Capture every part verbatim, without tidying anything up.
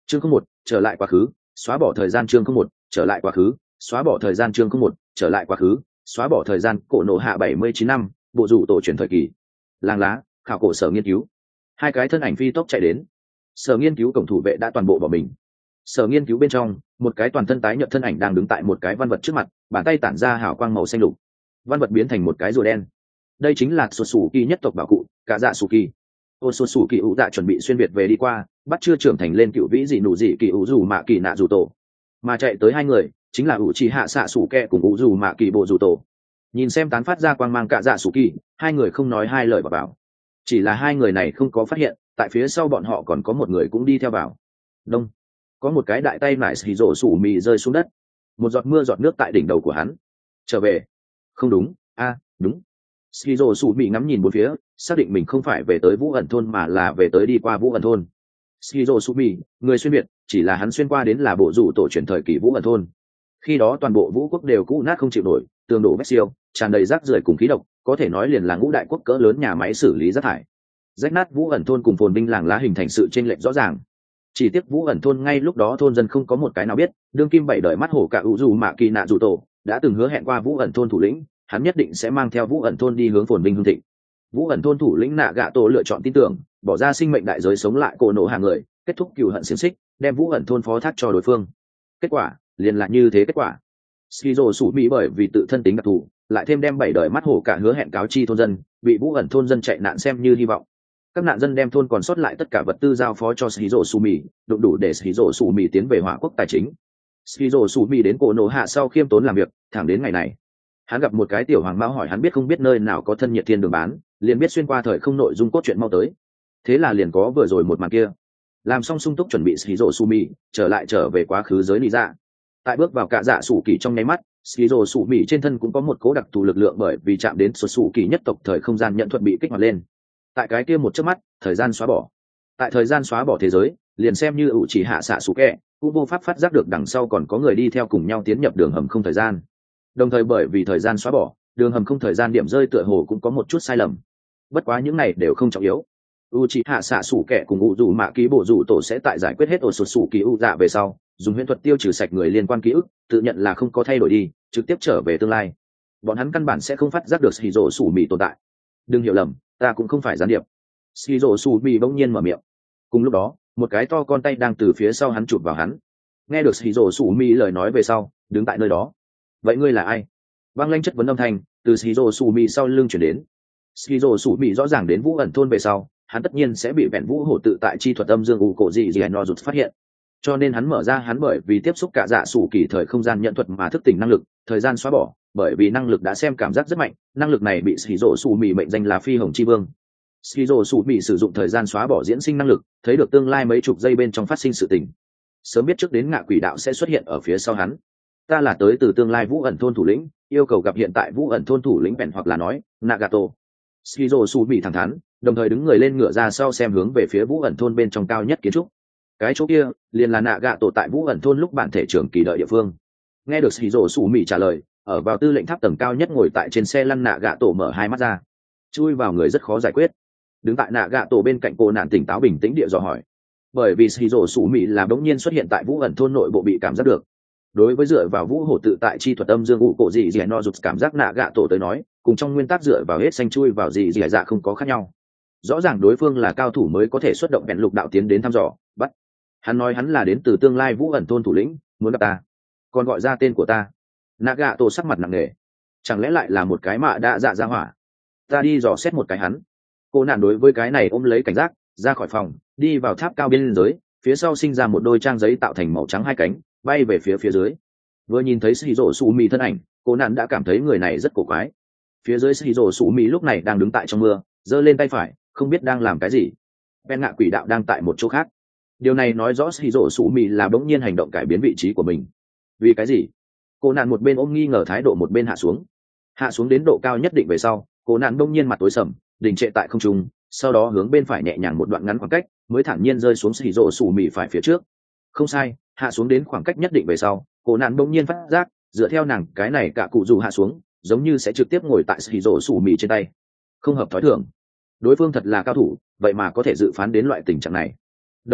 chương không một trở lại quá khứ, xóa bỏ thời gian. chương không một trở lại quá khứ, xóa bỏ thời gian. chương không một trở lại quá khứ, xóa bỏ thời gian. Cổ nổ hạ bảy mươi chín năm, bộ rủ tổ truyền thời kỳ. Làng lá, khảo cổ sở nghiên cứu. Hai cái thân ảnh phi tốc chạy đến. Sở nghiên cứu cổng thủ vệ đã toàn bộ bỏ mình. Sở nghiên cứu bên trong, một cái toàn thân tái nhợt thân ảnh đang đứng tại một cái văn vật trước mặt, bàn tay tản ra hào quang màu xanh lục. Văn vật biến thành một cái rùa đen. Đây chính là sụt sủ kỳ nhất tộc bảo cụ, cả dạ sủ kỳ. Ô sụt sủ kỳ ủ dạ chuẩn bị xuyên việt về đi qua, bắt chưa trưởng thành lên cựu vĩ dị nụ dị kỳ ủ dù mạ kỳ nạ dù tổ. Mà chạy tới hai người, chính là ủ trì hạ xạ sủ kẹ cùng ủ dù mạ kỳ bộ dù tổ. Nhìn xem tán phát ra quang mang cả dạ sủ kỳ, hai người không nói hai lời vào bảo. Chỉ là hai người này không có phát hiện, tại phía sau bọn họ còn có một người cũng đi theo vào. Đông, có một cái đại tay nải xì rổ sủ mì rơi xuống đất, một giọt mưa giọt nước tại đỉnh đầu của hắn. Trở về. Không đúng. A, đúng. Xì rổ sủ mì ngắm nhìn bốn phía, xác định mình không phải về tới Vũ ẩn thôn mà là về tới đi qua Vũ ẩn thôn. Xì rổ sủ mì, người xuyên việt, chỉ là hắn xuyên qua đến là bộ rủ tổ truyền thời kỳ Vũ ẩn thôn. Khi đó toàn bộ Vũ quốc đều cũ nát không chịu nổi, tường đổ vách siêu, tràn đầy rác rưởi cùng khí độc, có thể nói liền là ngũ đại quốc cỡ lớn nhà máy xử lý rác thải. Rách nát Vũ ẩn thôn cùng phồn vinh làng lá hình thành sự chênh lệch rõ ràng. Chỉ tiếc Vũ ẩn thôn ngay lúc đó thôn dân không có một cái nào biết, đương kim bảy đời mắt hổ cả ủ dù mạ kỳ nạ dù tổ đã từng hứa hẹn qua Vũ ẩn thôn thủ lĩnh, hắn nhất định sẽ mang theo Vũ ẩn thôn đi hướng phồn vinh hưng thịnh. Vũ ẩn thôn thủ lĩnh nạ gạ tổ lựa chọn tin tưởng, bỏ ra sinh mệnh đại giới sống lại cổ nổ hàng người, kết thúc cừu hận xiềng xích, đem Vũ ẩn thôn phó thác cho đối phương. Kết quả liền là như thế kết quả. Skizo sủ mỹ bởi vì tự thân tính đặc thù, lại thêm đem bảy đời mắt hổ cả hứa hẹn cáo chi thôn dân, bị Vũ ẩn thôn dân chạy nạn xem như hy vọng. Các nạn dân đem thôn còn sót lại tất cả vật tư giao phó cho Skizo sủ mỹ, đủ đủ để Skizo sủ mỹ tiến về hỏa quốc tài chính. Skizo sủ mỹ đến cổ nổ hạ sau khiêm tốn làm việc, thẳng đến ngày này, hắn gặp một cái tiểu hoàng mao hỏi hắn biết không biết nơi nào có thân nhiệt thiên đường bán, liền biết xuyên qua thời không nội dung cốt truyện mau tới. Thế là liền có vừa rồi một màn kia. Làm xong sung túc chuẩn bị Skizo sủ mỹ trở lại trở về quá khứ giới lý dạ. Tại bước vào cả dạ sủ kỳ trong nháy mắt, Skizo sủ mỹ trên thân cũng có một cố đặc thù lực lượng bởi vì chạm đến sụt sủ kỳ nhất tộc thời không gian nhận thuật bị kích hoạt lên. Tại cái kia một chớp mắt, thời gian xóa bỏ. Tại thời gian xóa bỏ thế giới, liền xem như ủ chỉ hạ xạ sủ kẹ, cũng vô pháp phát giác được đằng sau còn có người đi theo cùng nhau tiến nhập đường hầm không thời gian. Đồng thời bởi vì thời gian xóa bỏ, đường hầm không thời gian điểm rơi tựa hồ cũng có một chút sai lầm. Bất quá những này đều không trọng yếu. U chỉ hạ xạ sủ kẹ cùng ủ dù mạ ký bộ rủ tổ sẽ tại giải quyết hết ổ sụt sủ kỳ u dạ về sau, dùng huyễn thuật tiêu trừ sạch người liên quan ký ức, tự nhận là không có thay đổi đi, trực tiếp trở về tương lai. Bọn hắn căn bản sẽ không phát giác được Skizo sủ mỹ tồn tại. Đừng hiểu lầm, ta cũng không phải gián điệp. Skizo sủ mỹ bỗng nhiên mở miệng. Cùng lúc đó, một cái to con tay đang từ phía sau hắn chụp vào hắn. Nghe được Skizo sủ mỹ lời nói về sau, đứng tại nơi đó. Vậy ngươi là ai? Vang lên chất vấn âm thanh từ Skizo sủ mỹ sau lưng chuyển đến. Skizo sủ mỹ rõ ràng đến Vũ ẩn thôn về sau, hắn tất nhiên sẽ bị vẹn Vũ hổ tự tại chi thuật âm dương u cổ dị dị no rụt phát hiện. Cho nên hắn mở ra hắn bởi vì tiếp xúc cả dạ sủ kỳ thời không gian nhận thuật mà thức tỉnh năng lực, thời gian xóa bỏ, bởi vì năng lực đã xem cảm giác rất mạnh, năng lực này bị Skizo sủ mỹ mệnh danh là phi hồng chi vương. Skizo sủ mỹ sử dụng thời gian xóa bỏ diễn sinh năng lực, thấy được tương lai mấy chục giây bên trong phát sinh sự tình. Sớm biết trước đến ngạ quỷ đạo sẽ xuất hiện ở phía sau hắn. Ta là tới từ tương lai Vũ ẩn thôn thủ lĩnh, yêu cầu gặp hiện tại Vũ ẩn thôn thủ lĩnh bèn hoặc là nói Nagato. Skizo sủ mỹ thẳng thắn, đồng thời đứng người lên ngựa ra sau xem hướng về phía Vũ ẩn thôn bên trong cao nhất kiến trúc. Cái chỗ kia liền là nạ gạ tổ tại Vũ ẩn thôn lúc bản thể trưởng kỳ đợi địa phương. Nghe được Skizo sủ mỹ trả lời, ở vào tư lệnh tháp tầng cao nhất ngồi tại trên xe lăn nạ gạ tổ mở hai mắt ra. Chui vào người rất khó giải quyết. Đứng tại nạ gạ tổ bên cạnh cô nạn tỉnh táo bình tĩnh địa dò hỏi. Bởi vì Skizo sủ mỹ là bỗng nhiên xuất hiện tại Vũ ẩn thôn nội bộ bị cảm giác được. Đối với dựa vào Vũ hổ tự tại chi thuật âm dương u cổ dị dị no rụt cảm giác nạ gạ tổ tới nói, cùng trong nguyên tắc dựa vào hết xanh chui vào dị dị dạ không có khác nhau. Rõ ràng đối phương là cao thủ mới có thể xuất động bèn lục đạo tiến đến thăm dò, bắt. Hắn nói hắn là đến từ tương lai Vũ ẩn thôn thủ lĩnh, muốn gặp ta, còn gọi ra tên của ta. Nagato sắc mặt nặng nề, chẳng lẽ lại là một cái mạ đa dạ ra hỏa? Ta đi dò xét một cái hắn. Cô nạn đối với cái này ôm lấy cảnh giác, ra khỏi phòng, đi vào tháp cao bên dưới, phía sau sinh ra một đôi trang giấy tạo thành màu trắng hai cánh, bay về phía phía dưới. Vừa nhìn thấy Skizo sủ mỹ thân ảnh, cô nạn đã cảm thấy người này rất cổ quái. Phía dưới Skizo sủ mỹ lúc này đang đứng tại trong mưa, giơ lên tay phải, không biết đang làm cái gì. Ben ngạ quỷ đạo đang tại một chỗ khác. Điều này nói rõ Skizo sủ mỹ là bỗng nhiên hành động cải biến vị trí của mình. Vì cái gì? Cô nạn một bên ôm nghi ngờ thái độ một bên hạ xuống. Hạ xuống đến độ cao nhất định về sau, cô nạn bỗng nhiên mặt tối sầm, đình trệ tại không trung, sau đó hướng bên phải nhẹ nhàng một đoạn ngắn khoảng cách, mới thản nhiên rơi xuống Skizo sủ mỹ phải phía trước. Không sai, hạ xuống đến khoảng cách nhất định về sau, cô nạn bỗng nhiên phát giác, dựa theo nàng cái này cả cụ dù hạ xuống, giống như sẽ trực tiếp ngồi tại Skizo sủ mỹ trên tay. Không hợp thói thường. Đối phương thật là cao thủ, vậy mà có thể dự phán đến loại tình trạng này. Đồng dạng,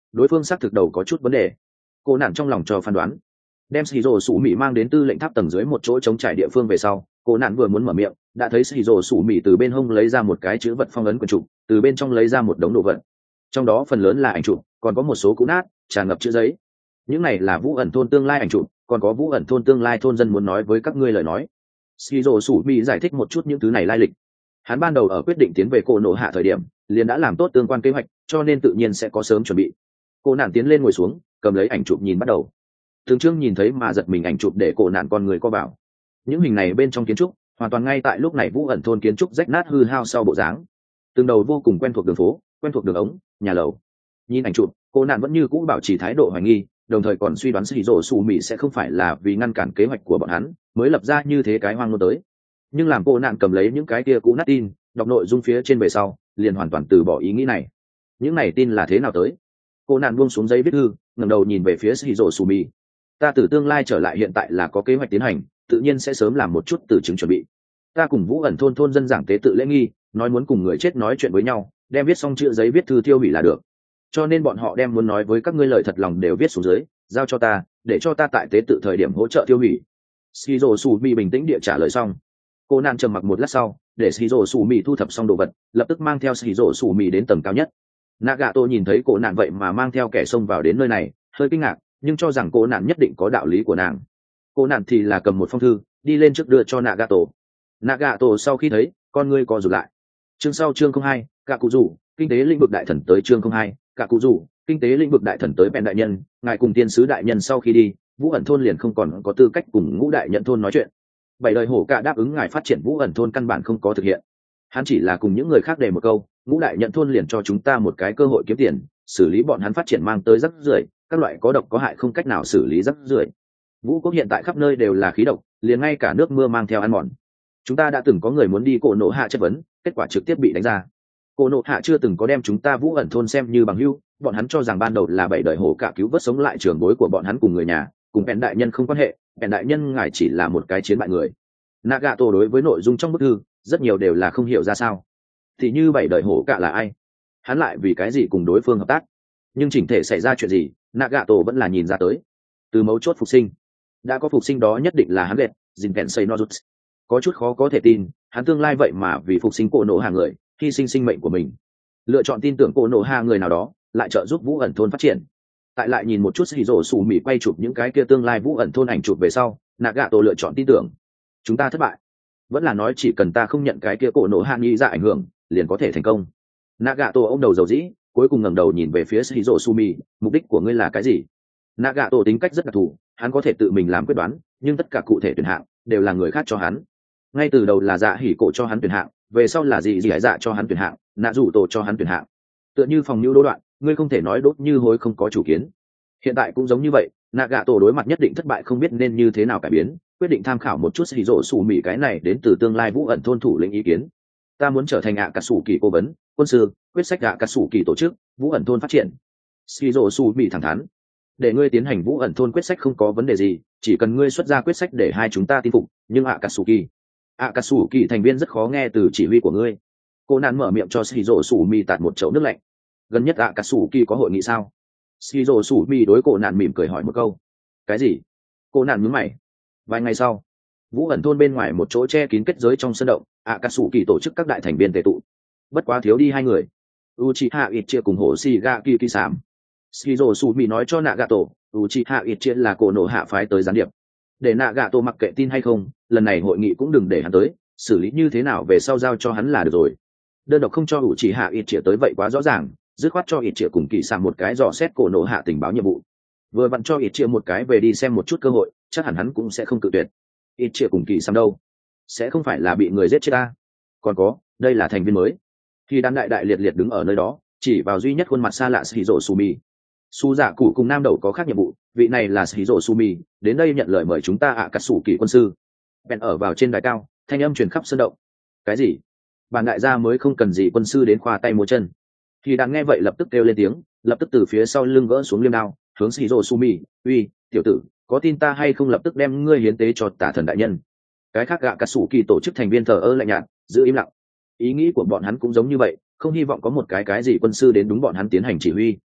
đối phương xác thực đầu có chút vấn đề. Cô nạn trong lòng cho phán đoán, đem Shiro Sủ Mị mang đến tư lệnh tháp tầng dưới một chỗ chống trải địa phương về sau, cô nạn vừa muốn mở miệng, đã thấy Shiro Sủ Mị từ bên hông lấy ra một cái chữ vật phong ấn quyển trục, từ bên trong lấy ra một đống đồ vật. Trong đó phần lớn là ảnh chụp, còn có một số cũ nát, tràn ngập chữ giấy. Những này là Vũ ẩn thôn tương lai ảnh chụp, còn có Vũ ẩn thôn tương lai thôn dân muốn nói với các ngươi lời nói. Shiro Sủ Mị giải thích một chút những thứ này lai lịch. Hắn ban đầu ở quyết định tiến về Cổ Nộ Hạ thời điểm, liền đã làm tốt tương quan kế hoạch, cho nên tự nhiên sẽ có sớm chuẩn bị. Cô nạn tiến lên ngồi xuống, cầm lấy ảnh chụp nhìn bắt đầu. Thường Trương nhìn thấy mà giật mình ảnh chụp để cổ nạn con người co vào. Những hình này bên trong kiến trúc, hoàn toàn ngay tại lúc này Vũ ẩn thôn kiến trúc rách nát hư hao sau bộ dáng. Từng đầu vô cùng quen thuộc đường phố, quen thuộc đường ống, nhà lầu. Nhìn ảnh chụp, cô nạn vẫn như cũ bảo trì thái độ hoài nghi, đồng thời còn suy đoán Shiro Sủ Mị sẽ không phải là vì ngăn cản kế hoạch của bọn hắn, mới lập ra như thế cái hoang ngôn tới. Nhưng làm cô nạn cầm lấy những cái kia cũ nát tin, đọc nội dung phía trên về sau, liền hoàn toàn từ bỏ ý nghĩ này. Những này tin là thế nào tới? Cô nạn buông xuống giấy viết thư, ngẩng đầu nhìn về phía Shiro Sủ Mị. Ta từ tương lai trở lại hiện tại là có kế hoạch tiến hành, tự nhiên sẽ sớm làm một chút từ chứng chuẩn bị. Ta cùng Vũ ẩn thôn thôn dân giảng tế tự lễ nghi, nói muốn cùng người chết nói chuyện với nhau, đem viết xong chữ giấy viết thư tiêu hủy là được. Cho nên bọn họ đem muốn nói với các ngươi lời thật lòng đều viết xuống dưới, giao cho ta, để cho ta tại tế tự thời điểm hỗ trợ tiêu hủy. Shiro Sủ Mị bình tĩnh địa trả lời xong. Cô nạn trầm mặc một lát sau, để Shiro Sủ Mị thu thập xong đồ vật, lập tức mang theo Shiro Sủ Mị đến tầng cao nhất. Nagato nhìn thấy cô nạn vậy mà mang theo kẻ xông vào đến nơi này, hơi kinh ngạc, nhưng cho rằng cô nạn nhất định có đạo lý của nàng. Cô nạn thì là cầm một phong thư, đi lên trước đưa cho Nagato. Nagato sau khi thấy, con ngươi co rụt lại. Chương sau chương không hai, cả cụ rủ, kinh tế lĩnh vực đại thần tới chương không hai, cả cụ rủ, kinh tế lĩnh vực đại thần tới bèn đại nhân, ngài cùng tiên sứ đại nhân sau khi đi, Vũ ẩn thôn liền không còn có tư cách cùng ngũ đại nhận thôn nói chuyện. Bảy đời hổ cả đáp ứng ngài phát triển Vũ ẩn thôn căn bản không có thực hiện. Hắn chỉ là cùng những người khác đề một câu, ngũ đại nhận thôn liền cho chúng ta một cái cơ hội kiếm tiền, xử lý bọn hắn phát triển mang tới rắc rưởi, các loại có độc có hại không cách nào xử lý rắc rưởi. Vũ quốc hiện tại khắp nơi đều là khí độc, liền ngay cả nước mưa mang theo ăn mòn. Chúng ta đã từng có người muốn đi Cổ Nộ Hạ chất vấn, kết quả trực tiếp bị đánh ra. Cổ Nộ Hạ chưa từng có đem chúng ta Vũ ẩn thôn xem như bằng hữu, bọn hắn cho rằng ban đầu là bảy đời hổ cả cứu vớt sống lại trường bối của bọn hắn cùng người nhà, cùng bèn đại nhân không quan hệ, bèn đại nhân ngài chỉ là một cái chiến bại người. Nagato đối với nội dung trong bức thư, rất nhiều đều là không hiểu ra sao. Thì như bảy đời hổ cả là ai? Hắn lại vì cái gì cùng đối phương hợp tác? Nhưng chỉnh thể xảy ra chuyện gì, Nagato vẫn là nhìn ra tới. Từ mấu chốt phục sinh, đã có phục sinh đó nhất định là hắn ghét, Jinpensei Nozuts. Có chút khó có thể tin, hắn tương lai vậy mà vì phục sinh Cổ Nộ Hạ người, hy sinh sinh mệnh của mình. Lựa chọn tin tưởng Cổ Nộ Hạ người nào đó, lại trợ giúp Vũ ẩn thôn phát triển. Tại lại nhìn một chút Shiro Sủ Mị quay chụp những cái kia tương lai Vũ ẩn thôn ảnh chụp về sau, Nagato lựa chọn tin tưởng. Chúng ta thất bại. Vẫn là nói chỉ cần ta không nhận cái kia Cổ Nộ Hạ nghĩ ra ảnh hưởng, liền có thể thành công. Nagato ôm đầu dầu dĩ, cuối cùng ngẩng đầu nhìn về phía Shiro Sủ Mị, mục đích của ngươi là cái gì? Nagato tính cách rất đặc thù, hắn có thể tự mình làm quyết đoán, nhưng tất cả cụ thể tuyển hạng đều là người khác cho hắn. Ngay từ đầu là Dạ Hỉ Cổ cho hắn tuyển hạng, về sau là gì gì hải dạ cho hắn tuyển hạng, Nạ Dụ Tổ cho hắn tuyển hạng. Tựa như phòng nhu đố đoạn, ngươi không thể nói đốt như hối không có chủ kiến. Hiện tại cũng giống như vậy, Nagato đối mặt nhất định thất bại không biết nên như thế nào cải biến, quyết định tham khảo một chút Shiro Sủ Mị cái này đến từ tương lai Vũ ẩn thôn thủ lĩnh ý kiến. Ta muốn trở thành ạ cả sủ kỳ cố vấn, quân sư, quyết sách ạ cả sủ kỳ tổ chức, Vũ ẩn thôn phát triển. Shiro Sủ Mị thẳng thắn, để ngươi tiến hành Vũ ẩn thôn quyết sách không có vấn đề gì, chỉ cần ngươi xuất ra quyết sách để hai chúng ta tin phục, nhưng ạ cả sủ kỳ, ạ cả sủ kỳ thành viên rất khó nghe từ chỉ huy của ngươi. Cô nạn mở miệng cho Shiro Sủ Mị tạt một chậu nước lạnh. Gần nhất ạ cả sủ kỳ có hội nghị sao? Shiro Sủ Mị đối cô nạn mỉm cười hỏi một câu. Cái gì? Cô nạn nhướng mày. Vài ngày sau, Vũ ẩn thôn bên ngoài một chỗ che kín kết giới trong sân động, ạ cả sủ kỳ tổ chức các đại thành viên tề tụ. Bất quá thiếu đi hai người, Uchiha Itchia cùng Hoshigaki Kisame. Shiro Sủ Mị nói cho Nagato, Uchiha Itchia là Cổ Nộ Hạ phái tới gián điệp. Để Nagato mặc kệ tin hay không, lần này hội nghị cũng đừng để hắn tới, xử lý như thế nào về sau giao cho hắn là được rồi. Đơn độc không cho Uchiha Itchia tới vậy quá rõ ràng, dứt khoát cho Itchia cùng Kisame một cái dò xét Cổ Nộ Hạ tình báo nhiệm vụ. Vừa vặn cho Itchia một cái về đi xem một chút cơ hội, chắc hẳn hắn cũng sẽ không cự tuyệt. Itchia cùng Kisame đâu? Sẽ không phải là bị người giết chết ta? Còn có, đây là thành viên mới. Khi đám đại đại liệt liệt đứng ở nơi đó, chỉ vào duy nhất khuôn mặt xa lạ Shiro Sủ Mị. Su Dạ Cụ cùng Nam Đầu có khác nhiệm vụ, vị này là Shiro Sủ Mị, đến đây nhận lời mời chúng ta ạ cắt sủ kỳ quân sư. Bèn ở vào trên đài cao, thanh âm truyền khắp sân động. Cái gì? Bản đại gia mới không cần gì quân sư đến khoa tay múa chân. Khi đàn nghe vậy lập tức kêu lên tiếng, lập tức từ phía sau lưng gỡ xuống liêm đao, hướng Shiro Sủ Mị, uy, tiểu tử, có tin ta hay không lập tức đem ngươi hiến tế cho tả thần đại nhân. Cái khác gạ cắt sủ kỳ tổ chức thành viên thờ ơ lạnh nhạt, giữ im lặng. Ý nghĩ của bọn hắn cũng giống như vậy, không hy vọng có một cái cái gì quân sư đến đúng bọn hắn tiến hành chỉ huy.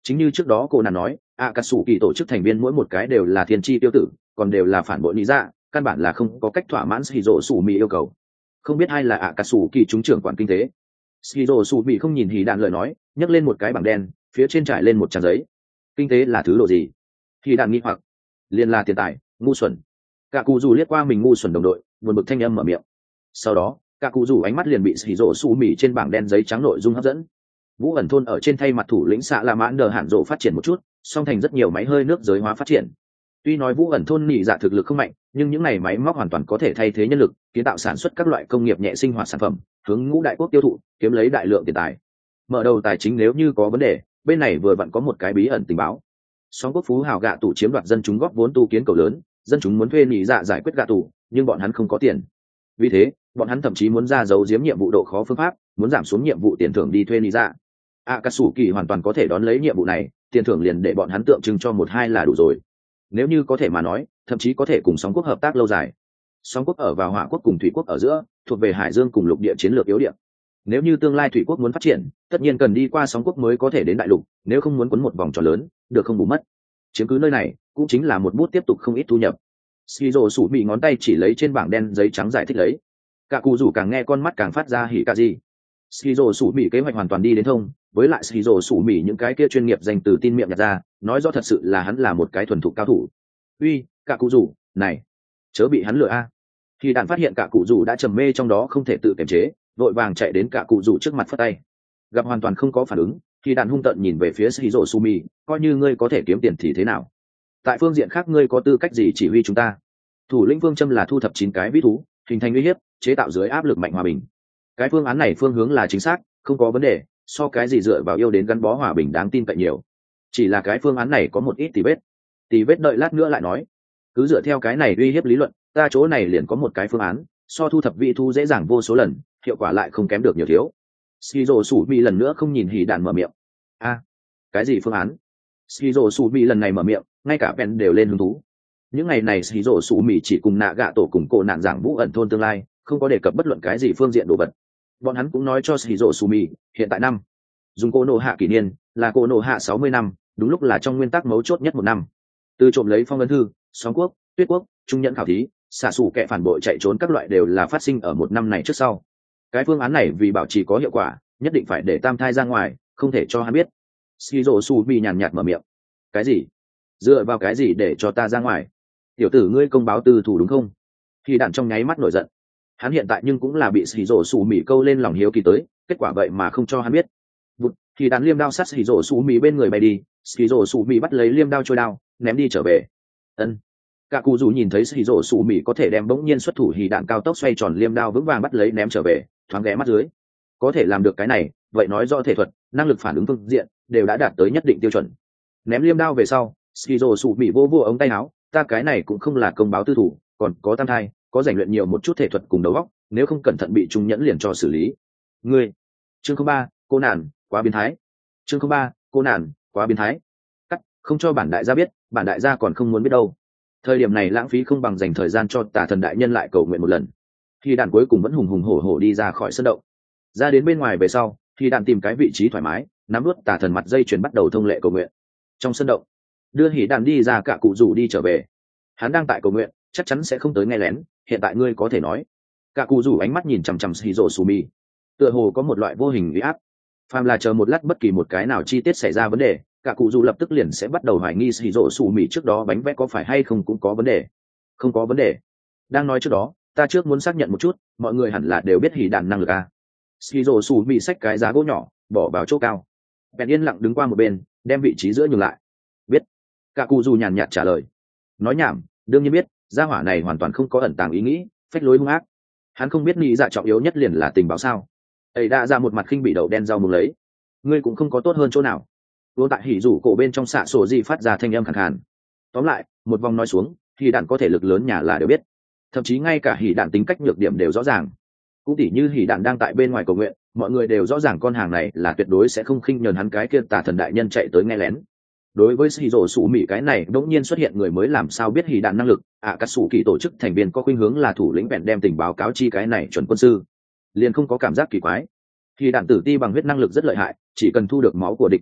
Chính như trước đó cô nàng nói, ạ cà sủ kỳ tổ chức thành viên mỗi một cái đều là thiên tri tiêu tử, còn đều là phản bội lý dạ, căn bản là không có cách thỏa mãn Shizuo Sủ Mị yêu cầu. Không biết ai là ạ cà sủ kỳ chúng trưởng quản kinh tế. Shizuo Sủ Mị không nhìn Hỉ Đạn lời nói, nhấc lên một cái bảng đen, phía trên trải lên một trang giấy. Kinh tế là thứ độ gì? Hỉ Đạn nghi hoặc. Liên là tiền tài, ngu xuẩn. Cả cụ dù liếc qua mình ngu xuẩn đồng đội, buồn bực thanh âm mở miệng. Sau đó, cả cụ dù ánh mắt liền bị Shizuo Sủ Mị trên bảng đen giấy trắng nội dung hấp dẫn. Vũ ẩn thôn ở trên thay mặt thủ lĩnh xạ La Mãn Đờ Hạn Rộ phát triển một chút, song thành rất nhiều máy hơi nước giới hóa phát triển. Tuy nói Vũ ẩn thôn nhị dạ thực lực không mạnh, nhưng những này máy móc hoàn toàn có thể thay thế nhân lực, kiến tạo sản xuất các loại công nghiệp nhẹ sinh hoạt sản phẩm, hướng ngũ đại quốc tiêu thụ, kiếm lấy đại lượng tiền tài. Mở đầu tài chính nếu như có vấn đề, bên này vừa vặn có một cái bí ẩn tình báo. Song quốc phú hào gạ tủ chiếm đoạt dân chúng góp vốn tu kiến cầu lớn, dân chúng muốn thuê nhị dạ giải quyết gạ tủ, nhưng bọn hắn không có tiền. Vì thế, bọn hắn thậm chí muốn ra giấu giếm nhiệm vụ độ khó phương pháp, muốn giảm xuống nhiệm vụ tiền thưởng đi thuê nhị dạ. ạ cà sủ kỳ hoàn toàn có thể đón lấy nhiệm vụ này, tiền thưởng liền để bọn hắn tượng trưng cho một hai là đủ rồi. Nếu như có thể mà nói, thậm chí có thể cùng sóng quốc hợp tác lâu dài. Sóng quốc ở vào hỏa quốc cùng thủy quốc ở giữa, thuộc về hải dương cùng lục địa chiến lược yếu địa. Nếu như tương lai thủy quốc muốn phát triển, tất nhiên cần đi qua sóng quốc mới có thể đến đại lục, nếu không muốn quấn một vòng tròn lớn, được không bù mất. Chiếm cứ nơi này cũng chính là một bút tiếp tục không ít thu nhập. Shizuo Sủ Mị ngón tay chỉ lấy trên bảng đen giấy trắng giải thích lấy. Cả cụ rủ càng nghe con mắt càng phát ra hỉ cả gì. Shizuo Sủ Mị kế hoạch hoàn toàn đi đến thông, với lại Shizuo Sủ Mị những cái kia chuyên nghiệp dành từ tin miệng nhặt ra, nói rõ thật sự là hắn là một cái thuần thục cao thủ. Uy, cả cụ rủ, này, chớ bị hắn lừa a. Khi đàn phát hiện cả cụ rủ đã trầm mê trong đó không thể tự kiềm chế, vội vàng chạy đến cả cụ rủ trước mặt phất tay. Gặp hoàn toàn không có phản ứng, khi đàn hung tợn nhìn về phía Shizuo Sủ Mị, coi như ngươi có thể kiếm tiền thì thế nào? Tại phương diện khác ngươi có tư cách gì chỉ huy chúng ta? Thủ lĩnh phương châm là thu thập chín cái vĩ thú, hình thành uy hiếp, chế tạo dưới áp lực mạnh hòa bình. Cái phương án này phương hướng là chính xác, không có vấn đề, so cái gì dựa vào yêu đến gắn bó hòa bình đáng tin cậy nhiều. Chỉ là cái phương án này có một ít tì vết. Tì vết đợi lát nữa lại nói. Cứ dựa theo cái này uy hiếp lý luận, ta chỗ này liền có một cái phương án, so thu thập vị thu dễ dàng vô số lần, hiệu quả lại không kém được nhiều thiếu. Shizuo Sủ Mị lần nữa không nhìn Hỉ Đạn mở miệng. A, cái gì phương án? Shizuo Sủ Mị lần này mở miệng, ngay cả Ben đều lên hứng thú. Những ngày này Shizuo Sủ Mị chỉ cùng nạ gạ tổ cùng cô nạn giảng Vũ ẩn thôn tương lai, không có đề cập bất luận cái gì phương diện đồ vật. Bọn hắn cũng nói cho Shizuo Sủ Mị, hiện tại năm dùng cô nộ hạ kỷ niên là cô nộ hạ sáu mươi năm, đúng lúc là trong nguyên tắc mấu chốt nhất một năm. Từ trộm lấy phong ấn thư, xóm quốc, tuyết quốc, trung nhẫn khảo thí, xả sủ kẻ phản bội chạy trốn các loại đều là phát sinh ở một năm này trước sau. Cái phương án này vì bảo trì có hiệu quả, nhất định phải để tam thai ra ngoài, không thể cho hắn biết. Shizuo Sủ Mị nhàn nhạt mở miệng. Cái gì? Dựa vào cái gì để cho ta ra ngoài? Tiểu tử ngươi công báo tư thủ đúng không? Khi đạn trong nháy mắt nổi giận. Hắn hiện tại nhưng cũng là bị Shizuo Sủ Mị câu lên lòng hiếu kỳ tới, kết quả vậy mà không cho hắn biết. Vụt, thì đạn liêm đao sát Shizuo Sủ Mị bên người bay đi, Shizuo Sủ Mị bắt lấy liêm đao trôi đao, ném đi trở về. Ân. Cả cụ dù nhìn thấy Shizuo Sủ Mị có thể đem bỗng nhiên xuất thủ hì đạn cao tốc xoay tròn liêm đao vững vàng bắt lấy ném trở về, thoáng ghé mắt dưới. Có thể làm được cái này, vậy nói do thể thuật, năng lực phản ứng phương diện đều đã đạt tới nhất định tiêu chuẩn. Ném liêm đao về sau, Shizuo Sủ Mị vô vô ống tay áo, ta cái này cũng không là công báo tư thủ, còn có tam thai, có rèn luyện nhiều một chút thể thuật cùng đầu óc, nếu không cẩn thận bị trung nhẫn liền cho xử lý. Ngươi, chương không ba, cô nàn, quá biến thái. Chương không ba, cô nàn, quá biến thái. Cắt, không cho bản đại gia biết, bản đại gia còn không muốn biết đâu. Thời điểm này lãng phí không bằng dành thời gian cho tà thần đại nhân lại cầu nguyện một lần. Khi đàn cuối cùng vẫn hùng hùng hổ hổ đi ra khỏi sân động, ra đến bên ngoài về sau, thì đàn tìm cái vị trí thoải mái, nắm nuốt tà thần mặt dây chuyền bắt đầu thông lệ cầu nguyện. Trong sân động, đưa hỉ đàn đi ra cả cụ rủ đi trở về. Hắn đang tại cầu nguyện, chắc chắn sẽ không tới nghe lén, hiện tại ngươi có thể nói. Cả cụ rủ ánh mắt nhìn chằm chằm Shizuo Sủ Mị, tựa hồ có một loại vô hình uy áp. Phàm là chờ một lát bất kỳ một cái nào chi tiết xảy ra vấn đề, cả cụ rủ lập tức liền sẽ bắt đầu hoài nghi Shizuo Sủ Mị trước đó bánh vẽ có phải hay không cũng có vấn đề. Không có vấn đề. Đang nói trước đó, ta trước muốn xác nhận một chút, mọi người hẳn là đều biết hỉ đàn năng lực à? Shizuo Sủ Mị xách cái giá gỗ nhỏ, bỏ vào chỗ cao. Bèn yên lặng đứng qua một bên, đem vị trí giữa nhường lại. Biết. Cả cụ rủ nhàn nhạt trả lời. Nói nhảm, đương nhiên biết, gia hỏa này hoàn toàn không có ẩn tàng ý nghĩ, phách lối hung ác. Hắn không biết nghĩ dạ trọng yếu nhất liền là tình báo sao? Ấy đã ra một mặt khinh bị đậu đen rau mùng lấy. Ngươi cũng không có tốt hơn chỗ nào. Vô tại hỉ rủ cổ bên trong xạ sổ gì phát ra thanh âm khàn khàn. Tóm lại, một vòng nói xuống, hỉ đạn có thể lực lớn nhà là đều biết. Thậm chí ngay cả hỉ đạn tính cách nhược điểm đều rõ ràng. Cũng tỉ như hỉ đạn đang tại bên ngoài cầu nguyện, mọi người đều rõ ràng con hàng này là tuyệt đối sẽ không khinh nhờn hắn cái kia tà thần đại nhân chạy tới nghe lén. Đối với Shizuo Sủ Mị cái này đột nhiên xuất hiện người mới làm sao biết hỉ đạn năng lực, ạ cắt sủ kỳ tổ chức thành viên có khuynh hướng là thủ lĩnh bèn đem tình báo cáo chi cái này chuẩn quân sư, liền không có cảm giác kỳ quái. Hỉ đạn tử ti bằng huyết năng lực rất lợi hại, chỉ cần thu được máu của địch nhân dịch,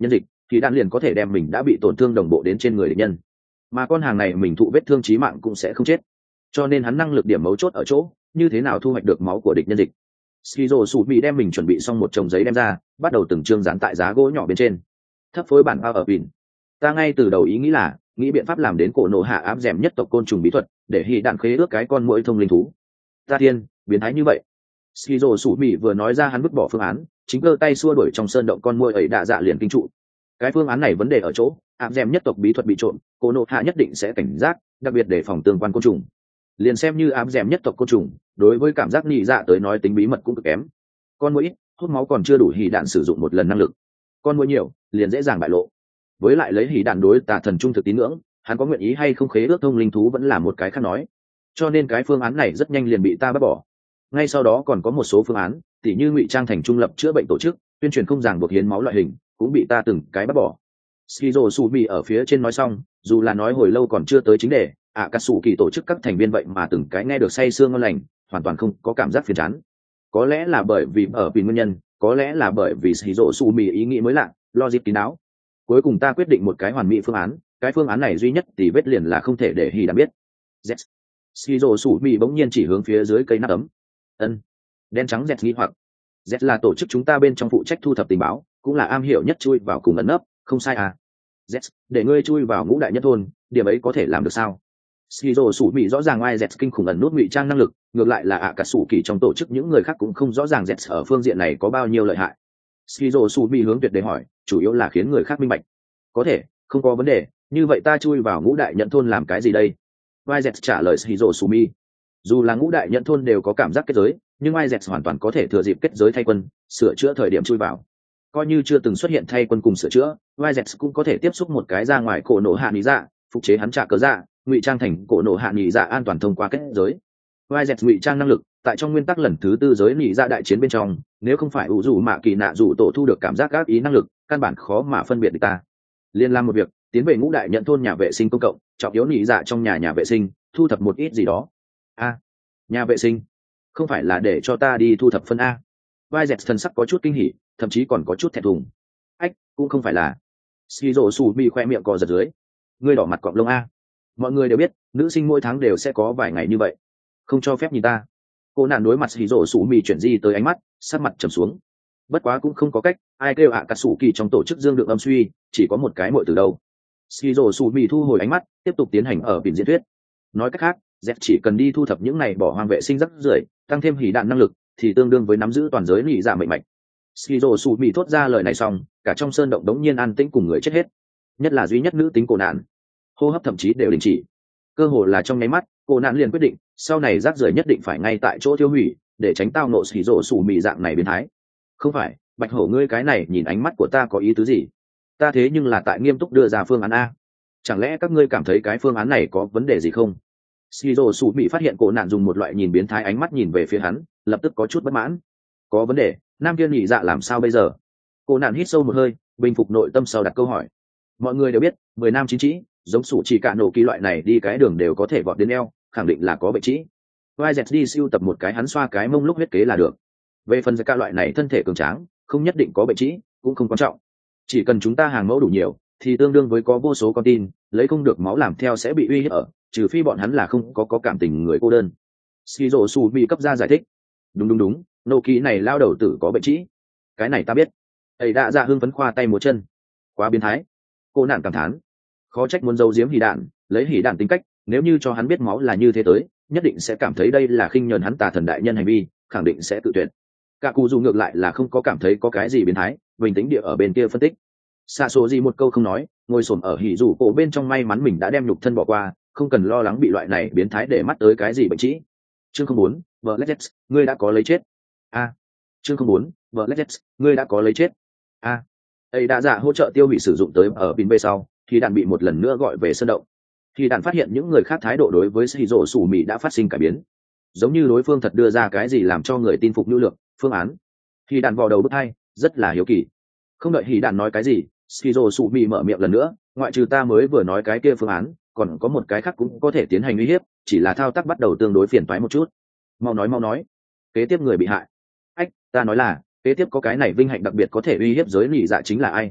thì đạn liền có thể đem mình đã bị tổn thương đồng bộ đến trên người địch nhân, mà con hàng này mình thụ vết thương chí mạng cũng sẽ không chết. Cho nên hắn năng lực điểm mấu chốt ở chỗ như thế nào thu hoạch được máu của địch nhân dịch. Skizo sụ bị đem mình chuẩn bị xong một chồng giấy đem ra, bắt đầu từng chương dán tại giá gỗ nhỏ bên trên. Thấp phối bản bao ở pin. Ta ngay từ đầu ý nghĩ là nghĩ biện pháp làm đến cổ nổ hạ áp dẻm nhất tộc côn trùng bí thuật, để hy đạn khế ước cái con muỗi thông linh thú. Ta thiên, biến thái như vậy. Skizo sụ bị vừa nói ra hắn vứt bỏ phương án, chính cơ tay xua đuổi trong sơn động con muỗi ấy đạ dạ liền kinh trụ. Cái phương án này vấn đề ở chỗ áp dẻm nhất tộc bí thuật bị trộm, cổ nổ hạ nhất định sẽ cảnh giác, đặc biệt để phòng tương quan côn trùng. Liền xem như áp dẻm nhất tộc côn trùng, đối với cảm giác nhị dạ tới nói tính bí mật cũng cực kém. Con muỗi hút máu còn chưa đủ hỉ đạn sử dụng một lần năng lực, con muỗi nhiều liền dễ dàng bại lộ. Với lại lấy hỉ đạn đối tà thần trung thực tín ngưỡng, hắn có nguyện ý hay không khế ước thông linh thú vẫn là một cái khác nói. Cho nên cái phương án này rất nhanh liền bị ta bác bỏ. Ngay sau đó còn có một số phương án, tỉ như ngụy trang thành trung lập chữa bệnh tổ chức, tuyên truyền không ràng buộc hiến máu loại hình, cũng bị ta từng cái bác bỏ. Skizo Subi ở phía trên nói xong, dù là nói hồi lâu còn chưa tới chính đề, ạ cà sủ kỳ tổ chức các thành viên vậy mà từng cái nghe được say sương ngon lành, hoàn toàn không có cảm giác phiền chán. Có lẽ là bởi vì ở vì nguyên nhân, có lẽ là bởi vì Skizo Subi ý nghĩ mới lạ, logic kín đáo. Cuối cùng ta quyết định một cái hoàn mỹ phương án, cái phương án này duy nhất thì vết liền là không thể để Hỉ đã biết. Z. Skizo Subi bỗng nhiên chỉ hướng phía dưới cây nắp ấm. Ân. Đen trắng Z nghi hoặc. Z là tổ chức chúng ta bên trong phụ trách thu thập tình báo, cũng là am hiểu nhất chui vào cùng ẩn nấp, không sai à. Z, để ngươi chui vào ngũ đại nhất thôn, điểm ấy có thể làm được sao? Skizo sủ bị rõ ràng ai Z kinh khủng ẩn nút ngụy trang năng lực, ngược lại là ạ cả sủ kỳ trong tổ chức những người khác cũng không rõ ràng Z ở phương diện này có bao nhiêu lợi hại. Skizo sủ bị hướng tuyệt đề hỏi, chủ yếu là khiến người khác minh bạch. Có thể, không có vấn đề, như vậy ta chui vào ngũ đại nhận thôn làm cái gì đây? Vai Z trả lời Skizo sủ bị. Dù là ngũ đại nhận thôn đều có cảm giác kết giới, nhưng ai Z hoàn toàn có thể thừa dịp kết giới thay quân, sửa chữa thời điểm chui vào. Coi như chưa từng xuất hiện thay quân cùng sửa chữa, Wizards cũng có thể tiếp xúc một cái ra ngoài cổ nổ hạ nhị dạ, phục chế hắn trả cớ dạ, ngụy trang thành cổ nổ hạ nhị dạ an toàn thông qua kết giới. Wizards ngụy trang năng lực, tại trong nguyên tắc lần thứ tư giới nhị dạ đại chiến bên trong, nếu không phải ủ rủ mạ kỳ nạ rủ tổ thu được cảm giác ác ý năng lực, căn bản khó mà phân biệt được ta. Liên làm một việc, tiến về ngũ đại nhận thôn nhà vệ sinh công cộng, trọng yếu nhị dạ trong nhà nhà vệ sinh, thu thập một ít gì đó. A, nhà vệ sinh, không phải là để cho ta đi thu thập phân a? Wizards thần sắc có chút kinh hỉ, thậm chí còn có chút thẹn thùng. Ách, cũng không phải là. Skizo sù bị khoe miệng cò giật dưới. Ngươi đỏ mặt cọp lông a. Mọi người đều biết, nữ sinh mỗi tháng đều sẽ có vài ngày như vậy. Không cho phép nhìn ta. Cô nạn đối mặt Skizo sù bị chuyển di tới ánh mắt, sát mặt trầm xuống. Bất quá cũng không có cách, ai kêu ạ cà sủ kỳ trong tổ chức dương được âm suy, chỉ có một cái muội từ đâu. Skizo sù bị thu hồi ánh mắt, tiếp tục tiến hành ở biển diễn thuyết. Nói cách khác, Z chỉ cần đi thu thập những này bỏ hoang vệ sinh rắc rưởi, tăng thêm hỉ đạn năng lực, thì tương đương với nắm giữ toàn giới nhị dạ mệnh mạch. Skizo sụ bị thốt ra lời này xong, cả trong sơn động đống nhiên an tĩnh cùng người chết hết, nhất là duy nhất nữ tính cổ nạn, hô hấp thậm chí đều đình chỉ. Cơ hồ là trong nháy mắt, cổ nạn liền quyết định, sau này rác rưởi nhất định phải ngay tại chỗ tiêu hủy, để tránh tao nộ Skizo sụ bị dạng này biến thái. Không phải, bạch hổ ngươi cái này nhìn ánh mắt của ta có ý tứ gì? Ta thế nhưng là tại nghiêm túc đưa ra phương án a. Chẳng lẽ các ngươi cảm thấy cái phương án này có vấn đề gì không? Skizo sụ bị phát hiện cổ nạn dùng một loại nhìn biến thái ánh mắt nhìn về phía hắn, lập tức có chút bất mãn. Có vấn đề, nam kia nhị dạ làm sao bây giờ? Cô nạn hít sâu một hơi, bình phục nội tâm sau đặt câu hỏi. Mọi người đều biết, mười nam chín trĩ, giống sủ chỉ cả nổ kỳ loại này đi cái đường đều có thể vọt đến eo, khẳng định là có bệnh trĩ. Wizards đi siêu tập một cái hắn xoa cái mông lúc huyết kế là được. Về phần cả loại này thân thể cường tráng, không nhất định có bệnh trĩ, cũng không quan trọng. Chỉ cần chúng ta hàng mẫu đủ nhiều, thì tương đương với có vô số con tin, lấy không được máu làm theo sẽ bị uy hiếp ở, trừ phi bọn hắn là không có có cảm tình người cô đơn. Skizo Su bị cấp ra giải thích. Đúng đúng đúng, nô kỳ này lao đầu tử có bệnh trĩ. Cái này ta biết. Ấy đã ra hưng phấn khoa tay múa chân. Quá biến thái. Cô nạn cảm thán. Khó trách muốn giấu giếm hỉ đạn, lấy hỉ đạn tính cách, nếu như cho hắn biết máu là như thế tới, nhất định sẽ cảm thấy đây là khinh nhờn hắn tà thần đại nhân hành vi, khẳng định sẽ tự tuyệt. Cả cụ dù ngược lại là không có cảm thấy có cái gì biến thái, bình tĩnh địa ở bên kia phân tích. Xạ số gì một câu không nói, ngồi xổm ở hỉ rủ cổ bên trong may mắn mình đã đem nhục thân bỏ qua, không cần lo lắng bị loại này biến thái để mắt tới cái gì bệnh trĩ. Chương không bốn, vợ Legends, ngươi đã có lấy chết. A. Chương không bốn, vợ Legends, ngươi đã có lấy chết. A. Ấy đã giả hỗ trợ tiêu hủy sử dụng tới ở pin B sau, thì đạn bị một lần nữa gọi về sân động. Thì đạn phát hiện những người khác thái độ đối với Shizuo Sủ Mị đã phát sinh cải biến, giống như đối phương thật đưa ra cái gì làm cho người tin phục nhu lược phương án. Thì đạn vò đầu bứt tai, rất là hiếu kỳ. Không đợi Hỉ đạn nói cái gì, Shizuo Sủ Mị mở miệng lần nữa, ngoại trừ ta mới vừa nói cái kia phương án, còn có một cái khác cũng có thể tiến hành uy hiếp, chỉ là thao tác bắt đầu tương đối phiền toái một chút. Mau nói mau nói. Kế tiếp người bị hại. Ách, ta nói là, kế tiếp có cái này vinh hạnh đặc biệt có thể uy hiếp giới lì dạ chính là ai?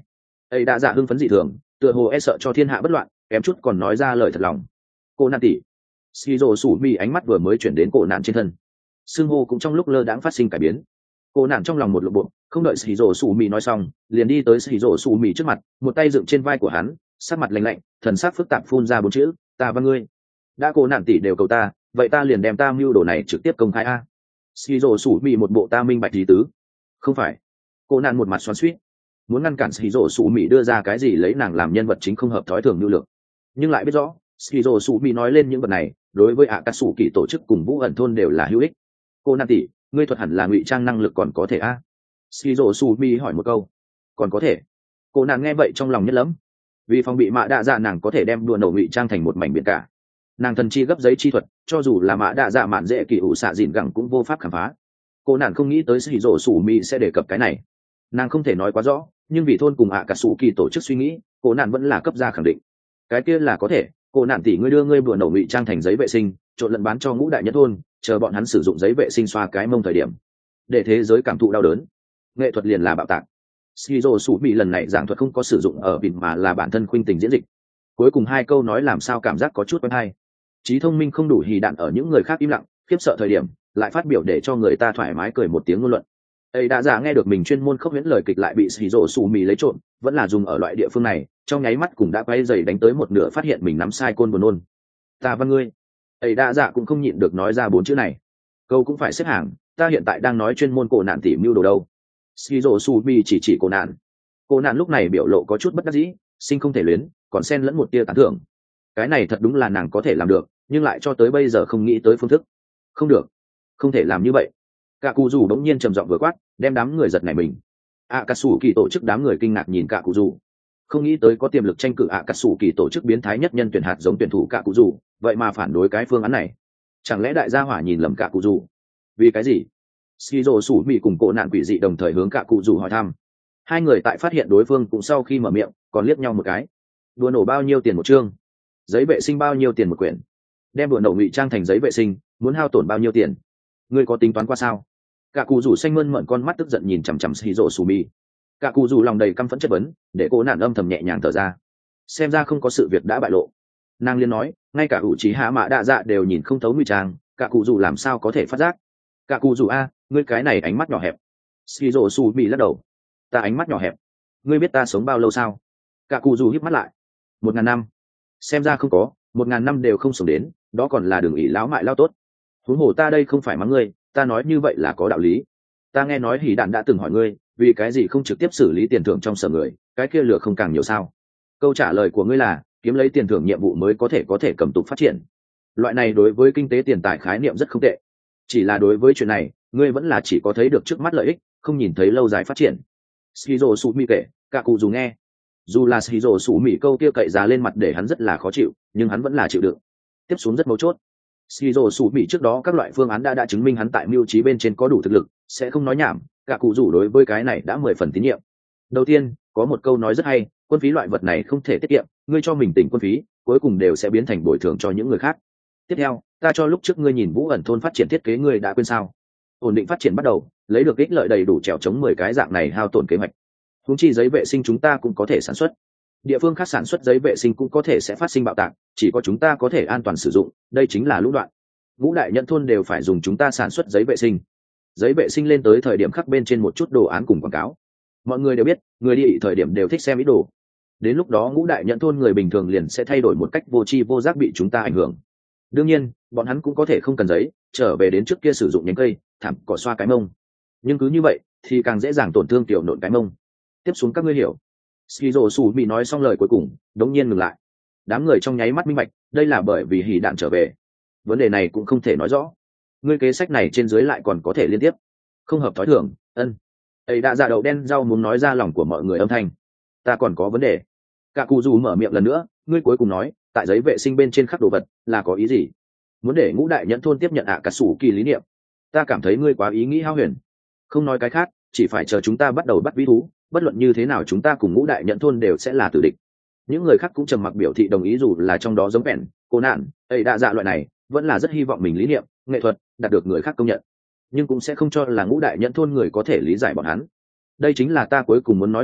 ấy đã dạ hưng phấn dị thường, tựa hồ e sợ cho thiên hạ bất loạn, kém chút còn nói ra lời thật lòng. Cô nạn tỷ. Skizo sủ mì ánh mắt vừa mới chuyển đến cổ nạn trên thân, xương hô cũng trong lúc lơ đãng phát sinh cải biến. Cô nạn trong lòng một lộ bộ, không đợi Skizo sủ mì nói xong, liền đi tới Skizo sủ mì trước mặt, một tay dựng trên vai của hắn, sắc mặt lạnh lạnh, thần sắc phức tạp phun ra bốn chữ: ta và ngươi. Đã cô nạn tỷ đều cầu ta, vậy ta liền đem ta mưu đồ này trực tiếp công khai a. Skizo sủ mì một bộ ta minh bạch lý tứ. Không phải. Cô nạn một mặt xoắn xuýt, muốn ngăn cản Skizo sủ mì đưa ra cái gì lấy nàng làm nhân vật chính không hợp thói thường nhu lược, nhưng lại biết rõ Skizo sủ mì nói lên những vật này đối với ạ cà sủ kỳ tổ chức cùng vũ ẩn thôn đều là hữu ích. Cô nạn tỷ, ngươi thuật hẳn là ngụy trang năng lực còn có thể a? À? Skizo sủ mì hỏi một câu. Còn có thể. Cô nạn nghe vậy trong lòng nhất lắm, vì phòng bị mạ đạ dạ nàng có thể đem đùa nổ ngụy trang thành một mảnh biển cả. Nàng thần chi gấp giấy chi thuật, cho dù là mạ đạ dạ mạn dễ kỳ ủ xạ dịn gẳng cũng vô pháp khám phá. Cô nàng không nghĩ tới Skizo sủ mì sẽ đề cập cái này. Nàng không thể nói quá rõ, nhưng vì thôn cùng ạ cà sủ kỳ tổ chức suy nghĩ, cô nạn vẫn là cấp ra khẳng định. Cái kia là có thể. Cô nạn tỷ, ngươi đưa ngươi bùa nổ ngụy trang thành giấy vệ sinh, trộn lẫn bán cho ngũ đại nhất thôn, chờ bọn hắn sử dụng giấy vệ sinh xoa cái mông thời điểm, để thế giới cảm thụ đau đớn. Nghệ thuật liền là bạo tạc. Skizo sủ bị lần này giảng thuật không có sử dụng ở vịt mà là bản thân khuynh tình diễn dịch. Cuối cùng hai câu nói làm sao cảm giác có chút quen hay. Trí thông minh không đủ hì đạn ở những người khác im lặng, khiếp sợ thời điểm, lại phát biểu để cho người ta thoải mái cười một tiếng ngôn luận. Ấy đã giả nghe được mình chuyên môn khốc huyễn lời kịch lại bị Skizo sủ mì lấy trộm, vẫn là dùng ở loại địa phương này, trong nháy mắt cũng đã quay giày đánh tới một nửa phát hiện mình nắm sai côn buồn nôn. Ta văn ngươi. Ấy đã giả cũng không nhịn được nói ra bốn chữ này. Câu cũng phải xếp hàng, ta hiện tại đang nói chuyên môn cổ nạn tỉ mưu đồ đâu. Skizo sủ mì chỉ chỉ cổ nạn. Cổ nạn lúc này biểu lộ có chút bất đắc dĩ, sinh không thể luyến, còn xen lẫn một tia tán thưởng. Cái này thật đúng là nàng có thể làm được, nhưng lại cho tới bây giờ không nghĩ tới phương thức. Không được, không thể làm như vậy. Cả cụ rủ đống nhiên trầm giọng vừa quát, đem đám người giật nảy mình. ạ cà sủ kỳ tổ chức đám người kinh ngạc nhìn cả cụ rủ, không nghĩ tới có tiềm lực tranh cử ạ cà sủ kỳ tổ chức biến thái nhất nhân tuyển hạt giống tuyển thủ cả cụ rủ, vậy mà phản đối cái phương án này. Chẳng lẽ đại gia hỏa nhìn lầm cả cụ rủ? Vì cái gì? Skizo sủ mì cùng cổ nạn quỷ dị đồng thời hướng cả cụ rủ hỏi thăm. Hai người tại phát hiện đối phương cũng sau khi mở miệng, còn liếc nhau một cái. Đùa nổ bao nhiêu tiền một chương? Giấy vệ sinh bao nhiêu tiền một quyển? Đem đùa nổ ngụy trang thành giấy vệ sinh, muốn hao tổn bao nhiêu tiền? Ngươi có tính toán qua sao? Cả cụ rủ xanh mơn mởn con mắt tức giận nhìn chằm chằm Skizo sủ mì. Cả cụ rủ lòng đầy căm phẫn chất vấn, để cô nạn âm thầm nhẹ nhàng thở ra. Xem ra không có sự việc đã bại lộ. Nàng liên nói, ngay cả ủ trí hạ mã đạ dạ đều nhìn không thấu ngụy trang, cả cụ rủ làm sao có thể phát giác? Cả cụ rủ a, ngươi cái này ánh mắt nhỏ hẹp. Skizo sủ mì lắc đầu. Ta ánh mắt nhỏ hẹp? Ngươi biết ta sống bao lâu sao? Cả cụ rủ híp mắt lại. Một ngàn năm. Xem ra không có, một ngàn năm đều không sống đến, đó còn là đường ỷ lão mại lao tốt. Huống hồ ta đây không phải mắng ngươi, ta nói như vậy là có đạo lý. Ta nghe nói hỉ đạn đã từng hỏi ngươi, vì cái gì không trực tiếp xử lý tiền thưởng trong sở người, cái kia lừa không càng nhiều sao? Câu trả lời của ngươi là kiếm lấy tiền thưởng nhiệm vụ mới có thể có thể cầm tục phát triển. Loại này đối với kinh tế tiền tài khái niệm rất không tệ. Chỉ là đối với chuyện này, ngươi vẫn là chỉ có thấy được trước mắt lợi ích, không nhìn thấy lâu dài phát triển. Skizo sủ mì kể, cả cụ dù nghe. Dù là Skizo sủ mì câu kia cậy giá lên mặt để hắn rất là khó chịu, nhưng hắn vẫn là chịu đựng. Tiếp xuống rất mấu chốt. Skizo sủ mì trước đó các loại phương án đã đã chứng minh hắn tại mưu trí bên trên có đủ thực lực, sẽ không nói nhảm, cả cụ rủ đối với cái này đã mười phần tín nhiệm. Đầu tiên, có một câu nói rất hay, quân phí loại vật này không thể tiết kiệm, ngươi cho mình tỉnh quân phí, cuối cùng đều sẽ biến thành bồi thường cho những người khác. Tiếp theo, ta cho lúc trước ngươi nhìn vũ ẩn thôn phát triển thiết kế ngươi đã quên sao? Ổn định phát triển bắt đầu, lấy được ích lợi đầy đủ trèo chống mười cái dạng này hao tổn kế hoạch. Huống chi giấy vệ sinh chúng ta cũng có thể sản xuất. Địa phương khác sản xuất giấy vệ sinh cũng có thể sẽ phát sinh bạo tạc, chỉ có chúng ta có thể an toàn sử dụng, đây chính là lũ đoạn. Ngũ đại nhận thôn đều phải dùng chúng ta sản xuất giấy vệ sinh. Giấy vệ sinh lên tới thời điểm khắc bên trên một chút đồ án cùng quảng cáo. Mọi người đều biết, người đi thời điểm đều thích xem ý đồ. Đến lúc đó ngũ đại nhận thôn người bình thường liền sẽ thay đổi một cách vô tri vô giác bị chúng ta ảnh hưởng. Đương nhiên, bọn hắn cũng có thể không cần giấy, trở về đến trước kia sử dụng nhánh cây, thảm cỏ xoa cái mông. Nhưng cứ như vậy, thì càng dễ dàng tổn thương tiểu nộn cái mông. Tiếp xuống các ngươi hiểu. Skizo sủ mì nói xong lời cuối cùng, đống nhiên ngừng lại. Đám người trong nháy mắt minh bạch, đây là bởi vì hỉ đạn trở về. Vấn đề này cũng không thể nói rõ. Ngươi kế sách này trên dưới lại còn có thể liên tiếp, không hợp thói thường. Ân. Ấy đã dạ đậu đen rau muốn nói ra lòng của mọi người âm thanh. Ta còn có vấn đề. Cả cụ dù mở miệng lần nữa, ngươi cuối cùng nói, tại giấy vệ sinh bên trên khắc đồ vật là có ý gì? Muốn để ngũ đại nhẫn thôn tiếp nhận ạ cả sủ kỳ lý niệm? Ta cảm thấy ngươi quá ý nghĩ hao huyền. Không nói cái khác, chỉ phải chờ chúng ta bắt đầu bắt vĩ thú, bất luận như thế nào chúng ta cùng ngũ đại nhẫn thôn đều sẽ là tử địch. Những người khác cũng trầm mặc biểu thị đồng ý, dù là trong đó giống bèn, cô nạn, ấy đã dạ loại này vẫn là rất hy vọng mình lý niệm, nghệ thuật đạt được người khác công nhận, nhưng cũng sẽ không cho là ngũ đại nhẫn thôn người có thể lý giải bọn hắn. Đây chính là ta cuối cùng muốn nói một chuyện,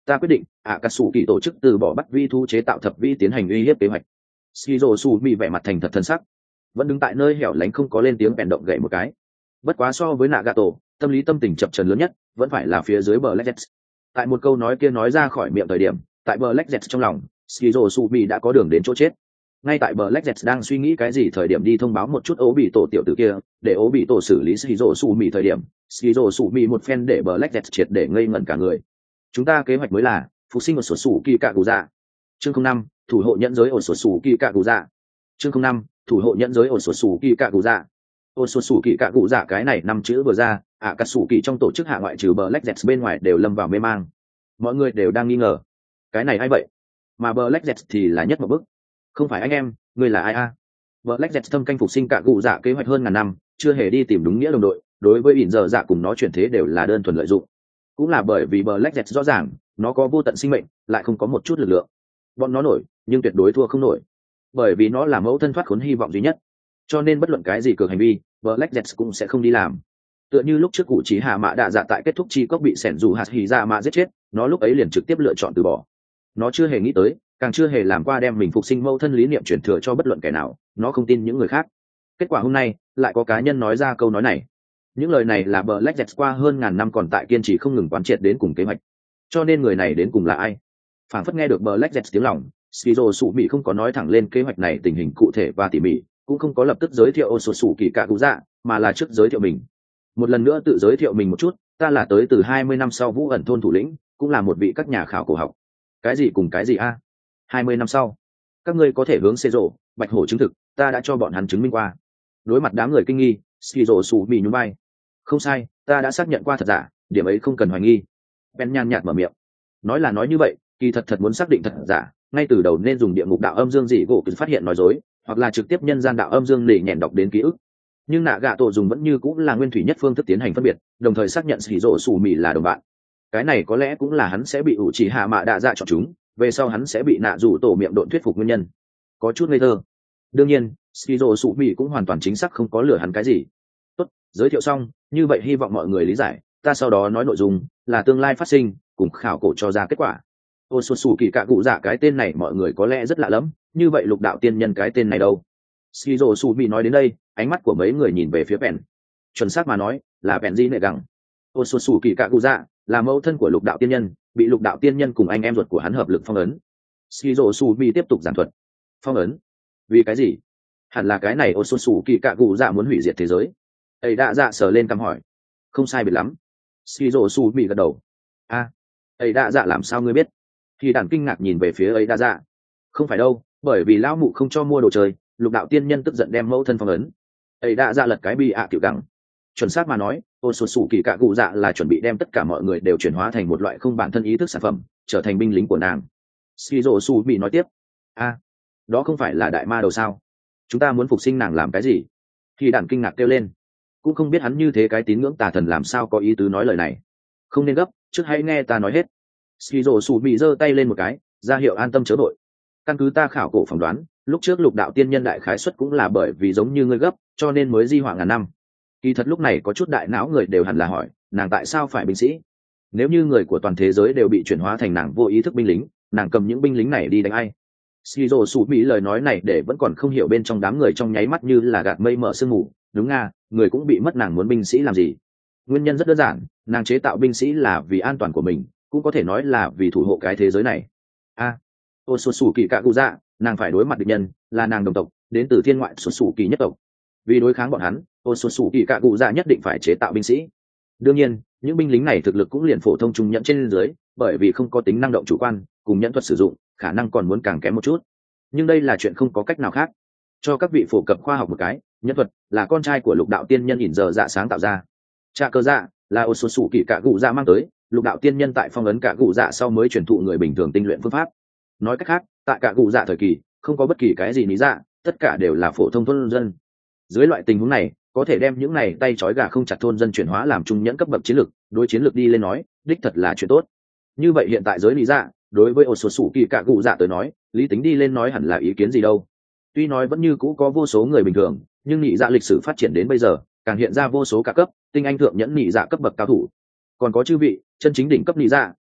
Ta quyết định ạ cà sủ kỳ tổ chức từ bỏ bắt vi thu chế tạo thập vi tiến hành uy hiếp kế hoạch. Skizo su bị vẻ mặt thành thật thân sắc, vẫn đứng tại nơi hẻo lánh không có lên tiếng bèn động gậy một cái. Bất quá so với Nagato, tâm lý tâm tình chập trần lớn nhất vẫn phải là phía dưới Black Jets. Tại một câu nói kia nói ra khỏi miệng thời điểm, tại Black Jets trong lòng, Skizo su bị đã có đường đến chỗ chết. Ngay tại Black Jets đang suy nghĩ cái gì thời điểm đi thông báo một chút ố bị tổ tiểu tử kia, để ố bị tổ xử lý Skizo su bị thời điểm, Skizo su bị một phen để Black Jets triệt để ngây ngẩn cả người. Chúng ta kế hoạch mới là phục sinh một số sủ kỳ cạ cụ dạ. Chương không năm, thủ hộ nhẫn giới ổn sổ sủ kỳ cạ cụ dạ. Chương không năm, thủ hộ nhẫn giới ổn sổ sủ kỳ cạ cụ dạ. Ổn sổ sủ kỳ cạ cụ dạ cái này năm chữ vừa ra, ạ cà sủ kỳ trong tổ chức hạ ngoại trừ Black Jets bên ngoài đều lâm vào mê mang. Mọi người đều đang nghi ngờ, cái này ai vậy? Mà Black Jets thì là nhất một bước. Không phải anh em, người là ai a? À? Black Jets thâm canh phục sinh cạ cụ dạ kế hoạch hơn ngàn năm, chưa hề đi tìm đúng nghĩa đồng đội, đối với ỉn giờ dạ cùng nó chuyển thế đều là đơn thuần lợi dụng. Cũng là bởi vì Black Jets rõ ràng, nó có vô tận sinh mệnh, lại không có một chút lực lượng. Bọn nó nổi, nhưng tuyệt đối thua không nổi, bởi vì nó là mẫu thân thoát khốn hy vọng duy nhất. Cho nên bất luận cái gì cường hành vi, Black Jets cũng sẽ không đi làm. Tựa như lúc trước cụ trí hạ mạ đạ dạ tại kết thúc chi cốc bị sẻn dù hạt hỉ dạ mạ giết chết, nó lúc ấy liền trực tiếp lựa chọn từ bỏ. Nó chưa hề nghĩ tới, càng chưa hề làm qua đem mình phục sinh mẫu thân lý niệm truyền thừa cho bất luận kẻ nào, nó không tin những người khác. Kết quả hôm nay, lại có cá nhân nói ra câu nói này. Những lời này là Black Jets qua hơn ngàn năm còn tại kiên trì không ngừng quán triệt đến cùng kế hoạch. Cho nên người này đến cùng là ai? Phản phất nghe được Black Jets tiếng lòng, Skizo sủ mị không có nói thẳng lên kế hoạch này tình hình cụ thể và tỉ mỉ, cũng không có lập tức giới thiệu ôn sổ sủ kỳ cạ cụ dạ, mà là trước giới thiệu mình. Một lần nữa tự giới thiệu mình một chút, ta là tới từ hai mươi năm sau Vũ ẩn thôn thủ lĩnh, cũng là một vị các nhà khảo cổ học. Cái gì cùng cái gì a? hai mươi năm sau, các ngươi có thể hướng xê rộ, bạch hổ chứng thực, ta đã cho bọn hắn chứng minh qua. Đối mặt đám người kinh nghi, Skizo sủ mị nhún vai. Không sai, ta đã xác nhận qua thật giả, điểm ấy không cần hoài nghi. Ben nhàn nhạt mở miệng. Nói là nói như vậy, kỳ thật thật muốn xác định thật giả, ngay từ đầu nên dùng địa ngục đạo âm dương dị gỗ phát hiện nói dối, hoặc là trực tiếp nhân gian đạo âm dương để nhẹn đọc đến ký ức. Nhưng nạ gạ tổ dùng vẫn như cũng là nguyên thủy nhất phương thức tiến hành phân biệt, đồng thời xác nhận xỉ rộ sủ mì là đồng bạn. Cái này có lẽ cũng là hắn sẽ bị ủ chỉ hạ mạ đạ dạ chọn chúng, về sau hắn sẽ bị nạ rủ tổ miệng độn thuyết phục nguyên nhân. Có chút ngây thơ. Đương nhiên, xỉ rộ sủ mì cũng hoàn toàn chính xác không có lừa hắn cái gì. Tốt, giới thiệu xong, như vậy hy vọng mọi người lý giải, ta sau đó nói nội dung là tương lai phát sinh, cùng khảo cổ cho ra kết quả. Ô sô sù kỳ cạ cụ dạ cái tên này mọi người có lẽ rất lạ lẫm, như vậy lục đạo tiên nhân cái tên này đâu? Skizo su bị nói đến đây, ánh mắt của mấy người nhìn về phía Pen. Chuẩn xác mà nói, là Pen di nệ gẳng. Ô sô sù kỳ cạ cụ dạ là mẫu thân của lục đạo tiên nhân, bị lục đạo tiên nhân cùng anh em ruột của hắn hợp lực phong ấn. Skizo su bị tiếp tục giảng thuật. Phong ấn? Vì cái gì? Hẳn là cái này ô sô sù kỳ cạ cụ dạ muốn hủy diệt thế giới. Ấy đã dạ sờ lên cằm hỏi. Không sai biệt lắm. Skizo su bị gật đầu. A, ấy đã dạ làm sao ngươi biết? Thì đàn kinh ngạc nhìn về phía ấy đã dạ. Không phải đâu, bởi vì lão mụ không cho mua đồ chơi, lục đạo tiên nhân tức giận đem mẫu thân phong ấn. Ấy đã dạ lật cái bi ạ tiểu gẳng. Chuẩn xác mà nói, ô sô sủ kỳ cạ cụ dạ là chuẩn bị đem tất cả mọi người đều chuyển hóa thành một loại không bản thân ý thức sản phẩm, trở thành binh lính của nàng. Skizo su bị nói tiếp. A, đó không phải là đại ma đầu sao? Chúng ta muốn phục sinh nàng làm cái gì? Thì đàn kinh ngạc kêu lên. Cũng không biết hắn như thế cái tín ngưỡng tà thần làm sao có ý tứ nói lời này. Không nên gấp, trước hãy nghe ta nói hết. Skizo su bị giơ tay lên một cái, ra hiệu an tâm chớ đội. Căn cứ ta khảo cổ phỏng đoán, lúc trước lục đạo tiên nhân đại khái xuất cũng là bởi vì giống như ngươi gấp, cho nên mới di họa ngàn năm. Kỳ thật lúc này có chút đại não người đều hẳn là hỏi, nàng tại sao phải binh sĩ? Nếu như người của toàn thế giới đều bị chuyển hóa thành nàng vô ý thức binh lính, nàng cầm những binh lính này đi đánh ai? Skizo su bị lời nói này để vẫn còn không hiểu bên trong đám người trong nháy mắt như là gạt mây mở sương mù. Đúng nga, người cũng bị mất, nàng muốn binh sĩ làm gì? Nguyên nhân rất đơn giản, nàng chế tạo binh sĩ là vì an toàn của mình, cũng có thể nói là vì thủ hộ cái thế giới này. A, ô sô sù kỳ cạ cụ dạ, nàng phải đối mặt địch nhân là nàng đồng tộc, đến từ thiên ngoại sô sù kỳ nhất tộc. Vì đối kháng bọn hắn, ô sô sù kỳ cạ cụ dạ nhất định phải chế tạo binh sĩ. Đương nhiên, những binh lính này thực lực cũng liền phổ thông trung nhẫn trên dưới, bởi vì không có tính năng động chủ quan, cùng nhẫn thuật sử dụng, khả năng còn muốn càng kém một chút. Nhưng đây là chuyện không có cách nào khác. Cho các vị phổ cập khoa học một cái, nhẫn thuật là con trai của lục đạo tiên nhân ỉn giờ dạ sáng tạo ra. Trà cơ dạ là ô sô sù kỳ cạ cụ dạ mang tới, lục đạo tiên nhân tại phong ấn cạ cụ dạ sau mới truyền thụ người bình thường tinh luyện phương pháp. Nói cách khác, tại cạ cụ dạ thời kỳ không có bất kỳ cái gì lý dạ, tất cả đều là phổ thông thôn dân. Dưới loại tình huống này, có thể đem những này tay trói gà không chặt thôn dân chuyển hóa làm trung nhẫn cấp bậc chiến lược, đối chiến lược đi lên nói, đích thật là chuyện tốt. Như vậy hiện tại giới lý dạ, đối với ô số sủ kỳ cạ cụ dạ tới nói, lý tính đi lên nói hẳn là ý kiến gì đâu. Tuy nói vẫn như cũ có vô số người bình thường, nhưng nhị dạ lịch sử phát triển đến bây giờ, càng hiện ra vô số cả cấp tinh anh thượng nhẫn nhị dạ cấp bậc cao thủ. Còn có chư vị chân chính đỉnh cấp nhị dạ,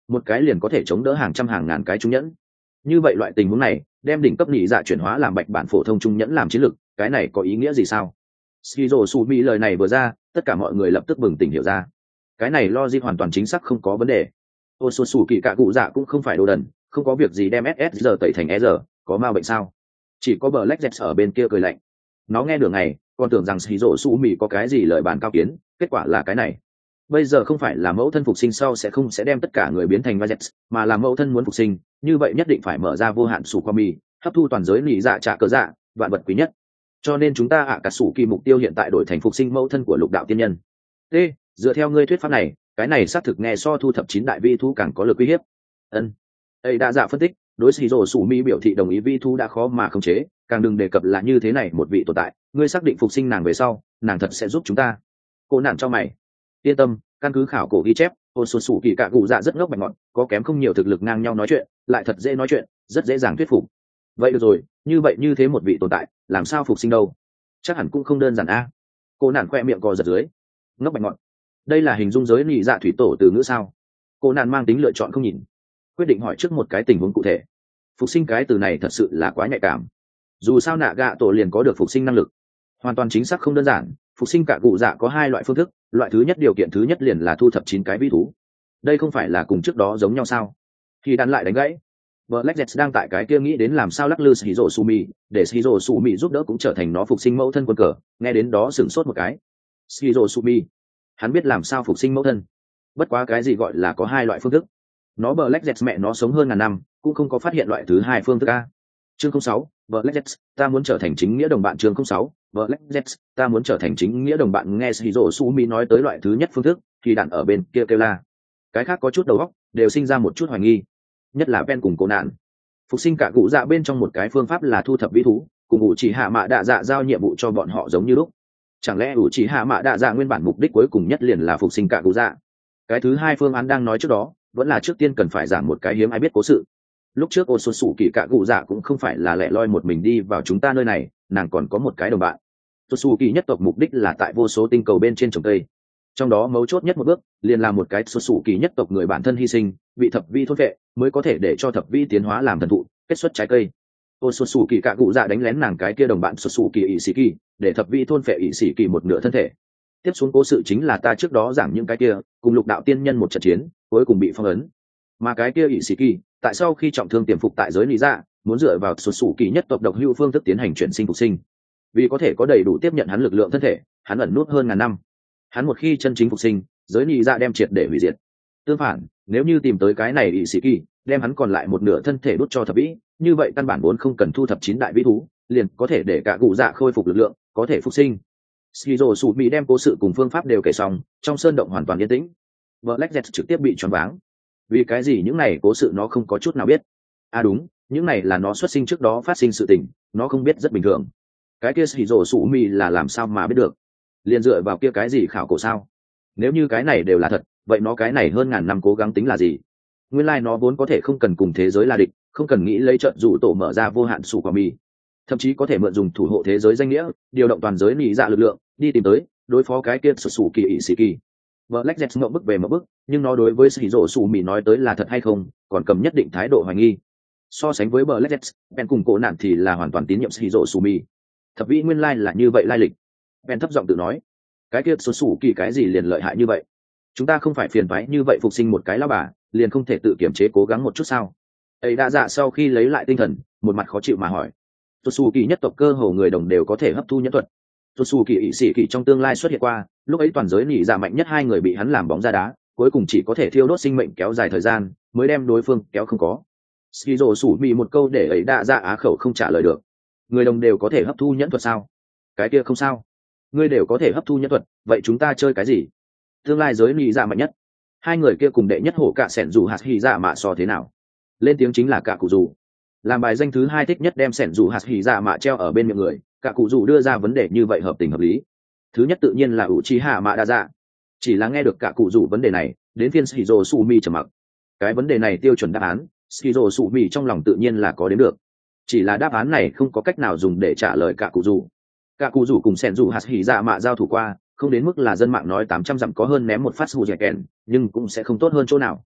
một cái liền có thể chống đỡ hàng trăm hàng ngàn cái trung nhẫn. Như vậy loại tình huống này đem đỉnh cấp nhị dạ chuyển hóa làm bạch bản phổ thông trung nhẫn làm chiến lực, cái này có ý nghĩa gì sao? Skizo Sumi lời này vừa ra, tất cả mọi người lập tức bừng tỉnh hiểu ra. Cái này logic hoàn toàn chính xác không có vấn đề. Osusu kỳ cạ cụ dạ cũng không phải đồ đần, không có việc gì đem ét ét giờ tẩy thành e rờ, có ma bệnh sao? Chỉ có Black Jet ở bên kia cười lạnh. Nó nghe được ngày, còn tưởng rằng Skizo Sumi có cái gì lời bàn cao kiến, kết quả là cái này. Bây giờ không phải là mẫu thân phục sinh sau sẽ không sẽ đem tất cả người biến thành Vazet, mà là mẫu thân muốn phục sinh, như vậy nhất định phải mở ra vô hạn sủ qua mì, hấp thu toàn giới nỉ dạ trả cờ dạ, vạn vật quý nhất. Cho nên chúng ta ạ cả sủ kỳ mục tiêu hiện tại đổi thành phục sinh mẫu thân của lục đạo tiên nhân. T, dựa theo ngươi thuyết pháp này, cái này xác thực nghe so thu thập chín đại vi thú càng có lực uy hiếp. Ân. Ấy đã dạ phân tích, đối Shiro Sủ Mi biểu thị đồng ý vi thú đã khó mà khống chế, càng đừng đề cập là như thế này một vị tồn tại, ngươi xác định phục sinh nàng về sau, nàng thật sẽ giúp chúng ta. Cô nản cho mày. Yên tâm, căn cứ khảo cổ ghi chép, Osusu kỳ cạ cụ dạ rất ngốc bạch ngọn, có kém không nhiều thực lực ngang nhau nói chuyện, lại thật dễ nói chuyện, rất dễ dàng thuyết phục. Vậy được rồi, như vậy như thế một vị tồn tại, làm sao phục sinh đâu? Chắc hẳn cũng không đơn giản a. Cô nản khoe miệng cò giật dưới. Ngốc bạch ngọn. Đây là hình dung giới nhị dạ thủy tổ từ ngữ sao? Cô nản mang tính lựa chọn không nhìn. Quyết định hỏi trước một cái tình huống cụ thể. Phục sinh cái từ này thật sự là quá nhạy cảm. Dù sao nạ gạ tổ liền có được phục sinh năng lực. Hoàn toàn chính xác không đơn giản, phục sinh cả cụ dạ có hai loại phương thức, loại thứ nhất điều kiện thứ nhất liền là thu thập chín cái vĩ thú. Đây không phải là cùng trước đó giống nhau sao? Khi đắn lại đánh gãy, Black Jet đang tại cái kia nghĩ đến làm sao lắc lư Shiro Sumi, để Shiro Sumi giúp đỡ cũng trở thành nó phục sinh mẫu thân quân cờ, nghe đến đó sửng sốt một cái. Shiro Sumi, hắn biết làm sao phục sinh mẫu thân. Bất quá cái gì gọi là có hai loại phương thức? Nó Black Jet mẹ nó sống hơn ngàn năm, cũng không có phát hiện loại thứ hai phương thức a. Chương không sáu, Black Jet, ta muốn trở thành chính nghĩa đồng bạn. Chương không sáu, Black Jet, ta muốn trở thành chính nghĩa đồng bạn. Nghe Shiro Sumi nói tới loại thứ nhất phương thức, thì đạn ở bên kia kêu la. Cái khác có chút đầu óc, đều sinh ra một chút hoài nghi. Nhất là Ben cùng Cố Nạn. Phục sinh cả cụ dạ bên trong một cái phương pháp là thu thập vĩ thú, cùng ủ chỉ hạ mạ đạ dạ giao nhiệm vụ cho bọn họ giống như lúc. Chẳng lẽ ủ chỉ hạ mạ đạ dạ nguyên bản mục đích cuối cùng nhất liền là phục sinh cả cụ dạ? Cái thứ hai phương án đang nói trước đó, vẫn là trước tiên cần phải giảng một cái hiếm ai biết cố sự. Lúc trước Osusu kỳ cả cụ dạ cũng không phải là lẻ loi một mình đi vào chúng ta nơi này, nàng còn có một cái đồng bạn. Osusu kỳ nhất tộc mục đích là tại vô số tinh cầu bên trên trồng cây. Trong đó mấu chốt nhất một bước liền là một cái Osusu kỳ nhất tộc người bản thân hy sinh, bị thập vi thôn vệ, mới có thể để cho thập vi tiến hóa làm thần thụ, kết xuất trái cây. Osusu kỳ cả cụ dạ đánh lén nàng cái kia đồng bạn Osusu kỳ ỷ sĩ kỳ, để thập vi thôn vệ ỷ sĩ kỳ một nửa thân thể. Tiếp xuống cố sự chính là ta trước đó giảng những cái kia, cùng lục đạo tiên nhân một trận chiến, cuối cùng bị phong ấn. Mà cái kia ỷ sĩ kỳ, tại sau khi trọng thương tiềm phục tại giới lý dạ, muốn dựa vào Osusu kỳ nhất tộc độc hữu phương thức tiến hành chuyển sinh phục sinh. Vì có thể có đầy đủ tiếp nhận hắn lực lượng thân thể, hắn ẩn nút hơn ngàn năm. Hắn một khi chân chính phục sinh, giới lý dạ đem triệt để hủy diệt. Tương phản, nếu như tìm tới cái này ỷ sĩ kỳ, đem hắn còn lại một nửa thân thể đút cho thập vĩ, như vậy căn bản vốn không cần thu thập chín đại vĩ thú, liền có thể để cả cụ dạ khôi phục lực lượng, có thể phục sinh. Shiro Sumi đem cố sự cùng phương pháp đều kể xong, trong sơn động hoàn toàn yên tĩnh. Black Jet trực tiếp bị choáng váng. Vì cái gì những này cố sự nó không có chút nào biết? À đúng, những này là nó xuất sinh trước đó phát sinh sự tình, nó không biết rất bình thường. Cái kia Shiro Sumi là làm sao mà biết được? Liền dựa vào kia cái gì khảo cổ sao? Nếu như cái này đều là thật, vậy nó cái này hơn ngàn năm cố gắng tính là gì? Nguyên lai like nó vốn có thể không cần cùng thế giới là địch, không cần nghĩ lấy trận dụ tổ mở ra vô hạn sủ quả mì, thậm chí có thể mượn dùng thủ hộ thế giới danh nghĩa, điều động toàn giới nỉ dạ lực lượng đi tìm tới đối phó cái kia sủ sủ kỳ ỷ sĩ kỳ. Black Jet ngậm bức về một bức, nhưng nó đối với sĩ rổ sủ mì nói tới là thật hay không, còn cầm nhất định thái độ hoài nghi. So sánh với Black Jet, Ben cùng Cố Nạn thì là hoàn toàn tín nhiệm sĩ rổ sủ mì. Thập vĩ nguyên lai like là như vậy lai lịch. Ben thấp giọng tự nói, cái kia sủ sủ kỳ cái gì liền lợi hại như vậy? Chúng ta không phải phiền toái như vậy phục sinh một cái lão bà, liền không thể tự kiểm chế cố gắng một chút sao? Ấy đã dạ sau khi lấy lại tinh thần, một mặt khó chịu mà hỏi. Osusu kỳ nhất tộc cơ hồ người đồng đều có thể hấp thu nhẫn thuật. Osusu kỳ ỷ sĩ kỳ trong tương lai xuất hiện qua, lúc ấy toàn giới nỉ dạ mạnh nhất hai người bị hắn làm bóng ra đá, cuối cùng chỉ có thể thiêu đốt sinh mệnh kéo dài thời gian, mới đem đối phương kéo không có. Skizo sủ mì một câu để ấy đã dạ á khẩu không trả lời được. Người đồng đều có thể hấp thu nhẫn thuật sao? Cái kia không sao. Ngươi đều có thể hấp thu nhẫn thuật, vậy chúng ta chơi cái gì? Tương lai giới nỉ dạ mạnh nhất. Hai người kia cùng đệ nhất hổ cả sẻn dù hạt hỉ dạ mạ so thế nào? Lên tiếng chính là cả cụ dù. Làm bài danh thứ hai thích nhất đem sẻn dù hạt hỉ dạ mạ treo ở bên miệng người, cả cụ dù đưa ra vấn đề như vậy hợp tình hợp lý. Thứ nhất tự nhiên là Uchiha Mạ Đa Dạ. Chỉ là nghe được cả cụ dù vấn đề này, đến phiên Shizo Sumi trầm mặc. Cái vấn đề này tiêu chuẩn đáp án, Shizo Sumi trong lòng tự nhiên là có đến được. Chỉ là đáp án này không có cách nào dùng để trả lời cả cụ dù. Cả cụ dù cùng sẻn dù hạt hỉ dạ mạ giao thủ qua, không đến mức là dân mạng nói tám trăm dặm có hơn ném một phát hù dẻ kèn, nhưng cũng sẽ không tốt hơn chỗ nào.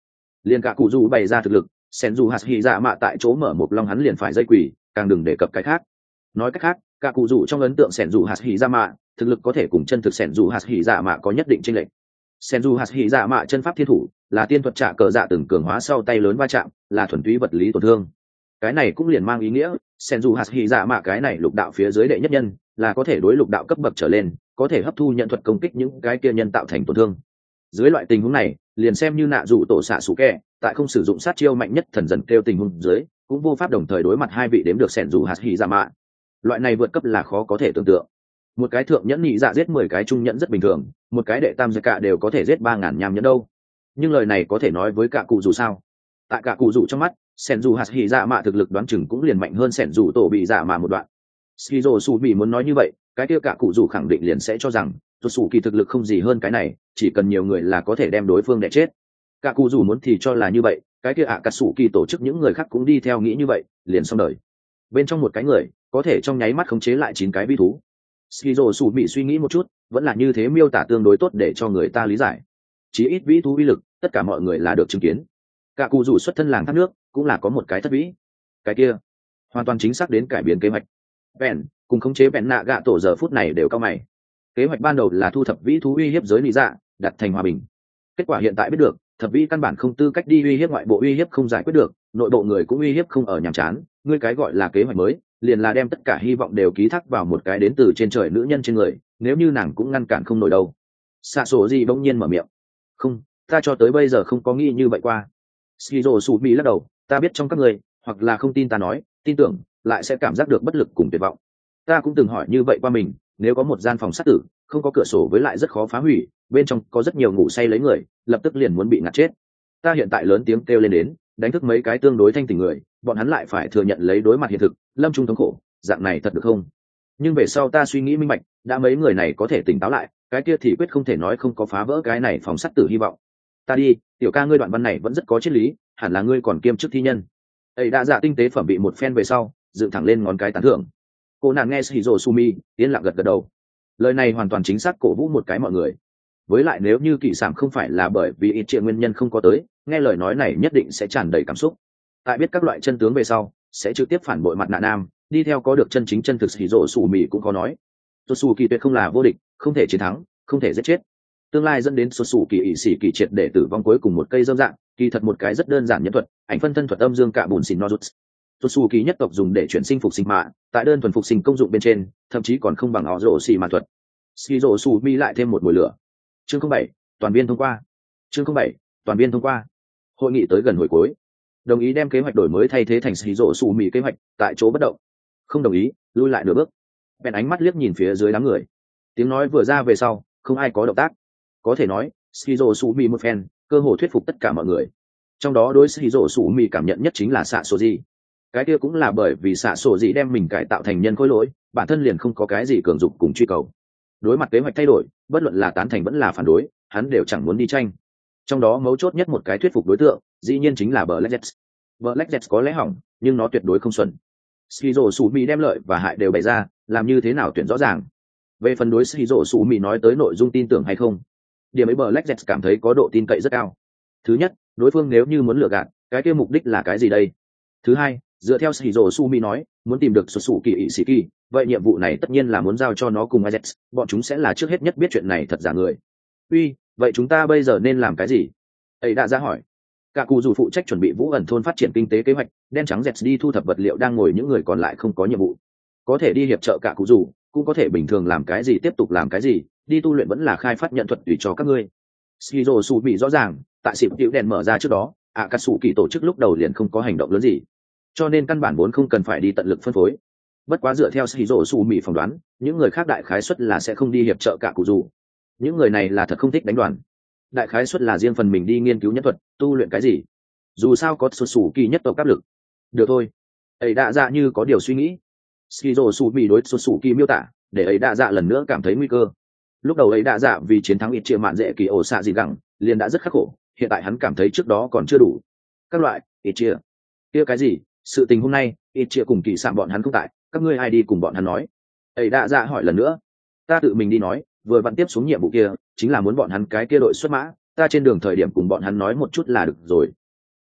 liền cả cụ dù bày ra thực lực, sen dù hạt hy dạ mạ tại chỗ mở một long hắn liền phải dây quỷ, càng đừng đề cập cái khác. Nói cách khác, cả cụ dù trong ấn tượng sen dù hạt hy dạ mạ thực lực có thể cùng chân thực sen dù hạt hy dạ mạ có nhất định chênh lệch. Sen dù hạt hy dạ mạ chân pháp thiên thủ là tiên thuật trả cờ dạ từng cường hóa sau tay lớn va chạm, là thuần túy vật lý tổn thương. Cái này cũng liền mang ý nghĩa sen dù hạt hy dạ mạ cái này lục đạo phía dưới đệ nhất nhân là có thể đối lục đạo cấp bậc trở lên, có thể hấp thu nhận thuật công kích những cái kia nhân tạo thành tổn thương. Dưới loại tình huống này, liền xem như nạ dụ tổ xạ sủ kẹ tại không sử dụng sát chiêu mạnh nhất thần dần kêu tình huống dưới cũng vô pháp đồng thời đối mặt hai vị đếm được sẻn dù hạt hỉ dạ mạ. Loại này vượt cấp là khó có thể tưởng tượng. Một cái thượng nhẫn nhị dạ giết mười cái trung nhẫn rất bình thường, một cái đệ tam dạ cả đều có thể giết ba ngàn nham nhẫn đâu. Nhưng lời này có thể nói với cả cụ dù sao? Tại cả cụ dù trong mắt, sẻn dù hạt hỉ dạ mạ thực lực đoán chừng cũng liền mạnh hơn sẻn dù tổ bị dạ mạ một đoạn. Skizo su bị muốn nói như vậy, cái kia cả cụ dù khẳng định liền sẽ cho rằng tuột sủ kỳ thực lực không gì hơn cái này, chỉ cần nhiều người là có thể đem đối phương đẻ chết. Cả cụ dù muốn thì cho là như vậy, cái kia ạ cà sủ kỳ tổ chức những người khác cũng đi theo nghĩ như vậy, liền xong đời. Bên trong một cái người có thể trong nháy mắt khống chế lại chín cái vi thú. Skizo su bị suy nghĩ một chút, vẫn là như thế miêu tả tương đối tốt để cho người ta lý giải. Chỉ ít vĩ thú uy lực, tất cả mọi người là được chứng kiến. Cả cụ dù xuất thân làng thác nước, cũng là có một cái thất vĩ. Cái kia hoàn toàn chính xác đến cải biến kế hoạch. Bèn cùng khống chế bèn nạ gạ tổ giờ phút này đều cao mày. Kế hoạch ban đầu là thu thập vĩ thú uy hiếp giới lý dạ, đặt thành hòa bình. Kết quả hiện tại biết được, thập vĩ căn bản không tư cách đi uy hiếp ngoại bộ, uy hiếp không giải quyết được, nội bộ người cũng uy hiếp không ở nhàm chán. Ngươi cái gọi là kế hoạch mới, liền là đem tất cả hy vọng đều ký thác vào một cái đến từ trên trời nữ nhân trên người, nếu như nàng cũng ngăn cản không nổi đâu. Xạ sổ gì bỗng nhiên mở miệng. Không, ta cho tới bây giờ không có nghĩ như vậy qua. Skizo sụ bị lắc đầu, ta biết trong các người, hoặc là không tin ta nói, tin tưởng, lại sẽ cảm giác được bất lực cùng tuyệt vọng. Ta cũng từng hỏi như vậy qua mình, nếu có một gian phòng sát tử, không có cửa sổ với lại rất khó phá hủy, bên trong có rất nhiều ngủ say lấy người, lập tức liền muốn bị ngạt chết. Ta hiện tại lớn tiếng kêu lên đến, đánh thức mấy cái tương đối thanh tỉnh người, bọn hắn lại phải thừa nhận lấy đối mặt hiện thực, lâm trung thống khổ, dạng này thật được không? Nhưng về sau ta suy nghĩ minh bạch, đã mấy người này có thể tỉnh táo lại, cái kia thì quyết không thể nói không có phá vỡ cái này phòng sát tử hy vọng. Ta đi, tiểu ca ngươi đoạn văn này vẫn rất có triết lý, hẳn là ngươi còn kiêm chức thi nhân. Ấy đã dạ tinh tế phẩm bị một phen về sau, dựng thẳng lên ngón cái tán thưởng. Cô nàng nghe Shizuo Sumi yên lặng gật gật đầu. Lời này hoàn toàn chính xác cổ vũ một cái mọi người. Với lại nếu như kỳ sản không phải là bởi vì ít chuyện nguyên nhân không có tới, nghe lời nói này nhất định sẽ tràn đầy cảm xúc. Tại biết các loại chân tướng về sau, sẽ trực tiếp phản bội mặt nạ nam, đi theo có được chân chính chân thực Shizuo Sumi cũng có nói. Tosu kỳ tuyệt không là vô địch, không thể chiến thắng, không thể giết chết. Tương lai dẫn đến Tosu kỳ ỷ sĩ kỳ triệt để tử vong cuối cùng một cây dâm dạng, kỳ thật một cái rất đơn giản nhân thuật, ảnh phân thân thuật âm dương cả bùn xỉn nozuts. Tosu kỳ nhất tộc dùng để chuyển sinh phục sinh mạ, tại đơn thuần phục sinh công dụng bên trên, thậm chí còn không bằng họ rổ xì mà thuật. Shizuo Sumi lại thêm một mùi lửa. Chương không bảy, toàn viên thông qua. Chương không bảy, toàn viên thông qua. Hội nghị tới gần hồi cuối, đồng ý đem kế hoạch đổi mới thay thế thành Shizuo Sumi kế hoạch, tại chỗ bất động. Không đồng ý, lui lại nửa bước. Bèn ánh mắt liếc nhìn phía dưới đám người. Tiếng nói vừa ra về sau, không ai có động tác. Có thể nói, Shizuo Sumi một phen, cơ hội thuyết phục tất cả mọi người. Trong đó đối Shizuo Sumi cảm nhận nhất chính là xạ số gì. Cái kia cũng là bởi vì xạ sổ gì đem mình cải tạo thành nhân khối lỗi, bản thân liền không có cái gì cường dục cùng truy cầu. Đối mặt kế hoạch thay đổi, bất luận là tán thành vẫn là phản đối, hắn đều chẳng muốn đi tranh. Trong đó mấu chốt nhất một cái thuyết phục đối tượng, dĩ nhiên chính là Black Jets. Black Jets có lẽ hỏng, nhưng nó tuyệt đối không xuẩn. Shizuo Sumi đem lợi và hại đều bày ra, làm như thế nào tuyển rõ ràng. Về phần đối Shizuo Sumi nói tới nội dung tin tưởng hay không, điểm ấy Black Jets cảm thấy có độ tin cậy rất cao. Thứ nhất, đối phương nếu như muốn lừa gạt, cái kia mục đích là cái gì đây? Thứ hai, dựa theo Shizuo Sumi nói, muốn tìm được xuất xù kỳ ỷ sĩ kỳ, vậy nhiệm vụ này tất nhiên là muốn giao cho nó cùng Azets, bọn chúng sẽ là trước hết nhất biết chuyện này thật giả người. Uy, vậy chúng ta bây giờ nên làm cái gì? Ấy đã ra hỏi. Cả cụ dù phụ trách chuẩn bị Vũ ẩn thôn phát triển kinh tế kế hoạch, đen trắng Zets đi thu thập vật liệu đang ngồi những người còn lại không có nhiệm vụ. Có thể đi hiệp trợ cả cụ dù, cũng có thể bình thường làm cái gì tiếp tục làm cái gì, đi tu luyện vẫn là khai phát nhận thuật tùy cho các ngươi. Shizuo Sumi rõ ràng, tại xịp hữu đèn mở ra trước đó, Akatsuki tổ chức lúc đầu liền không có hành động lớn gì, cho nên căn bản vốn không cần phải đi tận lực phân phối. Bất quá dựa theo Shizuo Sumi phỏng đoán, những người khác đại khái suất là sẽ không đi hiệp trợ cả cụ dù. Những người này là thật không thích đánh đoàn. Đại khái suất là riêng phần mình đi nghiên cứu nhân thuật, tu luyện cái gì. Dù sao có xuất xù kỳ nhất tộc áp lực. Được thôi. Ấy đã dạ như có điều suy nghĩ. Shizuo Sumi đối xuất xù kỳ miêu tả, để ấy đã dạ lần nữa cảm thấy nguy cơ. Lúc đầu ấy đã dạ vì chiến thắng ít chia mạn dễ kỳ ổ xạ gì gẳng, liền đã rất khắc khổ. Hiện tại hắn cảm thấy trước đó còn chưa đủ. Các loại ít chia, kia cái gì? Sự tình hôm nay, ít chia cùng kỳ sạm bọn hắn không tại, các ngươi ai đi cùng bọn hắn nói? Ấy đã dạ hỏi lần nữa. Ta tự mình đi nói, vừa vặn tiếp xuống nhiệm vụ kia, chính là muốn bọn hắn cái kia đội xuất mã, ta trên đường thời điểm cùng bọn hắn nói một chút là được rồi.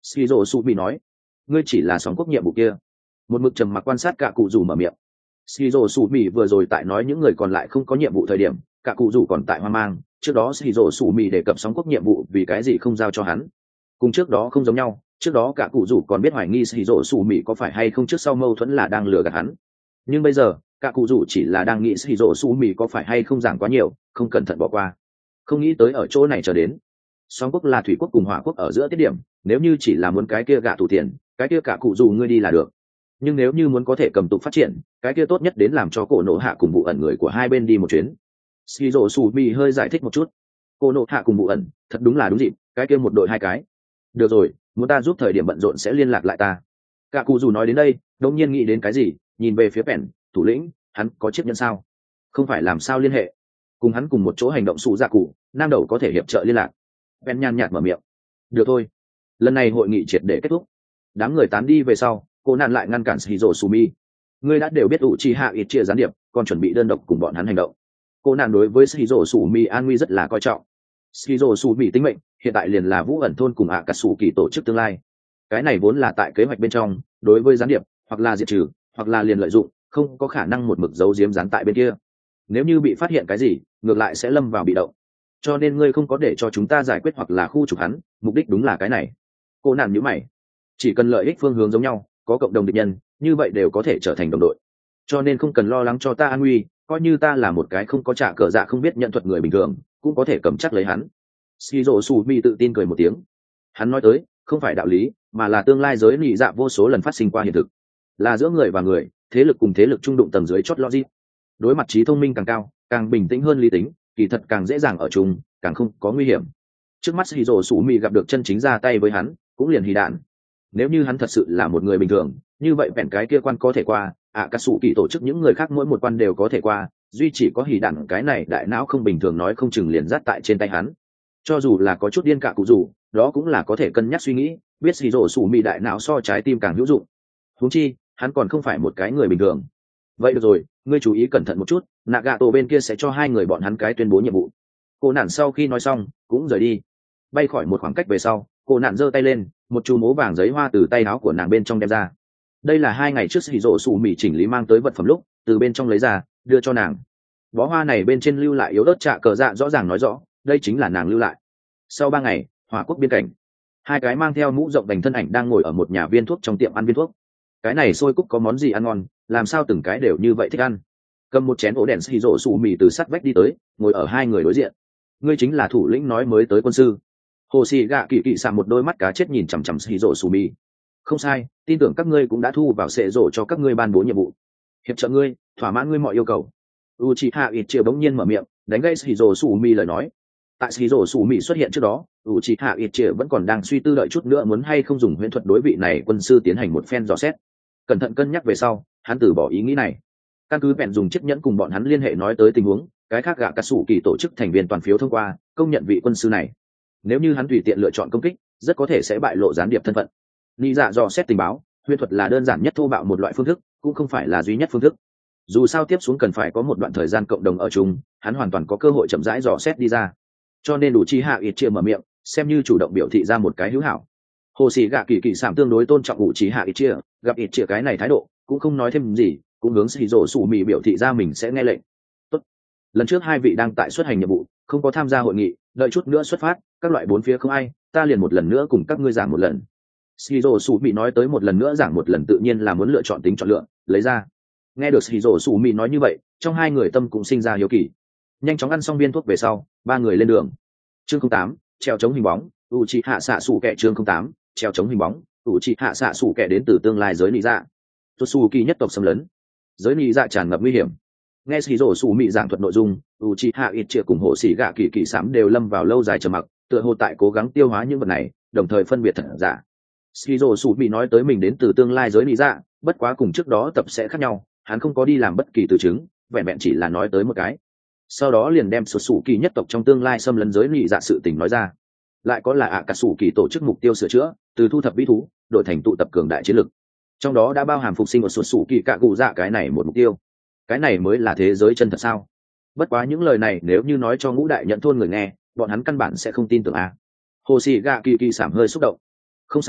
skizo su bị nói. Ngươi chỉ là sóng quốc nhiệm vụ kia. Một mực trầm mặc quan sát cả cụ rủ mở miệng. skizo su bị vừa rồi tại nói những người còn lại không có nhiệm vụ thời điểm, cả cụ rủ còn tại hoang mang. Trước đó skizo su bị đề cập sóng quốc nhiệm vụ vì cái gì không giao cho hắn. Cùng trước đó không giống nhau, trước đó cả cụ rủ còn biết hoài nghi skizo su bị có phải hay không trước sau mâu thuẫn là đang lừa gạt hắn. Nhưng bây giờ cả cụ rủ chỉ là đang nghĩ skizo su bị có phải hay không giảng quá nhiều, không cẩn thận bỏ qua. Không nghĩ tới ở chỗ này chờ đến. Sóng quốc là thủy quốc cùng hỏa quốc ở giữa tiết điểm, nếu như chỉ là muốn cái kia gạ thủ tiền, cái kia cả cụ dù ngươi đi là được. Nhưng nếu như muốn có thể cầm tụ phát triển, cái kia tốt nhất đến làm cho cổ nộ hạ cùng vụ ẩn người của hai bên đi một chuyến. Shizuo Sumi hơi giải thích một chút. Cổ nộ hạ cùng vụ ẩn, thật đúng là đúng dịp, cái kia một đội hai cái. Được rồi, muốn ta giúp thời điểm bận rộn sẽ liên lạc lại ta. Cả cụ dù nói đến đây, đột nhiên nghĩ đến cái gì, nhìn về phía Bèn, thủ lĩnh, hắn có chiếc nhẫn sao? Không phải làm sao liên hệ? Cùng hắn cùng một chỗ hành động sụ dạ cụ, nam đầu có thể hiệp trợ liên lạc. Ben nhàn nhạt mở miệng. Được thôi. Lần này hội nghị triệt để kết thúc. Đám người tán đi về sau, cô nạn lại ngăn cản Shizuo Sumi. Ngươi đã đều biết Uchiha Itachi gián điệp, còn chuẩn bị đơn độc cùng bọn hắn hành động. Cô nạn đối với Shizuo Sumi an nguy rất là coi trọng. Shizuo Sumi tính mệnh, hiện tại liền là Vũ ẩn thôn cùng Akatsuki tổ chức tương lai. Cái này vốn là tại kế hoạch bên trong, đối với gián điệp, hoặc là diệt trừ, hoặc là liền lợi dụng, không có khả năng một mực giấu giếm gián tại bên kia. Nếu như bị phát hiện cái gì, ngược lại sẽ lâm vào bị động. Cho nên ngươi không có để cho chúng ta giải quyết hoặc là khu trục hắn, mục đích đúng là cái này. Cô nạn nhíu mày. Chỉ cần lợi ích phương hướng giống nhau, có cộng đồng địch nhân, như vậy đều có thể trở thành đồng đội. Cho nên không cần lo lắng cho ta an nguy, coi như ta là một cái không có trả cờ dạ không biết nhận thuật người bình thường, cũng có thể cầm chắc lấy hắn. Shizuo Sumi tự tin cười một tiếng. Hắn nói tới, không phải đạo lý, mà là tương lai giới nị dạ vô số lần phát sinh qua hiện thực. Là giữa người và người, thế lực cùng thế lực trung đụng tầng dưới chót logic. Đối mặt trí thông minh càng cao, càng bình tĩnh hơn lý tính, kỳ thật càng dễ dàng ở chung, càng không có nguy hiểm. Trước mắt Shizuo Sumi gặp được chân chính ra tay với hắn, cũng liền hỉ đạn. Nếu như hắn thật sự là một người bình thường, như vậy vẹn cái kia quan có thể qua, Akatsuki tổ chức những người khác mỗi một quan đều có thể qua, duy chỉ có hỉ đạn cái này đại não không bình thường nói không chừng liền dắt tại trên tay hắn. Cho dù là có chút điên cả cụ dù, đó cũng là có thể cân nhắc suy nghĩ, biết Shizuo Sumi đại não so trái tim càng hữu dụng. Huống chi, hắn còn không phải một cái người bình thường. Vậy được rồi, ngươi chú ý cẩn thận một chút, Nagato bên kia sẽ cho hai người bọn hắn cái tuyên bố nhiệm vụ. Cô nạn sau khi nói xong, cũng rời đi. Bay khỏi một khoảng cách về sau, cô nạn giơ tay lên, một chùm ố vàng giấy hoa từ tay áo của nàng bên trong đem ra. Đây là hai ngày trước Shizuo Sumi chỉnh lý mang tới vật phẩm lúc, từ bên trong lấy ra, đưa cho nàng. Bó hoa này bên trên lưu lại yếu ớt trạ cờ dạ rõ ràng nói rõ, đây chính là nàng lưu lại. Sau ba ngày, Hỏa Quốc biên cảnh, hai cái mang theo mũ rộng đành thân ảnh đang ngồi ở một nhà viên thuốc trong tiệm ăn viên thuốc. Cái này xôi cúc có món gì ăn ngon, làm sao từng cái đều như vậy thích ăn. Cầm một chén ổ đèn Shizuo Sumi từ sắt vách đi tới, ngồi ở hai người đối diện. Ngươi chính là thủ lĩnh nói mới tới quân sư. Hồ Sĩ Gạ Kỳ Kỳ sạm một đôi mắt cá chết nhìn chằm chằm Shizuo Sumi. Không sai, tin tưởng các ngươi cũng đã thu vào sệ rổ cho các ngươi ban bố nhiệm vụ. Hiệp trợ ngươi, thỏa mãn ngươi mọi yêu cầu. Uchiha Itachi bỗng nhiên mở miệng, đánh gây Shizuo Sumi lời nói. Tại Shizuo Sumi xuất hiện trước đó, Uchiha Itachi vẫn còn đang suy tư đợi chút nữa muốn hay không dùng huyễn thuật đối vị này quân sư tiến hành một phen dò xét. Cẩn thận cân nhắc về sau, hắn từ bỏ ý nghĩ này. Căn cứ bèn dùng chiếc nhẫn cùng bọn hắn liên hệ nói tới tình huống, cái khác gạ cà sủ kỳ tổ chức thành viên toàn phiếu thông qua, công nhận vị quân sư này. Nếu như hắn tùy tiện lựa chọn công kích, rất có thể sẽ bại lộ gián điệp thân phận. Lý dạ dò xét tình báo, huyễn thuật là đơn giản nhất thô bạo một loại phương thức, cũng không phải là duy nhất phương thức. Dù sao tiếp xuống cần phải có một đoạn thời gian cộng đồng ở chung, hắn hoàn toàn có cơ hội chậm rãi dò xét đi ra. Cho nên đủ chi hạ ít chia mở miệng, xem như chủ động biểu thị ra một cái hữu hảo. Hồ Sĩ Gạ Kỳ Kỳ sạm tương đối tôn trọng đủ chi hạ ít chia, gặp ít chia cái này thái độ, cũng không nói thêm gì, cũng hướng Shizuo Sumi biểu thị ra mình sẽ nghe lệnh. Tốt. Lần trước hai vị đang tại xuất hành nhiệm vụ, không có tham gia hội nghị, đợi chút nữa xuất phát, các loại bốn phía không ai, ta liền một lần nữa cùng các ngươi giảng một lần. Shizuo Sumi nói tới một lần nữa giảng một lần tự nhiên là muốn lựa chọn tính chọn lựa, lấy ra. Nghe được Shizuo Sumi nói như vậy, trong hai người tâm cũng sinh ra hiếu kỳ. Nhanh chóng ăn xong viên thuốc về sau, ba người lên đường. Chương không tám, treo chống hình bóng, Uchiha Sasuke chương không tám, treo chống hình bóng, Uchiha Sasuke đến từ tương lai giới lý dạ. Totsuki nhất tộc xâm lấn, giới lý dạ tràn ngập nguy hiểm. Nghe Shizuo Sumi giảng thuật nội dung, Uchiha Itachi cùng Hồ Sĩ Gạ Kỳ Kỳ sám đều lâm vào lâu dài trầm mặc, tựa hồ tại cố gắng tiêu hóa những vật này, đồng thời phân biệt thật giả. Shizuo Sumi nói tới mình đến từ tương lai giới lý dạ, bất quá cùng trước đó tập sẽ khác nhau, hắn không có đi làm bất kỳ từ chứng, vẹn vẹn chỉ là nói tới một cái. Sau đó liền đem Totsuki nhất tộc trong tương lai xâm lấn giới lý dạ sự tình nói ra. Lại có là Akatsuki tổ chức mục tiêu sửa chữa, từ thu thập bí thú, đổi thành tụ tập cường đại chiến lực. Trong đó đã bao hàm phục sinh của Totsuki cả cụ dạ cái này một mục tiêu. Cái này mới là thế giới chân thật sao? Bất quá những lời này nếu như nói cho ngũ đại nhận thôn người nghe, bọn hắn căn bản sẽ không tin tưởng a. Hồ Sĩ Gạ Kỳ Kỳ sảm hơi xúc động. Không sai,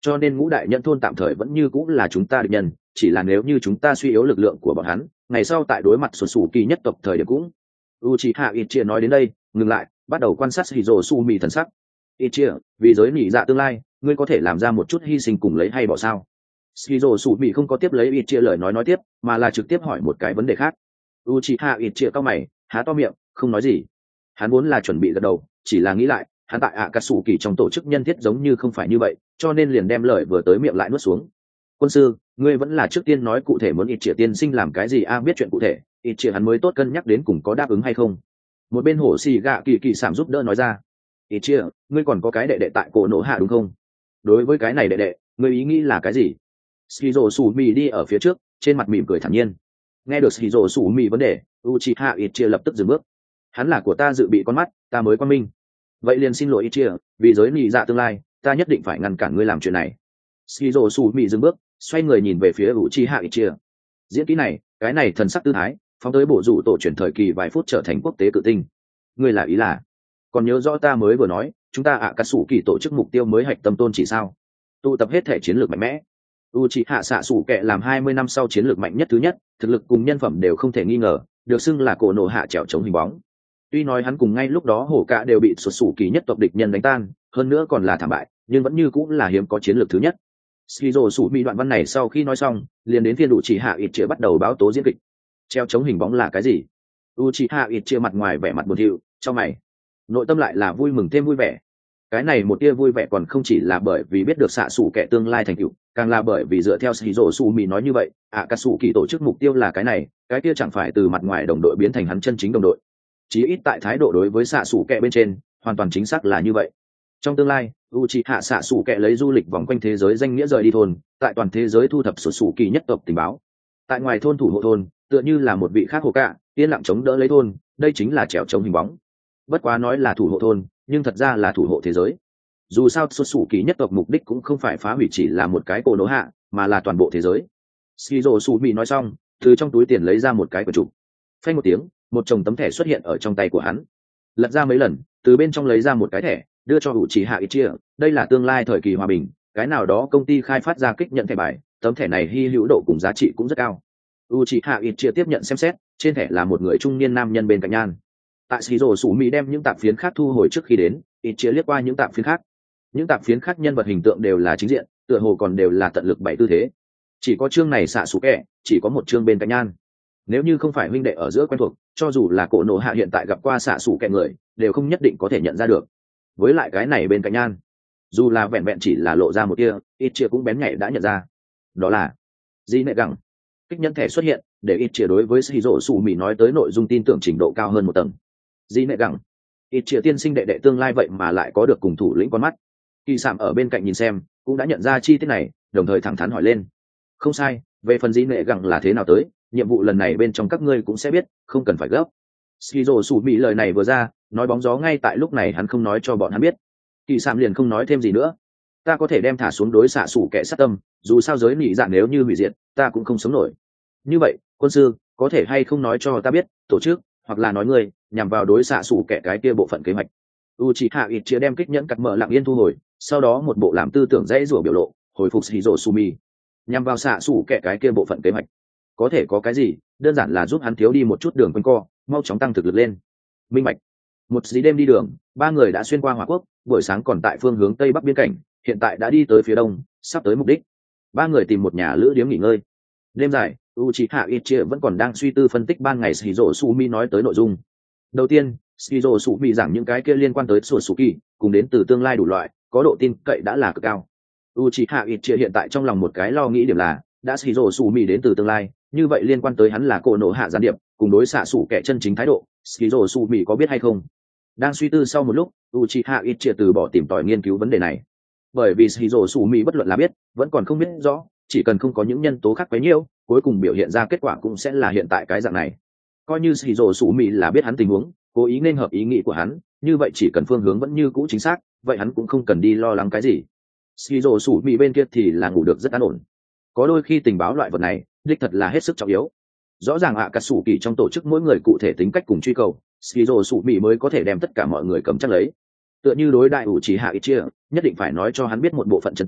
cho nên ngũ đại nhận thôn tạm thời vẫn như cũng là chúng ta địch nhân, chỉ là nếu như chúng ta suy yếu lực lượng của bọn hắn, ngày sau tại đối mặt sụt sù kỳ nhất tộc thời điểm cũng. Uchiha Itachi nói đến đây ngừng lại, bắt đầu quan sát Hizosumi thần sắc. Itachi, vì giới nỉ dạ tương lai, ngươi có thể làm ra một chút hy sinh cùng lấy hay bỏ sao? Hizosumi không có tiếp lấy Itachi lời nói nói tiếp, mà là trực tiếp hỏi một cái vấn đề khác. Uchiha Itachi cau mày, há to miệng, không nói gì. Hắn vốn là chuẩn bị gật đầu, chỉ là nghĩ lại, hắn tại Akatsuki trong tổ chức nhân thiết giống như không phải như vậy, cho nên liền đem lời vừa tới miệng lại nuốt xuống. Quân sư, ngươi vẫn là trước tiên nói cụ thể muốn Itachi tiên sinh làm cái gì a, biết chuyện cụ thể, Itachi hắn mới tốt cân nhắc đến cùng có đáp ứng hay không. Một bên hổ xì gạ kỳ kỳ sảm giúp đỡ nói ra. Itachi, ngươi còn có cái đệ đệ tại cổ nổ hạ đúng không? Đối với cái này đệ đệ, ngươi ý nghĩ là cái gì? Shizosumi đi ở phía trước, trên mặt mỉm cười thản nhiên. Nghe được Shizosumi vấn đề, Uchiha Itachi lập tức dừng bước. Hắn là của ta dự bị con mắt, ta mới quan minh. Vậy liền xin lỗi Itachi, vì giới nị dạ tương lai, ta nhất định phải ngăn cản ngươi làm chuyện này. Shizosumi dừng bước, xoay người nhìn về phía Uchiha Itachi. Diễn kỹ này, cái này thần sắc tư thái, phóng tới bộ rủ tổ chuyển thời kỳ vài phút trở thành quốc tế cự tinh. Ngươi là ý là? Còn nhớ rõ ta mới vừa nói, chúng ta ạ cà sủ kỳ tổ chức mục tiêu mới hạch tâm tôn chỉ sao? Tụ tập hết thể chiến lược mạnh mẽ. Uchiha xạ sủ kệ làm hai mươi năm sau chiến lược mạnh nhất thứ nhất, thực lực cùng nhân phẩm đều không thể nghi ngờ, được xưng là cổ nổ hạ trèo chống hình bóng. Tuy nói hắn cùng ngay lúc đó hổ cả đều bị sụt sủ kỳ nhất tộc địch nhân đánh tan, hơn nữa còn là thảm bại, nhưng vẫn như cũng là hiếm có chiến lược thứ nhất. Skizo sủ mi đoạn văn này sau khi nói xong, liền đến phiên Uchiha Itachi bắt đầu báo tố diễn kịch. Treo chống hình bóng là cái gì? Uchiha Itachi mặt ngoài vẻ mặt buồn thiu, trong mày, nội tâm lại là vui mừng thêm vui vẻ. Cái này một tia vui vẻ còn không chỉ là bởi vì biết được xạ sủ kẻ tương lai thành tựu, càng là bởi vì dựa theo Shizosumi nói như vậy, Akatsuki tổ chức mục tiêu là cái này, cái kia chẳng phải từ mặt ngoài đồng đội biến thành hắn chân chính đồng đội. Chí ít tại thái độ đối với xạ sủ kẻ bên trên, hoàn toàn chính xác là như vậy. Trong tương lai, Uchiha xạ sủ kẻ lấy du lịch vòng quanh thế giới danh nghĩa rời đi thôn, tại toàn thế giới thu thập sụt sủ kỳ nhất tộc tình báo. Tại ngoài thôn thủ hộ thôn, tựa như là một vị khác hồ cạ, yên lặng chống đỡ lấy thôn, đây chính là trèo chống hình bóng. Bất quá nói là thủ hộ thôn, nhưng thật ra là thủ hộ thế giới. Dù sao xuất xù kỳ nhất tộc mục đích cũng không phải phá hủy chỉ là một cái cổ nổ hạ, mà là toàn bộ thế giới. Shizosumi nói xong, từ trong túi tiền lấy ra một cái quyển trục. Phanh một tiếng, một chồng tấm thẻ xuất hiện ở trong tay của hắn. Lật ra mấy lần, từ bên trong lấy ra một cái thẻ, đưa cho Uchiha Itachi. Đây là tương lai thời kỳ hòa bình, cái nào đó công ty khai phát ra kích nhận thẻ bài, tấm thẻ này hy hữu độ cùng giá trị cũng rất cao. Uchiha Itachi tiếp nhận xem xét, trên thẻ là một người trung niên nam nhân bên cạnh nhan. Tại Shizosumi đem những tạp phiến khác thu hồi trước khi đến, Itachi liếc qua những tạp phiến khác. Những tạp phiến khác nhân vật hình tượng đều là chính diện, tựa hồ còn đều là tận lực bảy tư thế. Chỉ có chương này xạ sủ kẻ, chỉ có một chương bên cạnh nhan. Nếu như không phải huynh đệ ở giữa quen thuộc, cho dù là cổ nổ hạ hiện tại gặp qua xạ sủ kẻ người, đều không nhất định có thể nhận ra được. Với lại cái này bên cạnh nhan, dù là vẹn vẹn chỉ là lộ ra một tia, Itachi cũng bén nhạy đã nhận ra. Đó là Di Nệ Gẳng. Kích nhẫn thẻ xuất hiện, để Itachi đối với Shizosumi nói tới nội dung tin tưởng trình độ cao hơn một tầng. Di Nệ Gẳng, Itachi tiên sinh đệ đệ tương lai vậy mà lại có được cùng thủ lĩnh con mắt. Kỳ Sạm ở bên cạnh nhìn xem, cũng đã nhận ra chi tiết này, đồng thời thẳng thắn hỏi lên. Không sai, về phần Di Nệ Gẳng là thế nào tới, nhiệm vụ lần này bên trong các ngươi cũng sẽ biết, không cần phải gấp. Shizosumi lời này vừa ra, nói bóng gió ngay tại lúc này hắn không nói cho bọn hắn biết. Kỳ Sạm liền không nói thêm gì nữa. Ta có thể đem thả xuống đối xạ sủ kẻ sát tâm, dù sao giới nị dạ nếu như hủy diệt, ta cũng không sống nổi. Như vậy, quân sư, có thể hay không nói cho ta biết, tổ chức, hoặc là nói ngươi, nhằm vào đối xạ sủ kẻ cái kia bộ phận kế hoạch. Uchiha Itachi đem kích nhẫn cắt mở lặng yên thu hồi, sau đó một bộ làm tư tưởng dễ rủa biểu lộ, hồi phục Shizosumi. Nhằm vào xạ sủ kẻ cái kia bộ phận kế hoạch, có thể có cái gì, đơn giản là giúp hắn thiếu đi một chút đường quanh co, mau chóng tăng thực lực lên. Minh bạch. Một dí đêm đi đường, ba người đã xuyên qua Hỏa Quốc, buổi sáng còn tại phương hướng tây bắc biên cảnh, hiện tại đã đi tới phía đông, sắp tới mục đích. Ba người tìm một nhà lữ điếm nghỉ ngơi. Đêm dài, Uchiha Itachi vẫn còn đang suy tư phân tích ban ngày Shizosumi nói tới nội dung. Đầu tiên, Shizosumi giảng những cái kia liên quan tới Tsutsuki, cùng đến từ tương lai đủ loại, có độ tin cậy đã là cực cao. Uchiha Itachi hiện tại trong lòng một cái lo nghĩ điểm là, đã Shizosumi đến từ tương lai, như vậy liên quan tới hắn là cổ nổ hạ gián điệp, cùng đối xạ sủ kẻ chân chính thái độ, Shizosumi có biết hay không? Đang suy tư sau một lúc, Uchiha Itachi từ bỏ tìm tòi nghiên cứu vấn đề này. Bởi vì Shizosumi bất luận là biết, vẫn còn không biết rõ, chỉ cần không có những nhân tố khác quấy nhiễu, cuối cùng biểu hiện ra kết quả cũng sẽ là hiện tại cái dạng này. Coi như Shizosumi là biết hắn tình huống, cố ý nên hợp ý nghĩ của hắn, như vậy chỉ cần phương hướng vẫn như cũ chính xác, vậy hắn cũng không cần đi lo lắng cái gì. Shizosumi bên kia thì là ngủ được rất an ổn. Có đôi khi tình báo loại vật này, đích thật là hết sức trọng yếu. Rõ ràng Akatsuki trong tổ chức mỗi người cụ thể tính cách cùng truy cầu, Shizosumi mới có thể đem tất cả mọi người cầm chắc lấy. Tựa như đối đại Uchiha Itachi, nhất định phải nói cho hắn biết một bộ phận chân tướng,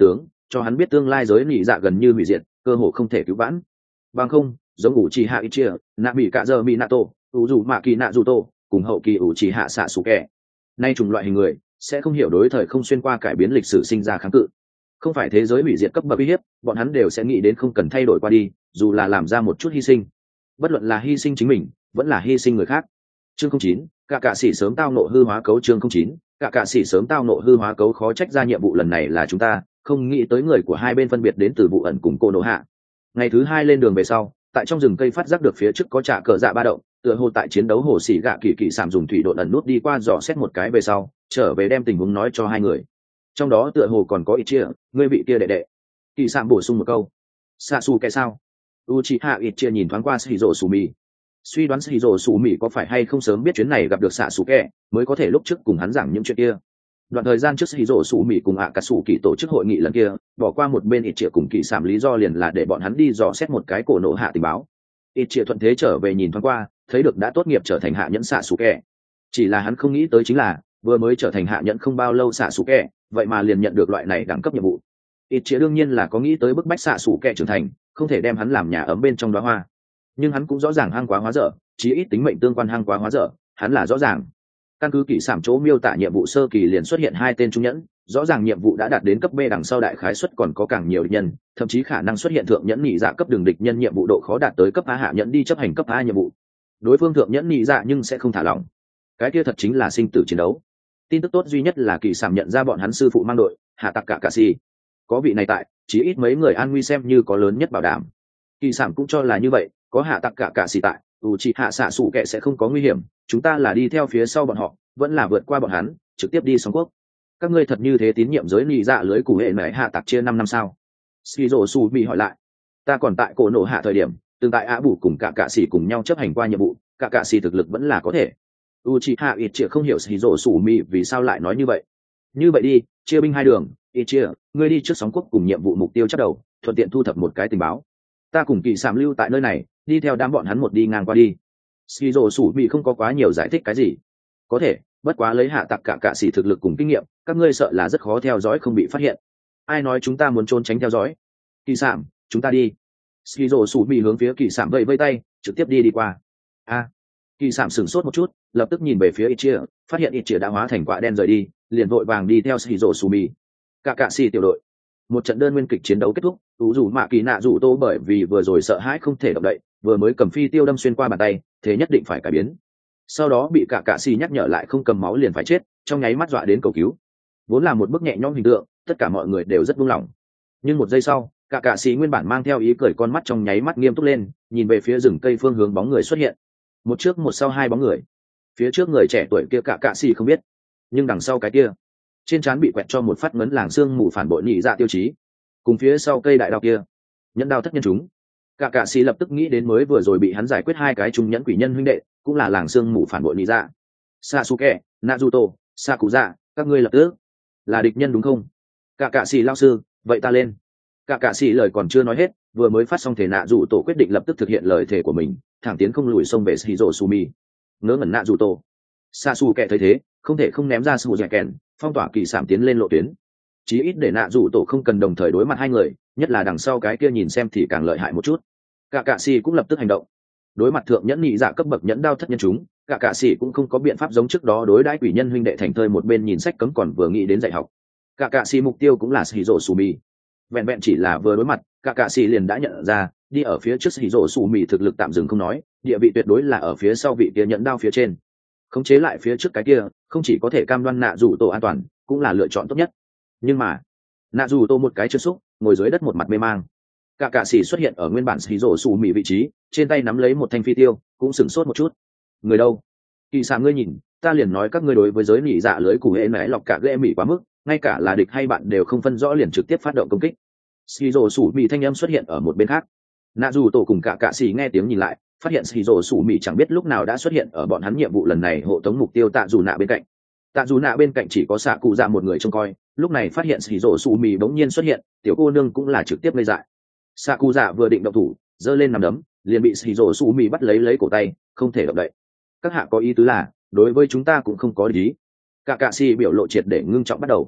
cho hắn biết tương lai giới nỉ dạ gần như hủy diệt, cơ hồ không thể cứu vãn. Bằng không, giống ủ trì hạ ít chia, nạ bị cả giờ mỹ nạ tổ, ủ dù mạ kỳ nạ dù tổ, cùng hậu kỳ ủ trì hạ xạ sủ kẻ. Nay chủng loại hình người sẽ không hiểu đối thời không xuyên qua cải biến lịch sử sinh ra kháng cự. Không phải thế giới hủy diệt cấp bậc uy hiếp, bọn hắn đều sẽ nghĩ đến không cần thay đổi qua đi, dù là làm ra một chút hy sinh. Bất luận là hy sinh chính mình, vẫn là hy sinh người khác. Chương không chín, cả cạ sĩ sớm tao nộ hư hóa cấu. Chương không chín, cả cạ sĩ sớm tao nộ hư hóa cấu. Khó trách ra nhiệm vụ lần này là chúng ta, không nghĩ tới người của hai bên phân biệt đến từ vụ ẩn cùng cô nổ hạ. Ngày thứ hai lên đường về sau, tại trong rừng cây phát giác được phía trước có trả cờ dạ ba động, tựa hồ tại chiến đấu hồ xỉ gạ kỳ kỳ sảm dùng thủy độn ẩn nút đi qua dò xét một cái về sau, trở về đem tình huống nói cho hai người. Trong đó tựa hồ còn có ít chia, ngươi vị kia đệ đệ. Kỳ sảm bổ sung một câu. Xạ xù cái sao? Uchiha ít chia nhìn thoáng qua Shiro Sumi, suy đoán Shiro Sumi có phải hay không sớm biết chuyến này gặp được xạ xù kẹ, mới có thể lúc trước cùng hắn giảng những chuyện kia. Đoạn thời gian trước Shiro Sumi cùng ạ cả sủ kỳ tổ chức hội nghị lần kia, bỏ qua một bên ít chia cùng kỳ sảm lý do liền là để bọn hắn đi dò xét một cái cổ nổ hạ tình báo. Ít chia thuận thế trở về nhìn thoáng qua, thấy được đã tốt nghiệp trở thành hạ nhẫn xạ xù kẹ. Chỉ là hắn không nghĩ tới chính là vừa mới trở thành hạ nhẫn không bao lâu xạ xù kẹ, vậy mà liền nhận được loại này đẳng cấp nhiệm vụ. Ít chia đương nhiên là có nghĩ tới bức bách xạ xù kẹ trưởng thành, không thể đem hắn làm nhà ấm bên trong đóa hoa. Nhưng hắn cũng rõ ràng hang quá hóa dở, chí ít tính mệnh tương quan hang quá hóa dở, hắn là rõ ràng. Căn cứ kỹ sảm chỗ miêu tả nhiệm vụ sơ kỳ liền xuất hiện hai tên trung nhẫn, rõ ràng nhiệm vụ đã đạt đến cấp B, đằng sau đại khái suất còn có càng nhiều địch nhân, thậm chí khả năng xuất hiện thượng nhẫn nhị dạ cấp đường địch nhân, nhiệm vụ độ khó đạt tới cấp A, hạ nhẫn đi chấp hành cấp A nhiệm vụ. Đối phương thượng nhẫn nhị dạ nhưng sẽ không thả lỏng. Cái kia thật chính là sinh tử chiến đấu. Tin tức tốt duy nhất là kỳ sảm nhận ra bọn hắn sư phụ mang đội, hạ tặc cả cà si. Có vị này tại, chí ít mấy người an nguy xem như có lớn nhất bảo đảm. Kỳ sảm cũng cho là như vậy, có hạ tặc cả cà si tại, ủ trị hạ xạ sủ kệ sẽ không có nguy hiểm, chúng ta là đi theo phía sau bọn họ, vẫn là vượt qua bọn hắn, trực tiếp đi sóng quốc. Các ngươi thật như thế tín nhiệm giới lì dạ lưới cụ hệ mẹ hạ tặc chia năm năm sao? Skizo su bị hỏi lại. Ta còn tại cổ nổ hạ thời điểm, từng tại á bù cùng cả cạ xỉ cùng nhau chấp hành qua nhiệm vụ, cả cạ xỉ thực lực vẫn là có thể. Uchiha Itchia không hiểu Skizo su mi vì sao lại nói như vậy. Như vậy đi, chia binh hai đường, Itchia, ngươi đi trước sóng quốc cùng nhiệm vụ mục tiêu chắc đầu, thuận tiện thu thập một cái tình báo. Ta cùng kỳ sảm lưu tại nơi này, đi theo đám bọn hắn một đi ngang qua đi. Skizo su mi không có quá nhiều giải thích cái gì. Có thể, bất quá lấy hạ tặc cả cạ xỉ thực lực cùng kinh nghiệm, các ngươi sợ là rất khó theo dõi không bị phát hiện. Ai nói chúng ta muốn trốn tránh theo dõi? Kỳ sảm, chúng ta đi. Skizo su mi hướng phía kỳ sảm vẫy vẫy tay, trực tiếp đi đi qua. A. Kỳ sảm sửng sốt một chút, lập tức nhìn về phía Itchia, phát hiện Itchia đã hóa thành quả đen rời đi, liền vội vàng đi theo Skizo su mi. Cả cạ xỉ tiểu đội. Một trận đơn nguyên kịch chiến đấu kết thúc, ủ rủ mạ kỳ nạ rủ tô bởi vì vừa rồi sợ hãi không thể động đậy, vừa mới cầm phi tiêu đâm xuyên qua bàn tay, thế nhất định phải cải biến. Sau đó bị cả cạ xì nhắc nhở lại không cầm máu liền phải chết, trong nháy mắt dọa đến cầu cứu. Vốn là một bức nhẹ nhõm hình tượng, tất cả mọi người đều rất buông lỏng. Nhưng một giây sau, cả cạ xì nguyên bản mang theo ý cười con mắt trong nháy mắt nghiêm túc lên, nhìn về phía rừng cây phương hướng bóng người xuất hiện. Một trước một sau hai bóng người. Phía trước người trẻ tuổi kia cả cạ xì không biết, nhưng đằng sau cái kia, trên trán bị quẹt cho một phát ngấn làng xương mù phản bội nhị dạ tiêu chí. Cùng phía sau cây đại đao kia, nhẫn đao thất nhân chúng. Cả cạ xì lập tức nghĩ đến mới vừa rồi bị hắn giải quyết hai cái trung nhẫn quỷ nhân huynh đệ, cũng là làng xương mù phản bội nhị dạ. Sasuke, Naruto, Sakuza, các ngươi lập tức là địch nhân đúng không? Cả cạ xì lao sư, vậy ta lên. Cả cạ xì lời còn chưa nói hết, vừa mới phát xong thể nạ rủ tổ quyết định lập tức thực hiện lời thề của mình, thẳng tiến không lùi xông về Shiro Sumi. Ngớ ngẩn nạ rủ tổ. Sasuke thấy thế, không thể không ném ra sự dẻ kèn, phong tỏa kỳ sảm tiến lên lộ tuyến. Chí ít để nạ rủ tổ không cần đồng thời đối mặt hai người, nhất là đằng sau cái kia nhìn xem thì càng lợi hại một chút. Cả cạ xì cũng lập tức hành động. Đối mặt thượng nhẫn nhị dạ cấp bậc nhẫn đao thất nhân chúng, cả cạ xì cũng không có biện pháp giống trước đó đối đãi quỷ nhân huynh đệ thành thơi một bên nhìn sách cấm còn vừa nghĩ đến dạy học. Cả cạ xì mục tiêu cũng là Shiro Sumi. Vẹn vẹn chỉ là vừa đối mặt, cả cạ xì liền đã nhận ra, đi ở phía trước Shiro Sumi thực lực tạm dừng không nói, địa vị tuyệt đối là ở phía sau vị kia nhẫn đao phía trên. Khống chế lại phía trước cái kia, không chỉ có thể cam đoan nạ rủ tổ an toàn, cũng là lựa chọn tốt nhất. Nhưng mà, nạ rủ tổ một cái chân xúc, ngồi dưới đất một mặt mê mang. Cả cạ xỉ xuất hiện ở nguyên bản Shiro Sumi vị trí, trên tay nắm lấy một thanh phi tiêu, cũng sửng sốt một chút. Người đâu? Kỳ sảm ngươi nhìn, ta liền nói các ngươi đối với giới nỉ dạ lưới củ hệ mẽ lọc cả ghê mỉ quá mức, ngay cả là địch hay bạn đều không phân rõ liền trực tiếp phát động công kích. Shiro Sumi thanh âm xuất hiện ở một bên khác. Nạ dù tổ cùng cả cạ xỉ nghe tiếng nhìn lại, phát hiện Shiro Sumi chẳng biết lúc nào đã xuất hiện ở bọn hắn nhiệm vụ lần này hộ tống mục tiêu tạ dù nạ bên cạnh. Tạ dù nạ bên cạnh chỉ có xạ cụ dạ một người trông coi, lúc này phát hiện Shiro Sumi bỗng nhiên xuất hiện, tiểu cô nương cũng là trực tiếp lây dại. Xạ cụ dạ vừa định động thủ, giơ lên nằm đấm, liền bị Shiro Sumi bắt lấy lấy cổ tay, không thể động đậy. Các hạ có ý tứ là, đối với chúng ta cũng không có ý. Cả cạ xì biểu lộ triệt để ngưng trọng bắt đầu.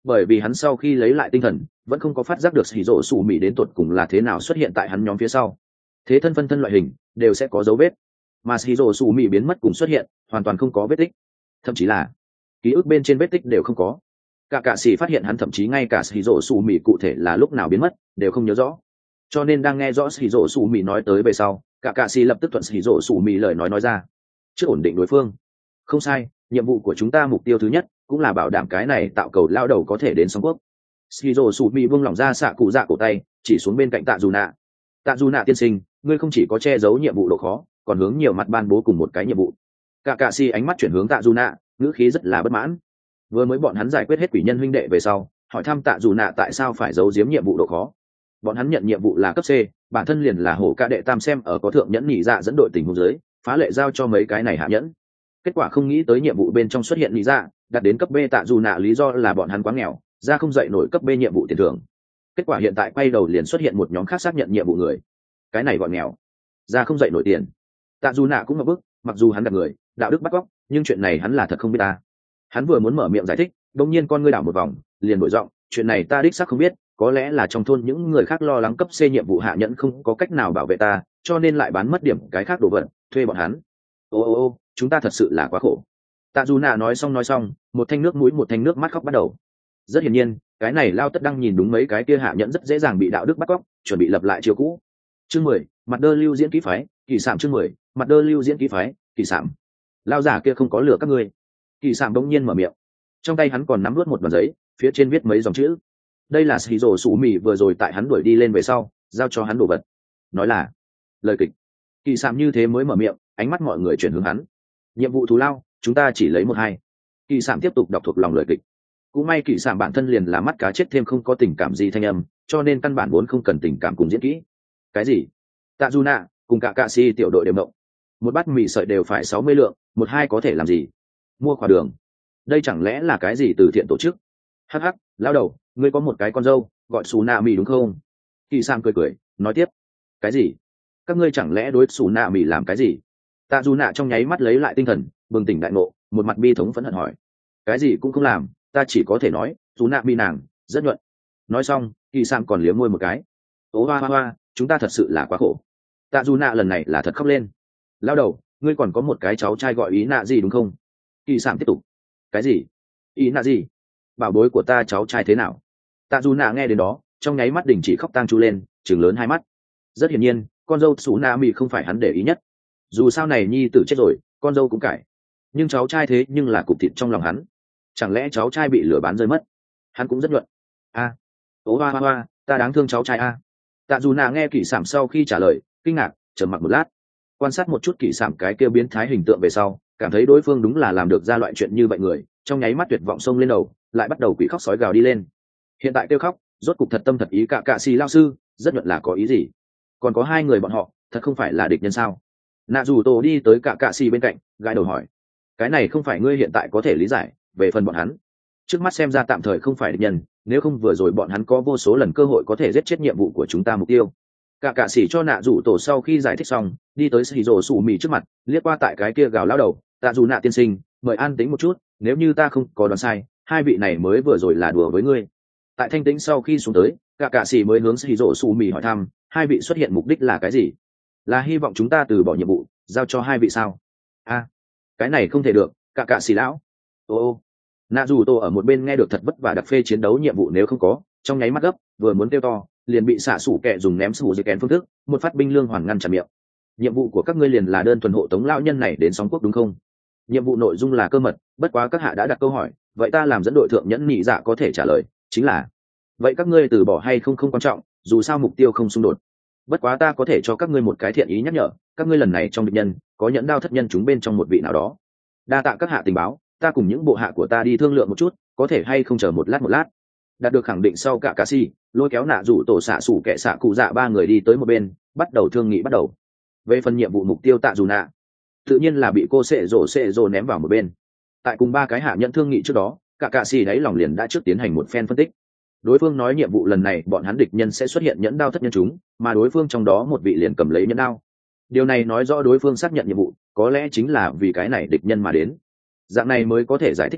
bởi vì hắn sau khi lấy lại tinh thần vẫn không có phát giác được hỉ rổ xù mì đến tột cùng là thế nào xuất hiện tại hắn nhóm phía sau. Thế thân phân thân loại hình đều sẽ có dấu vết, mà hỉ rổ xù mì biến mất cùng xuất hiện hoàn toàn không có vết tích, thậm chí là ký ức bên trên vết tích đều không có. Cả cạ sĩ phát hiện hắn thậm chí ngay cả hỉ rổ xù mì cụ thể là lúc nào biến mất đều không nhớ rõ, cho nên đang nghe rõ hỉ rổ xù mì nói tới về sau, cả cạ sĩ lập tức thuận hỉ rổ xù mì lời nói nói ra. Trước ổn định đối phương. Không sai, nhiệm vụ của chúng ta mục tiêu thứ nhất cũng là bảo đảm cái này tạo cầu lao đầu có thể đến sóng quốc. Skizo Sumi buông lỏng ra xạ cụ dạ cổ tay, chỉ xuống bên cạnh Tạ Dù Nạ. Tạ Dù Nạ tiên sinh, ngươi không chỉ có che giấu nhiệm vụ độ khó, còn hướng nhiều mặt ban bố cùng một cái nhiệm vụ. Cả Cạ Si ánh mắt chuyển hướng Tạ Dù Nạ, ngữ khí rất là bất mãn. Vừa mới bọn hắn giải quyết hết quỷ nhân huynh đệ về sau, hỏi thăm Tạ Dù Nạ tại sao phải giấu giếm nhiệm vụ độ khó. Bọn hắn nhận nhiệm vụ là cấp C, bản thân liền là hổ ca đệ tam xem ở có thượng nhẫn nhị dạ dẫn đội tình huống dưới, phá lệ giao cho mấy cái này hạ nhẫn. Kết quả không nghĩ tới nhiệm vụ bên trong xuất hiện nhị dạ, đạt đến cấp B. Tạ Dù Nạ lý do là bọn hắn quá nghèo, ra không dậy nổi cấp B nhiệm vụ tiền thưởng. Kết quả hiện tại quay đầu liền xuất hiện một nhóm khác xác nhận nhiệm vụ người, cái này gọi nghèo, ra không dậy nổi tiền. Tạ Dù Nạ cũng ngập bức, mặc dù hắn đặt người đạo đức bắt cóc, nhưng chuyện này hắn là thật không biết ta. Hắn vừa muốn mở miệng giải thích, đột nhiên con ngươi đảo một vòng, liền đổi giọng, chuyện này ta đích xác không biết, có lẽ là trong thôn những người khác lo lắng cấp C nhiệm vụ hạ nhẫn không có cách nào bảo vệ ta, cho nên lại bán mất điểm cái khác đồ vật, thuê bọn hắn. Ô ô ô, chúng ta thật sự là quá khổ. Tạ Dù Nạ nói xong nói xong, một thanh nước mũi một thanh nước mắt khóc bắt đầu. Rất hiển nhiên, cái này Lao Tất đang nhìn đúng mấy cái kia hạ nhẫn rất dễ dàng bị đạo đức bắt cóc, chuẩn bị lập lại chiều cũ. Chương mười, mặt đơ lưu diễn ký phái, kỳ sạm. Chương mười, mặt đơ lưu diễn ký phái, kỳ sạm. Lao giả kia không có lừa các ngươi. Kỳ sạm bỗng nhiên mở miệng, trong tay hắn còn nắm nuốt một bản giấy, phía trên viết mấy dòng chữ. Đây là xì rổ sủ mì vừa rồi tại hắn đuổi đi lên về sau, giao cho hắn đồ vật. Nói là lời kịch. Kỳ sạm như thế mới mở miệng, ánh mắt mọi người chuyển hướng hắn. Nhiệm vụ thù lao, chúng ta chỉ lấy một hai. Kỳ sạm tiếp tục đọc thuộc lòng lời kịch. Cũng may kỳ sạm bản thân liền là mắt cá chết thêm không có tình cảm gì thanh âm, cho nên căn bản vốn không cần tình cảm cùng diễn kỹ. Cái gì? Tạ Dù Nạ cùng cả cạ si tiểu đội đều động. Một bát mì sợi đều phải sáu mươi lượng, một hai có thể làm gì? Mua khóa đường. Đây chẳng lẽ là cái gì từ thiện tổ chức? Hắc hắc, lao đầu, ngươi có một cái con dâu, gọi Sú Nạ Mì đúng không? Kỳ sạm cười cười, nói tiếp. Cái gì? Các ngươi chẳng lẽ đối Sú Nạ Mì làm cái gì? Tạ Dù Nạ trong nháy mắt lấy lại tinh thần, bừng tỉnh đại ngộ, một mặt bi thống phẫn hận hỏi. Cái gì cũng không làm, ta chỉ có thể nói, Sú Nạ Mì nàng rất nhuận. Nói xong, Kỳ sạm còn liếm môi một cái. Ô hoa hoa hoa, chúng ta thật sự là quá khổ. Tạ Dù Nạ lần này là thật khóc lên. Lao đầu, ngươi còn có một cái cháu trai gọi Ý Nạ gì đúng không? Kỳ sạm tiếp tục. Cái gì? Ý Nạ gì? Bảo bối của ta cháu trai thế nào? Tạ Dù Nạ nghe đến đó, trong nháy mắt đình chỉ khóc tang chu lên, trừng lớn hai mắt. Rất hiển nhiên, con dâu Sú Nạ Mì không phải hắn để ý nhất. Dù sao này nhi tử chết rồi, con dâu cũng cải, nhưng cháu trai thế nhưng là cục thịt trong lòng hắn. Chẳng lẽ cháu trai bị lửa bán rơi mất? Hắn cũng rất nhuận. A, à, ố hoa hoa hoa, ta đáng thương cháu trai a. Tạ Dù Nạ nghe Kỷ Sảm sau khi trả lời, kinh ngạc, trầm mặc một lát, quan sát một chút Kỷ Sảm cái kia biến thái hình tượng về sau, cảm thấy đối phương đúng là làm được ra loại chuyện như vậy người, trong nháy mắt tuyệt vọng xông lên đầu, lại bắt đầu quỷ khóc sói gào đi lên. Hiện tại kêu khóc, rốt cục thật tâm thật ý cả cạ xì lao sư, rất nhuận là có ý gì? Còn có hai người bọn họ, thật không phải là địch nhân sao? Nạ Dù Tổ đi tới cả cạ xì bên cạnh, gãi đầu hỏi. Cái này không phải ngươi hiện tại có thể lý giải, về phần bọn hắn, trước mắt xem ra tạm thời không phải địch nhân, nếu không vừa rồi bọn hắn có vô số lần cơ hội có thể giết chết nhiệm vụ của chúng ta mục tiêu. Cả cạ xì cho Nạ Dù Tổ sau khi giải thích xong, đi tới xì rổ sủ mì trước mặt, liếc qua tại cái kia gào lao đầu, Tạ Dù Nạ tiên sinh, mời an tĩnh một chút, nếu như ta không có đoán sai, hai vị này mới vừa rồi là đùa với ngươi. Tại thanh tĩnh sau khi xuống tới, cả cạ xì mới hướng xì rổ sủ mì hỏi thăm, hai vị xuất hiện mục đích là cái gì? Là hy vọng chúng ta từ bỏ nhiệm vụ, giao cho hai vị sao? A, à, cái này không thể được, cả cạ xì lão. Ô ô, Nạ Dù Tô ở một bên nghe được thật vất vả đặc phê chiến đấu nhiệm vụ nếu không có, trong nháy mắt gấp, vừa muốn kêu to, liền bị xạ sủ kẹ dùng ném sủ dây kén phương thức, một phát binh lương hoàn ngăn chặn miệng. Nhiệm vụ của các ngươi liền là đơn thuần hộ tống lão nhân này đến sóng quốc đúng không? Nhiệm vụ nội dung là cơ mật, bất quá các hạ đã đặt câu hỏi, vậy ta làm dẫn đội thượng nhẫn nhị dạ có thể trả lời, chính là vậy các ngươi từ bỏ hay không không quan trọng, dù sao mục tiêu không xung đột. Bất quá ta có thể cho các ngươi một cái thiện ý nhắc nhở, các ngươi lần này trong địch nhân có nhẫn đao thất nhân chúng bên trong một vị nào đó. Đa tạ các hạ tình báo, ta cùng những bộ hạ của ta đi thương lượng một chút, có thể hay không chờ một lát một lát. Đạt được khẳng định sau cả cà si, lôi kéo Nạ Dù Tổ xạ sủ kẻ xạ cụ dạ ba người đi tới một bên, bắt đầu thương nghị bắt đầu. Về phần nhiệm vụ mục tiêu Tạ Dù Nạ, tự nhiên là bị cô sệ rổ sệ rổ ném vào một bên. Tại cùng ba cái hạ nhận thương nghị trước đó, cả cạ xì đáy lòng liền đã trước tiến hành một phen phân tích. Đối phương nói nhiệm vụ lần này bọn hắn địch nhân sẽ xuất hiện nhẫn đao thất nhân chúng, mà đối phương trong đó một vị liền cầm lấy nhẫn đao. Điều này nói rõ đối phương xác nhận nhiệm vụ, có lẽ chính là vì cái này địch nhân mà đến. Dạng này mới có thể giải thích được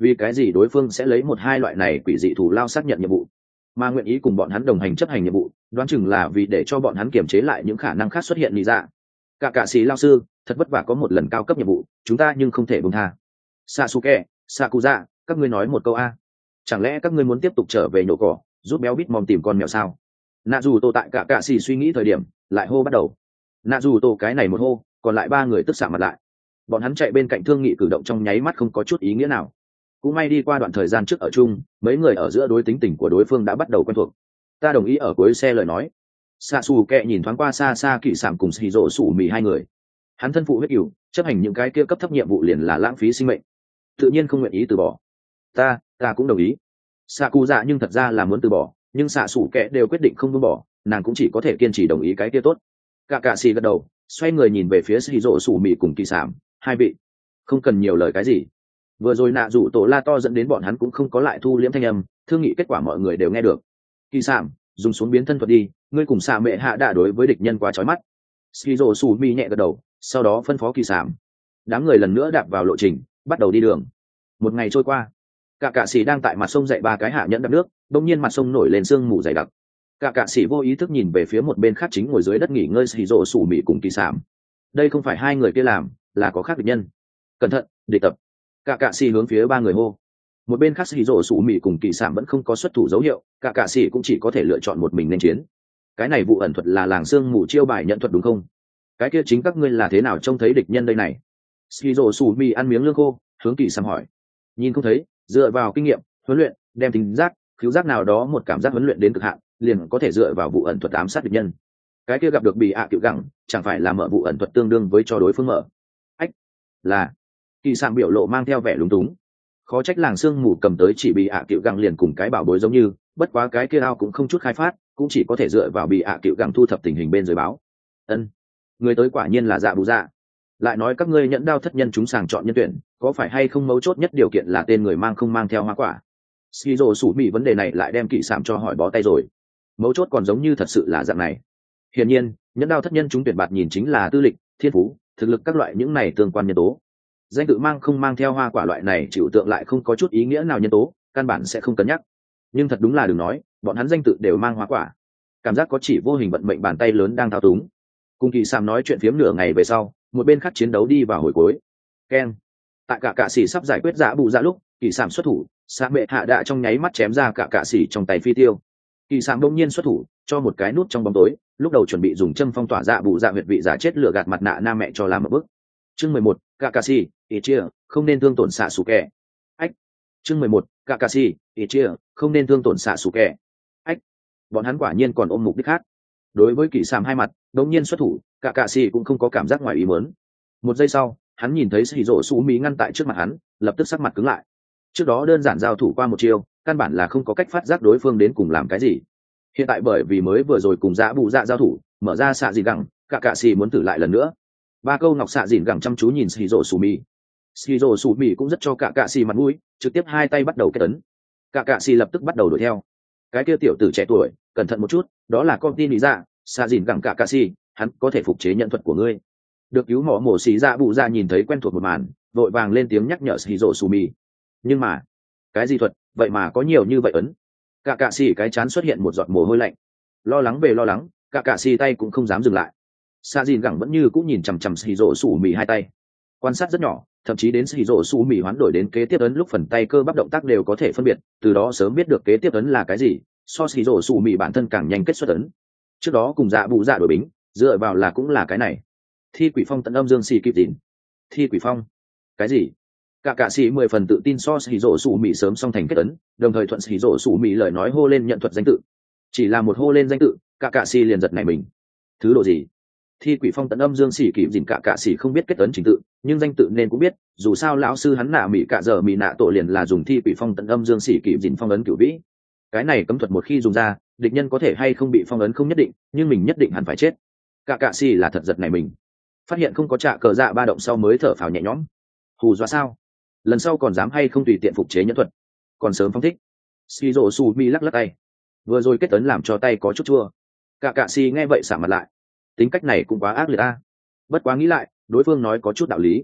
vì cái gì đối phương sẽ lấy một hai loại này quỷ dị thủ lao xác nhận nhiệm vụ mà nguyện ý cùng bọn hắn đồng hành chấp hành nhiệm vụ, đoán chừng là vì để cho bọn hắn kiềm chế lại những khả năng khác xuất hiện lý dạ. Cả cả sĩ lao sư thật vất vả có một lần cao cấp nhiệm vụ, chúng ta nhưng không thể buông tha. Sasuke, Sakuza, các ngươi nói một câu a, chẳng lẽ các ngươi muốn tiếp tục trở về nhổ cỏ giúp béo bít mom tìm con mèo sao? Nạ dù tổ tại cả cả sĩ suy nghĩ thời điểm lại hô bắt đầu. Nạ dù tổ cái này một hô, còn lại ba người tức xạ mặt lại. Bọn hắn chạy bên cạnh thương nghị cử động trong nháy mắt không có chút ý nghĩa nào. Cũng may đi qua đoạn thời gian trước ở chung, mấy người ở giữa đối tính tình của đối phương đã bắt đầu quen thuộc. Ta đồng ý ở cuối xe lời nói. Sasuke nhìn thoáng qua xa xa Kỷ Sảm cùng Shiro Sủ Mì hai người. Hắn thân phụ huyết cửu, chấp hành những cái kia cấp thấp nhiệm vụ liền là lãng phí sinh mệnh, tự nhiên không nguyện ý từ bỏ. Ta, ta cũng đồng ý. Sakuza nhưng thật ra là muốn từ bỏ, nhưng Sasuke đều quyết định không buông bỏ, nàng cũng chỉ có thể kiên trì đồng ý cái kia tốt. Cả cả xì gật đầu, xoay người nhìn về phía Shiro Sủ Mì cùng Kỷ Sảm, hai vị, không cần nhiều lời cái gì. Vừa rồi nạ rủ tổ la to dẫn đến bọn hắn cũng không có lại thu liễm thanh âm, thương nghị kết quả mọi người đều nghe được. Kỳ Sảm, dùng xuống biến thân thuật đi, ngươi cùng xạ mẹ hạ đã đối với địch nhân quá chói mắt. Skizo Sumi nhẹ gật đầu, sau đó phân phó Kỳ Sảm. Đám người lần nữa đạp vào lộ trình, bắt đầu đi đường. Một ngày trôi qua, cả cạ sĩ đang tại mặt sông dạy ba cái hạ nhẫn đập nước, đột nhiên mặt sông nổi lên sương mù dày đặc. Cả cạ sĩ vô ý thức nhìn về phía một bên khác chính ngồi dưới đất nghỉ ngơi Skizo Sumi cùng Kỳ Sảm. Đây không phải hai người kia làm, là có khác địch nhân. Cẩn thận, địch tập. Cả cạ sĩ hướng phía ba người hô. Một bên khác Skizo Sumi cùng Kỳ Sảm vẫn không có xuất thủ dấu hiệu, cả cạ sĩ cũng chỉ có thể lựa chọn một mình nên chiến. Cái này vụ ẩn thuật là làng sương mù chiêu bài nhận thuật đúng không? Cái kia chính các ngươi là thế nào trông thấy địch nhân đây này? Skizo Sumi ăn miếng lương khô, hướng Kỳ Sảm hỏi. Nhìn không thấy, dựa vào kinh nghiệm huấn luyện, đem tính giác, khiếu giác nào đó một cảm giác huấn luyện đến cực hạn, liền có thể dựa vào vụ ẩn thuật ám sát địch nhân. Cái kia gặp được bị ạ à cựu gẳng, chẳng phải là mở vụ ẩn thuật tương đương với cho đối phương mở? Ách, là. Kỳ Sảm biểu lộ mang theo vẻ lúng túng. Khó trách làng sương mù cầm tới chỉ bị ạ à cựu gẳng liền cùng cái bảo bối giống như, bất quá cái kia ao cũng không chút khai phát, cũng chỉ có thể dựa vào bị ạ à cựu gẳng thu thập tình hình bên dưới báo. Ân, người tới quả nhiên là Dạ Bù Dạ. Lại nói các ngươi nhẫn đao thất nhân chúng sàng chọn nhân tuyển, có phải hay không mấu chốt nhất điều kiện là tên người mang không mang theo hoa quả? Skizo Sủ Mị vấn đề này lại đem Kỷ Sảm cho hỏi bó tay rồi. Mấu chốt còn giống như thật sự là dạng này. Hiển nhiên, nhẫn đao thất nhân chúng tuyển bạt nhìn chính là tư lịch, thiên phú, thực lực các loại những này tương quan nhân tố. Danh tự mang không mang theo hoa quả loại này chịu tượng lại không có chút ý nghĩa nào nhân tố, căn bản sẽ không cân nhắc. Nhưng thật đúng là đừng nói, bọn hắn danh tự đều mang hoa quả, cảm giác có chỉ vô hình vận mệnh bàn tay lớn đang thao túng. Cùng Kỳ Sảm nói chuyện phiếm nửa ngày về sau, một bên khác chiến đấu đi vào hồi cuối. Keng. Tại cả cạ sĩ sắp giải quyết Dạ Bù Dạ lúc, Kỳ Sảm xuất thủ, Sa Mệ Hạ đã trong nháy mắt chém ra cả cạ sĩ trong tay phi tiêu. Kỳ Sảm đông nhiên xuất thủ, cho một cái nút trong bóng tối, lúc đầu chuẩn bị dùng châm phong tỏa Dạ Bù Dạ huyệt vị giả chết lửa gạt mặt nạ nam mẹ cho làm một bước. Chương mười một, Kakashi, Ichia, không nên thương tổn Sasuke. Ách. Chương mười một, Kakashi, Ichia, không nên thương tổn Sasuke. Ách. Bọn hắn quả nhiên còn ôm mục đích khác. Đối với Kỳ Sảm hai mặt, đột nhiên xuất thủ, Kakashi cũng không có cảm giác ngoài ý muốn. Một giây sau, hắn nhìn thấy Shiro Sumi ngăn tại trước mặt hắn, lập tức sắc mặt cứng lại. Trước đó đơn giản giao thủ qua một chiêu, căn bản là không có cách phát giác đối phương đến cùng làm cái gì. Hiện tại bởi vì mới vừa rồi cùng Dạ Bù Dạ giao thủ, mở ra xạ gì gẳng, Kakashi muốn thử lại lần nữa. Ba câu ngọc xạ dìn gẳng chăm chú nhìn Shiro Sumi. Shiro Sumi cũng rất cho cả cạ xì mặt mũi, trực tiếp hai tay bắt đầu kết tấn. Cả cạ xì lập tức bắt đầu đuổi theo. Cái kia tiểu tử trẻ tuổi, cẩn thận một chút, đó là con tin lý dạ, xạ dìn gẳng cả cạ xì, hắn có thể phục chế nhận thuật của ngươi. Được cứu mỏ mổ xì dạ bụ ra nhìn thấy quen thuộc một màn, vội vàng lên tiếng nhắc nhở Shiro Sumi. Nhưng mà, cái gì thuật, vậy mà có nhiều như vậy ấn. Cả cạ xì cái chán xuất hiện một giọt mồ hôi lạnh. Lo lắng về lo lắng, cả cạ xì tay cũng không dám dừng lại. Sa Jin gẳng vẫn như cũng nhìn chằm chằm Shiro Sumi hai tay, quan sát rất nhỏ, thậm chí đến Shiro Sumi hoán đổi đến kế tiếp ấn lúc phần tay cơ bắp động tác đều có thể phân biệt, từ đó sớm biết được kế tiếp ấn là cái gì. So Shiro Sumi bản thân càng nhanh kết xuất ấn. Trước đó cùng Dạ Bù Dạ đổi bính, dựa vào là cũng là cái này. Thi quỷ phong tận âm dương xì kịp tín. Thi quỷ phong? Cái gì? Cả cạ sĩ mười phần tự tin so Shiro Sumi sớm xong thành kết ấn, đồng thời thuận Shiro Sumi lời nói hô lên nhận thuật danh tự. Chỉ là một hô lên danh tự, cả cạ sĩ liền giật nảy mình. Thứ độ gì? Thi quỷ phong tận âm dương xỉ kịp dìn cả cạ xỉ không biết kết ấn trình tự, nhưng danh tự nên cũng biết, dù sao lão sư hắn nạ mỹ cạ giờ mỹ nạ tổ liền là dùng thi quỷ phong tận âm dương xỉ kịp dìn phong ấn cửu vĩ. Cái này cấm thuật một khi dùng ra, địch nhân có thể hay không bị phong ấn không nhất định, nhưng mình nhất định hẳn phải chết. Cả cạ xỉ là thật giật này mình, phát hiện không có trạ cờ dạ ba động sau mới thở phào nhẹ nhõm. Hù dọa sao? Lần sau còn dám hay không tùy tiện phục chế nhẫn thuật? Còn sớm phong thích. Shiro Sumi lắc lắc tay, vừa rồi kết ấn làm cho tay có chút chua. Cả cạ xỉ nghe vậy xả mặt lại. Tính cách này cũng quá ác liệt a. Bất quá nghĩ lại, đối phương nói có chút đạo lý.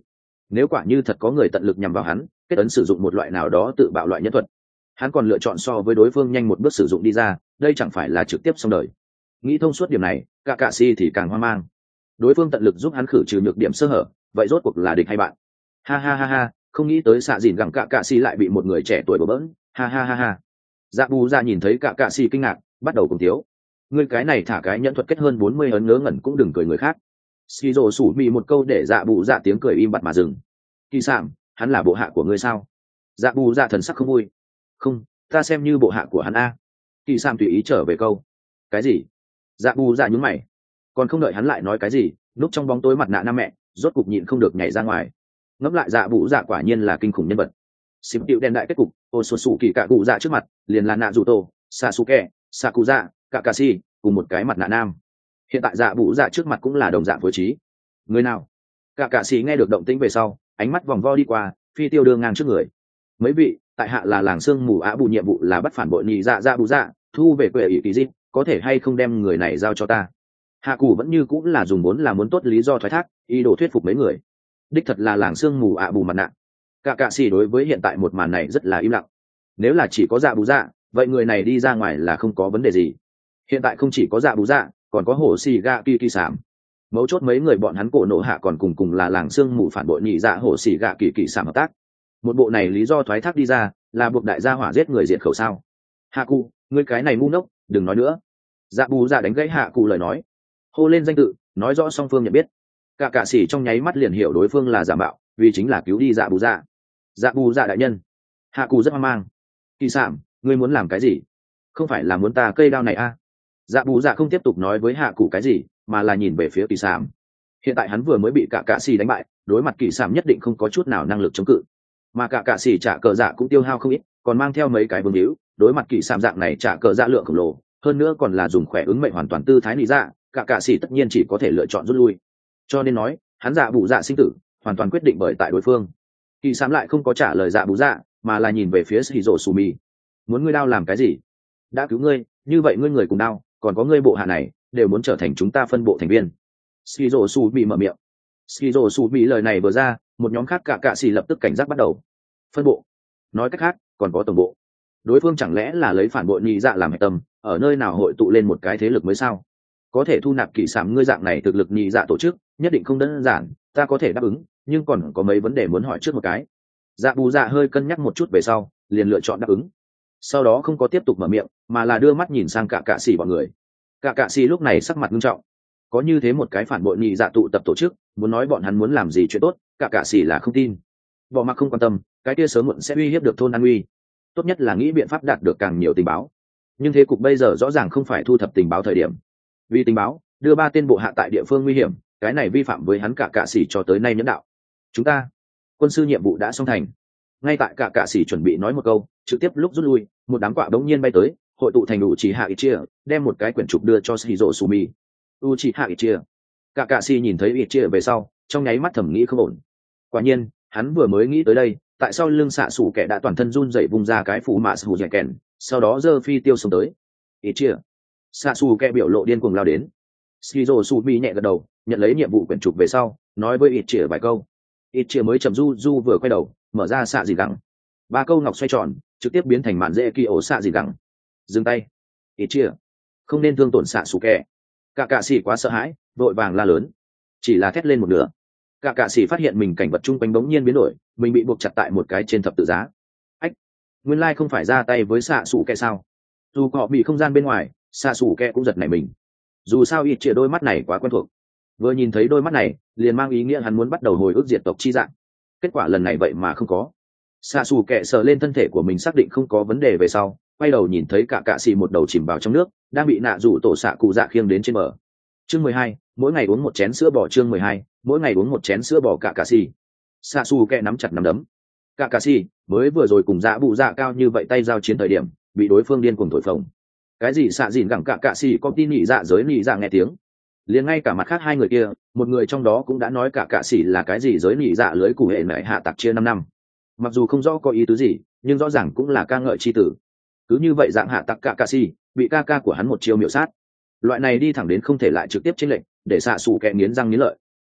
nếu quả như thật có người tận lực nhằm vào hắn kết ấn sử dụng một loại nào đó tự bạo loại nhân thuật, hắn còn lựa chọn so với đối phương nhanh một bước sử dụng đi ra, đây chẳng phải là trực tiếp xong đời. Nghĩ thông suốt điểm này, cả cạ si thì càng hoang mang. Đối phương tận lực giúp hắn khử trừ nhược điểm sơ hở, vậy rốt cuộc là địch hay bạn? Ha ha ha ha, không nghĩ tới xạ dìn gẳng cả cạ si lại bị một người trẻ tuổi bỡ bỡn. Ha ha ha ha. Dạ bù dạ nhìn thấy cả cạ si kinh ngạc, bắt đầu cùng thiếu. Ngươi cái này thả cái nhẫn thuật kết hơn bốn mươi ấn ngớ ngẩn cũng đừng cười người khác. Skizo sủ mị một câu để dạ bù dạ tiếng cười im bặt mà dừng. Kỳ sảm, hắn là bộ hạ của ngươi sao? Dạ bù dạ thần sắc không vui. Không, ta xem như bộ hạ của hắn a. Kỳ sảm tùy ý trở về câu. Cái gì? Dạ bù dạ nhún mày. Còn không đợi hắn lại nói cái gì, núp trong bóng tối mặt nạ nam mẹ rốt cục nhịn không được nhảy ra ngoài. Ngẫm lại dạ bù dạ quả nhiên là kinh khủng nhân vật. Xịp tiệu đen đại kết cục, ô xuân sủ kỳ cả cụ dạ trước mặt liền là nạ dù tổ, Sasuke, Sakuza, Kakashi cùng một cái mặt nạ nam. Hiện tại dạ bù dạ trước mặt cũng là đồng dạng phối trí. Người nào? Kakashi nghe được động tĩnh về sau, ánh mắt vòng vo đi qua, phi tiêu đưa ngang trước người. Mấy vị, tại hạ là làng sương mù á bù, nhiệm vụ là bắt phản bội nhị dạ dạ bù dạ, thu về quệ ỷ kỳ di, có thể hay không đem người này giao cho ta? Hạ cụ vẫn như cũng là dùng vốn là muốn tốt lý do thoái thác, ý đồ thuyết phục mấy người. Đích thật là làng sương mù ạ bù mặt nạ. Cả cạ xì đối với hiện tại một màn này rất là im lặng. Nếu là chỉ có dạ bù dạ, vậy người này đi ra ngoài là không có vấn đề gì. Hiện tại không chỉ có dạ bù dạ, còn có hổ xì gạ kỳ kỳ sảm. Mấu chốt mấy người bọn hắn cổ nổ hạ còn cùng cùng là làng sương mù phản bội nhị dạ hổ xì gạ kỳ kỳ sảm hợp tác. Một bộ này lý do thoái thác đi ra là buộc đại gia hỏa giết người diệt khẩu sao? Hạ cụ, ngươi cái này ngu ngốc, đừng nói nữa. Dạ bù dạ đánh gãy hạ cụ lời nói, hô lên danh tự, nói rõ song phương nhận biết. Cả cạ sĩ trong nháy mắt liền hiểu đối phương là giả mạo, vì chính là cứu đi dạ bù dạ. Dạ bù dạ đại nhân. Hạ cụ rất hoang mang. Kỳ sảm, ngươi muốn làm cái gì? Không phải là muốn ta cây đao này à? Dạ bù dạ không tiếp tục nói với hạ cụ cái gì, mà là nhìn về phía kỳ sảm. Hiện tại hắn vừa mới bị cả cạ sĩ đánh bại, đối mặt kỳ sảm nhất định không có chút nào năng lực chống cự. Mà cả cạ sĩ trả cờ dạ cũng tiêu hao không ít, còn mang theo mấy cái vương hữu, đối mặt kỳ sảm dạng này trả cờ dạ lượng khổng lồ, hơn nữa còn là dùng khỏe ứng mệnh hoàn toàn tư thái lý dạ, cả cạ sĩ tất nhiên chỉ có thể lựa chọn rút lui. Cho nên nói, hắn dạ bù dạ sinh tử hoàn toàn quyết định bởi tại đối phương. Kỳ sám lại không có trả lời dạ bù dạ, mà là nhìn về phía Shizuo Sumi. Muốn ngươi đao làm cái gì? Đã cứu ngươi, như vậy ngươi người cùng đao, còn có ngươi bộ hạ này, đều muốn trở thành chúng ta phân bộ thành viên. Shizuo Sumi mở miệng. Shizuo Sumi lời này vừa ra, một nhóm khác cả cạ sĩ lập tức cảnh giác bắt đầu. Phân bộ? Nói cách khác, còn có tổng bộ. Đối phương chẳng lẽ là lấy phản bội nhị dạ làm hệ tâm, ở nơi nào hội tụ lên một cái thế lực mới sao? Có thể thu nạp kỳ sám ngươi dạng này thực lực nhị dạ tổ chức, nhất định không đơn giản, ta có thể đáp ứng, nhưng còn có mấy vấn đề muốn hỏi trước một cái. Dạ bù dạ hơi cân nhắc một chút về sau, liền lựa chọn đáp ứng. Sau đó không có tiếp tục mở miệng, mà là đưa mắt nhìn sang cả cạ sĩ bọn người. Cả cạ sĩ lúc này sắc mặt nghiêm trọng. Có như thế một cái phản bội nhị dạ tụ tập tổ chức, muốn nói bọn hắn muốn làm gì chuyện tốt, cả cạ sĩ là không tin. Bỏ mặc không quan tâm, cái kia sớm muộn sẽ uy hiếp được thôn an uy. Tốt nhất là nghĩ biện pháp đạt được càng nhiều tình báo. Nhưng thế cục bây giờ rõ ràng không phải thu thập tình báo thời điểm. Vì tình báo, đưa ba tên bộ hạ tại địa phương nguy hiểm, cái này vi phạm với hắn cả cạ sĩ cho tới nay nhẫn đạo. Chúng ta, quân sư nhiệm vụ đã xong thành. Ngay tại cả cạ sĩ chuẩn bị nói một câu, trực tiếp lúc rút lui, một đám quạ đống nhiên bay tới, hội tụ thành đủ chỉ hạ Ichia, đem một cái quyển trục đưa cho Shizuo Sumi. Uchiha Ichia. Cả cạ sĩ nhìn thấy Ichia về sau, trong nháy mắt thầm nghĩ không ổn. Quả nhiên, hắn vừa mới nghĩ tới đây, tại sao lưng xạ sủ kẻ đã toàn thân run rẩy vung ra cái phủ mạ sủ dẻ kèn, sau đó giơ phi tiêu xông tới. Ichia. Xạ sủ kẻ biểu lộ điên cuồng lao đến. Shizuo Sumi nhẹ gật đầu, nhận lấy nhiệm vụ quyển trục về sau, nói với Ichia vài câu. Ichia mới chậm du du vừa quay đầu, mở ra xạ gì gắng. Ba câu ngọc xoay tròn, trực tiếp biến thành màn dễ kỳ ổ xạ gì gắng. Dừng tay. Ichia. Không nên thương tổn xạ sủ kẻ. Cả cạ sĩ quá sợ hãi, vội vàng la lớn. Chỉ là thét lên một nửa. Cả cạ sĩ phát hiện mình cảnh vật chung quanh bỗng nhiên biến đổi, mình bị buộc chặt tại một cái trên thập tự giá. Ách, nguyên lai không phải ra tay với xạ sủ kẻ sao? Dù họ bị không gian bên ngoài, xạ sủ kẻ cũng giật nảy mình. Dù sao ít chia đôi mắt này quá quen thuộc, vừa nhìn thấy đôi mắt này liền mang ý nghĩa hắn muốn bắt đầu hồi ức diệt tộc chi dạng. Kết quả lần này vậy mà không có. Xạ sủ kẻ sờ lên thân thể của mình xác định không có vấn đề về sau, quay đầu nhìn thấy cả cạ xì một đầu chìm vào trong nước, đang bị nạ rủ tổ xạ cụ dạ khiêng đến trên bờ. Chương mười hai, mỗi ngày uống một chén sữa bò. Chương mười hai, mỗi ngày uống một chén sữa bò. Cả cạ xì. Xạ sủ kẻ nắm chặt nắm đấm. Cả cạ xì mới vừa rồi cùng dạ bụ dạ cao như vậy tay giao chiến thời điểm, bị đối phương điên cuồng thổi phồng. Cái gì xạ dìn gẳng cả cạ xì có tin nhị dạ giới nhị dạ nghe tiếng, liền ngay cả mặt khác hai người kia, một người trong đó cũng đã nói cả cạ xì là cái gì giới nhị dạ lưới cụ hệ mẹ hạ tặc chia năm năm. Mặc dù không rõ có ý tứ gì, nhưng rõ ràng cũng là ca ngợi chi tử. Cứ như vậy dạng hạ tặc cả cạ xì bị ca ca của hắn một chiêu miểu sát. Loại này đi thẳng đến không thể lại trực tiếp chênh lệnh, để xạ xù kẹ nghiến răng nghiến lợi.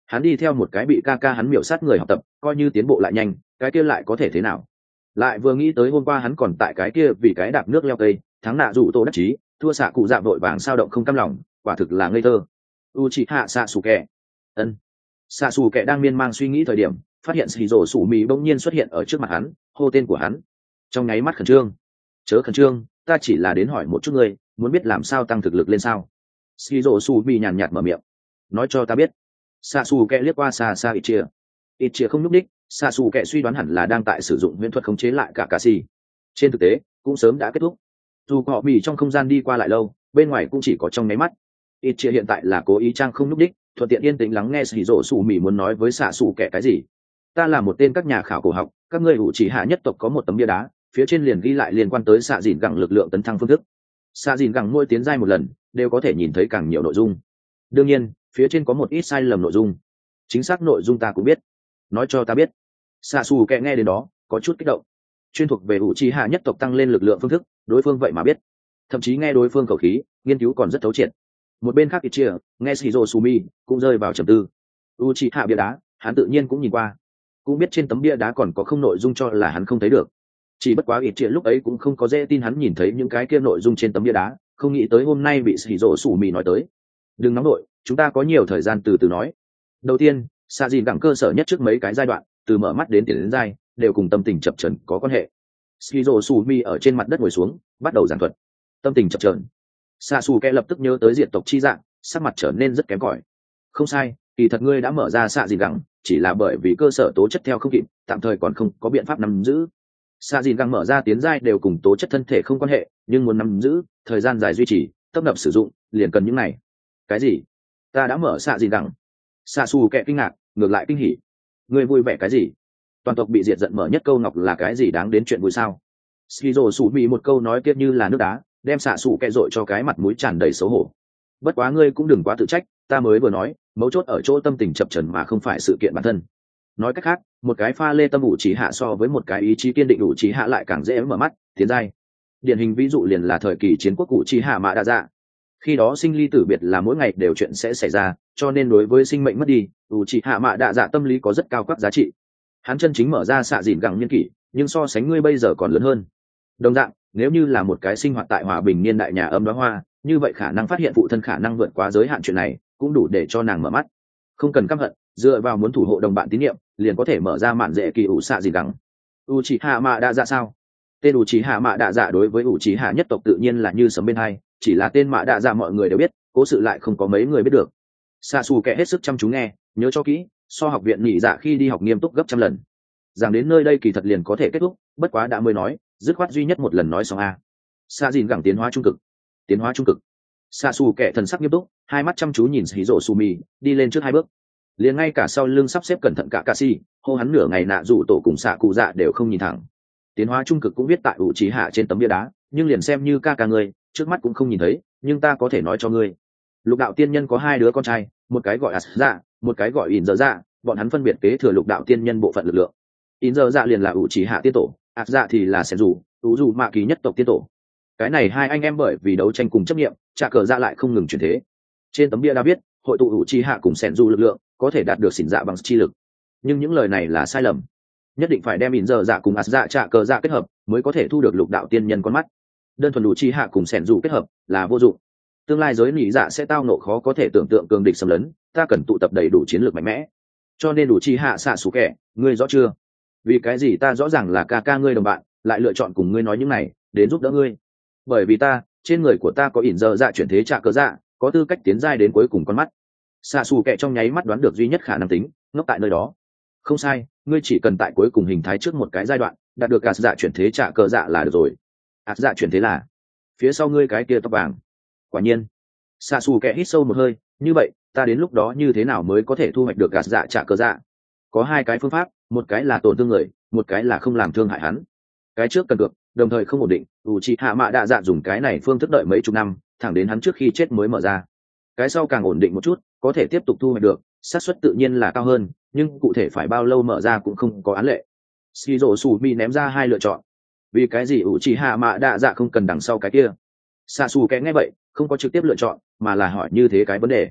Hắn đi theo một cái bị ca ca hắn miểu sát người học tập, coi như tiến bộ lại nhanh, cái kia lại có thể thế nào? Lại vừa nghĩ tới hôm qua hắn còn tại cái kia vì cái đạp nước leo cây, thắng nạ rủ tô đắc chí, thua xạ cụ dạ vội vàng sao động không cam lòng, quả thực là ngây thơ. Uchiha Sasuke. Ân. Sasuke đang miên man suy nghĩ thời điểm, phát hiện Shiro Sủ Mị bỗng nhiên xuất hiện ở trước mặt hắn, hô tên của hắn. Trong nháy mắt khẩn trương. Chớ khẩn trương, ta chỉ là đến hỏi một chút ngươi, muốn biết làm sao tăng thực lực lên sao? Shiro Sủ Mị nhàn nhạt mở miệng. Nói cho ta biết. Sasuke liếc qua xa xa Ichia. Ichia không nhúc đích, Sasuke suy đoán hẳn là đang tại sử dụng huyễn thuật khống chế lại cả Kakashi. Trên thực tế, cũng sớm đã kết thúc. Dù họ Mị trong không gian đi qua lại lâu, bên ngoài cũng chỉ có trong nháy mắt. Ichia hiện tại là cố ý trang không nhúc đích, thuận tiện yên tĩnh lắng nghe Shiro Sủ Mị muốn nói với Sasuke cái gì. Ta là một tên các nhà khảo cổ học, các ngươi ủ chỉ hạ nhất tộc có một tấm bia đá, phía trên liền ghi lại liên quan tới xạ dìn gẳng lực lượng tấn thăng phương thức. Xạ dìn gẳng mỗi tiến giai một lần, đều có thể nhìn thấy càng nhiều nội dung. Đương nhiên, phía trên có một ít sai lầm nội dung. Chính xác nội dung ta cũng biết. Nói cho ta biết. Sasuke nghe đến đó, có chút kích động. Chuyên thuộc về ủ chỉ hạ nhất tộc tăng lên lực lượng phương thức, đối phương vậy mà biết. Thậm chí nghe đối phương khẩu khí, nghiên cứu còn rất thấu triệt. Một bên khác Ichia, nghe Shiro Sumi cũng rơi vào trầm tư. Uchiha bia đá, hắn tự nhiên cũng nhìn qua, cũng biết trên tấm bia đá còn có không nội dung cho là hắn không thấy được. Chỉ bất quá Ichia lúc ấy cũng không có dễ tin hắn nhìn thấy những cái kia nội dung trên tấm bia đá, không nghĩ tới hôm nay bị Shiro Sumi nói tới. Đừng nóng nội, chúng ta có nhiều thời gian từ từ nói. Đầu tiên, xạ dìn gẳng cơ sở nhất trước mấy cái giai đoạn, từ mở mắt đến tiền đến giai, đều cùng tâm tình chập chờn có quan hệ. Shiro Sumi ở trên mặt đất ngồi xuống, bắt đầu giảng thuật. Tâm tình chập chờn. Sasuke lập tức nhớ tới diệt tộc chi dạng, sắc mặt trở nên rất kém cỏi. Không sai, kỳ thật ngươi đã mở ra xạ dìn gẳng, chỉ là bởi vì cơ sở tố chất theo không kịp, tạm thời còn không có biện pháp nắm giữ. Xạ dìn gẳng mở ra tiến giai đều cùng tố chất thân thể không quan hệ, nhưng muốn nắm giữ, thời gian dài duy trì, tấp nập sử dụng, liền cần những này. Cái gì? Ta đã mở xạ dìn gẳng. Sasuke kinh ngạc, ngược lại kinh hỉ. Ngươi vui vẻ cái gì? Toàn tộc bị diệt giận mở nhất câu ngọc là cái gì đáng đến chuyện vui sao? Shiro Sumi một câu nói kia như là nước đá, đem xạ sủ kẹ dội cho cái mặt mũi tràn đầy xấu hổ. Bất quá ngươi cũng đừng quá tự trách, ta mới vừa nói, mấu chốt ở chỗ tâm tình chập chờn mà không phải sự kiện bản thân. Nói cách khác, một cái pha lê tâm ủ chỉ hạ so với một cái ý chí kiên định ủ chỉ hạ lại càng dễ mở mắt, tiến giai. Điển hình ví dụ liền là thời kỳ chiến quốc ủ chỉ hạ mạ đa dạ. Khi đó sinh ly tử biệt là mỗi ngày đều chuyện sẽ xảy ra, cho nên đối với sinh mệnh mất đi, ủ chỉ hạ mạ đa dạ tâm lý có rất cao các giá trị. Hắn chân chính mở ra xạ dìn gẳng niên kỷ, nhưng so sánh ngươi bây giờ còn lớn hơn. Đồng dạng, nếu như là một cái sinh hoạt tại hòa bình niên đại nhà âm đóa hoa, như vậy khả năng phát hiện phụ thân khả năng vượt quá giới hạn chuyện này cũng đủ để cho nàng mở mắt. Không cần căm hận, dựa vào muốn thủ hộ đồng bạn tín nhiệm, liền có thể mở ra mạn dễ kỳ ủ xạ gì gắng. Uchiha mạ đa dạ sao? Tên Uchiha mạ đa dạ đối với Uchiha nhất tộc tự nhiên là như sấm bên hai, chỉ là tên mạ đa dạ mọi người đều biết, cố sự lại không có mấy người biết được. Sasuke hết sức chăm chú nghe, nhớ cho kỹ, so học viện nhị dạ khi đi học nghiêm túc gấp trăm lần. Rằng đến nơi đây kỳ thật liền có thể kết thúc, bất quá đã mới nói, dứt khoát duy nhất một lần nói xong a. Xạ dìn gẳng tiến hóa trung cực. Tiến hóa trung cực. Sasuke thần sắc nghiêm túc, hai mắt chăm chú nhìn Shiro Sumi, đi lên trước hai bước. Liền ngay cả sau lưng sắp xếp cẩn thận cả Kakashi, hô hắn nửa ngày nạ dụ tổ cùng xạ cụ dạ đều không nhìn thẳng. Tiến hóa trung cực cũng viết tại ủ trí hạ trên tấm bia đá, nhưng liền xem như ca ca ngươi, trước mắt cũng không nhìn thấy, nhưng ta có thể nói cho ngươi. Lục đạo tiên nhân có hai đứa con trai, một cái gọi Asuza, một cái gọi In Dơ Dạ, bọn hắn phân biệt kế thừa lục đạo tiên nhân bộ phận lực lượng. In Dơ Dạ liền là ủ trí hạ tiên tổ, Asuza thì là Senju, ủ dù mạ kỳ nhất tộc tiên tổ. Cái này hai anh em bởi vì đấu tranh cùng chấp nghiệm, trả cờ dạ lại không ngừng chuyển thế. Trên tấm bia đã viết, hội tụ ủ trí hạ cùng Senju lực lượng, có thể đạt được xỉn dạ bằng chi lực. Nhưng những lời này là sai lầm. Nhất định phải đem In Dơ Dạ cùng Asuza trả cờ dạ kết hợp, mới có thể thu được lục đạo tiên nhân con mắt. Đơn thuần ủ trí hạ cùng Senju kết hợp là vô dụng. Tương lai giới nỉ dạ sẽ tao nộ khó có thể tưởng tượng cường địch xâm lấn, ta cần tụ tập đầy đủ chiến lược mạnh mẽ. Cho nên đủ chi hạ xạ xù kẻ, ngươi rõ chưa? Vì cái gì ta rõ ràng là ca ca ngươi đồng bạn, lại lựa chọn cùng ngươi nói những này, đến giúp đỡ ngươi. Bởi vì ta, trên người của ta có ỉn giờ dạ chuyển thế trả cờ dạ, có tư cách tiến giai đến cuối cùng con mắt. Xạ xù kẻ trong nháy mắt đoán được duy nhất khả năng tính, ngốc tại nơi đó. Không sai, ngươi chỉ cần tại cuối cùng hình thái trước một cái giai đoạn, đạt được cả dạ chuyển thế trả cờ dạ là được rồi. ạt dạ chuyển thế là phía sau ngươi cái kia tóc vàng. Quả nhiên. Xạ xù kẻ hít sâu một hơi, như vậy ta đến lúc đó như thế nào mới có thể thu hoạch được gạt dạ trả cờ dạ? Có hai cái phương pháp, một cái là tổn thương người, một cái là không làm thương hại hắn. Cái trước cần được, đồng thời không ổn định, Uchiha Mạ Đa Dạ dùng cái này phương thức đợi mấy chục năm, thẳng đến hắn trước khi chết mới mở ra. Cái sau càng ổn định một chút, có thể tiếp tục thu hoạch được, xác suất tự nhiên là cao hơn, nhưng cụ thể phải bao lâu mở ra cũng không có án lệ. Shiro Sumi ném ra hai lựa chọn. Vì cái gì Uchiha Mạ Đa Dạ không cần đằng sau cái kia? Sasuke nghe vậy, không có trực tiếp lựa chọn, mà là hỏi như thế cái vấn đề.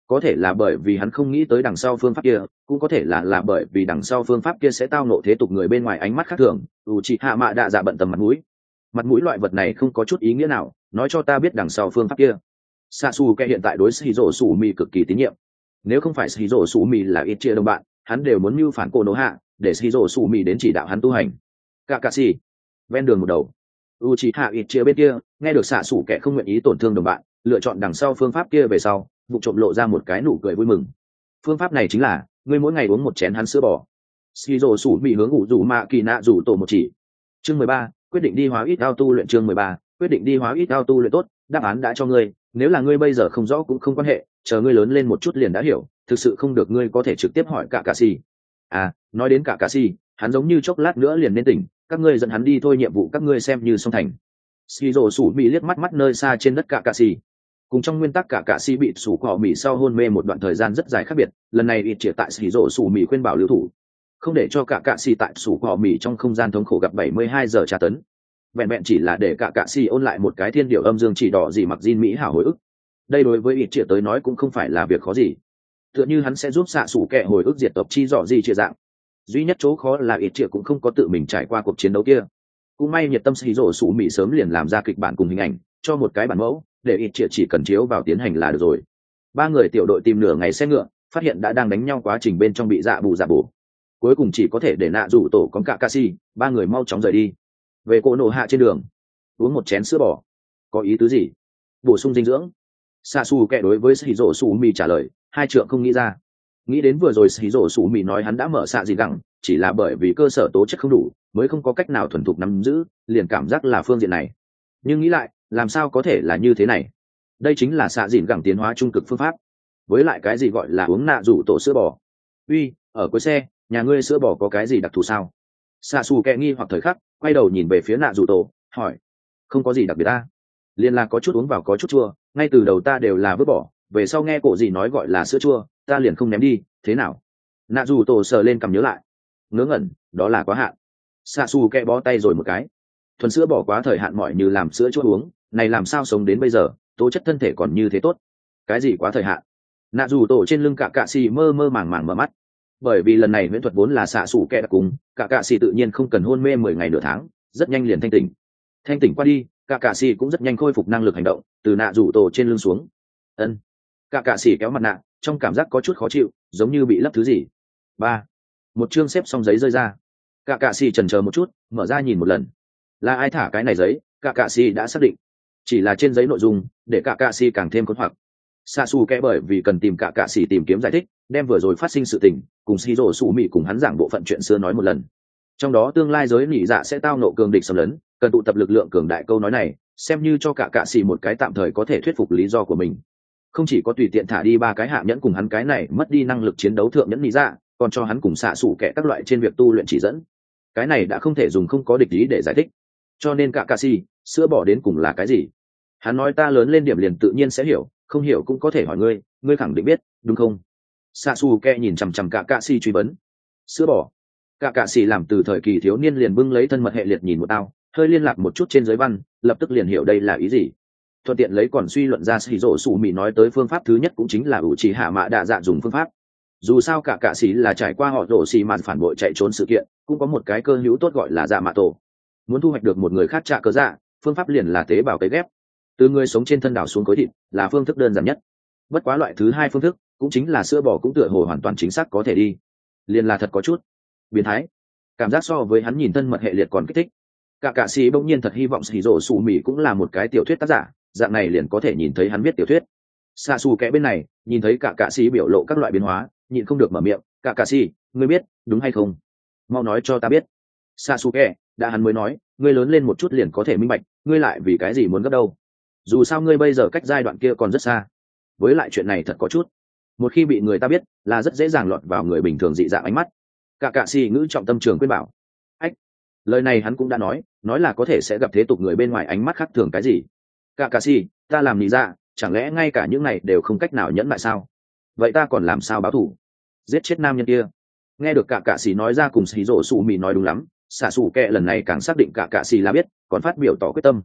có thể là bởi vì hắn không nghĩ tới đằng sau phương pháp kia, cũng có thể là là bởi vì đằng sau phương pháp kia sẽ tao nộ thế tục người bên ngoài ánh mắt khác thường. ủ trị hạ mạ đạ dạ bận tầm mặt mũi. Mặt mũi loại vật này không có chút ý nghĩa nào, nói cho ta biết đằng sau phương pháp kia. Sasuke hiện tại đối Shiro Sumi cực kỳ tín nhiệm. Nếu không phải Shiro Sumi là ít chia đồng bạn, hắn đều muốn mưu phản Konoha, để Shiro Sumi đến chỉ đạo hắn tu hành. Kakashi, ven đường một đầu, Uchiha Itchia bên kia, nghe được Sasuke không nguyện ý tổn thương đồng bạn, lựa chọn đằng sau phương pháp kia về sau, vụ trộm lộ ra một cái nụ cười vui mừng. Phương pháp này chính là, ngươi mỗi ngày uống một chén hắn sữa bò. Shiro Sumi hướng ngủ rủ mạ kỳ nạ rủ tổ một chỉ. Chương mười ba, quyết định đi hóa ít ao tu luyện. Chương mười ba, quyết định đi hóa ít ao tu luyện. Tốt, đáp án đã cho ngươi, nếu là ngươi bây giờ không rõ cũng không quan hệ, chờ ngươi lớn lên một chút liền đã hiểu, thực sự không được ngươi có thể trực tiếp hỏi cả cà si. À, nói đến cả cà si, hắn giống như chốc lát nữa liền nên tỉnh, các ngươi dẫn hắn đi thôi, nhiệm vụ các ngươi xem như xong thành. Shiro sủ mì liếc mắt mắt nơi xa trên đất cả cà si. Cùng trong nguyên tắc cả cà si bị sủ cỏ mì sau hôn mê một đoạn thời gian rất dài khác biệt, lần này ít chỉ tại Shiro sủ mì khuyên bảo lưu thủ, không để cho cả cà si tại sủ cỏ mì trong không gian thống khổ gặp bảy mươi hai giờ tra tấn. Vẹn vẹn chỉ là để cả cạ si ôn lại một cái thiên điệu âm dương chỉ đỏ gì mặc Jin mỹ hảo hồi ức. Đây đối với ít chia tới nói cũng không phải là việc khó gì, tựa như hắn sẽ giúp xạ sủ kẻ hồi ức diệt tộc chi dọ gì chia dạng. Duy nhất chỗ khó là ít chia cũng không có tự mình trải qua cuộc chiến đấu kia. Cũng may nhiệt tâm xì rổ sủ mỹ sớm liền làm ra kịch bản cùng hình ảnh cho một cái bản mẫu, để ít chia chỉ cần chiếu vào tiến hành là được rồi. Ba người tiểu đội tìm nửa ngày xe ngựa, phát hiện đã đang đánh nhau, quá trình bên trong bị dạ bù dạ bù, cuối cùng chỉ có thể để nạ rủ tổ con cả cạ si, ba người mau chóng rời đi. Về cô nổ hạ trên đường, uống một chén sữa bò có ý tứ gì? Bổ sung dinh dưỡng. Sasu kệ đối với Shiro Sumi trả lời, hai trượng không nghĩ ra. Nghĩ đến vừa rồi Shiro Sumi nói hắn đã mở xạ gì gẳng, chỉ là bởi vì cơ sở tố chất không đủ, mới không có cách nào thuần thục nắm giữ, liền cảm giác là phương diện này. Nhưng nghĩ lại, làm sao có thể là như thế này? Đây chính là xạ dìn gẳng tiến hóa trung cực phương pháp. Với lại cái gì gọi là uống nạ rủ tổ sữa bò? Uy, ở cuối xe, nhà ngươi sữa bò có cái gì đặc thù sao? Sasu kệ nghi hoặc thời khắc, quay đầu nhìn về phía nạ rủ tổ, hỏi. Không có gì đặc biệt ta, liên là có chút uống vào có chút chua, ngay từ đầu ta đều là vứt bỏ, về sau nghe cổ gì nói gọi là sữa chua, ta liền không ném đi, thế nào? Nạ rủ tổ sờ lên cầm nhớ lại, ngớ ngẩn, đó là quá hạn. Sasu kệ bó tay rồi một cái, thuần sữa bỏ quá thời hạn mọi như làm sữa chua uống, này làm sao sống đến bây giờ, tố chất thân thể còn như thế tốt. Cái gì quá thời hạn? Nạ rủ tổ trên lưng cả cạ xì mơ mơ màng màng mở mắt, bởi vì lần này miễn thuật vốn là xạ xủ kẹ đặc cùng cả cạ xì tự nhiên không cần hôn mê mười ngày nửa tháng, rất nhanh liền thanh tỉnh. Thanh tỉnh qua đi, cả cạ xì cũng rất nhanh khôi phục năng lực hành động, từ nạ rủ tổ trên lưng xuống. Ân. Cả cạ xì kéo mặt nạ, trong cảm giác có chút khó chịu, giống như bị lấp thứ gì. Ba. Một chương xếp xong giấy rơi ra. Cả cạ xì chần chờ một chút, mở ra nhìn một lần. Là ai thả cái này giấy? Cả cạ xì đã xác định, chỉ là trên giấy nội dung để cả cạ xì càng thêm khốn hoặc. Sasuke bởi vì cần tìm cả cạ sĩ tìm kiếm giải thích, đem vừa rồi phát sinh sự tình cùng Shiro Sumi cùng hắn giảng bộ phận chuyện xưa nói một lần. Trong đó tương lai giới nỉ dạ sẽ tao nộ cường địch xâm lấn, cần tụ tập lực lượng cường đại, câu nói này xem như cho cả cạ sĩ một cái tạm thời có thể thuyết phục lý do của mình. Không chỉ có tùy tiện thả đi ba cái hạ nhẫn cùng hắn cái này mất đi năng lực chiến đấu thượng nhẫn nỉ dạ, còn cho hắn cùng xạ sủ kẻ các loại trên việc tu luyện chỉ dẫn. Cái này đã không thể dùng không có địch ý để giải thích. Cho nên cả cạ sĩ, sữa bỏ đến cùng là cái gì? Hắn nói ta lớn lên điểm liền tự nhiên sẽ hiểu, không hiểu cũng có thể hỏi ngươi, ngươi khẳng định biết, đúng không? Sasuke nhìn chằm chằm cả cạ sĩ truy vấn. Sữa bò. Cả cạ sĩ làm từ thời kỳ thiếu niên liền bưng lấy thân mật hệ liệt nhìn một tao, hơi liên lạc một chút trên giới văn, lập tức liền hiểu đây là ý gì. Thuận tiện lấy còn suy luận ra Shiro Sumi nói tới phương pháp thứ nhất cũng chính là Uchiha Mạ Đạ Dạ dùng phương pháp. Dù sao cả cạ sĩ là trải qua họ rổ xì mạt phản bội chạy trốn sự kiện, cũng có một cái cơ hữu tốt gọi là dạ mạ tổ. Muốn thu hoạch được một người khác trả cớ dạ, phương pháp liền là tế bào cấy ghép, từ người sống trên thân đảo xuống khối thịt, là phương thức đơn giản nhất. Bất quá loại thứ hai phương thức cũng chính là sữa bò cũng tựa hồ hoàn toàn chính xác có thể đi, liền là thật có chút biến thái, cảm giác so với hắn nhìn thân mật hệ liệt còn kích thích. Cả cạ sĩ bỗng nhiên thật hy vọng Shiro Sumi cũng là một cái tiểu thuyết tác giả, dạng này liền có thể nhìn thấy hắn viết tiểu thuyết. Sasuke bên này nhìn thấy cả cạ sĩ biểu lộ các loại biến hóa, nhịn không được mở miệng, cả cạ sĩ, ngươi biết đúng hay không? Mau nói cho ta biết. Sasuke đã hắn mới nói, ngươi lớn lên một chút liền có thể minh bạch, ngươi lại vì cái gì muốn gấp đâu? Dù sao ngươi bây giờ cách giai đoạn kia còn rất xa, với lại chuyện này thật có chút, một khi bị người ta biết là rất dễ dàng lọt vào người bình thường dị dạng ánh mắt. Cả cạ sĩ ngữ trọng tâm trường khuyên bảo. Ách, lời này hắn cũng đã nói, nói là có thể sẽ gặp thế tục người bên ngoài ánh mắt khác thường cái gì. Cả cạ sĩ, ta làm lý dạ, chẳng lẽ ngay cả những này đều không cách nào nhẫn lại sao? Vậy ta còn làm sao báo thù? Giết chết nam nhân kia. Nghe được cả cạ sĩ nói ra cùng Shiro Sumi nói đúng lắm, xả sủ kẹ lần này càng xác định cả cạ sĩ là biết, còn phát biểu tỏ quyết tâm.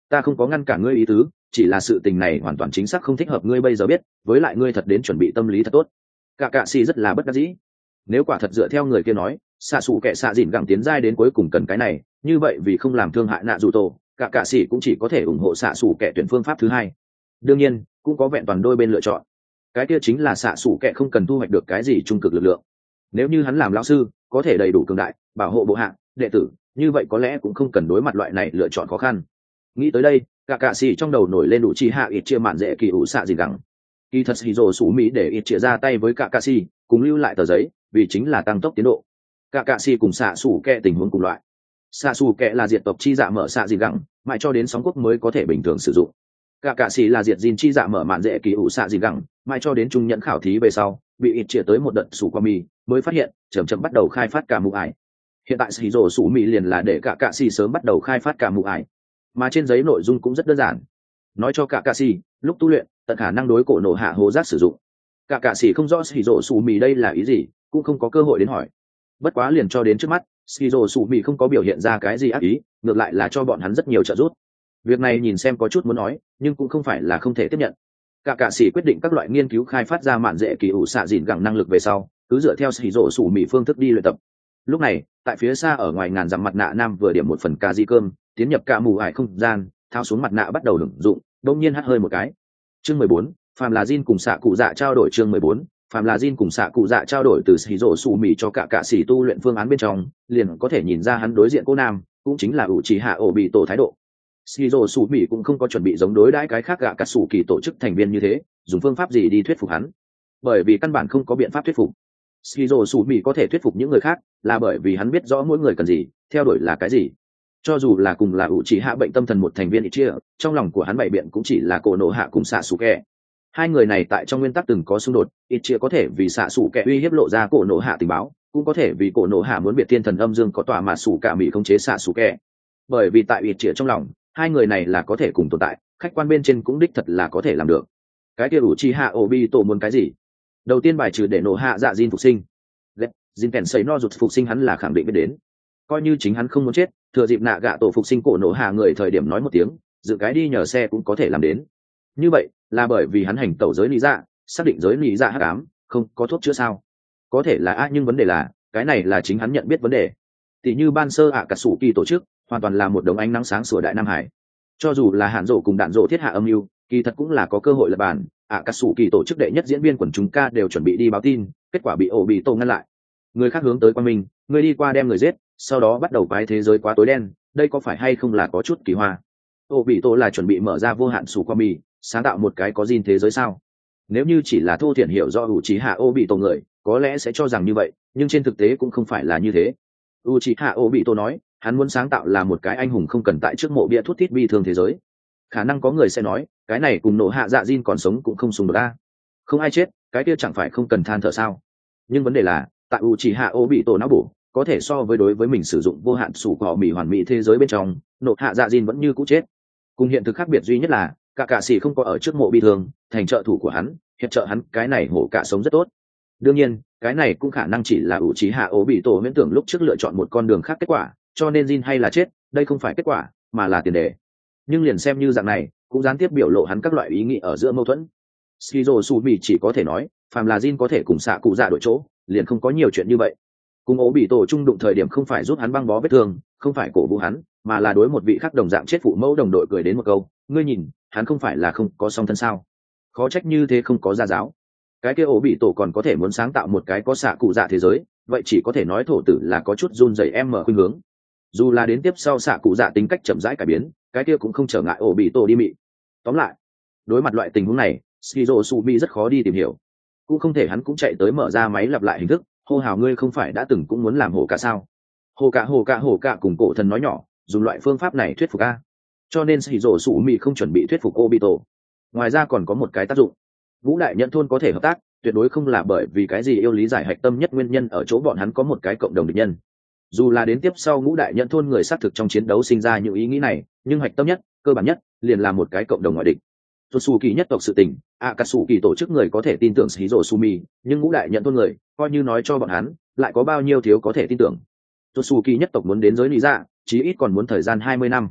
Ta không có ngăn cản ngươi ý tứ, chỉ là sự tình này hoàn toàn chính xác không thích hợp ngươi bây giờ biết, với lại ngươi thật đến chuẩn bị tâm lý thật tốt. Cả cạ xì rất là bất đắc dĩ. Nếu quả thật dựa theo người kia nói, xạ xù kẻ xạ dìn gẳng tiến giai đến cuối cùng cần cái này, như vậy vì không làm thương hại nạ dù tổ, cả cạ xì cũng chỉ có thể ủng hộ xạ xù kẻ tuyển phương pháp thứ hai. Đương nhiên cũng có vẹn toàn đôi bên lựa chọn, cái kia chính là xạ xù kẻ không cần thu hoạch được cái gì trung cực lực lượng. Nếu như hắn làm lão sư có thể đầy đủ cường đại bảo hộ bộ hạ đệ tử, như vậy có lẽ cũng không cần đối mặt loại này lựa chọn khó khăn. Nghĩ tới đây, cả cạ xì trong đầu nổi lên đủ chi hạ ít chia mạn dễ kỳ ủ xạ gì gẳng. Kỳ thật hì rồ sủ mỹ để ít chia ra tay với cả cạ xì cùng lưu lại tờ giấy vì chính là tăng tốc tiến độ. Cả cạ xì cùng xạ xù kẹ tình huống cùng loại, xạ xù kẹ là diệt tộc chi dạ mở xạ gì gẳng mãi cho đến sóng quốc mới có thể bình thường sử dụng. Cả cạ xì là diệt gìn chi dạ mở mạn dễ kỳ ủ xạ gì gẳng mãi cho đến trung nhẫn khảo thí về sau bị ít chia tới một đợt sủ qua mì mới phát hiện chậm chậm bắt đầu khai phát cả mụ ải. Hiện tại hì rồ sủ mỹ liền là để cả cạ xì sớm bắt đầu khai phát cả mụ ải, mà trên giấy nội dung cũng rất đơn giản, nói cho cả cạ xì lúc tu luyện tận khả năng đối cổ nổ hạ hố giác sử dụng. Cả cạ xì không rõ hì rồ sủ mỹ đây là ý gì, cũng không có cơ hội đến hỏi. Bất quá liền cho đến trước mắt, hì rồ sủ mỹ không có biểu hiện ra cái gì ác ý, ngược lại là cho bọn hắn rất nhiều trợ giúp. Việc này nhìn xem có chút muốn nói, nhưng cũng không phải là không thể tiếp nhận. Cả cạ xì quyết định các loại nghiên cứu khai phát ra mạn dễ kỳ ủ xạ dìn gẳng năng lực về sau, cứ dựa theo hì rồ sủ mỹ phương thức đi luyện tập. Lúc này tại phía xa ở ngoài ngàn dặm mặt nạ nam vừa điểm một phần cà di cơm tiến nhập cả mù ải không gian, thao xuống mặt nạ bắt đầu hưởng dụng, đông nhiên hắt hơi một cái. Chương mười bốn, phàm là Jin cùng xạ cụ dạ trao đổi. Chương mười bốn, phàm là Jin cùng xạ cụ dạ trao đổi từ hì rồ sủ mỹ cho cả cạ sĩ tu luyện phương án bên trong, liền có thể nhìn ra hắn đối diện cô nam cũng chính là ủ trì hạ ổ bị tổ thái độ. Hì rồ sủ mỹ cũng không có chuẩn bị giống đối đãi cái khác gạ cạ sủ kỳ tổ chức thành viên như thế dùng phương pháp gì đi thuyết phục hắn, bởi vì căn bản không có biện pháp thuyết phục. Skizo Sủ Mị có thể thuyết phục những người khác là bởi vì hắn biết rõ mỗi người cần gì, theo đuổi là cái gì. Cho dù là cùng là ủ chỉ hạ bệnh tâm thần một thành viên Ichia, trong lòng của hắn bày biện cũng chỉ là cổ nổ hạ cùng xạ sủ kẹ. Hai người này tại trong nguyên tắc từng có xung đột, Ichia có thể vì xạ sủ kẹ uy hiếp lộ ra cổ nổ hạ tình báo, cũng có thể vì cổ nổ hạ muốn biệt thiên thần âm dương có tỏa mà sủ cả mỹ không chế xạ sủ kẹ. Bởi vì tại Ichia trong lòng, hai người này là có thể cùng tồn tại, khách quan bên trên cũng đích thật là có thể làm được. Cái kia ủ chỉ hạ Obito muốn cái gì? Đầu tiên bài trừ để nổ hạ dạ Jin phục sinh. Lep, Jin kèn sấy no rụt phục sinh hắn là khẳng định biết đến. Coi như chính hắn không muốn chết, thừa dịp nạ gạ tổ phục sinh cổ nổ hạ người thời điểm nói một tiếng, dự cái đi nhờ xe cũng có thể làm đến. Như vậy là bởi vì hắn hành tẩu giới lý dạ, xác định giới lý dạ hắc ám, không có thuốc chữa sao? Có thể là a, nhưng vấn đề là cái này là chính hắn nhận biết vấn đề. Tỷ như ban sơ ạ cả sủ kỳ tổ chức, hoàn toàn là một đống ánh nắng sáng sủa đại nam hải. Cho dù là hạn rộ cùng đạn rộ thiết hạ âm mưu, kỳ thật cũng là có cơ hội lập bản. ạ cả sủ kỳ tổ chức đệ nhất diễn viên quần chúng ca đều chuẩn bị đi báo tin, kết quả bị ổ bị tổ ngăn lại. Người khác hướng tới quan mình, người đi qua đem người giết, sau đó bắt đầu quái thế giới quá tối đen, đây có phải hay không là có chút kỳ hoa? Ổ bị tổ là chuẩn bị mở ra vô hạn sủ qua mì, sáng tạo một cái có Jin thế giới sao? Nếu như chỉ là thô thiển hiểu do Uchiha Obito người, có lẽ sẽ cho rằng như vậy, nhưng trên thực tế cũng không phải là như thế. Uchiha Obito nói, hắn muốn sáng tạo là một cái anh hùng không cần tại trước mộ bia thút thít bi thương thế giới. Khả năng có người sẽ nói, cái này cùng nổ hạ dạ Jin còn sống cũng không xung đột a. Không ai chết, cái kia chẳng phải không cần than thở sao? Nhưng vấn đề là, tại Uchiha Obito não bổ, có thể so với đối với mình sử dụng vô hạn sủ cỏ mì hoàn mỹ thế giới bên trong, nổ hạ dạ Jin vẫn như cũ chết. Cùng hiện thực khác biệt duy nhất là, cả cạ sĩ không có ở trước mộ bi thương, thành trợ thủ của hắn, hiệp trợ hắn, cái này hổ cả sống rất tốt. Đương nhiên, cái này cũng khả năng chỉ là Uchiha Obito huyễn tưởng lúc trước lựa chọn một con đường khác kết quả, cho nên Jin hay là chết, đây không phải kết quả, mà là tiền đề. Nhưng liền xem như dạng này, cũng gián tiếp biểu lộ hắn các loại ý nghĩ ở giữa mâu thuẫn. Skizo Subi chỉ có thể nói, phàm là Jin có thể cùng xạ cụ dạ đổi chỗ, liền không có nhiều chuyện như vậy. Cùng Obito trung đụng thời điểm không phải giúp hắn băng bó vết thương, không phải cổ vũ hắn, mà là đối một vị khác đồng dạng chết phụ mẫu đồng đội cười đến một câu, ngươi nhìn, hắn không phải là không có song thân sao? Khó trách như thế không có gia giáo. Cái kia Obito còn có thể muốn sáng tạo một cái có xạ cụ dạ thế giới, vậy chỉ có thể nói thổ tử là có chút run rẩy em mở khuynh hướng. Dù là đến tiếp sau xạ cụ dạ tính cách chậm rãi cải biến, cái kia cũng không trở ngại Obito đi mị. Tóm lại, đối mặt loại tình huống này, Skizo Subi rất khó đi tìm hiểu. Cũng không thể hắn cũng chạy tới mở ra máy lặp lại hình thức, hô hào ngươi không phải đã từng cũng muốn làm hổ cả sao? Hổ cả hổ cả hổ cả cùng cổ thần nói nhỏ, dùng loại phương pháp này thuyết phục a. Cho nên Skizo Subi không chuẩn bị thuyết phục Obito. Ngoài ra còn có một cái tác dụng. Ngũ đại nhận thôn có thể hợp tác, tuyệt đối không là bởi vì cái gì yêu lý giải hạch tâm nhất nguyên nhân ở chỗ bọn hắn có một cái cộng đồng địch nhân. Dù là đến tiếp sau ngũ đại nhận thôn người xác thực trong chiến đấu sinh ra những ý nghĩ này, nhưng hạch tâm nhất, cơ bản nhất, liền là một cái cộng đồng ngoại địch. Tsutsuki nhất tộc sự tình, Akatsuki tổ chức người có thể tin tưởng Shiro Sumi, nhưng ngũ đại nhận thôn người, coi như nói cho bọn hắn, lại có bao nhiêu thiếu có thể tin tưởng. Tsutsuki nhất tộc muốn đến giới lý dạ, chí ít còn muốn thời gian hai mươi năm.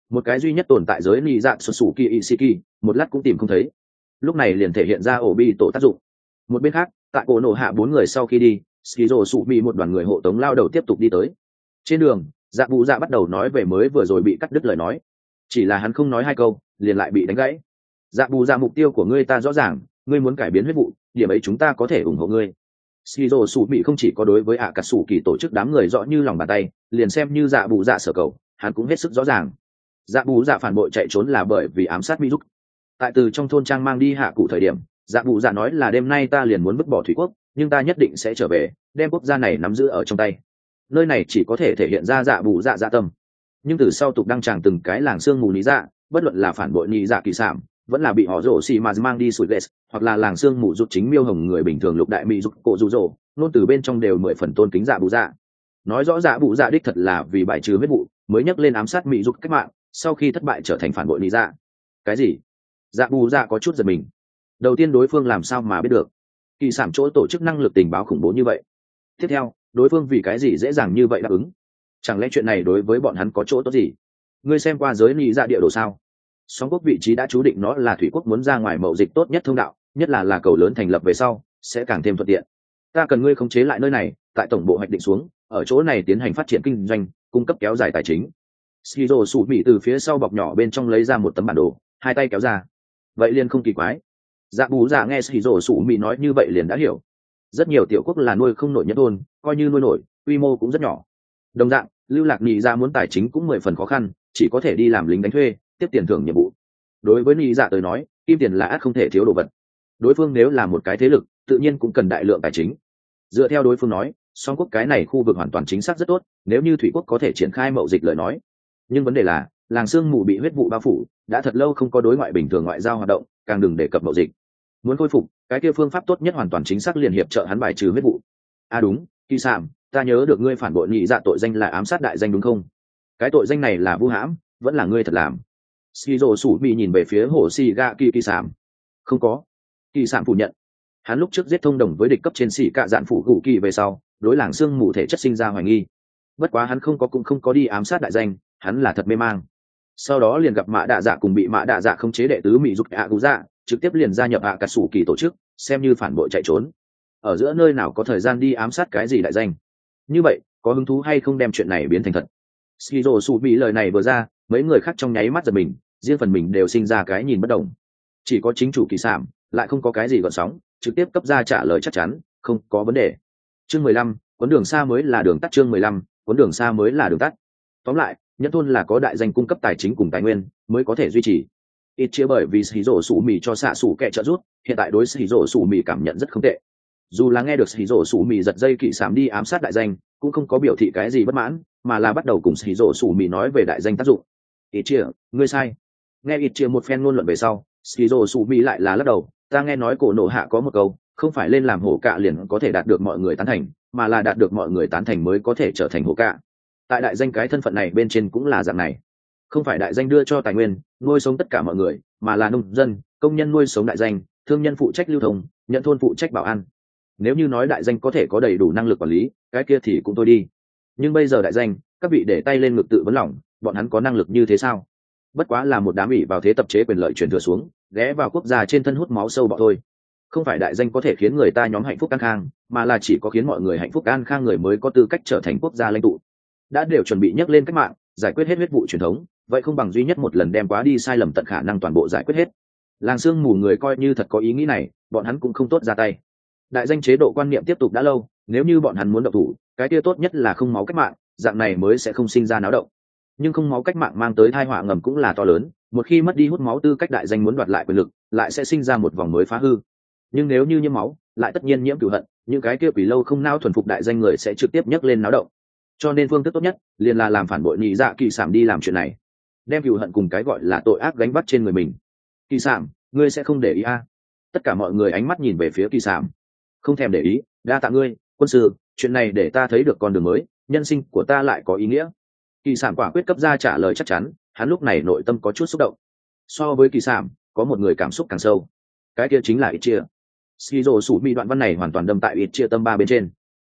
một cái duy nhất tồn tại giới nị dạ xuất xù kỳ isiki một lát cũng tìm không thấy. Lúc này liền thể hiện ra ổ bị tổ tác dụng. Một bên khác, tại cổ nổ hạ bốn người sau khi đi, skizo sụ bị một đoàn người hộ tống lao đầu tiếp tục đi tới. Trên đường, dạ bụ dạ bắt đầu nói về mới vừa rồi bị cắt đứt lời nói, chỉ là hắn không nói hai câu liền lại bị đánh gãy. Dạ bù dạ, mục tiêu của ngươi ta rõ ràng, ngươi muốn cải biến huyết vụ, điểm ấy chúng ta có thể ủng hộ ngươi. Skizo sụ bị không chỉ có đối với ạ cà sủ kỳ tổ chức đám người rõ như lòng bàn tay, liền xem như dạ bù dạ sở cầu, hắn cũng hết sức rõ ràng. Dạ bù dạ phản bội chạy trốn là bởi vì ám sát mỹ giúp. Tại từ trong thôn trang mang đi hạ cụ thời điểm, dạ bù dạ nói là đêm nay ta liền muốn vứt bỏ thủy quốc, nhưng ta nhất định sẽ trở về, đem quốc gia này nắm giữ ở trong tay. Nơi này chỉ có thể thể hiện ra dạ bù dạ dạ tâm. Nhưng từ sau tục đăng tràng từng cái làng xương mù lý dạ, bất luận là phản bội nhị dạ kỳ sản, vẫn là bị họ rổ xì mà mang đi sủi lệ, hoặc là làng xương mù giúp chính miêu hồng người bình thường lục đại mỹ giúp cổ rụ rỗ, nôn từ bên trong đều mười phần tôn kính dạ bù dạ. Nói rõ dạ bù dạ đích thật là vì bài trừ huyết vụ mới nhắc lên ám sát mỹ giúp cách mạng, sau khi thất bại trở thành phản bội lý dạ. Cái gì? Dạ bù dạ có chút giật mình. Đầu tiên đối phương làm sao mà biết được kỳ sản chỗ tổ chức năng lực tình báo khủng bố như vậy? Tiếp theo, đối phương vì cái gì dễ dàng như vậy đáp ứng? Chẳng lẽ chuyện này đối với bọn hắn có chỗ tốt gì? Ngươi xem qua giới lý dạ địa đồ sao? Song quốc vị trí đã chú định nó là thủy quốc muốn ra ngoài mậu dịch tốt nhất thông đạo, nhất là là cầu lớn thành lập về sau sẽ càng thêm thuận tiện. Ta cần ngươi khống chế lại nơi này, tại tổng bộ hoạch định xuống, ở chỗ này tiến hành phát triển kinh doanh, cung cấp kéo dài tài chính. Skizo sụ bị từ phía sau bọc nhỏ bên trong lấy ra một tấm bản đồ, hai tay kéo ra. Vậy liền không kỳ quái. Dạ bù dạ nghe Skizo sụ bị nói như vậy liền đã hiểu. Rất nhiều tiểu quốc là nuôi không nổi nhất thôn, coi như nuôi nổi, quy mô cũng rất nhỏ. Đồng dạng, lưu lạc nhị dạ muốn tài chính cũng mười phần khó khăn, chỉ có thể đi làm lính đánh thuê, tiếp tiền thưởng nhiệm vụ. Đối với nhị dạ tới nói, kim tiền là ắt không thể thiếu đồ vật. Đối phương nếu là một cái thế lực, tự nhiên cũng cần đại lượng tài chính. Dựa theo đối phương nói, song quốc cái này khu vực hoàn toàn chính xác rất tốt, nếu như thủy quốc có thể triển khai mậu dịch lời nói. Nhưng vấn đề là, làng sương mù bị huyết vụ bao phủ, đã thật lâu không có đối ngoại bình thường ngoại giao hoạt động, càng đừng đề cập mậu dịch. Muốn khôi phục, cái kia phương pháp tốt nhất hoàn toàn chính xác liền hiệp trợ hắn bài trừ huyết vụ. À đúng, kỳ sảm, ta nhớ được ngươi phản bội nhị dạ tội danh là ám sát đại danh đúng không? Cái tội danh này là vu hãm, vẫn là ngươi thật làm? Skizo sủ bị nhìn về phía hồ xì ga kỳ kỳ sảm. Không có. Kỳ sảm phủ nhận. Hắn lúc trước giết thông đồng với địch cấp trên sĩ cạ dạn phủ gù kỳ về sau, đối làng xương mù thể chất sinh ra hoài nghi. Bất quá hắn không có cũng không có đi ám sát đại danh, hắn là thật mê mang. Sau đó liền gặp mã đạ dạ cùng bị mã đạ dạ không chế đệ tứ mỹ giúp ạ gù dạ, trực tiếp liền gia nhập ạ cà sủ kỳ tổ chức, xem như phản bội chạy trốn. Ở giữa nơi nào có thời gian đi ám sát cái gì đại danh? Như vậy, có hứng thú hay không đem chuyện này biến thành thật? Skizo sụ bị lời này vừa ra, mấy người khác trong nháy mắt giật mình, riêng phần mình đều sinh ra cái nhìn bất đồng. Chỉ có chính chủ kỳ sảm lại không có cái gì gợn sóng, trực tiếp cấp ra trả lời chắc chắn, không có vấn đề. Chương mười lăm, cuốn đường xa mới là đường tắt. Chương mười lăm, cuốn đường xa mới là đường tắt. Tóm lại, nhân thôn là có đại danh cung cấp tài chính cùng tài nguyên mới có thể duy trì. Ít chia bởi vì Shizuo sủ mì cho xạ sủ kẻ trợ giúp, hiện tại đối Shizuo sủ mì cảm nhận rất không tệ. Dù là nghe được Shizuo sủ mì giật dây kỵ sám đi ám sát đại danh, cũng không có biểu thị cái gì bất mãn, mà là bắt đầu cùng Shizuo sủ mì nói về đại danh tác dụng. Ít chia, ngươi sai. Nghe ít chia một phen ngôn luận về sau, Shizuo sủ mì lại là lắc đầu, ta nghe nói cổ nổ hạ có một câu, không phải lên làm hổ cạ liền có thể đạt được mọi người tán thành, mà là đạt được mọi người tán thành mới có thể trở thành hổ cạ. Tại đại danh cái thân phận này bên trên cũng là dạng này, không phải đại danh đưa cho tài nguyên nuôi sống tất cả mọi người, mà là nông dân công nhân nuôi sống đại danh, thương nhân phụ trách lưu thông, nhận thôn phụ trách bảo an. Nếu như nói đại danh có thể có đầy đủ năng lực quản lý, cái kia thì cũng thôi đi. Nhưng bây giờ đại danh, các vị để tay lên ngực tự vấn lòng, bọn hắn có năng lực như thế sao? Bất quá là một đám ỷ vào thế tập chế quyền lợi truyền thừa xuống, ghé vào quốc gia trên thân hút máu sâu bọ thôi. Không phải đại danh có thể khiến người ta nhóm hạnh phúc an khang, mà là chỉ có khiến mọi người hạnh phúc an khang người mới có tư cách trở thành quốc gia lãnh tụ. Đã đều chuẩn bị nhắc lên cách mạng, giải quyết hết huyết vụ truyền thống, vậy không bằng duy nhất một lần đem quá đi sai lầm tận khả năng toàn bộ giải quyết hết. Làng sương mù người coi như thật có ý nghĩ này, bọn hắn cũng không tốt ra tay. Đại danh chế độ quan niệm tiếp tục đã lâu, nếu như bọn hắn muốn động thủ, cái kia tốt nhất là không máu cách mạng, dạng này mới sẽ không sinh ra náo động. Nhưng không máu cách mạng mang tới tai họa ngầm cũng là to lớn, một khi mất đi hút máu tư cách đại danh muốn đoạt lại quyền lực, lại sẽ sinh ra một vòng mới phá hư. Nhưng nếu như nhiễm máu, lại tất nhiên nhiễm cửu hận, những cái kia quỷ lâu không nao thuần phục đại danh người sẽ trực tiếp nhấc lên náo động. Cho nên phương thức tốt nhất liền là làm phản bội nhị dạ kỳ sảm đi làm chuyện này, đem cửu hận cùng cái gọi là tội ác gánh vác trên người mình. Kỳ sảm, ngươi sẽ không để ý à? Tất cả mọi người ánh mắt nhìn về phía kỳ sảm. Không thèm để ý, đa tạ ngươi quân sư, chuyện này để ta thấy được con đường mới, nhân sinh của ta lại có ý nghĩa. Kỳ sảm quả quyết cấp ra trả lời chắc chắn, hắn lúc này nội tâm có chút xúc động. So với kỳ sảm, có một người cảm xúc càng sâu, cái kia chính là ít chia. Skizo sủ mi đoạn văn này hoàn toàn đâm tại ít chia tâm ba bên trên.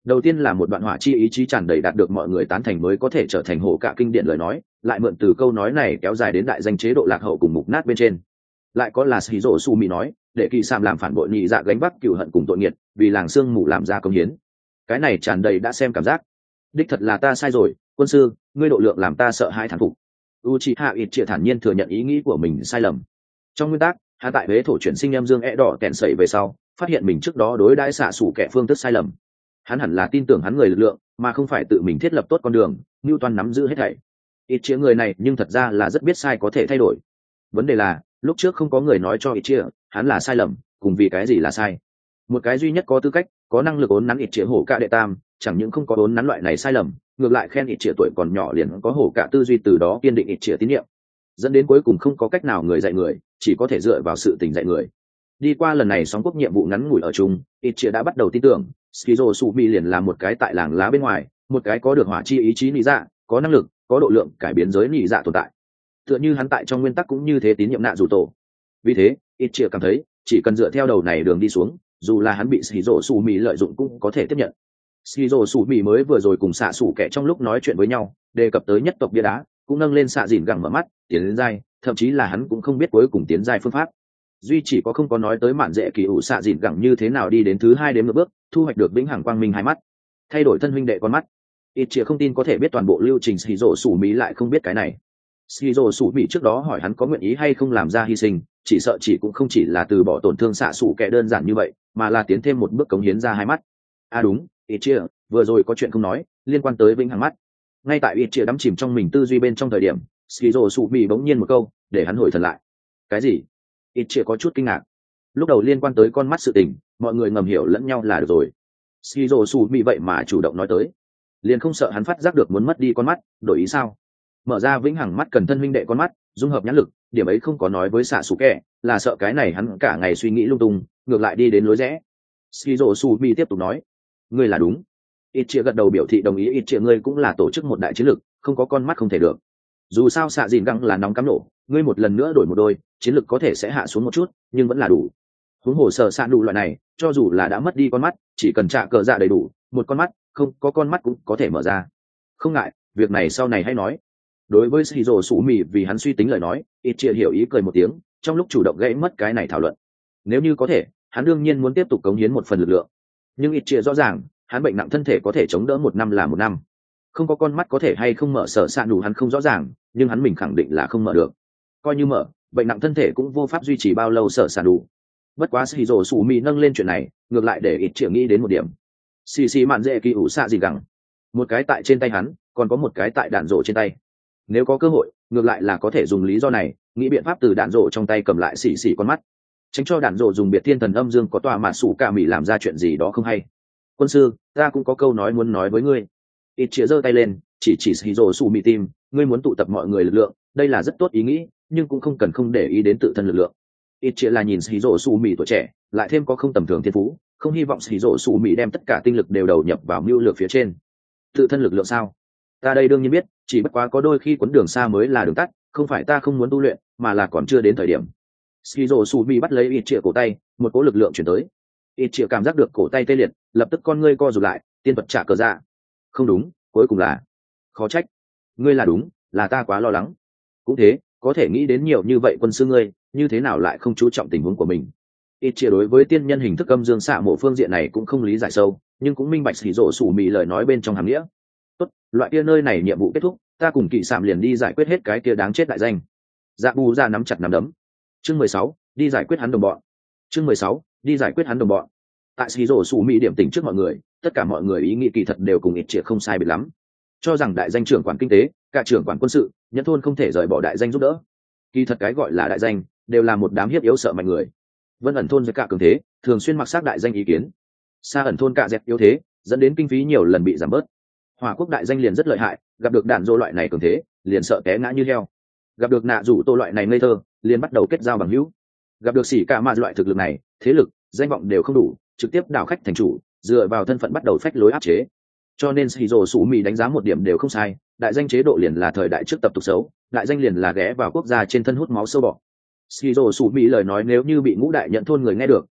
Đầu tiên là một đoạn hỏa chi ý chí tràn đầy đạt được mọi người tán thành mới có thể trở thành hổ cả kinh điển lời nói, lại mượn từ câu nói này kéo dài đến đại danh chế độ lạc hậu cùng mục nát bên trên. Lại có là Shizuo Sumi nói, để kỳ sạm làm phản bội nhị dạ gánh vác cừu hận cùng tội nghiệt, vì làng xương mù làm ra công hiến. Cái này tràn đầy đã xem cảm giác. Đích thật là ta sai rồi, quân sư, ngươi độ lượng làm ta sợ hãi thán phục. Uchiha Itachi thản nhiên thừa nhận ý nghĩ của mình sai lầm. Trong nguyên tắc, hắn tại huế thổ chuyển sinh em dương e đỏ kẹn sẩy về sau, phát hiện mình trước đó đối đãi xạ sủ kẻ phương thức sai lầm. Hắn hẳn là tin tưởng hắn người lực lượng, mà không phải tự mình thiết lập tốt con đường, như toàn nắm giữ hết thảy. Itachi người này nhưng thật ra là rất biết sai có thể thay đổi. Vấn đề là, lúc trước không có người nói cho Itachi, hắn là sai lầm, cùng vì cái gì là sai. Một cái duy nhất có tư cách, có năng lực ốn nắn Itachi hổ cả đệ tam, chẳng những không có ốn nắn loại này sai lầm, ngược lại khen Itachi tuổi còn nhỏ liền có hổ cả tư duy, từ đó kiên định Itachi tín nhiệm, dẫn đến cuối cùng không có cách nào người dạy người, chỉ có thể dựa vào sự tình dạy người. Đi qua lần này sóng quốc nhiệm vụ ngắn ngủi ở chung, Itachi đã bắt đầu tin tưởng Shizuo Sumi liền là một cái tại làng lá bên ngoài, một cái có được hỏa chi ý chí nị dạ, có năng lực, có độ lượng cải biến giới nị dạ tồn tại. Tựa như hắn tại trong nguyên tắc cũng như thế tín nhiệm nạ dù tổ. Vì thế, Itachi cảm thấy, chỉ cần dựa theo đầu này đường đi xuống, dù là hắn bị Shizuo Sumi lợi dụng cũng có thể tiếp nhận. Shizuo Sumi mới vừa rồi cùng xạ sủ kẻ trong lúc nói chuyện với nhau, đề cập tới nhất tộc bia đá, cũng nâng lên xạ dìn gẳng mở mắt, tiến đến giai, thậm chí là hắn cũng không biết cuối cùng tiến giai phương pháp. Duy chỉ có không có nói tới mạn dễ kỳ ủ xạ dìn gẳng như thế nào đi đến thứ hai đến một bước, thu hoạch được vĩnh hằng quang minh hai mắt, thay đổi thân huynh đệ con mắt. Ít chia không tin có thể biết toàn bộ lưu trình Shizuo Sumi lại không biết cái này. Shizuo Sumi trước đó hỏi hắn có nguyện ý hay không làm ra hy sinh, chỉ sợ chỉ cũng không chỉ là từ bỏ tổn thương xạ sủ kẻ đơn giản như vậy, mà là tiến thêm một bước cống hiến ra hai mắt. À đúng, ít chia, vừa rồi có chuyện không nói, liên quan tới vĩnh hằng mắt. Ngay tại ít chia đắm chìm trong mình tư duy bên trong thời điểm, Shizuo Sumi bỗng nhiên một câu, để hắn hồi thần lại. Cái gì? Ít chia có chút kinh ngạc. Lúc đầu liên quan tới con mắt sự tình, mọi người ngầm hiểu lẫn nhau là được rồi. Shizuo Sumi vậy mà chủ động nói tới, liền không sợ hắn phát giác được muốn mất đi con mắt, đổi ý sao? Mở ra vĩnh hằng mắt cần thân huynh đệ con mắt, dung hợp nhãn lực, điểm ấy không có nói với xạ sủ kẻ, là sợ cái này hắn cả ngày suy nghĩ lung tung, ngược lại đi đến lối rẽ. Shizuo Sumi tiếp tục nói, ngươi là đúng. Ít chia gật đầu biểu thị đồng ý. Ít chia ngươi cũng là tổ chức một đại chiến lực, không có con mắt không thể được. Dù sao xạ dìn găng là nóng cắm nổ, ngươi một lần nữa đổi một đôi, chiến lực có thể sẽ hạ xuống một chút, nhưng vẫn là đủ. Huống hồ sở xạ đủ loại này, cho dù là đã mất đi con mắt, chỉ cần trả cờ dạ đầy đủ, một con mắt, không có con mắt cũng có thể mở ra. Không ngại, việc này sau này hãy nói. Đối với Shizuo Sumi vì hắn suy tính lời nói, ít chia hiểu ý cười một tiếng, trong lúc chủ động gãy mất cái này thảo luận. Nếu như có thể, hắn đương nhiên muốn tiếp tục cống hiến một phần lực lượng. Nhưng ít chia rõ ràng, hắn bệnh nặng thân thể có thể chống đỡ một năm là một năm. Không có con mắt có thể hay không mở sở xạ đủ hắn không rõ ràng, nhưng hắn mình khẳng định là không mở được. Coi như mở, bệnh nặng thân thể cũng vô pháp duy trì bao lâu sở xạ đủ. Bất quá Shizuo Sumi nâng lên chuyện này, ngược lại để ít chia nghĩ đến một điểm. Xì xì mạn dễ kỳ ủ xạ gì gẳng, một cái tại trên tay hắn, còn có một cái tại đạn rổ trên tay. Nếu có cơ hội, ngược lại là có thể dùng lý do này, nghĩ biện pháp từ đạn rổ trong tay cầm lại xì xì con mắt, tránh cho đạn rổ dùng biệt thiên thần âm dương có tòa mà sủ cả mỹ làm ra chuyện gì đó không hay. Quân sư, ta cũng có câu nói muốn nói với ngươi. Ít chia giơ tay lên, chỉ chỉ Shizuo Sumi tim, ngươi muốn tụ tập mọi người lực lượng, đây là rất tốt ý nghĩ, nhưng cũng không cần không để ý đến tự thân lực lượng. Ít chia là nhìn Shizuo Sumi tuổi trẻ, lại thêm có không tầm thường thiên phú, không hy vọng Shizuo Sumi đem tất cả tinh lực đều đầu nhập vào mưu lược phía trên. Tự thân lực lượng sao? Ta đây đương nhiên biết, chỉ bất quá có đôi khi quấn đường xa mới là đường tắt, không phải ta không muốn tu luyện, mà là còn chưa đến thời điểm. Shizuo Sumi bắt lấy ít chia cổ tay, một cỗ lực lượng chuyển tới. Ít chia cảm giác được cổ tay tê liệt, lập tức con ngươi co rụt lại, tiên vật trả cờ dạ. Không đúng, cuối cùng là khó trách. Ngươi là đúng, là ta quá lo lắng. Cũng thế, có thể nghĩ đến nhiều như vậy quân sư ngươi, như thế nào lại không chú trọng tình huống của mình. Ít chia đối với tiên nhân hình thức âm dương xạ mộ phương diện này cũng không lý giải sâu, nhưng cũng minh bạch Shizuo Sumi lời nói bên trong hàm nghĩa. Tốt, loại kia nơi này nhiệm vụ kết thúc, ta cùng kỵ sạm liền đi giải quyết hết cái kia đáng chết đại danh. Dạ bù ra nắm chặt nắm đấm. Chương mười sáu, đi giải quyết hắn đồng bọn. Chương mười sáu, đi giải quyết hắn đồng bọn. Tại Shizuo Sumi điểm tỉnh trước mọi người, tất cả mọi người ý nghĩ kỳ thật đều cùng ít chia không sai biệt lắm, cho rằng đại danh trưởng quản kinh tế, cả trưởng quản quân sự, nhân thôn không thể rời bỏ đại danh giúp đỡ. Kỳ thật cái gọi là đại danh đều là một đám hiếp yếu sợ mạnh người. Vân ẩn thôn với cả cường thế, thường xuyên mặc xác đại danh ý kiến. Xa ẩn thôn cả dẹp yếu thế, dẫn đến kinh phí nhiều lần bị giảm bớt. Hỏa quốc đại danh liền rất lợi hại, gặp được đạn dô loại này cường thế, liền sợ té ngã như heo. Gặp được nạ rủ tô loại này ngây thơ, liền bắt đầu kết giao bằng hữu. Gặp được xỉ cả ma loại thực lực này, thế lực, danh vọng đều không đủ, trực tiếp đảo khách thành chủ, dựa vào thân phận bắt đầu phách lối áp chế. Cho nên Shizuo Sumi đánh giá một điểm đều không sai, đại danh chế độ liền là thời đại trước tập tục xấu, đại danh liền là ghé vào quốc gia trên thân hút máu sâu bọ. Shizuo Sumi lời nói nếu như bị ngũ đại nhận thôn người nghe được,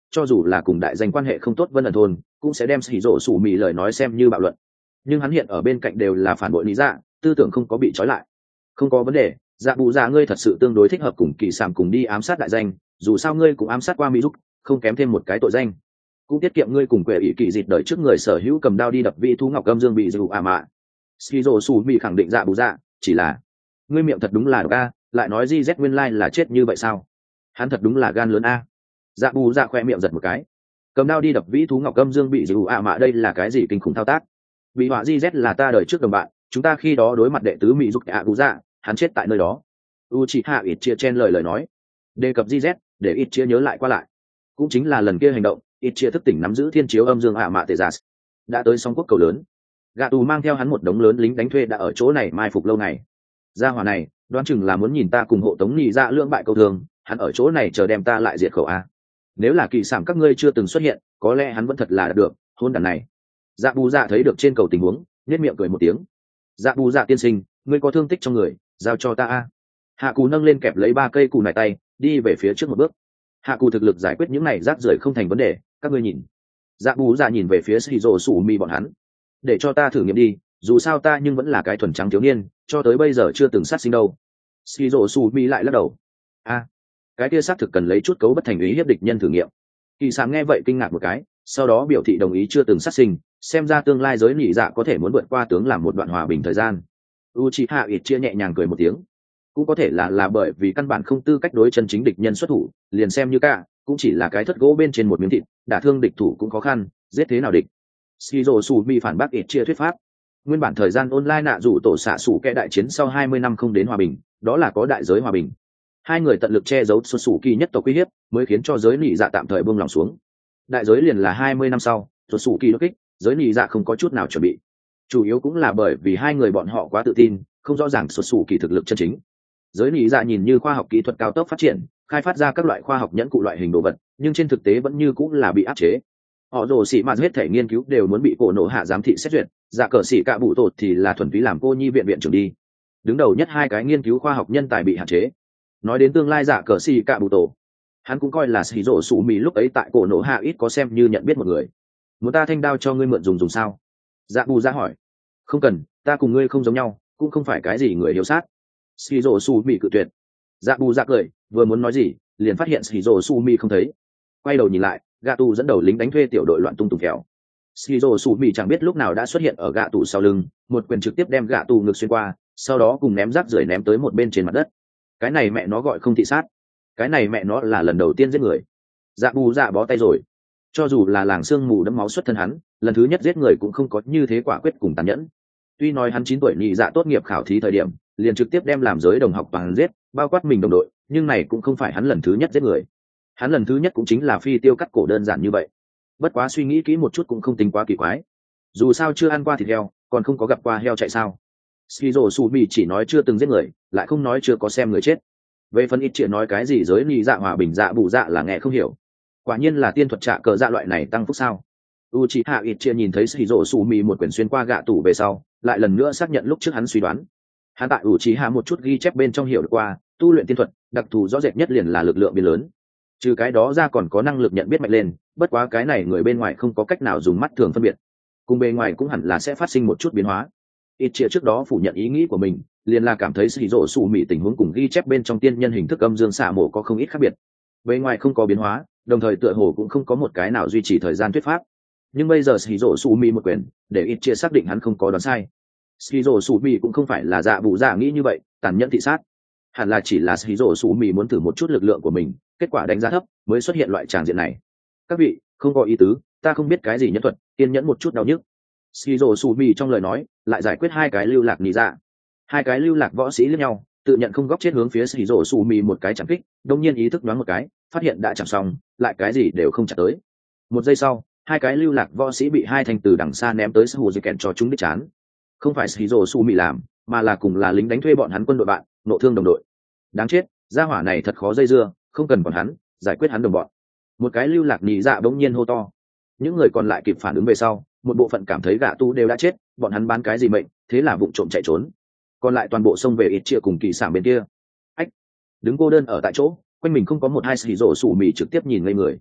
cho dù là cùng đại danh quan hệ không tốt vân ẩn thôn cũng sẽ đem xì rổ sủ mì lời nói xem như bạo luận. Nhưng hắn hiện ở bên cạnh đều là phản bội lý dạ, tư tưởng không có bị trói lại. Không có vấn đề, dạ bù dạ ngươi thật sự tương đối thích hợp cùng kỳ sản cùng đi ám sát đại danh, dù sao ngươi cũng ám sát qua mỹ giúp, không kém thêm một cái tội danh, cũng tiết kiệm ngươi cùng quệ ỷ kỳ dịt đợi trước người sở hữu cầm đao đi đập vị thú ngọc âm dương bị dù à mạ. Skizo su bị khẳng định dạ bù dạ, chỉ là ngươi miệng thật đúng là độc a, lại nói di z nguyên lai là chết như vậy sao? Hắn thật đúng là gan lớn a. Dạ bù dạ khoe miệng giật một cái, cầm đao đi đập vĩ thú ngọc âm dương bị dù à mạ, đây là cái gì kinh khủng thao tác? Bị họa di z là ta đời trước đồng bạn, chúng ta khi đó đối mặt đệ tứ mỹ giúp ạ bù dạ, hắn chết tại nơi đó. Uchiha ít chia chen lời lời nói, đề cập di z để ít chia nhớ lại qua lại, cũng chính là lần kia hành động ít chia thức tỉnh nắm giữ thiên chiếu âm dương ạ mạ tề giả, đã tới song quốc cầu lớn. Gạ tù mang theo hắn một đống lớn lính đánh thuê đã ở chỗ này mai phục lâu ngày. Gia hỏa này đoán chừng là muốn nhìn ta cùng hộ tống nhị ra lưỡng bại câu thường, hắn ở chỗ này chờ đem ta lại diệt khẩu a. Nếu là kỳ sản các ngươi chưa từng xuất hiện, có lẽ hắn vẫn thật là được hôn đàn này. Dạ bù dạ thấy được trên cầu tình huống, nhếch miệng cười một tiếng. Dạ bù dạ tiên sinh, ngươi có thương tích trong người, giao cho ta a. Hạ cù nâng lên kẹp lấy ba cây cù nải tay, đi về phía trước một bước. Hạ cù thực lực giải quyết những này rác rưởi không thành vấn đề, các ngươi nhìn. Dạ bù dạ nhìn về phía Shizuo Sủ Mi bọn hắn, để cho ta thử nghiệm đi, dù sao ta nhưng vẫn là cái thuần trắng thiếu niên, cho tới bây giờ chưa từng sát sinh đâu. Shizuo Sủ Mi lại lắc đầu. A, cái kia xác thực cần lấy chút cấu bất thành ý hiếp địch nhân thử nghiệm. Kỳ sáng nghe vậy kinh ngạc một cái, sau đó biểu thị đồng ý chưa từng sát sinh, xem ra tương lai giới nhị dạ có thể muốn vượt qua tướng làm một đoạn hòa bình thời gian. Uchiha ít chia nhẹ nhàng cười một tiếng, cũng có thể là là bởi vì căn bản không tư cách đối chân chính địch nhân xuất thủ, liền xem như cả cũng chỉ là cái thất gỗ bên trên một miếng thịt, đả thương địch thủ cũng khó khăn, giết thế nào địch. Shizuo Sumi phản bác ít chia thuyết pháp. Nguyên bản thời gian online nạ dụ tổ xạ sủ kẻ đại chiến sau hai mươi năm không đến hòa bình, đó là có đại giới hòa bình. Hai người tận lực che giấu xuất sủ kỳ nhất tộc uy hiếp, mới khiến cho giới nhị dạ tạm thời buông lòng xuống. Đại giới liền là hai mươi năm sau, xuất sủ kỳ đột kích, giới nhị dạ không có chút nào chuẩn bị. Chủ yếu cũng là bởi vì hai người bọn họ quá tự tin, không rõ ràng xuất sủ kỳ thực lực chân chính. Giới nhị dạ nhìn như khoa học kỹ thuật cao tốc phát triển, khai phát ra các loại khoa học nhẫn cụ loại hình đồ vật, nhưng trên thực tế vẫn như cũng là bị áp chế. Họ rồ xỉ mà hết thể nghiên cứu đều muốn bị cổ nổ hạ giám thị xét duyệt, dạ cờ xỉ cạ bụ tột thì là thuần túy làm cô nhi viện viện trưởng đi. Đứng đầu nhất hai cái nghiên cứu khoa học nhân tài bị hạn chế. Nói đến tương lai dạ cờ xỉ cạ bụ tổ, hắn cũng coi là xỉ rổ sủ mì lúc ấy tại cổ nổ hạ ít có xem như nhận biết một người. Muốn ta thanh đao cho ngươi mượn dùng dùng sao? Dạ bù ra hỏi. Không cần, ta cùng ngươi không giống nhau, cũng không phải cái gì người hiếu sát. Xỉ rổ sủ mì cự tuyệt. Dạ bù ra cười, vừa muốn nói gì, liền phát hiện xỉ rổ sủ mì không thấy. Quay đầu nhìn lại, gạ tù dẫn đầu lính đánh thuê tiểu đội loạn tung tùng kẹo. Shizuo Sủ Mị chẳng biết lúc nào đã xuất hiện ở gạ tù sau lưng, một quyền trực tiếp đem gạ tù ngực xuyên qua, sau đó cùng ném rác rưởi ném tới một bên trên mặt đất. Cái này mẹ nó gọi không thị sát, cái này mẹ nó là lần đầu tiên giết người. Dạ bù dạ bó tay rồi. Cho dù là làng xương mù đẫm máu xuất thân hắn, lần thứ nhất giết người cũng không có như thế quả quyết cùng tàn nhẫn. Tuy nói hắn chín tuổi nhị dạ tốt nghiệp khảo thí thời điểm, liền trực tiếp đem làm giới đồng học toàn giết, bao quát mình đồng đội, nhưng này cũng không phải hắn lần thứ nhất giết người. Hắn lần thứ nhất cũng chính là phi tiêu cắt cổ đơn giản như vậy. Bất quá suy nghĩ kỹ một chút cũng không tính quá kỳ quái, dù sao chưa ăn qua thịt heo, còn không có gặp qua heo chạy sao. Shizuo Sumi chỉ nói chưa từng giết người, lại không nói chưa có xem người chết. Về phần ít chuyện nói cái gì giới nhị dạ hòa bình dạ bù dạ là nghe không hiểu. Quả nhiên là tiên thuật trả cờ dạ loại này tăng phúc sao. Uchiha ít chia nhìn thấy Shizuo Sumi một quyển xuyên qua gạ tủ về sau, lại lần nữa xác nhận lúc trước hắn suy đoán. Hắn tại Uchiha một chút ghi chép bên trong hiểu được qua, tu luyện tiên thuật, đặc thù rõ rệt nhất liền là lực lượng biến lớn. Trừ cái đó ra còn có năng lực nhận biết mạnh lên, bất quá cái này người bên ngoài không có cách nào dùng mắt thường phân biệt, cùng bề ngoài cũng hẳn là sẽ phát sinh một chút biến hóa. Ít chia trước đó phủ nhận ý nghĩ của mình, liền là cảm thấy Shizuo Sumi tình huống cùng ghi chép bên trong tiên nhân hình thức âm dương xạ mổ có không ít khác biệt. Bề ngoài không có biến hóa, đồng thời tựa hồ cũng không có một cái nào duy trì thời gian thuyết pháp. Nhưng bây giờ Shizuo Sumi một quyền, để ít chia xác định hắn không có đoán sai. Shizuo Sumi cũng không phải là dạ bù dạ nghĩ như vậy, tàn nhẫn thị sát. Hẳn là chỉ là Shizuo Sumi muốn thử một chút lực lượng của mình, kết quả đánh giá thấp mới xuất hiện loại tràng diện này. Các vị không có ý tứ, ta không biết cái gì nhân thuật, kiên nhẫn một chút đau nhức. Shizuo Sumi trong lời nói lại giải quyết hai cái lưu lạc nhị dạ. Hai cái lưu lạc võ sĩ liếc nhau, tự nhận không góc chết hướng phía Shizuo Sumi một cái chạm kích, đông nhiên ý thức đoán một cái, phát hiện đã chẳng xong, lại cái gì đều không chạm tới. Một giây sau, hai cái lưu lạc võ sĩ bị hai thanh từ đằng xa ném tới Suzuken cho chúng đích chán. Không phải Shizuo Sumi làm, mà là cùng là lính đánh thuê bọn hắn quân đội bạn, nộ thương đồng đội. Đáng chết, gia hỏa này thật khó dây dưa, không cần bọn hắn, giải quyết hắn đồng bọn. Một cái lưu lạc nhị dạ bỗng nhiên hô to. Những người còn lại kịp phản ứng về sau, một bộ phận cảm thấy gạ tu đều đã chết, bọn hắn bán cái gì mệnh, thế là vụng trộm chạy trốn. Còn lại toàn bộ xông về ít chia cùng kỳ sản bên kia. Ách, đứng cô đơn ở tại chỗ, quanh mình không có một hai xì rổ sủ mì trực tiếp nhìn ngây người.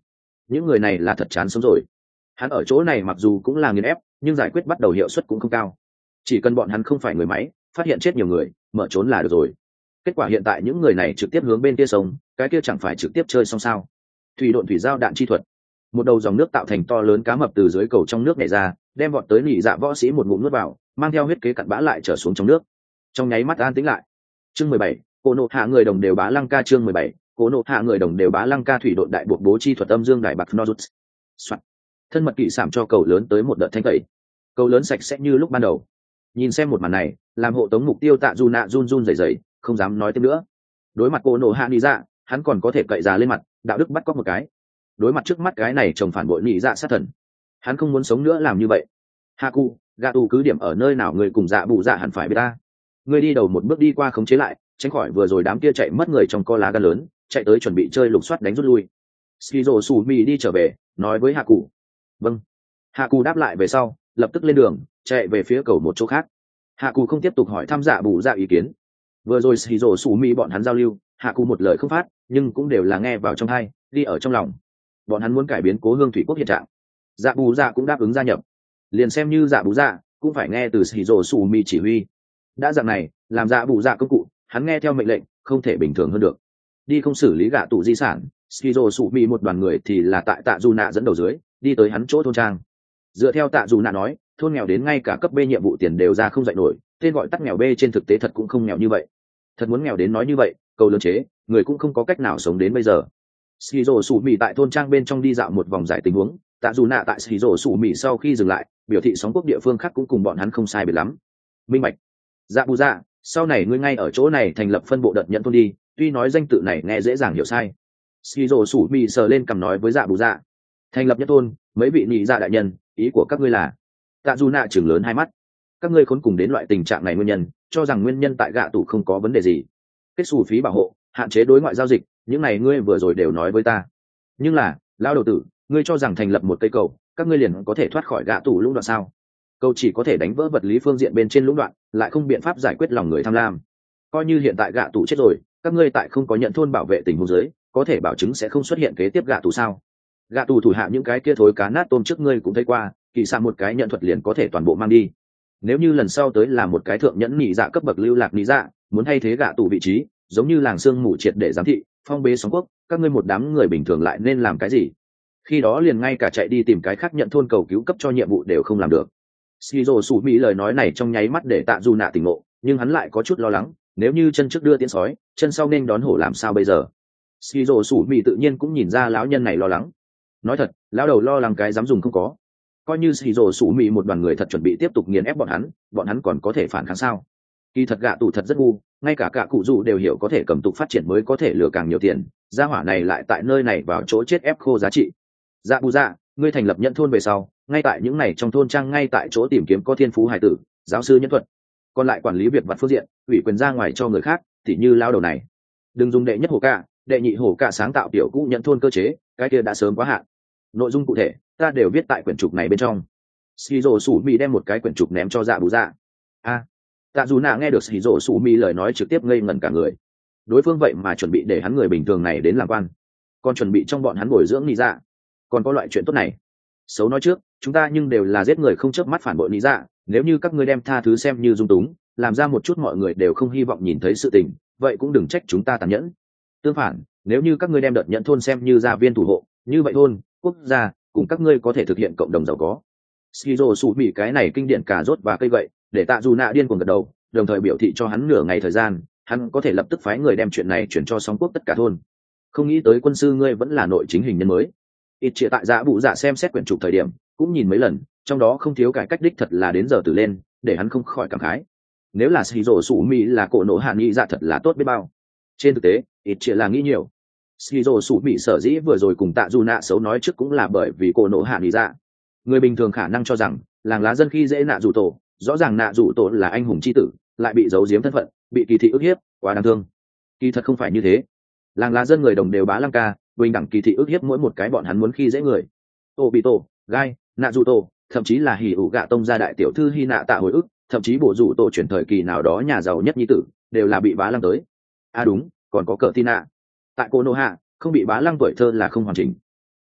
những người này là thật chán sống rồi. Hắn ở chỗ này mặc dù cũng là nghiền ép, nhưng giải quyết bắt đầu hiệu suất cũng không cao. Chỉ cần bọn hắn không phải người máy, phát hiện chết nhiều người, mở trốn là được rồi. Kết quả hiện tại những người này trực tiếp hướng bên kia sông, cái kia chẳng phải trực tiếp chơi xong sao? Thủy độn thủy giao đạn chi thuật. Một đầu dòng nước tạo thành to lớn cá mập từ dưới cầu trong nước nhảy ra, đem vọt tới nị dạ võ sĩ một ngụm nuốt vào, mang theo huyết kế cặn bã lại trở xuống trong nước. Trong nháy mắt an tĩnh lại. Chương mười bảy, Cô nộ hạ người đồng đều bá lăng ca. Chương mười bảy, Cô nộ hạ người đồng đều bá lăng ca. Thủy độn đại buộc bố chi thuật âm dương đại bạc nozuts. Soạn. Thân mật kỵ sảm cho cầu lớn tới một đợt thanh tẩy. Cầu lớn sạch sẽ như lúc ban đầu. Nhìn xem một màn này, làm hộ tống mục tiêu Tạ Du Nạ run run rẩy rẩy, không dám nói thêm nữa. Đối mặt cô nộ hạ nị dạ, hắn còn có thể cậy ra lên mặt, đạo đức bắt cóc một cái. Đối mặt trước mắt cái này chồng phản bội nị dạ sát thần, hắn không muốn sống nữa làm như vậy. Haku, gạ tù cứ điểm ở nơi nào người cùng dạ bù dạ hẳn phải biết ta. Người đi đầu một bước đi qua khống chế lại, tránh khỏi vừa rồi đám kia chạy mất người trong co lá gan lớn, chạy tới chuẩn bị chơi lục soát đánh rút lui. Skizo Sumi đi trở về, nói với Haku. Vâng. Haku đáp lại về sau, lập tức lên đường, chạy về phía cầu một chỗ khác. Haku không tiếp tục hỏi thăm dạ bù dạ ý kiến. Vừa rồi Skizo Sumi bọn hắn giao lưu, Haku một lời không phát, nhưng cũng đều là nghe vào trong tai, đi ở trong lòng. Bọn hắn muốn cải biến Cố Hương Thủy Quốc hiện trạng. Dạ bù dạ cũng đáp ứng gia nhập. Liền xem như dạ bù dạ, cũng phải nghe từ Skizo Sumi chỉ huy. Đã dạng này, làm dạ bù dạ công cụ, hắn nghe theo mệnh lệnh, không thể bình thường hơn được. Đi không xử lý gạ tụ di sản, Skizo Sumi một đoàn người thì là tại Tạ Du Nạ dẫn đầu dưới, đi tới hắn chỗ thôn trang. Dựa theo Tạ Du Nạ nói, thôn nghèo đến ngay cả cấp B nhiệm vụ tiền đều ra không dạy nổi, tên gọi tắt nghèo B trên thực tế thật cũng không nghèo như vậy. Thật muốn nghèo đến nói như vậy, cầu lớn chế, người cũng không có cách nào sống đến bây giờ. Skizo Sumi tại thôn trang bên trong đi dạo một vòng giải tình huống, Tạ Du Nạ tại Skizo Sumi sau khi dừng lại, biểu thị sóng quốc địa phương khác cũng cùng bọn hắn không sai biệt lắm. Minh bạch. Dạ bù dạ, sau này ngươi ngay ở chỗ này thành lập phân bộ đợt nhận thôn đi, tuy nói danh tự này nghe dễ dàng hiểu sai. Skizo Sumi sờ lên cầm nói với dạ bù dạ. Thành lập nhất thôn, mấy vị nhị dạ đại nhân, ý của các ngươi là? Tạ Du Nạ chừng lớn hai mắt. Các ngươi khốn cùng đến loại tình trạng này nguyên nhân, cho rằng nguyên nhân tại gạ tủ không có vấn đề gì. Kết xù phí bảo hộ, hạn chế đối ngoại giao dịch, những này ngươi vừa rồi đều nói với ta. Nhưng là, lão đầu tử, ngươi cho rằng thành lập một cây cầu, các ngươi liền có thể thoát khỏi gạ tủ lũng đoạn sao? Cầu chỉ có thể đánh vỡ vật lý phương diện bên trên lũng đoạn, lại không biện pháp giải quyết lòng người tham lam. Coi như hiện tại gạ tủ chết rồi, các ngươi tại không có nhận thôn bảo vệ tình huống dưới, có thể bảo chứng sẽ không xuất hiện kế tiếp gạ tủ sao? Gạ tủ thủ hạ những cái kia thối cá nát tôm trước ngươi cũng thấy qua, kỳ xạ một cái nhận thuật liền có thể toàn bộ mang đi. Nếu như lần sau tới là một cái thượng nhẫn nhị dạ cấp bậc lưu lạc nhị dạ, muốn thay thế gạ tủ vị trí, giống như làng xương mù triệt để giám thị, phong bế sóng quốc, các ngươi một đám người bình thường lại nên làm cái gì? Khi đó liền ngay cả chạy đi tìm cái khác nhận thôn cầu cứu cấp cho nhiệm vụ đều không làm được. Skizo Sumi lời nói này trong nháy mắt để Tạ Du Nạ tỉnh ngộ, nhưng hắn lại có chút lo lắng, nếu như chân trước đưa tiến sói, chân sau nên đón hổ làm sao bây giờ? Skizo Sumi tự nhiên cũng nhìn ra lão nhân này lo lắng. Nói thật, lão đầu lo lắng cái dám dùng không có. Coi như Skizo Sumi một đoàn người thật chuẩn bị tiếp tục nghiền ép bọn hắn, bọn hắn còn có thể phản kháng sao? Kỳ thật gạ tủ thật rất ngu, ngay cả cả cụ dù đều hiểu có thể cầm tục phát triển mới có thể lừa càng nhiều tiền, gia hỏa này lại tại nơi này vào chỗ chết ép khô giá trị. Dạ bù dạ, ngươi thành lập nhận thôn về sau, ngay tại những này trong thôn trang ngay tại chỗ tìm kiếm có thiên phú hải tử, giáo sư nhân thuật, còn lại quản lý việc vặt phương diện, ủy quyền ra ngoài cho người khác, tỉ như lao đầu này. Đừng dùng đệ nhất hổ cả, đệ nhị hổ cả sáng tạo tiểu cũ nhận thôn cơ chế, cái kia đã sớm quá hạn. Nội dung cụ thể, ta đều viết tại quyển trục này bên trong. Skizo Sumi đem một cái quyển trục ném cho dạ bù dạ. A, Tạ Du Nạ nghe được Skizo Sumi lời nói trực tiếp ngây ngẩn cả người. Đối phương vậy mà chuẩn bị để hắn người bình thường này đến làm quan, còn chuẩn bị trong bọn hắn bồi dưỡng nị dạ, còn có loại chuyện tốt này. Xấu nói trước, chúng ta nhưng đều là giết người không chớp mắt phản bội nị dạ, nếu như các ngươi đem tha thứ xem như dung túng, làm ra một chút mọi người đều không hy vọng nhìn thấy sự tình, vậy cũng đừng trách chúng ta tàn nhẫn. Tương phản, nếu như các ngươi đem đợt nhận thôn xem như gia viên thủ hộ, như vậy thôn, quốc gia, cùng các ngươi có thể thực hiện cộng đồng giàu có. Skizo Sumi cái này kinh điển cà rốt và cây vậy, để Tạ Du Nạ điên cuồng gật đầu, đồng thời biểu thị cho hắn nửa ngày thời gian, hắn có thể lập tức phái người đem chuyện này chuyển cho sóng quốc tất cả thôn. Không nghĩ tới quân sư ngươi vẫn là nội chính hình nhân mới. Ít chia tại dạ bụ dạ xem xét quyển trục thời điểm, cũng nhìn mấy lần, trong đó không thiếu cải cách đích thật là đến giờ từ lên, để hắn không khỏi cảm khái. Nếu là Skizo Sumi là cổ nổ hạ nghĩ dạ thật là tốt biết bao. Trên thực tế, ít chia là nghĩ nhiều. Skizo Sumi sở dĩ vừa rồi cùng Tạ Du Nạ xấu nói trước cũng là bởi vì cổ nổ hạ nghĩ dạ. Người bình thường khả năng cho rằng làng lá dân khi dễ nạ rủ tổ, rõ ràng nạ rủ tổ là anh hùng chi tử, lại bị giấu giếm thân phận, bị kỳ thị ức hiếp, quá đáng thương. Kỳ thật không phải như thế. Làng lá dân người đồng đều bá lăng ca, bình đẳng kỳ thị ức hiếp mỗi một cái bọn hắn muốn khi dễ người. Obito, Gai, nạ rủ tổ, thậm chí là hỉ ủ gạ tông gia đại tiểu thư hy nạ tạ hồi ức, thậm chí bổ rủ tổ chuyển thời kỳ nào đó nhà giàu nhất nhi tử, đều là bị bá lăng tới. À đúng, còn có cờ tin nạ. Tại cô nô hạ, không bị bá lăng tuổi thơ là không hoàn chỉnh.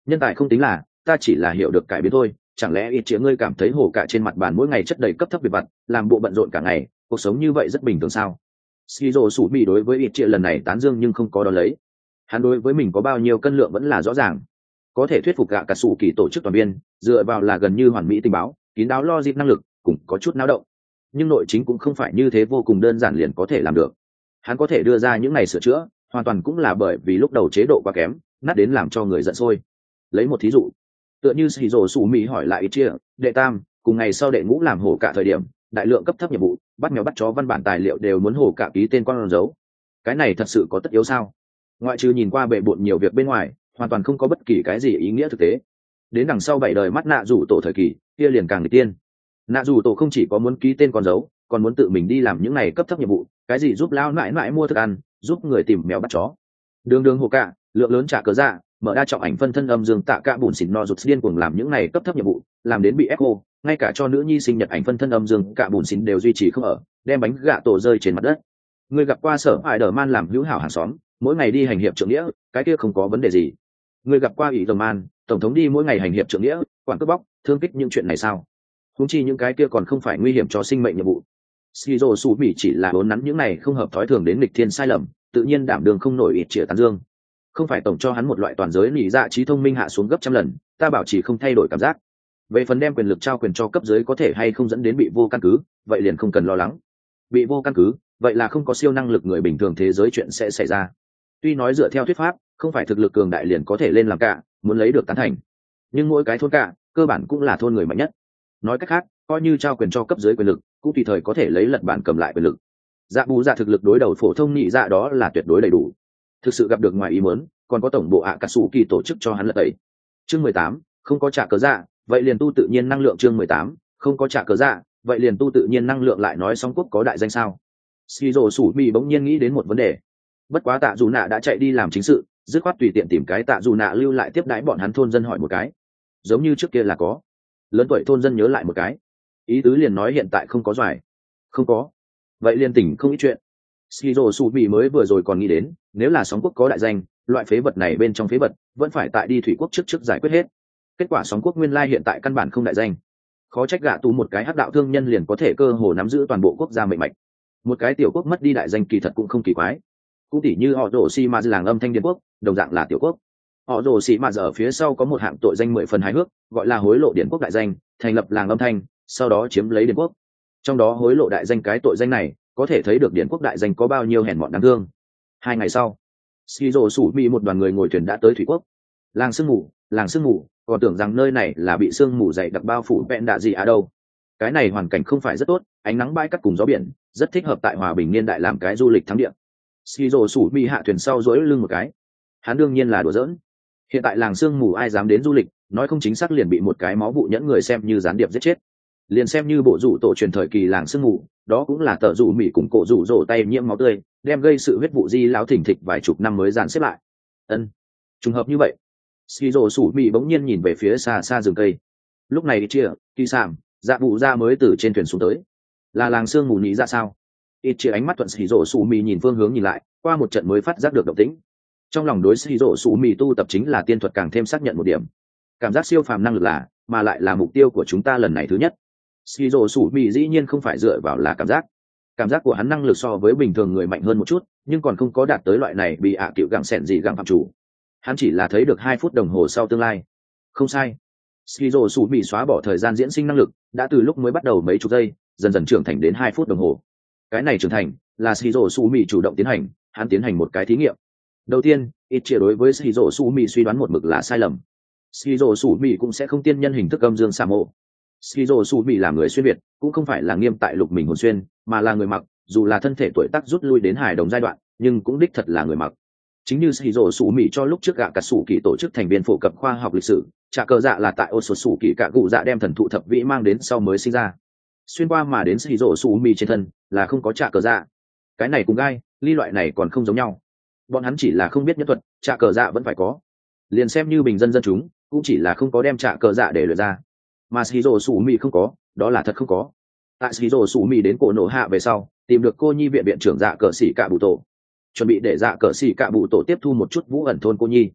Nhân tài không tính là, ta chỉ là hiểu được cải biến thôi. Chẳng lẽ ít chĩa ngươi cảm thấy hồ cả trên mặt bàn mỗi ngày chất đầy cấp thấp việc vặt, làm bộ bận rộn cả ngày, cuộc sống như vậy rất bình thường sao? Skizo sủ bị đối với ít chĩa lần này tán dương nhưng không có đón lấy. Hắn đối với mình có bao nhiêu cân lượng vẫn là rõ ràng, có thể thuyết phục gạ cả sủ kỳ tổ chức toàn viên, dựa vào là gần như hoàn mỹ tình báo, kín đáo logic năng lực, cũng có chút náo động. Nhưng nội chính cũng không phải như thế vô cùng đơn giản liền có thể làm được. Hắn có thể đưa ra những ngày sửa chữa, hoàn toàn cũng là bởi vì lúc đầu chế độ quá kém, nát đến làm cho người giận sôi. Lấy một thí dụ, tựa như Skizo sủ mỹ hỏi lại ít chia, đệ tam, cùng ngày sau đệ ngũ làm hổ cả thời điểm, đại lượng cấp thấp nhiệm vụ, bắt mèo bắt chó văn bản tài liệu đều muốn hổ cả ký tên con dấu. Cái này thật sự có tất yếu sao? Ngoại trừ nhìn qua bệ bội nhiều việc bên ngoài, hoàn toàn không có bất kỳ cái gì ý nghĩa thực tế. Đến đằng sau bảy đời mắt nạ rủ tổ thời kỳ, kia liền càng nghịch tiên. Nạ rủ tổ không chỉ có muốn ký tên con dấu, còn muốn tự mình đi làm những này cấp thấp nhiệm vụ, cái gì giúp lao mãi mãi mua thức ăn, giúp người tìm mèo bắt chó. Đường đường hồ cả, lượng lớn trả cớ ra, mở đa trọng ảnh phân thân âm dương tạ cả bùn xỉn no rụt điên cuồng làm những này cấp thấp nhiệm vụ, làm đến bị ép cô, ngay cả cho nữ nhi sinh nhật ảnh phân thân âm dương cả bùn xỉn đều duy trì không ở, đem bánh gạ tổ rơi trên mặt đất. Người gặp qua sở hải đờ man làm hữu hảo hàng xóm, mỗi ngày đi hành hiệp trượng nghĩa, cái kia không có vấn đề gì. Người gặp qua ủy đồng man, tổng thống đi mỗi ngày hành hiệp trượng nghĩa, quản cướp bóc, thương kích những chuyện này sao? Huống chi những cái kia còn không phải nguy hiểm cho sinh mệnh nhiệm vụ. Skizo sủ mỹ chỉ là vốn nắn những này không hợp thói thường đến nghịch thiên sai lầm, tự nhiên đảm đường không nổi ít chĩa tán dương. Không phải tổng cho hắn một loại toàn giới nỉ dạ trí thông minh hạ xuống gấp trăm lần, ta bảo chỉ không thay đổi cảm giác. Về phần đem quyền lực trao quyền cho cấp dưới có thể hay không dẫn đến bị vô căn cứ, vậy liền không cần lo lắng. Bị vô căn cứ, vậy là không có siêu năng lực người bình thường thế giới chuyện sẽ xảy ra. Tuy nói dựa theo thuyết pháp, không phải thực lực cường đại liền có thể lên làm cả, muốn lấy được tán thành. Nhưng mỗi cái thôn cả, cơ bản cũng là thôn người mạnh nhất. Nói cách khác, coi như trao quyền cho cấp dưới quyền lực, cũng tùy thời có thể lấy lật bản cầm lại quyền lực. Dạ bù dạ thực lực đối đầu phổ thông nhị dạ đó là tuyệt đối đầy đủ. Thực sự gặp được ngoài ý muốn, còn có tổng bộ ạ cà sủ kỳ tổ chức cho hắn lật tẩy. Chương mười tám, không có trả cớ dạ, vậy liền tu tự nhiên năng lượng. Chương mười tám, không có trả cớ dạ, vậy liền tu tự nhiên năng lượng. Lại nói song quốc có đại danh sao? Skizo sủ mì bỗng nhiên nghĩ đến một vấn đề. Bất quá tạ dù nạ đã chạy đi làm chính sự, dứt khoát tùy tiện tìm cái tạ dù nạ lưu lại tiếp đãi bọn hắn thôn dân hỏi một cái. Giống như trước kia là có. Lớn tuổi thôn dân nhớ lại một cái. Ý tứ liền nói hiện tại không có doài. Không có. Vậy liền tỉnh không ít chuyện. Skizo sủ mì mới vừa rồi còn nghĩ đến, nếu là sóng quốc có đại danh, loại phế vật này bên trong phế vật vẫn phải tại đi thủy quốc trước trước giải quyết hết. Kết quả sóng quốc nguyên lai hiện tại căn bản không đại danh. Khó trách gạ tù một cái hắc đạo thương nhân liền có thể cơ hồ nắm giữ toàn bộ quốc gia mệnh mạch. Một cái tiểu quốc mất đi đại danh kỳ thật cũng không kỳ quái. Cũng tỉ như họ rồ xi mà làng âm thanh điền quốc, đồng dạng là tiểu quốc. Họ rồ xi mà ở phía sau có một hạng tội danh mười phần hài hước, gọi là hối lộ điển quốc đại danh, thành lập làng âm thanh, sau đó chiếm lấy điển quốc. Trong đó hối lộ đại danh cái tội danh này, có thể thấy được điển quốc đại danh có bao nhiêu hèn mọn đáng thương. Hai ngày sau, Skizo sủ mỹ một đoàn người ngồi thuyền đã tới thủy quốc. Làng sương mù, làng sương mù, còn tưởng rằng nơi này là bị sương mù dày đặc bao phủ vẹn đạ gì à đâu. Cái này hoàn cảnh không phải rất tốt, ánh nắng bãi cắt cùng gió biển, rất thích hợp tại hòa bình niên đại làm cái du lịch thắng địa. Skizo sủ mỹ hạ thuyền sau duỗi lưng một cái. Hắn đương nhiên là đùa giỡn. Hiện tại làng sương mù ai dám đến du lịch, nói không chính xác liền bị một cái máu vụ nhẫn người xem như gián điệp giết chết. Liền xem như bộ rủ tổ truyền thời kỳ làng sương mù, đó cũng là tờ rủ mỹ cùng cổ rủ rổ tay nhiễm máu tươi, đem gây sự huyết vụ di láo thỉnh thịch vài chục năm mới dàn xếp lại. Ân, trùng hợp như vậy. Skizo sủ mỹ bỗng nhiên nhìn về phía xa xa rừng cây. Lúc này đi chia, kỳ sảm, dạ vụ ra mới từ trên thuyền xuống tới. Là làng sương mù nhĩ ra sao? Ít chia ánh mắt thuận Skizo sủ mỹ nhìn phương hướng nhìn lại, qua một trận mới phát giác được động tĩnh. Trong lòng đối Skizo sủ mỹ tu tập chính là tiên thuật càng thêm xác nhận một điểm. Cảm giác siêu phàm năng lực là, mà lại là mục tiêu của chúng ta lần này thứ nhất. Skizo sủ mỹ dĩ nhiên không phải dựa vào là cảm giác. Cảm giác của hắn năng lực so với bình thường người mạnh hơn một chút, nhưng còn không có đạt tới loại này bị ạ à cựu gặng sẹn gì gặng phạm chủ. Hắn chỉ là thấy được hai phút đồng hồ sau tương lai. Không sai. Skizo sủ mỹ xóa bỏ thời gian diễn sinh năng lực, đã từ lúc mới bắt đầu mấy chục giây, dần dần trưởng thành đến hai phút đồng hồ. Cái này trưởng thành, là Skizo sủ mỹ chủ động tiến hành, hắn tiến hành một cái thí nghiệm. Đầu tiên, ít chia đối với Skizo sủ mỹ suy đoán một mực là sai lầm. Skizo sủ mỹ cũng sẽ không tiên nhân hình thức âm dương xà mộ. Skizo sủ mỹ là người xuyên việt, cũng không phải là nghiêm tại lục mình hồn xuyên, mà là người mặc, dù là thân thể tuổi tác rút lui đến hài đồng giai đoạn, nhưng cũng đích thật là người mặc. Chính như Skizo sủ mỹ cho lúc trước gạ cả sủ kỳ tổ chức thành viên phổ cập khoa học lịch sử, trả cờ dạ là tại ô số sủ kỳ cả cụ dạ đem thần thụ thập vĩ mang đến sau mới sinh ra. Xuyên qua mà đến Skizo sủ mỹ trên thân là không có trả cờ dạ. Cái này cùng gai, ly loại này còn không giống nhau. Bọn hắn chỉ là không biết nhân thuật, trả cờ dạ vẫn phải có. Liền xem như bình dân dân chúng, cũng chỉ là không có đem trả cờ dạ để luyện ra. Mà Skizo sủ mỹ không có, đó là thật không có. Tại Skizo sủ mỹ đến cổ nổ hạ về sau, tìm được cô nhi viện viện trưởng dạ cờ sĩ cạ bụ tổ, chuẩn bị để dạ cờ sĩ cạ bụ tổ tiếp thu một chút vũ ẩn thôn cô nhi.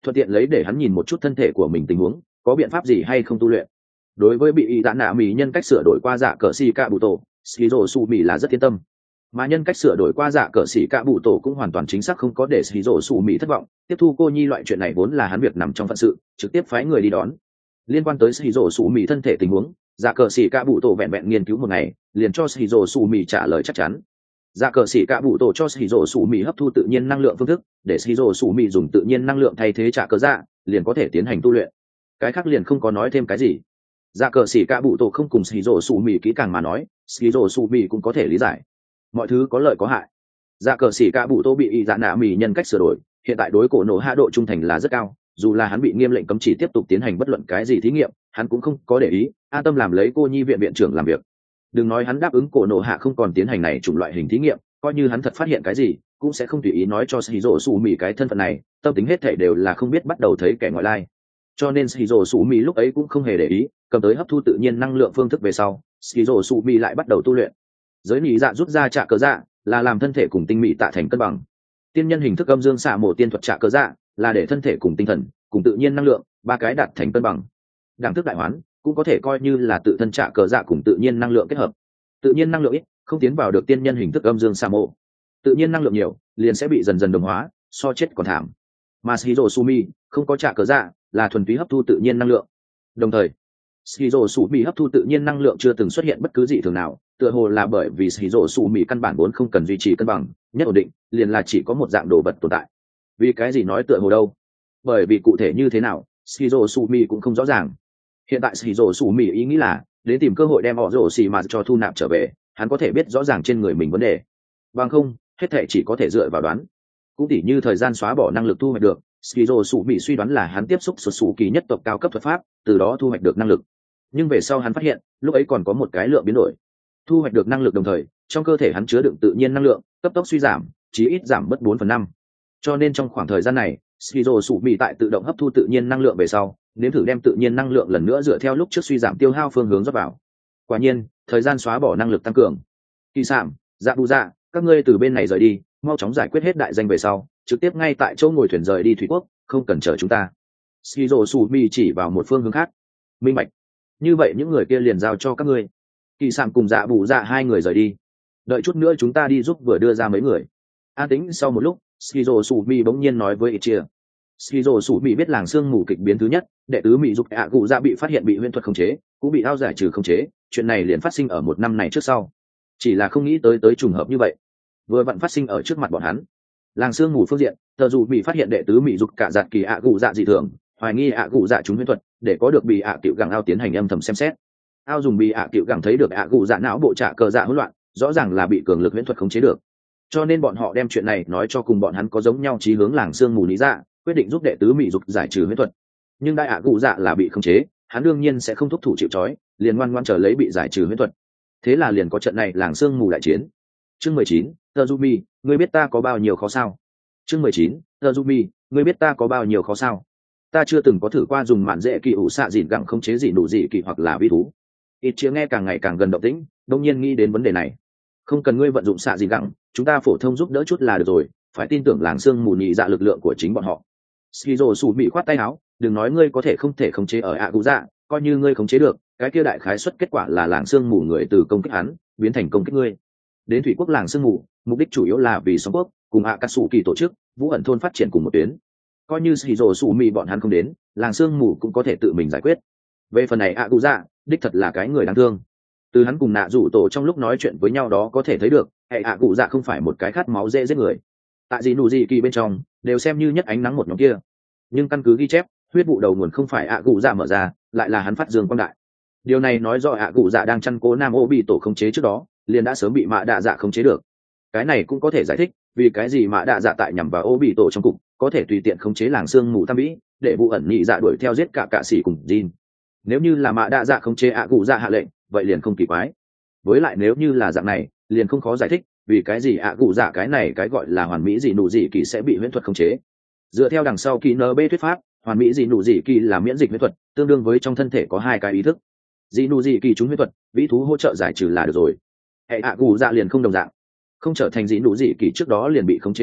thuận tiện lấy để hắn nhìn một chút thân thể của mình tình huống có biện pháp gì hay không tu luyện. Đối với bị y tạ nạ mỹ nhân cách sửa đổi qua dạ cờ xì cạ bụ tổ, skizo su mỹ là rất yên tâm, mà nhân cách sửa đổi qua dạ cờ xì cạ bụ tổ cũng hoàn toàn chính xác không có để skizo su mỹ thất vọng. Tiếp thu cô nhi loại chuyện này vốn là hắn việc nằm trong phận sự, trực tiếp phái người đi đón. Liên quan tới skizo su mỹ thân thể tình huống, dạ cờ xì cạ bụ tổ vẹn vẹn nghiên cứu một ngày liền cho skizo su mỹ trả lời chắc chắn. Dạ cờ xỉ cạ bụ tổ cho skizo su mỹ hấp thu tự nhiên năng lượng phương thức, để skizo su mỹ dùng tự nhiên năng lượng thay thế trả cờ dạ, liền có thể tiến hành tu luyện. Cái khác liền không có nói thêm cái gì. Dạ cờ xỉ cạ bụ tổ không cùng skizo su mỹ kỹ càng mà nói, skizo su mỹ cũng có thể lý giải. Mọi thứ có lợi có hại. Dạ cờ xỉ cạ bụ tổ bị y dạ nạ mỹ nhân cách sửa đổi, hiện tại đối cổ nổ hạ độ trung thành là rất cao, dù là hắn bị nghiêm lệnh cấm chỉ tiếp tục tiến hành bất luận cái gì thí nghiệm, hắn cũng không có để ý, an tâm làm lấy cô nhi viện viện trưởng làm việc. Đừng nói hắn đáp ứng cổ nổ hạ không còn tiến hành này chủng loại hình thí nghiệm, coi như hắn thật phát hiện cái gì cũng sẽ không tùy ý nói cho Shiro Su Mì cái thân phận này, tâm tính hết thảy đều là không biết bắt đầu thấy kẻ ngoại lai. Cho nên Shiro Su Mì lúc ấy cũng không hề để ý, cầm tới hấp thu tự nhiên năng lượng phương thức về sau, Shiro Su Mì lại bắt đầu tu luyện. Giới nỉ dạ rút ra trả cờ dạ là làm thân thể cùng tinh mỹ tạo thành cân bằng. Tiên nhân hình thức âm dương xạ mổ tiên thuật trả cờ dạ là để thân thể cùng tinh thần cùng tự nhiên năng lượng ba cái đạt thành cân bằng. Đẳng thức đại hoán cũng có thể coi như là tự thân trả cờ dạ cùng tự nhiên năng lượng kết hợp. Tự nhiên năng lượng ít không tiến vào được tiên nhân hình thức âm dương xạ mổ, tự nhiên năng lượng nhiều liền sẽ bị dần dần đồng hóa, so chết còn thảm. Mà Shiro Sumi không có trả cờ dạ, là thuần túy hấp thu tự nhiên năng lượng. Đồng thời Shiro Sumi hấp thu tự nhiên năng lượng chưa từng xuất hiện bất cứ dị thường nào, tựa hồ là bởi vì Shiro Sumi căn bản vốn không cần duy trì cân bằng nhất ổn định, liền là chỉ có một dạng đồ vật tồn tại. Vì cái gì nói tựa hồ đâu? Bởi vì cụ thể như thế nào Shiro Sumi cũng không rõ ràng. Hiện tại Shiro Sumi ý nghĩ là đến tìm cơ hội đem họ rổ xì mà cho thu nạp trở về, hắn có thể biết rõ ràng trên người mình vấn đề. Bằng không hết thể chỉ có thể dựa vào đoán. Cũng tỉ như thời gian xóa bỏ năng lực thu hoạch được, Shiro Sumi suy đoán là hắn tiếp xúc xuất xù kỳ nhất tộc cao cấp thuật pháp, từ đó thu hoạch được năng lực. Nhưng về sau hắn phát hiện lúc ấy còn có một cái lượng biến đổi, thu hoạch được năng lực đồng thời trong cơ thể hắn chứa đựng tự nhiên năng lượng cấp tốc suy giảm, chí ít giảm mất bốn phần năm. Cho nên trong khoảng thời gian này Shiro Sumi tại tự động hấp thu tự nhiên năng lượng về sau, nếm thử đem tự nhiên năng lượng lần nữa dựa theo lúc trước suy giảm tiêu hao phương hướng rót vào. Quả nhiên thời gian xóa bỏ năng lực tăng cường. Kỳ sảm, dạ bù dạ, các ngươi từ bên này rời đi, mau chóng giải quyết hết đại danh về sau trực tiếp ngay tại chỗ ngồi thuyền rời đi thủy quốc, không cần chờ chúng ta. Shiro Sumi chỉ vào một phương hướng khác. Minh bạch. Như vậy những người kia liền giao cho các ngươi. Kỳ sảm cùng dạ bù dạ hai người rời đi. Đợi chút nữa chúng ta đi giúp vừa đưa ra mấy người. An tĩnh sau một lúc, Shiro Sumi bỗng nhiên nói với Ichia. Shiro Sumi biết làng sương mù kịch biến thứ nhất, đệ tứ mỹ dục ạ cụ dạ bị phát hiện bị huyễn thuật khống chế, cũng bị ao giải trừ khống chế, chuyện này liền phát sinh ở một năm này trước sau. Chỉ là không nghĩ tới tới trùng hợp như vậy, vừa vặn phát sinh ở trước mặt bọn hắn. Làng sương mù phương diện, tờ dù bị phát hiện đệ tứ mỹ dục cả giạt kỳ ạ cụ dạ dị thường, hoài nghi ạ cụ dạ trúng huyễn thuật, để có được bị ạ tiểu gẳng ao tiến hành âm thầm xem xét. Ao dùng bị ạ tiểu gẳng thấy được ạ cụ dạ não bộ trả cờ dạ hỗn loạn, rõ ràng là bị cường lực huyễn thuật khống chế được. Cho nên bọn họ đem chuyện này nói cho cùng bọn hắn có giống nhau chí hướng làng sương mù lý dạ, quyết định giúp đệ tứ mỹ dục giải trừ huyễn thuật. Nhưng đại ạ cụ dạ là bị khống chế, hắn đương nhiên sẽ không thúc thủ chịu trói, liền ngoan ngoan chờ lấy bị giải trừ huyễn thuật. Thế là liền có trận này làng sương mù đại chiến. Chương mười chín, Tazumi, ngươi biết ta có bao nhiêu khó sao? Chương mười chín, Tazumi, ngươi biết ta có bao nhiêu khó sao? Ta chưa từng có thử qua dùng mạn dễ kỳ ủ xạ dịn gặng khống chế gì đủ gì kỳ hoặc là vi thú. Ít chia nghe càng ngày càng gần động tĩnh, đông nhiên nghĩ đến vấn đề này. Không cần ngươi vận dụng xạ dịn gặng, chúng ta phổ thông giúp đỡ chút là được rồi, phải tin tưởng làng sương mù nhị dạ lực lượng của chính bọn họ. Skizo sủ bị khoát tay áo, đừng nói ngươi có thể không thể khống chế ở ạ cụ dạ, coi như ngươi khống chế được, cái kia đại khái suất kết quả là làng sương mù người từ công kích hắn biến thành công kích ngươi. Đến thủy quốc làng sương mù, mục đích chủ yếu là vì sóng quốc cùng ạ cà sủ kỳ tổ chức vũ ẩn thôn phát triển cùng một tuyến. Coi như Skizo sủ mì bọn hắn không đến, làng sương mù cũng có thể tự mình giải quyết. Về phần này ạ cụ dạ, đích thật là cái người đáng thương. Từ hắn cùng nạ rủ tổ trong lúc nói chuyện với nhau đó có thể thấy được, hệ ạ cụ dạ không phải một cái khát máu dễ giết người. Tại gì nụ gì kỳ bên trong đều xem như nhất ánh nắng một nhóm kia, nhưng căn cứ ghi chép huyết vụ đầu nguồn không phải ạ cụ dạ mở ra, lại là hắn phát dương quang đại. Điều này nói rõ ạ cụ dạ đang chăn cố nam ô bị tổ khống chế trước đó liền đã sớm bị mạ đạ dạ khống chế được. Cái này cũng có thể giải thích vì cái gì mạ đạ dạ tại nhằm vào ô bị tổ trong cục có thể tùy tiện khống chế làng sương mù tam vĩ, để vụ ẩn nhị dạ đuổi theo giết cả cạ sĩ cùng Jin. Nếu như là mạ đạ dạ khống chế ạ cụ dạ hạ lệnh, vậy liền không kỳ quái. Với lại nếu như là dạng này liền không khó giải thích vì cái gì ạ cụ dạ cái này cái gọi là hoàn mỹ gì nụ gì kỳ sẽ bị huyễn thuật khống chế. Dựa theo đằng sau kỳ nb thuyết pháp, hoàn mỹ dị nụ dị kỳ là miễn dịch huyễn thuật, tương đương với trong thân thể có hai cái ý thức. Dị nụ dị kỳ trúng huyễn thuật, vĩ thú hỗ trợ giải trừ là được rồi. Hệ ạ cụ dạ liền không đồng dạng, không trở thành dị nụ dị kỳ trước đó liền bị khống chế lại,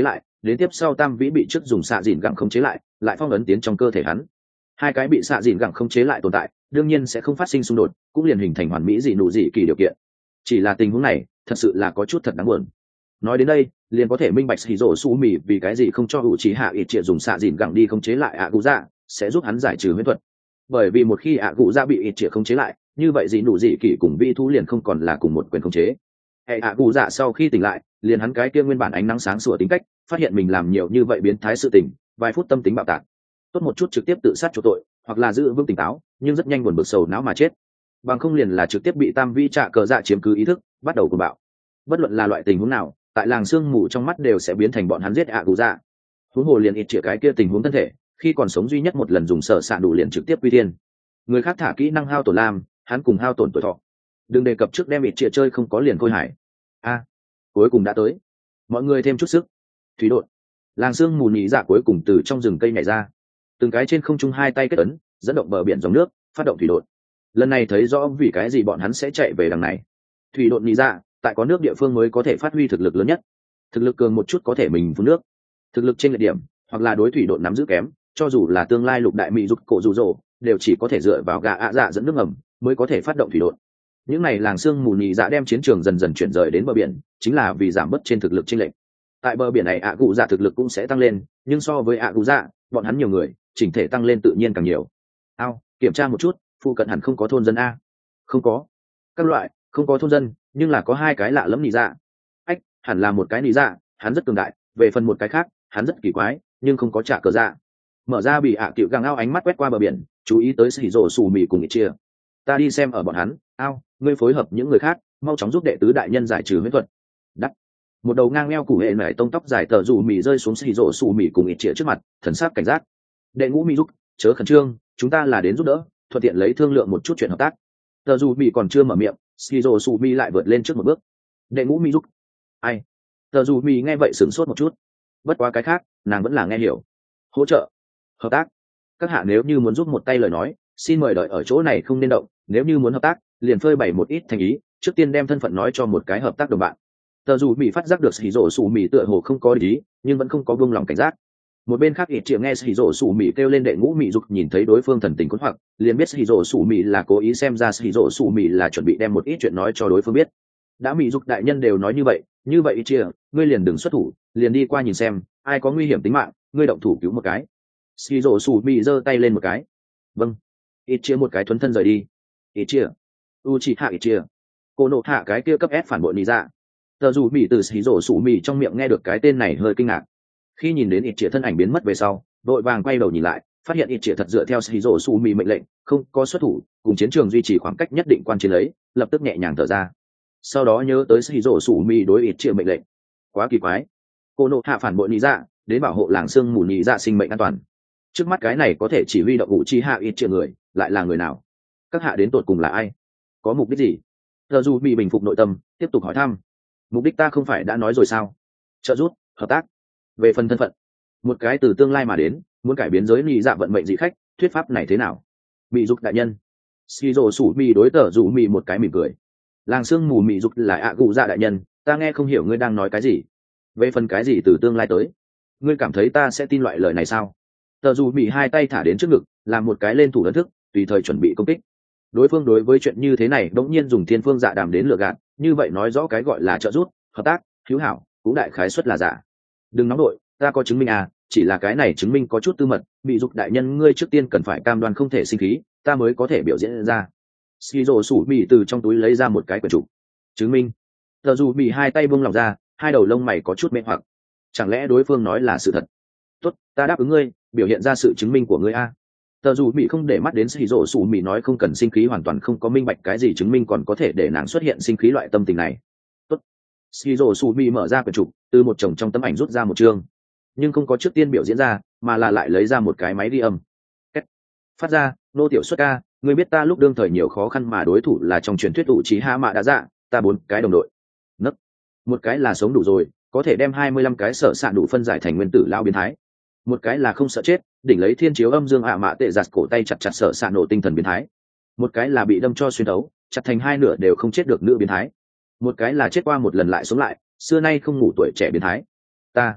đến tiếp sau tam vĩ bị trước dùng xạ dìn gẳng khống chế lại lại phong ấn tiến trong cơ thể hắn. Hai cái bị xạ dìn gẳng khống chế lại tồn tại đương nhiên sẽ không phát sinh xung đột, cũng liền hình thành hoàn mỹ dị nụ dị kỳ điều kiện. Chỉ là tình huống này thật sự là có chút thật đáng buồn. Nói đến đây liền có thể minh bạch hỉ rổ su mì vì cái gì không cho hữu trí hạ ít triệt dùng xạ dìn gẳng đi khống chế lại ạ cụ dạ, sẽ giúp hắn giải trừ huyễn thuật. Bởi vì một khi ạ cụ dạ bị ít triệt khống chế lại, như vậy dị nụ dị kỳ cùng vi thú liền không còn là cùng một quyền khống chế. Hệ ạ cụ dạ sau khi tỉnh lại liền hắn cái kia nguyên bản ánh nắng sáng sủa tính cách phát hiện mình làm nhiều như vậy biến thái sự tình, vài phút tâm tính bạo tạc, tốt một chút trực tiếp tự sát chỗ tội, hoặc là giữ vững tỉnh táo nhưng rất nhanh buồn bực sầu não mà chết, bằng không liền là trực tiếp bị tam vi trạ cờ dạ chiếm cứ ý thức bắt đầu cuồng bạo. Bất luận là loại tình huống nào tại làng sương mù trong mắt đều sẽ biến thành bọn hắn giết ạ cụ dạ. Huống hồ liền ít chĩa cái kia tình huống thân thể khi còn sống duy nhất một lần dùng sở xạ đủ liền trực tiếp quy tiên, người khác thả kỹ năng hao tổn lam, hắn cùng hao tổn tuổi thọ. Đừng đề cập trước đem ít chĩa chơi không có liền khôi hải. A, cuối cùng đã tới, mọi người thêm chút sức. Thủy đột, làng sương mù nhị dạ cuối cùng từ trong rừng cây nhảy ra, từng cái trên không trung hai tay kết ấn dẫn động bờ biển dòng nước phát động thủy đột. Lần này thấy rõ vì cái gì bọn hắn sẽ chạy về đằng này. Thủy đột nhị dạ tại có nước địa phương mới có thể phát huy thực lực lớn nhất, thực lực cường một chút có thể mình phun nước, thực lực trên lệch điểm hoặc là đối thủy đột nắm giữ kém, cho dù là tương lai lục đại mỹ giúp cổ dù rồ đều chỉ có thể dựa vào gà ạ dạ dẫn nước ngầm mới có thể phát động thủy đột. Những này làng sương mù nhị dạ đem chiến trường dần dần chuyển rời đến bờ biển chính là vì giảm bớt trên thực lực chênh lệch. Tại bờ biển này ạ cụ dạ thực lực cũng sẽ tăng lên, nhưng so với ạ cụ dạ bọn hắn nhiều người, chỉnh thể tăng lên tự nhiên càng nhiều. Ao kiểm tra một chút, phụ cận hẳn không có thôn dân a? Không có. Các loại không có thôn dân, nhưng là có hai cái lạ lẫm nhị dạ. Ách, hẳn là một cái nhị dạ, hắn rất cường đại, về phần một cái khác hắn rất kỳ quái nhưng không có trả cờ dạ. Mở ra bị ạ à cựu găng ao ánh mắt quét qua bờ biển, chú ý tới xì rổ xù mì cùng ít chia. Ta đi xem ở bọn hắn. Ao, ngươi phối hợp những người khác mau chóng giúp đệ tứ đại nhân giải trừ huyễn thuật. Đắt. Một đầu ngang neo củ hệ nảy tông tóc dài tờ dù mì rơi xuống xì rổ xù mì cùng ít chia trước mặt, thần sắc cảnh giác. Đệ ngũ mì giúp, chớ khẩn trương, chúng ta là đến giúp đỡ, thuận tiện lấy thương lượng một chút chuyện hợp tác. Tờ dù mì còn chưa mở miệng, Skizo Sumi lại vượt lên trước một bước. Đệ ngũ mi giúp. Ai? Tờ dù mì nghe vậy sửng sốt một chút. Bất quá cái khác nàng vẫn là nghe hiểu. Hỗ trợ, hợp tác. Các hạ nếu như muốn giúp một tay lời nói, xin mời đợi ở chỗ này không nên động, nếu như muốn hợp tác liền phơi bày một ít thành ý, trước tiên đem thân phận nói cho một cái hợp tác đồng bạn. Tờ dù mì phát giác được Skizo Sumi tựa hồ không có ý, nhưng vẫn không có buông lòng cảnh giác. Một bên khác ít chĩa nghe Skizo Sumi kêu lên đệ ngũ mì giúp, nhìn thấy đối phương thần tình cuốn hoặc liền biết Skizo Sumi là cố ý, xem ra Skizo Sumi là chuẩn bị đem một ít chuyện nói cho đối phương biết. Đã mì giúp đại nhân đều nói như vậy, như vậy ít chĩa ngươi liền đừng xuất thủ, liền đi qua nhìn xem ai có nguy hiểm tính mạng, ngươi động thủ cứu một cái. Skizo Sumi giơ tay lên một cái. Vâng. Ít chĩa một cái thuấn thân rời đi. Ít chĩa, Uchiha ít chĩa, cô nộ hạ cái kia cấp S phản bội nị dạ. Tờ dù mì từ Skizo Sumi trong miệng nghe được cái tên này hơi kinh ngạc. Khi nhìn đến ít chĩa thân ảnh biến mất về sau, đội vàng quay đầu nhìn lại, phát hiện ít chĩa thật dựa theo Skizo Sumi mệnh lệnh, không có xuất thủ, cùng chiến trường duy trì khoảng cách nhất định quan chiến lấy, lập tức nhẹ nhàng thở ra. Sau đó nhớ tới Skizo Sumi đối ít chĩa mệnh lệnh, quá kỳ quái, cô nộ hạ phản bội nị dạ, đến bảo hộ làng sương mù nị dạ sinh mệnh an toàn. Trước mắt cái này có thể chỉ huy động vũ chi hạ ít chĩa người, lại là người nào? Các hạ đến tột cùng là ai? Có mục đích gì? Tờ dù bị bình phục nội tâm, tiếp tục hỏi thăm. Mục đích ta không phải đã nói rồi sao? Trợ giúp, hợp tác. Về phần thân phận, một cái từ tương lai mà đến, muốn cải biến giới nị dạ vận mệnh dị khách, thuyết pháp này thế nào? Mị dục đại nhân. Skizo sủ mì đối tờ dù mì một cái mỉm cười. Làng sương mù mị dục là ạ gù dạ đại nhân, ta nghe không hiểu ngươi đang nói cái gì. Về phần cái gì từ tương lai tới, ngươi cảm thấy ta sẽ tin loại lời này sao? Tờ dù mì hai tay thả đến trước ngực, làm một cái lên thủ ấn thức, tùy thời chuẩn bị công kích. Đối phương đối với chuyện như thế này đống nhiên dùng thiên phương dạ đàm đến lừa gạt, như vậy nói rõ cái gọi là trợ giúp, hợp tác, hữu hảo, cũng đại khái suất là giả. Đừng nóng đội, ta có chứng minh à, chỉ là cái này chứng minh có chút tư mật, bị dục đại nhân ngươi trước tiên cần phải cam đoan không thể sinh khí, ta mới có thể biểu diễn ra. Skizo sủ mì từ trong túi lấy ra một cái quyển trục. Chứng minh. Tờ dù mì hai tay buông lỏng ra, hai đầu lông mày có chút mê hoặc. Chẳng lẽ đối phương nói là sự thật? Tốt, ta đáp ứng ngươi, biểu hiện ra sự chứng minh của ngươi a. Tờ dù mì không để mắt đến Skizo sủ mì nói không cần sinh khí, hoàn toàn không có minh bạch cái gì chứng minh còn có thể để nàng xuất hiện sinh khí loại tâm tình này. Tốt. Skizo sủ mì mở ra quyển trục, từ một chồng trong tấm ảnh rút ra một chương, nhưng không có trước tiên biểu diễn ra, mà là lại lấy ra một cái máy ghi âm. Kết. Phát ra, nô tiểu xuất ca, ngươi biết ta lúc đương thời nhiều khó khăn mà đối thủ là trong truyền thuyết ủ trí hạ mạ đã dạ, ta bốn cái đồng đội. Nấc. Một cái là sống đủ rồi, có thể đem hai mươi lăm cái sở sạn đủ phân giải thành nguyên tử lao biến thái. Một cái là không sợ chết, đỉnh lấy thiên chiếu âm dương ạ mạ tệ giặt cổ tay chặt chặt sở sạn nổ tinh thần biến thái. Một cái là bị đâm cho xuyên thấu, chặt thành hai nửa đều không chết được nữ biến thái. Một cái là chết qua một lần lại sống lại, xưa nay không ngủ tuổi trẻ biến thái. Ta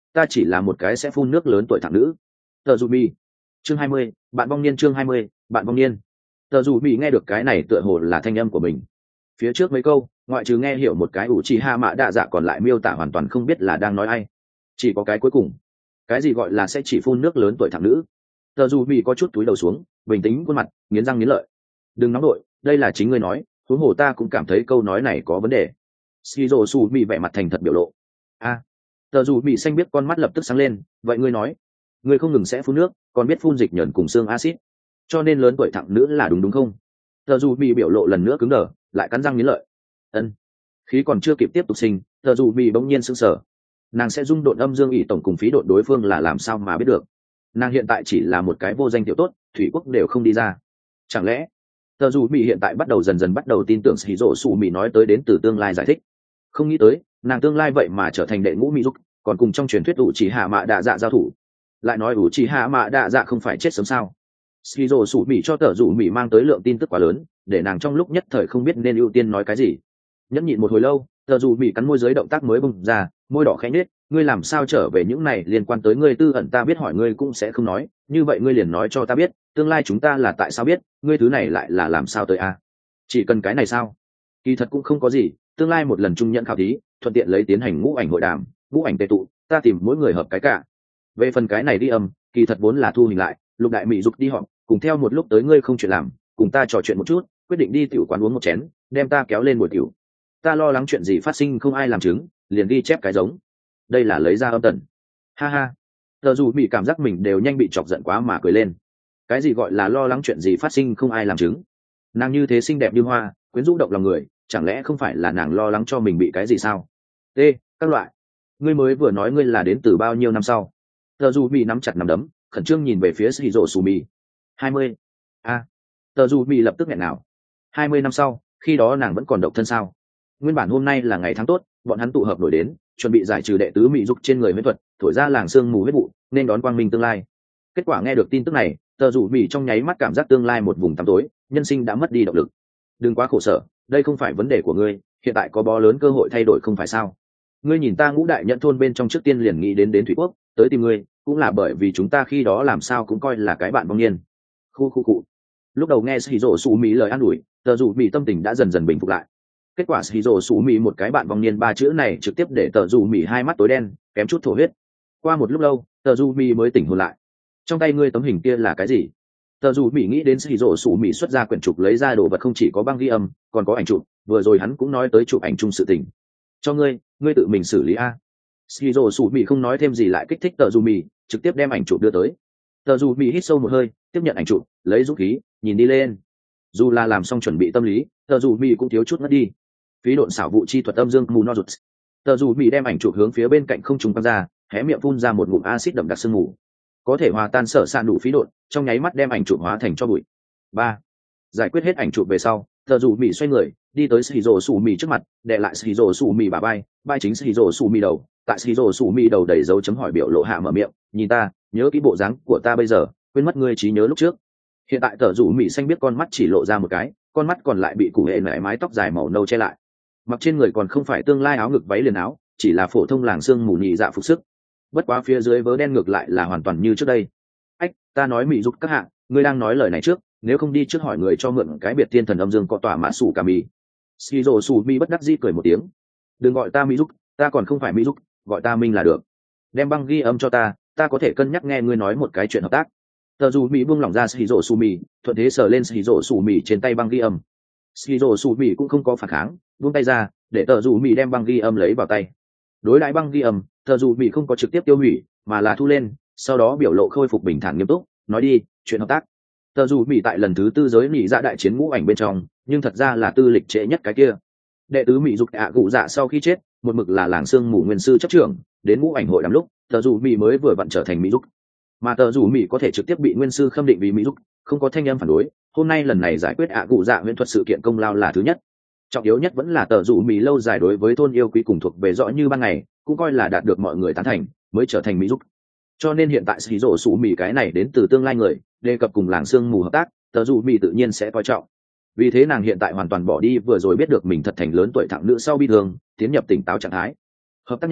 ta chỉ là một cái sẽ phun nước lớn tuổi thẳng nữ. Tờ dù mi chương hai mươi, bạn vong niên chương hai mươi, bạn vong niên. Tờ dù mi nghe được cái này tựa hồ là thanh âm của mình. Phía trước mấy câu ngoại trừ nghe hiểu một cái ủ trì hạ mạ đạ dạ còn lại miêu tả hoàn toàn không biết là đang nói ai. Chỉ có cái cuối cùng, cái gì gọi là sẽ chỉ phun nước lớn tuổi thẳng nữ. Tờ dù mi có chút túi đầu xuống, bình tĩnh khuôn mặt, nghiến răng nghiến lợi. Đừng nóng đội, đây là chính ngươi nói, huống hồ ta cũng cảm thấy câu nói này có vấn đề. Skizo su mi vẻ mặt thành thật biểu lộ. A, tờ dù mi xanh biết con mắt lập tức sáng lên. Vậy ngươi nói, ngươi không ngừng sẽ phun nước, còn biết phun dịch nhờn cùng xương axit, cho nên lớn tuổi thẳng nữ là đúng đúng không? Tờ dù mi biểu lộ lần nữa cứng đờ, lại cắn răng nghiến lợi. Ân. Khí còn chưa kịp tiếp tục sinh, tờ dù mi bỗng nhiên sững sờ. Nàng sẽ dung độn âm dương ỷ tổng cùng phí độn đối phương là làm sao mà biết được? Nàng hiện tại chỉ là một cái vô danh tiểu tốt, thủy quốc đều không đi ra. Chẳng lẽ tờ dù mỹ hiện tại bắt đầu dần dần bắt đầu tin tưởng xì rộ xù mỹ nói tới đến từ tương lai giải thích. Không nghĩ tới nàng tương lai vậy mà trở thành đệ ngũ mỹ giúp, còn cùng trong truyền thuyết ủ chỉ hạ mạ đạ dạ giao thủ. Lại nói ủ chỉ hạ mạ đạ dạ không phải chết sớm sao? Xì rộ xù mỹ cho tờ dù mỹ mang tới lượng tin tức quá lớn, để nàng trong lúc nhất thời không biết nên ưu tiên nói cái gì. Nhẫn nhịn một hồi lâu, tờ dù mỹ cắn môi dưới động tác mới bung ra, môi đỏ khẽ nhếch. Ngươi làm sao trở về những này liên quan tới ngươi tư ẩn ta biết hỏi ngươi cũng sẽ không nói, như vậy ngươi liền nói cho ta biết tương lai chúng ta là tại sao biết, ngươi thứ này lại là làm sao tới a? À? Chỉ cần cái này sao? Kỳ thật cũng không có gì, tương lai một lần trung nhận khảo thí, thuận tiện lấy tiến hành ngũ ảnh hội đàm, ngũ ảnh tề tụ, ta tìm mỗi người hợp cái cả. Về phần cái này đi âm, kỳ thật vốn là thu hình lại, lục đại mỹ dục đi họp, cùng theo một lúc tới ngươi không chuyện làm, cùng ta trò chuyện một chút, quyết định đi tiểu quán uống một chén, đem ta kéo lên buổi tiểu. Ta lo lắng chuyện gì phát sinh không ai làm chứng, liền đi chép cái giống. Đây là lấy ra âm tần. Ha ha. Tờ dù bị cảm giác mình đều nhanh bị chọc giận quá mà cười lên. Cái gì gọi là lo lắng chuyện gì phát sinh không ai làm chứng? Nàng như thế xinh đẹp như hoa, quyến rũ động lòng người, chẳng lẽ không phải là nàng lo lắng cho mình bị cái gì sao? T, các loại. Ngươi mới vừa nói ngươi là đến từ bao nhiêu năm sau? Tờ dù bị nắm chặt nắm đấm, khẩn trương nhìn về phía Shizuo Sumi. Hai mươi. A. Tờ dù bị lập tức nghẹn nào. Hai mươi năm sau, khi đó nàng vẫn còn độc thân sao? Nguyên bản hôm nay là ngày tháng tốt, bọn hắn tụ hợp nổi đến, chuẩn bị giải trừ đệ tứ mỹ dục trên người huyết thuật, thổi ra làng sương mù huyết vụ, nên đón quang minh tương lai. Kết quả nghe được tin tức này, tờ rủ mỹ trong nháy mắt cảm giác tương lai một vùng tăm tối, nhân sinh đã mất đi động lực. Đừng quá khổ sở, đây không phải vấn đề của ngươi, hiện tại có bó lớn cơ hội thay đổi không phải sao? Ngươi nhìn ta ngũ đại nhận thôn bên trong trước tiên liền nghĩ đến đến thủy quốc, tới tìm ngươi, cũng là bởi vì chúng ta khi đó làm sao cũng coi là cái bạn vong niên. Khu khu cụ. Lúc đầu nghe Shizuo Sủ Mỹ lời an ủi, tờ rủ mỹ tâm tình đã dần dần bình phục lại. Kết quả Shizuo Sủ Mỹ một cái bạn vong niên ba chữ này trực tiếp để tờ rủ mỹ hai mắt tối đen, kém chút thổ huyết. Qua một lúc lâu, tờ rủ mỹ mới tỉnh hồn lại. Trong tay ngươi tấm hình kia là cái gì? Tờ rủ mỹ nghĩ đến Shizuo Sủ Mỹ xuất ra quyển trục lấy ra đồ vật không chỉ có băng ghi âm, còn có ảnh chụp, vừa rồi hắn cũng nói tới chụp ảnh chung sự tình. Cho ngươi, ngươi tự mình xử lý a. Shizuo Sủ Mỹ không nói thêm gì lại kích thích tờ rủ mỹ, trực tiếp đem ảnh chụp đưa tới. Tờ rủ mỹ hít sâu một hơi, tiếp nhận ảnh chụp, lấy dũng khí, nhìn đi lên. Dù là làm xong chuẩn bị tâm lý, tờ rủ mỹ cũng thiếu chút ngất đi. Phí độn xảo vụ chi thuật âm dương mù no rụt. Tờ rủ mỹ đem ảnh chụp hướng phía bên cạnh không trùng quăng ra, hé miệng phun ra một ngụm axit đậm đặc sương mù, có thể hòa tan sở san đủ phí độn, trong nháy mắt đem ảnh chụp hóa thành cho bụi. Ba. Giải quyết hết ảnh chụp về sau, tờ rủ mỹ xoay người, đi tới Shizuo Sủ Mỹ trước mặt, đè lại Shizuo Sủ Mỹ bả vai, vai chính Shizuo Sủ Mỹ đầu, tại Shizuo Sủ Mỹ đầu đầy dấu chấm hỏi biểu lộ hạ mở miệng, nhìn ta, nhớ kỹ bộ dáng của ta bây giờ, quên mất ngươi trí nhớ lúc trước. Hiện tại tờ rủ mỹ xanh biết con mắt chỉ lộ ra một cái, con mắt còn lại bị cụ hệ nảy mái tóc dài màu nâu che lại, mặc trên người còn không phải tương lai áo ngực váy liền áo, chỉ là phổ thông làng xương mù nhị dạ phục sức. Bất quá phía dưới vớ đen ngược lại là hoàn toàn như trước đây. Ách, ta nói mỹ dục các hạ, ngươi đang nói lời này trước, nếu không đi trước hỏi người cho mượn cái biệt thiên thần âm dương có tỏa mã sủ cả mì. Shizuo Sủ Mỹ bất đắc dĩ cười một tiếng. Đừng gọi ta mỹ dục, ta còn không phải mỹ dục, gọi ta minh là được. Đem băng ghi âm cho ta, ta có thể cân nhắc nghe ngươi nói một cái chuyện hợp tác. Tờ dù mỹ buông lỏng ra Shizuo Sủ Mỹ, thuận thế sờ lên Shizuo Sủ Mỹ trên tay băng ghi âm. Shizuo Sủ Mỹ cũng không có phản kháng, buông tay ra, để tờ dù mỹ đem băng ghi âm lấy vào tay. Đối lại băng ghi âm, tờ dù mỹ không có trực tiếp tiêu hủy, mà là thu lên, sau đó biểu lộ khôi phục bình thản nghiêm túc, nói đi, chuyện hợp tác. Tờ dù mỹ tại lần thứ tư giới nỉ dạ đại chiến ngũ ảnh bên trong, nhưng thật ra là tư lịch trễ nhất cái kia. Đệ tứ mỹ dục ạ cụ dạ sau khi chết, một mực là làng xương mù nguyên sư chấp trưởng, đến ngũ ảnh hội đám lúc, tờ dù mỹ mới vừa vặn trở thành mỹ dục. Mà tờ dù mỹ có thể trực tiếp bị nguyên sư khâm định vì mỹ dục, không có thanh âm phản đối. Hôm nay lần này giải quyết ạ cụ dạ huyễn thuật sự kiện công lao là thứ nhất. Trọng yếu nhất vẫn là tờ rủ mỹ lâu dài đối với thôn yêu quý cùng thuộc về rõ như ban ngày, cũng coi là đạt được mọi người tán thành, mới trở thành mỹ giúp. Cho nên hiện tại Shizuo Sủ Mỹ cái này đến từ tương lai người, đề cập cùng làng sương mù hợp tác, tờ rủ mỹ tự nhiên sẽ coi trọng. Vì thế nàng hiện tại hoàn toàn bỏ đi vừa rồi biết được mình thật thành lớn tuổi thẳng nữ sau bi thương, tiến nhập tỉnh táo trạng thái. Hợp tác nha,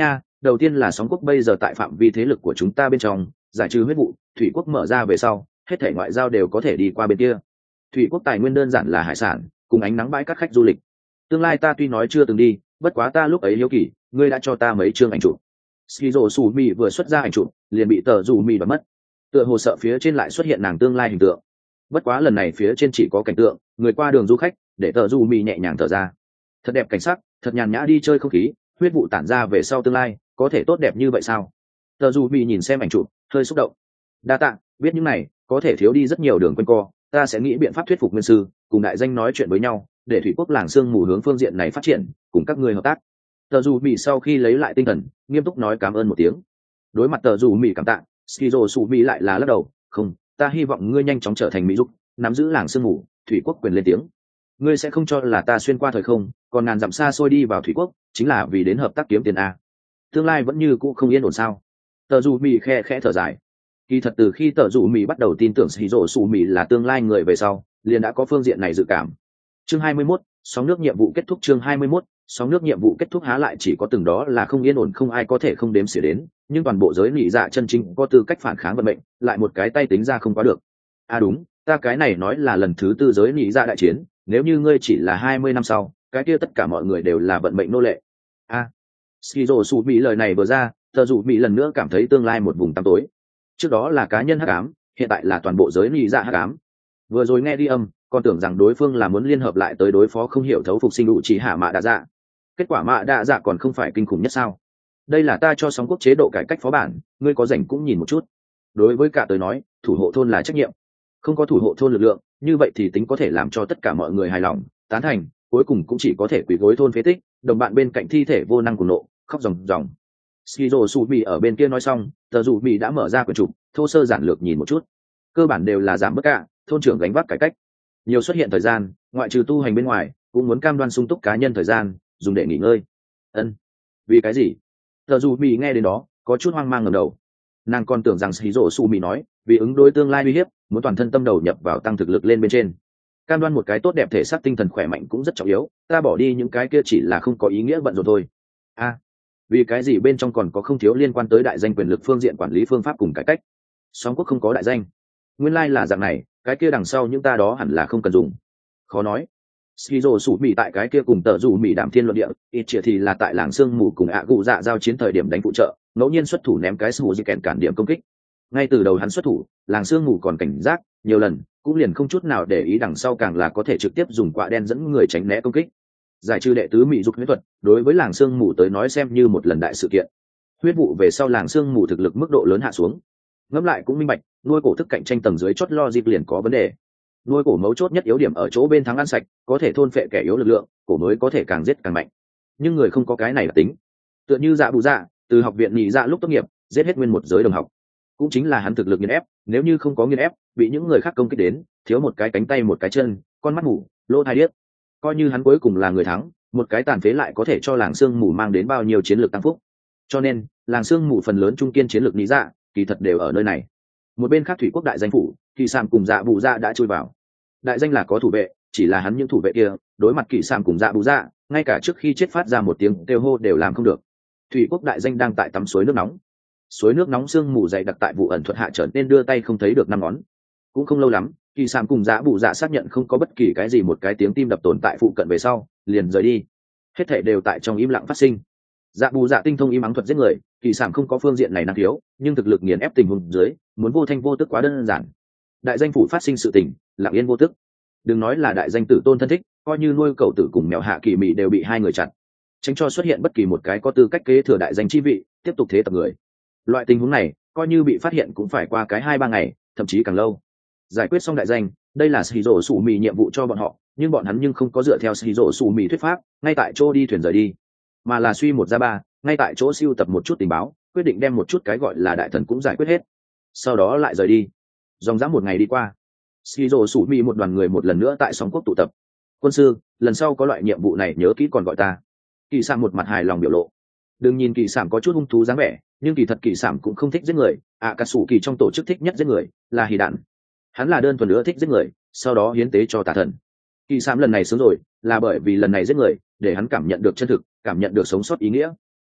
đầu tiên là sóng quốc bây giờ tại phạm vi thế lực của chúng ta bên trong, giải trừ huyết vụ, thủy quốc mở ra về sau, hết thể ngoại giao đều có thể đi qua bên kia. Thủy quốc tài nguyên đơn giản là hải sản, cùng ánh nắng bãi các khách du lịch. Tương lai ta tuy nói chưa từng đi, bất quá ta lúc ấy hiếu kỳ, ngươi đã cho ta mấy chương ảnh chụp. Skizo Sumi vừa xuất ra ảnh chụp, liền bị tờ dù mì đoạt mất. Tựa hồ sợ phía trên lại xuất hiện nàng tương lai hình tượng. Bất quá lần này phía trên chỉ có cảnh tượng, người qua đường du khách, để tờ dù mì nhẹ nhàng thở ra. Thật đẹp cảnh sắc, thật nhàn nhã đi chơi không khí, huyết vụ tản ra về sau tương lai, có thể tốt đẹp như vậy sao? Tờ dù mì nhìn xem ảnh chụp, hơi xúc động. Đa tạ, biết những này, có thể thiếu đi rất nhiều đường quanh co, ta sẽ nghĩ biện pháp thuyết phục nguyên sư, cùng đại danh nói chuyện với nhau, để thủy quốc làng sương mù hướng phương diện này phát triển, cùng các người hợp tác. Tờ dù mì sau khi lấy lại tinh thần, nghiêm túc nói cảm ơn một tiếng. Đối mặt tờ dù mì cảm tạ, Skizo Su Mi lại là lắc đầu, không, ta hy vọng ngươi nhanh chóng trở thành mỹ giúp, nắm giữ làng sương mù, thủy quốc quyền lên tiếng. Ngươi sẽ không cho là ta xuyên qua thời không, còn ngàn dặm xa xôi đi vào thủy quốc, chính là vì đến hợp tác kiếm tiền a. Tương lai vẫn như cũ không yên ổn sao? Tờ dù mì khe khẽ thở dài. Kỳ thật từ khi tờ dù mì bắt đầu tin tưởng Skizo Su Mi là tương lai người về sau, liền đã có phương diện này dự cảm. Chương hai mươi mốt, sóng nước nhiệm vụ kết thúc. Chương hai mươi mốt, sóng nước nhiệm vụ kết thúc há lại chỉ có từng đó là không yên ổn, không ai có thể không đếm xỉa đến, nhưng toàn bộ giới nị dạ chân chính có tư cách phản kháng vận mệnh, lại một cái tay tính ra không quá được. À đúng, ta cái này nói là lần thứ tư giới nị dạ đại chiến, nếu như ngươi chỉ là hai mươi năm sau, cái kia tất cả mọi người đều là vận mệnh nô lệ. A. À, Skizo Su Mi lời này vừa ra, tờ dù Mỹ lần nữa cảm thấy tương lai một vùng tăm tối. Trước đó là cá nhân hắc ám, hiện tại là toàn bộ giới nị dạ hắc ám. Vừa rồi nghe đi âm, còn tưởng rằng đối phương là muốn liên hợp lại tới đối phó không hiểu thấu phục sinh đủ chỉ hạ mạ đa dạ. Kết quả mạ đa dạ còn không phải kinh khủng nhất sao? Đây là ta cho sóng quốc chế độ cải cách phó bản, ngươi có rảnh cũng nhìn một chút. Đối với cả tới nói, thủ hộ thôn là trách nhiệm, không có thủ hộ thôn lực lượng, như vậy thì tính có thể làm cho tất cả mọi người hài lòng, tán thành, cuối cùng cũng chỉ có thể quỳ gối thôn phế tích, đồng bạn bên cạnh thi thể vô năng của nộ, khóc ròng ròng. Skizo Su Mi ở bên kia nói xong, tờ dù Mi đã mở ra quyển trục, thô sơ giản lược nhìn một chút. Cơ bản đều là giảm bớt cả, thôn trưởng gánh vác cải cách, nhiều xuất hiện thời gian, ngoại trừ tu hành bên ngoài, cũng muốn cam đoan sung túc cá nhân thời gian, dùng để nghỉ ngơi. Ân, vì cái gì? Tờ dù Mi nghe đến đó, có chút hoang mang ngẩng đầu. Nàng còn tưởng rằng Skizo Su Mi nói, vì ứng đối tương lai uy hiếp, muốn toàn thân tâm đầu nhập vào tăng thực lực lên bên trên. Cam đoan một cái tốt đẹp thể xác tinh thần khỏe mạnh cũng rất trọng yếu, ta bỏ đi những cái kia chỉ là không có ý nghĩa bận rộn thôi. A, à, vì cái gì bên trong còn có không thiếu liên quan tới đại danh quyền lực phương diện quản lý phương pháp cùng cải cách. Sóng quốc không có đại danh. Nguyên lai là dạng này, cái kia đằng sau những ta đó hẳn là không cần dùng. Khó nói. Skizo Su Mi tại cái kia cùng tờ dù Mỹ đạm thiên luận địa, ít chia thì là tại làng sương mù cùng ạ gù dạ giao chiến thời điểm đánh phụ trợ, ngẫu nhiên xuất thủ ném cái sù di kèn cản điểm công kích. Ngay từ đầu hắn xuất thủ, làng sương mù còn cảnh giác, nhiều lần cũng liền không chút nào để ý, đằng sau càng là có thể trực tiếp dùng quạ đen dẫn người tránh né công kích. Giải trừ đệ tứ mỹ dục huyết thuật, đối với làng sương mù tới nói xem như một lần đại sự kiện. Huyết vụ về sau làng sương mù thực lực mức độ lớn hạ xuống. Ngẫm lại cũng minh bạch, nuôi cổ thức cạnh tranh tầng dưới chót logic liền có vấn đề. Nuôi cổ mấu chốt nhất yếu điểm ở chỗ bên thắng ăn sạch, có thể thôn phệ kẻ yếu lực lượng, cổ mới có thể càng giết càng mạnh. Nhưng người không có cái này là tính. Tựa như Dạ Bù Dạ, từ học viện nhị dạ lúc tốt nghiệp, giết hết nguyên một giới đồng học. Cũng chính là hắn thực lực nghiền ép, nếu như không có nghiền ép, bị những người khác công kích đến, thiếu một cái cánh tay một cái chân, con mắt mù, lỗ tai điếc. Coi như hắn cuối cùng là người thắng, một cái tàn phế lại có thể cho làng sương mù mang đến bao nhiêu chiến lược tăng phúc. Cho nên, làng sương mù phần lớn trung kiên chiến lược nhị dạ, kỳ thật đều ở nơi này. Một bên khác thủy quốc đại danh phủ, Kỳ Sạm cùng Dạ Bù Dạ đã chui vào. Đại danh là có thủ vệ, chỉ là hắn những thủ vệ kia, đối mặt Kỳ Sạm cùng Dạ Bù Dạ, ngay cả trước khi chết phát ra một tiếng kêu hô đều làm không được. Thủy quốc đại danh đang tại tắm suối nước nóng. Suối nước nóng sương mù dày đặc tại vụ ẩn thuật hạ trở nên đưa tay không thấy được năm ngón. Cũng không lâu lắm, Kỳ Sạm cùng Dạ Bù Dạ xác nhận không có bất kỳ cái gì một cái tiếng tim đập tồn tại phụ cận về sau, liền rời đi. Hết thảy đều tại trong im lặng phát sinh. Dạ Bù Dạ tinh thông im ắng thuật giết người, Kỳ Sạm không có phương diện này năng khiếu, nhưng thực lực nghiền ép tình huống dưới, muốn vô thanh vô tức quá đơn giản. Đại danh phủ phát sinh sự tình, lặng yên vô tức. Đừng nói là đại danh tử tôn thân thích, coi như nuôi cậu tử cùng mèo hạ kỳ mị đều bị hai người chặn, tránh cho xuất hiện bất kỳ một cái có tư cách kế thừa đại danh chi vị, tiếp tục thế tập người. Loại tình huống này, coi như bị phát hiện cũng phải qua cái hai ba ngày, thậm chí càng lâu. Giải quyết xong đại danh, đây là Skizo Su Mi nhiệm vụ cho bọn họ, nhưng bọn hắn nhưng không có dựa theo Skizo Su Mi thuyết pháp, ngay tại chỗ đi thuyền rời đi, mà là suy một ra ba, ngay tại chỗ siêu tập một chút tình báo, quyết định đem một chút cái gọi là đại thần cũng giải quyết hết, sau đó lại rời đi. Dòng dã một ngày đi qua, Skizo Su Mi một đoàn người một lần nữa tại sóng quốc tụ tập. Quân sư, lần sau có loại nhiệm vụ này nhớ kỹ còn gọi ta. Kỳ Sạm một mặt hài lòng biểu lộ. Đừng nhìn Kỳ Sạm có chút hung thú dáng vẻ, nhưng kỳ thật Kỳ Sạm cũng không thích giết người. À, cả sủ kỳ trong tổ chức thích nhất giết người là Hỉ Đạn. Hắn là đơn thuần nữa thích giết người, sau đó hiến tế cho tà thần. Kỳ Sạm lần này sướng rồi, là bởi vì lần này giết người, để hắn cảm nhận được chân thực, cảm nhận được sống sót ý nghĩa.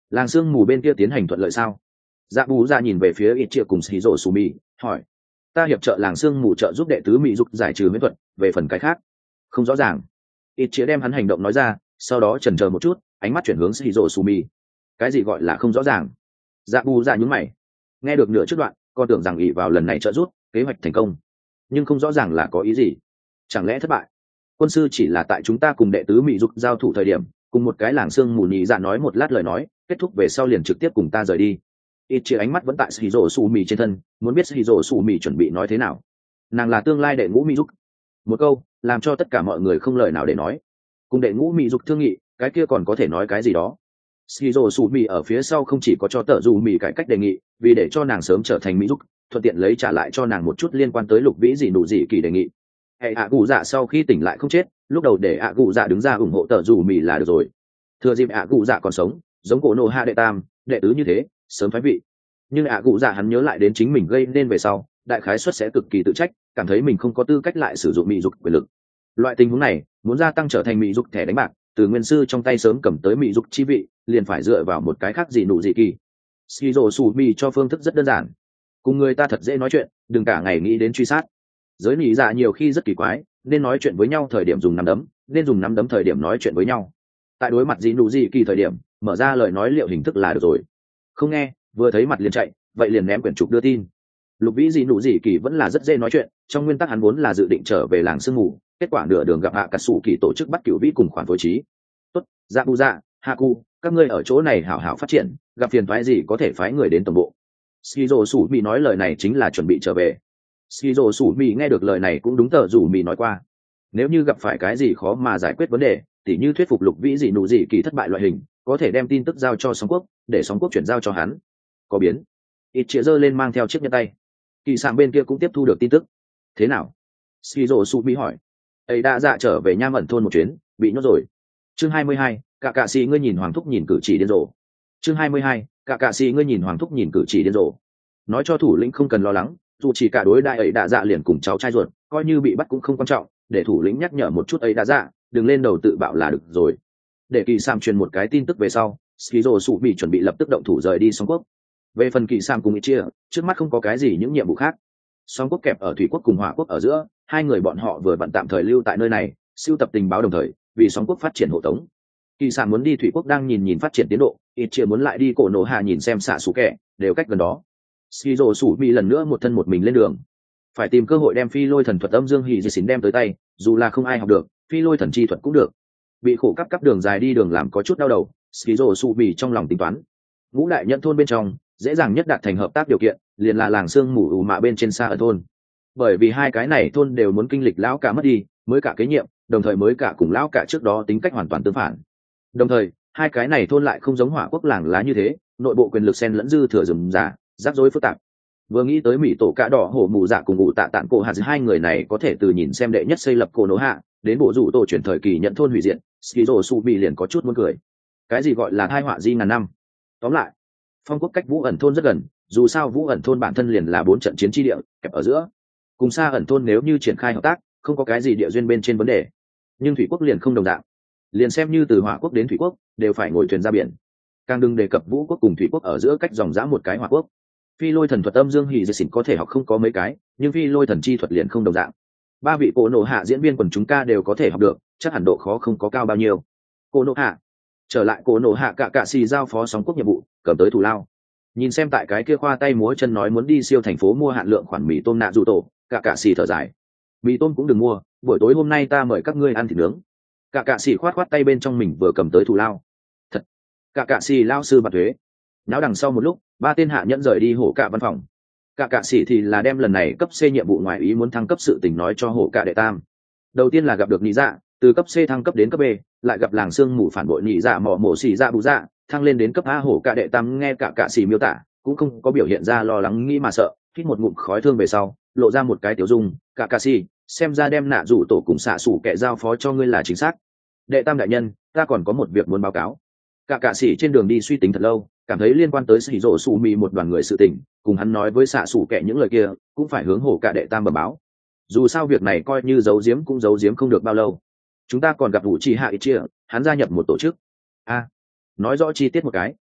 làng sương mù bên kia tiến hành thuận lợi sao? Dạ bù dạ nhìn về phía ít chia cùng xì rổ xù mì hỏi. Ta hiệp trợ làng sương mù trợ giúp đệ tứ mỹ dục giải trừ miễn thuật, về phần cái khác không rõ ràng. Ít chia đem hắn hành động nói ra, sau đó chần chờ một chút, ánh mắt chuyển hướng xì rổ xù mì. Cái gì gọi là không rõ ràng? Dạ bù dạ nhún mày, nghe được nửa trước đoạn con tưởng rằng ỷ vào lần này trợ giúp kế hoạch thành công, nhưng không rõ ràng là có ý gì. Chẳng lẽ thất bại? Quân sư chỉ là tại chúng ta cùng đệ tứ mỹ dục giao thủ thời điểm cùng một cái làng sương mù nhị dạ nói một lát lời nói, kết thúc về sau liền trực tiếp cùng ta rời đi. Ít chia ánh mắt vẫn tại Shiro Su Mì trên thân, muốn biết Shiro Su Mì chuẩn bị nói thế nào. Nàng là tương lai đệ ngũ mỹ dục. Một câu làm cho tất cả mọi người không lời nào để nói. Cùng đệ ngũ mỹ dục thương nghị, cái kia còn có thể nói cái gì đó. Shiro Su Mì ở phía sau không chỉ có cho Tở Dù Mì cải cách đề nghị, vì để cho nàng sớm trở thành mỹ dục, thuận tiện lấy trả lại cho nàng một chút liên quan tới lục vĩ gì nụ gì kỳ đề nghị. Hệ ạ gù dạ sau khi tỉnh lại không chết, lúc đầu để ạ gù dạ đứng ra ủng hộ Tở Dù Mì là được rồi. Thừa dịp ạ gù dạ còn sống, giống cổ nô hạ đệ tam, đệ tứ như thế, sớm phái vị. Nhưng ạ gù dạ hắn nhớ lại đến chính mình gây nên về sau, đại khái suất sẽ cực kỳ tự trách, cảm thấy mình không có tư cách lại sử dụng mỹ dục quyền lực. Loại tình huống này, muốn gia tăng trở thành mỹ dục thẻ đánh bạc, từ nguyên sư trong tay sớm cầm tới mỹ dục chi vị, liền phải dựa vào một cái khác gì nụ gì kỳ. Shizo Sumi cho phương thức rất đơn giản, cùng người ta thật dễ nói chuyện, đừng cả ngày nghĩ đến truy sát. Giới nỉ dạ nhiều khi rất kỳ quái, nên nói chuyện với nhau thời điểm dùng nắm đấm, nên dùng nắm đấm thời điểm nói chuyện với nhau. Tại đối mặt gì nụ gì kỳ thời điểm, mở ra lời nói liệu hình thức là được rồi. Không nghe, vừa thấy mặt liền chạy, vậy liền ném quyển trục đưa tin. Lục vĩ gì nụ gì kỳ vẫn là rất dễ nói chuyện, trong nguyên tắc hắn vốn là dự định trở về làng sương mù, kết quả nửa đường gặp hạ cà sủ kỳ tổ chức bắt cửu vĩ cùng khoản phối trí. Tốt, dạ bu dạ, haku, các ngươi ở chỗ này hảo hảo phát triển, gặp phiền toái gì có thể phái người đến tổng bộ. Shizo Sủ Mị nói lời này chính là chuẩn bị trở về. Shizo Sủ Mị nghe được lời này cũng đúng tờ rủ Mị nói qua. Nếu như gặp phải cái gì khó mà giải quyết vấn đề, tỉ như thuyết phục lục vĩ gì nụ gì kỳ thất bại loại hình, có thể đem tin tức giao cho sóng quốc, để sóng quốc chuyển giao cho hắn. Có biến. Ít chĩa giơ lên mang theo chiếc nhẫn tay. Kỳ sạm bên kia cũng tiếp thu được tin tức. Thế nào? Shizo Sủ Mị hỏi. Ấy đã dạ trở về Nham ẩn thôn một chuyến, bị nhốt rồi. Chương hai mươi hai, cả cạ sĩ ngươi nhìn hoàng thúc nhìn cử chỉ điên rồ. Chương hai mươi hai, cả cạ sĩ ngươi nhìn hoàng thúc nhìn cử chỉ điên rồ. Nói cho thủ lĩnh không cần lo lắng, dù chỉ cả đối đại ấy đã dạ liền cùng cháu trai ruột, coi như bị bắt cũng không quan trọng, để thủ lĩnh nhắc nhở một chút ấy đã dạ, đừng lên đầu tự bạo là được rồi. Để Kỳ Sam truyền một cái tin tức về sau, Skizo Sủ bị chuẩn bị lập tức động thủ rời đi Song quốc. Về phần Kỳ Sam cùng Ichia, trước mắt không có cái gì những nhiệm vụ khác. Song quốc kẹp ở thủy quốc cùng hỏa quốc ở giữa, hai người bọn họ vừa bận tạm thời lưu tại nơi này, sưu tập tình báo đồng thời, vì Song quốc phát triển hộ tống. Kỳ Sam muốn đi thủy quốc đang nhìn nhìn phát triển tiến độ, Ichia muốn lại đi cổ nổ hạ nhìn xem xạ sủ kẻ, đều cách gần đó. Skizo Sủ bị lần nữa một thân một mình lên đường, phải tìm cơ hội đem phi lôi thần thuật âm dương hỉ dị xín đem tới tay, dù là không ai học được, phi lôi thần chi thuật cũng được. Bị khổ cấp cấp đường dài đi đường làm có chút đau đầu, Skizo Sủ bị trong lòng tính toán. Ngũ đại nhận thôn bên trong, dễ dàng nhất đạt thành hợp tác điều kiện, liền là làng xương mù ủ mạ bên trên xa ở thôn. Bởi vì hai cái này thôn đều muốn kinh lịch lão cả mất đi, mới cả kế nhiệm, đồng thời mới cả cùng lão cả trước đó tính cách hoàn toàn tương phản. Đồng thời, hai cái này thôn lại không giống hỏa quốc làng lá như thế, nội bộ quyền lực xen lẫn dư thừa rườm rà, rắc rối phức tạp. Vừa nghĩ tới mỹ tổ cạ đỏ hổ mù dạ cùng ngụ tạ tạn cổ hạt hai người này có thể từ nhìn xem đệ nhất xây lập cổ nổ hạ đến bộ rủ tổ chuyển thời kỳ nhận thôn hủy diện, Skizo Su bị liền có chút muốn cười. Cái gì gọi là thai họa di ngàn năm? Tóm lại, phong quốc cách vũ ẩn thôn rất gần, dù sao vũ ẩn thôn bản thân liền là bốn trận chiến tri địa kẹp ở giữa, cùng xa ẩn thôn nếu như triển khai hợp tác không có cái gì địa duyên bên trên vấn đề. Nhưng thủy quốc liền không đồng dạng, liền xem như từ hỏa quốc đến thủy quốc đều phải ngồi thuyền ra biển, càng đừng đề cập vũ quốc cùng thủy quốc ở giữa cách dòng dã một cái hỏa quốc. Phi lôi thần thuật âm dương hỉ dị xỉn có thể học không có mấy cái, nhưng phi lôi thần chi thuật liền không đồng dạng. Ba vị cổ nổ hạ diễn viên quần chúng ca đều có thể học được, chắc hẳn độ khó không có cao bao nhiêu. Cổ nổ hạ trở lại cổ nổ hạ cả cạ xì giao phó sóng quốc nhiệm vụ, cầm tới thủ lao. Nhìn xem tại cái kia khoa tay múa chân nói muốn đi siêu thành phố mua hạn lượng khoản mì tôm nạ dù tổ, cả cạ xì thở dài. Mì tôm cũng đừng mua, buổi tối hôm nay ta mời các ngươi ăn thịt nướng. Cả cạ xì khoát khoát tay bên trong mình vừa cầm tới thủ lao. Thật, cả cạ xì lao sư bạt thuế. Náo đằng sau một lúc, ba tên hạ nhẫn rời đi hổ cạ văn phòng. Cả cạ sĩ thì là đem lần này cấp C nhiệm vụ ngoài ý muốn thăng cấp sự tình nói cho hổ cạ đệ tam. Đầu tiên là gặp được nhị dạ, từ cấp C thăng cấp đến cấp B, lại gặp làng xương mù phản bội nhị dạ mỏ mổ xì dạ bù dạ, thăng lên đến cấp A. Hổ cạ đệ tam nghe cả cạ sĩ miêu tả, cũng không có biểu hiện ra lo lắng nghĩ mà sợ, hít một ngụm khói thương về sau, lộ ra một cái tiểu dung. Cả cạ sĩ, xem ra đem nạ rủ tổ cùng xạ sủ kẻ giao phó cho ngươi là chính xác. Đệ tam đại nhân, ta còn có một việc muốn báo cáo. Cả cạ sĩ trên đường đi suy tính thật lâu, cảm thấy liên quan tới Shiro Su Mi một đoàn người sự tình, cùng hắn nói với xạ sủ kẻ những lời kia, cũng phải hướng hổ cạ đệ tam bẩm báo. Dù sao việc này coi như giấu giếm cũng giấu giếm không được bao lâu. Chúng ta còn gặp Vũ Trì Hạ Ichia, hắn gia nhập một tổ chức. A, nói rõ chi tiết một cái.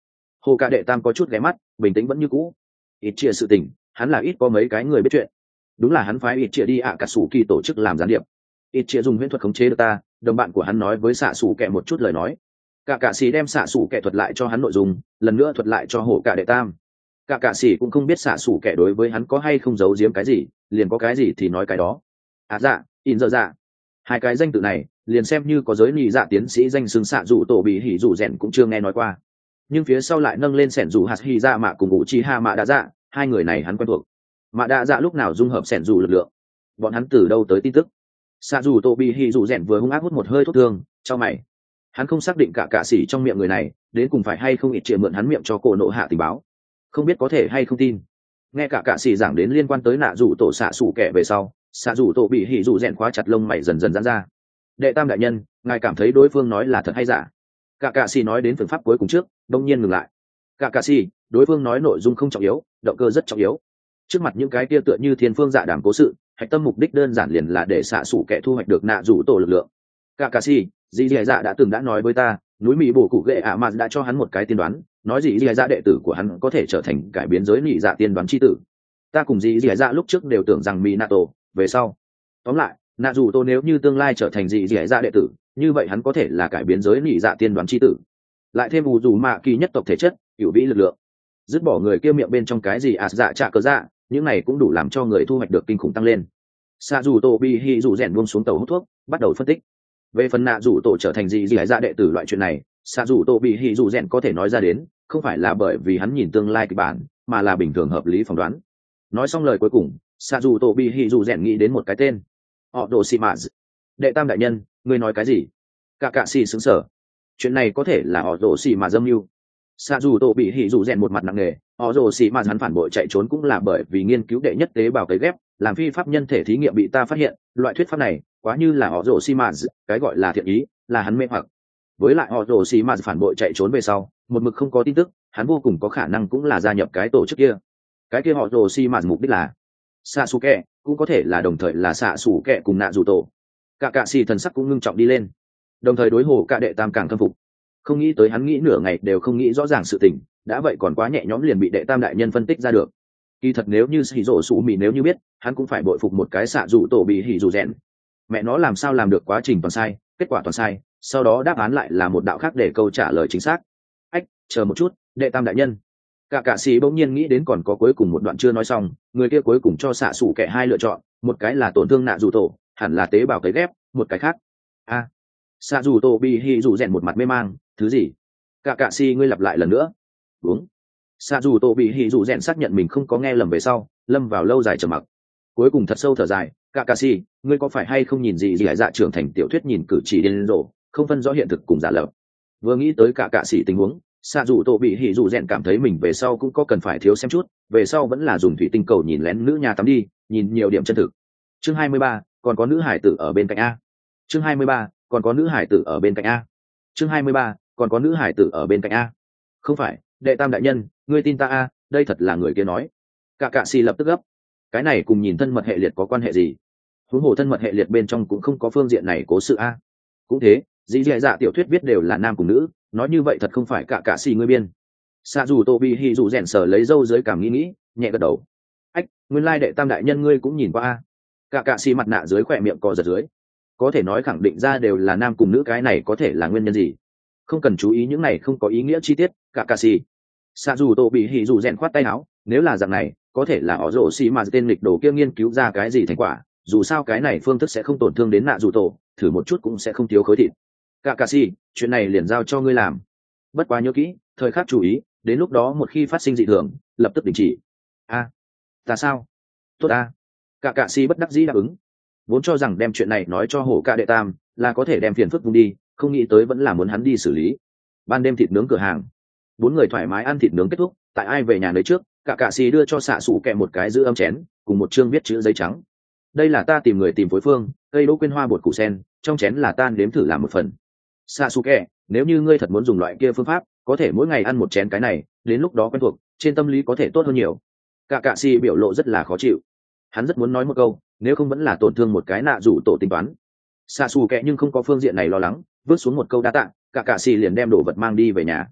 Hồ cả đệ tam có chút ghé mắt, bình tĩnh vẫn như cũ. Ít chia sự tình, hắn là ít có mấy cái người biết chuyện. Đúng là hắn phái ít chia đi ạ cả sủ kỳ tổ chức làm gián điệp. Ít chia dùng huyễn thuật khống chế được ta, đồng bạn của hắn nói với xạ sủ kẹ một chút lời nói. Cả cả sĩ đem xạ sủ kẹ thuật lại cho hắn nội dung, lần nữa thuật lại cho Hồ cả đệ tam. Cả cả sĩ cũng không biết xạ sủ kẹ đối với hắn có hay không giấu giếm cái gì, liền có cái gì thì nói cái đó. À dạ, in giờ dạ. Hai cái danh tự này, liền xem như có giới nhị dạ tiến sĩ danh xưng xạ dụ tổ bị hỉ dụ rèn cũng chưa nghe nói qua. Nhưng phía sau lại nâng lên sẻn dù hạt hy ra mạ cùng ngụ chi ha mạ đa dạ, hai người này hắn quen thuộc. Mạ đa dạ lúc nào dung hợp sẻn dù lực lượng, bọn hắn từ đâu tới tin tức. Xạ dù tô bị hỉ dù rèn vừa hung ác hút một hơi thuốc thương, cho mày. Hắn không xác định cả cả sĩ trong miệng người này đến cùng phải hay không ít chia mượn hắn miệng cho cổ nộ hạ tình báo, không biết có thể hay không tin. Nghe cả cả sĩ giảng đến liên quan tới nạ dù tổ xạ sủ kẻ về sau, xạ dù tổ bị hỉ dù rèn khóa chặt lông mày dần dần giãn ra. Đệ tam đại nhân, ngài cảm thấy đối phương nói là thật hay giả? Cả cạ xì nói đến phương pháp cuối cùng trước, đông nhiên ngừng lại. Cả cạ xì, đối phương nói nội dung không trọng yếu, động cơ rất trọng yếu. Trước mặt những cái kia tựa như thiên phương dạ đảm cố sự, hạch tâm mục đích đơn giản liền là để xạ sủ kẻ thu hoạch được nạ rủ tổ lực lượng. Cả cạ xì, dì dì dạ đã từng đã nói với ta, núi mỹ bổ cụ ghệ ạ mà đã cho hắn một cái tiên đoán, nói dì dì dạ đệ tử của hắn có thể trở thành cải biến giới nhị dạ tiên đoán chi tử. Ta cùng dì dì dạ lúc trước đều tưởng rằng mỹ nato, về sau. Tóm lại, nạ rủ tổ nếu như tương lai trở thành dì dì dạ đệ tử, như vậy hắn có thể là cải biến giới nhị dạ tiên đoán chi tử, lại thêm ủ dù mạ kỳ nhất tộc thể chất, cửu vĩ lực lượng, dứt bỏ người kia miệng bên trong cái gì ạt dạ trạ cớ dạ, những này cũng đủ làm cho người thu hoạch được kinh khủng tăng lên. Xạ dù tổ bị hỉ dù rèn buông xuống tàu hút thuốc, bắt đầu phân tích. Về phần nạ dù tổ trở thành gì gì dạ đệ tử loại chuyện này, xạ dù tổ bị hỉ dù rèn có thể nói ra đến, không phải là bởi vì hắn nhìn tương lai kịch bản, mà là bình thường hợp lý phỏng đoán. Nói xong lời cuối cùng, xạ dù tổ bị hỉ dù rèn nghĩ đến một cái tên, họ đồ xì mạ. Đệ tam đại nhân, ngươi nói cái gì? Cả cạ xì sững sờ. Chuyện này có thể là họ đồ xì mà dâm mưu. Xạ dù tổ bị hỉ dù rèn một mặt nặng nề, họ đồ xì mà hắn phản bội chạy trốn cũng là bởi vì nghiên cứu đệ nhất tế bào cấy ghép, làm phi pháp nhân thể thí nghiệm bị ta phát hiện, loại thuyết pháp này quá như là họ rồ xi mã, cái gọi là thiện ý là hắn mê hoặc. Với lại họ rồ xi mã phản bội chạy trốn về sau, một mực không có tin tức, hắn vô cùng có khả năng cũng là gia nhập cái tổ chức kia. Cái kia họ rồ xi mã mục đích là Sasuke, cũng có thể là đồng thời là xạ sủ kẹ cùng nạ dù tổ. Cả cạ xì thần sắc cũng ngưng trọng đi lên, đồng thời đối hồ cả đệ tam càng khâm phục. Không nghĩ tới hắn nghĩ nửa ngày đều không nghĩ rõ ràng sự tình, đã vậy còn quá nhẹ nhõm liền bị đệ tam đại nhân phân tích ra được. Kỳ thật nếu như hỉ rổ sủ mì nếu như biết, hắn cũng phải bội phục một cái xạ dù tổ bị hỉ dù rèn. Mẹ nó làm sao làm được quá trình toàn sai, kết quả toàn sai, sau đó đáp án lại là một đạo khác để câu trả lời chính xác. Ách, chờ một chút, đệ tam đại nhân. Cả cạ sĩ bỗng nhiên nghĩ đến còn có cuối cùng một đoạn chưa nói xong, người kia cuối cùng cho xạ sủ kẻ hai lựa chọn, một cái là tổn thương nạ dù tổ, hẳn là tế bào cấy ghép, một cái khác. A, à, xạ dù tổ bị hỉ dù rèn một mặt mê mang, thứ gì? Cả cạ sĩ ngươi lặp lại lần nữa. Đúng. Xạ dù tổ bị hỉ dù rèn xác nhận mình không có nghe lầm về sau, lâm vào lâu dài trầm mặc. Cuối cùng thật sâu thở dài, cả cà si, ngươi có phải hay không nhìn gì gì hải dạ trưởng thành tiểu thuyết nhìn cử chỉ điên rồ, không phân rõ hiện thực cùng giả lập. Vừa nghĩ tới cả cạ sĩ tình huống, xạ dù tổ bị hỉ dù rèn cảm thấy mình về sau cũng có cần phải thiếu xem chút, về sau vẫn là dùng thủy tinh cầu nhìn lén nữ nhà tắm đi, nhìn nhiều điểm chân thực. Chương hai mươi ba, còn có nữ hải tử ở bên cạnh a. Chương hai mươi ba, còn có nữ hải tử ở bên cạnh a. Chương hai mươi ba, còn có nữ hải tử ở bên cạnh a. Không phải, đệ tam đại nhân, ngươi tin ta a, đây thật là người kia nói. Cả cạ xì lập tức gấp. Cái này cùng nhìn thân mật hệ liệt có quan hệ gì? Huống hồ thân mật hệ liệt bên trong cũng không có phương diện này cố sự a. Cũng thế, dĩ dì dạ tiểu thuyết viết đều là nam cùng nữ, nói như vậy thật không phải cả cạ xì ngươi biên. Xạ dù tô bị hỉ dù rèn sở lấy dâu dưới cảm nghĩ nghĩ, nhẹ gật đầu. Ách, nguyên lai đệ tam đại nhân ngươi cũng nhìn qua a. Cả cạ xì mặt nạ dưới khỏe miệng co giật dưới. Có thể nói khẳng định ra đều là nam cùng nữ, cái này có thể là nguyên nhân gì? Không cần chú ý những này không có ý nghĩa chi tiết, cả cạ xì. Xạ dù tổ bị hỉ dù rèn khoát tay áo, nếu là dạng này có thể là họ rổ xì mà tên lịch đồ kia nghiên cứu ra cái gì thành quả, dù sao cái này phương thức sẽ không tổn thương đến nạ dù tổ, thử một chút cũng sẽ không thiếu khối thịt. Cả cà si, chuyện này liền giao cho ngươi làm, bất quá nhớ kỹ, thời khắc chú ý, đến lúc đó một khi phát sinh dị thường lập tức đình chỉ. A, à, ta sao? Tốt a. À. Cả cà si bất đắc dĩ đáp ứng, vốn cho rằng đem chuyện này nói cho hổ ca đệ tam là có thể đem phiền phức vung đi, không nghĩ tới vẫn là muốn hắn đi xử lý. Ban đêm thịt nướng cửa hàng, bốn người thoải mái ăn thịt nướng kết thúc, tại ai về nhà lấy trước, cả cạ xì đưa cho xạ xù kẹ một cái giữ âm chén cùng một chương viết chữ giấy trắng. Đây là ta tìm người tìm phối phương, cây đỗ quyên hoa bột củ sen, trong chén là tan đếm thử làm một phần. Xạ xù kẹ, nếu như ngươi thật muốn dùng loại kia phương pháp, có thể mỗi ngày ăn một chén cái này, đến lúc đó quen thuộc, trên tâm lý có thể tốt hơn nhiều. Cả cạ xì biểu lộ rất là khó chịu, hắn rất muốn nói một câu, nếu không vẫn là tổn thương một cái nạ rủ tổ tính toán. Xạ xù kẹ nhưng không có phương diện này lo lắng, vứt xuống một câu đa tạ, cả cạ xì liền đem đồ vật mang đi về nhà.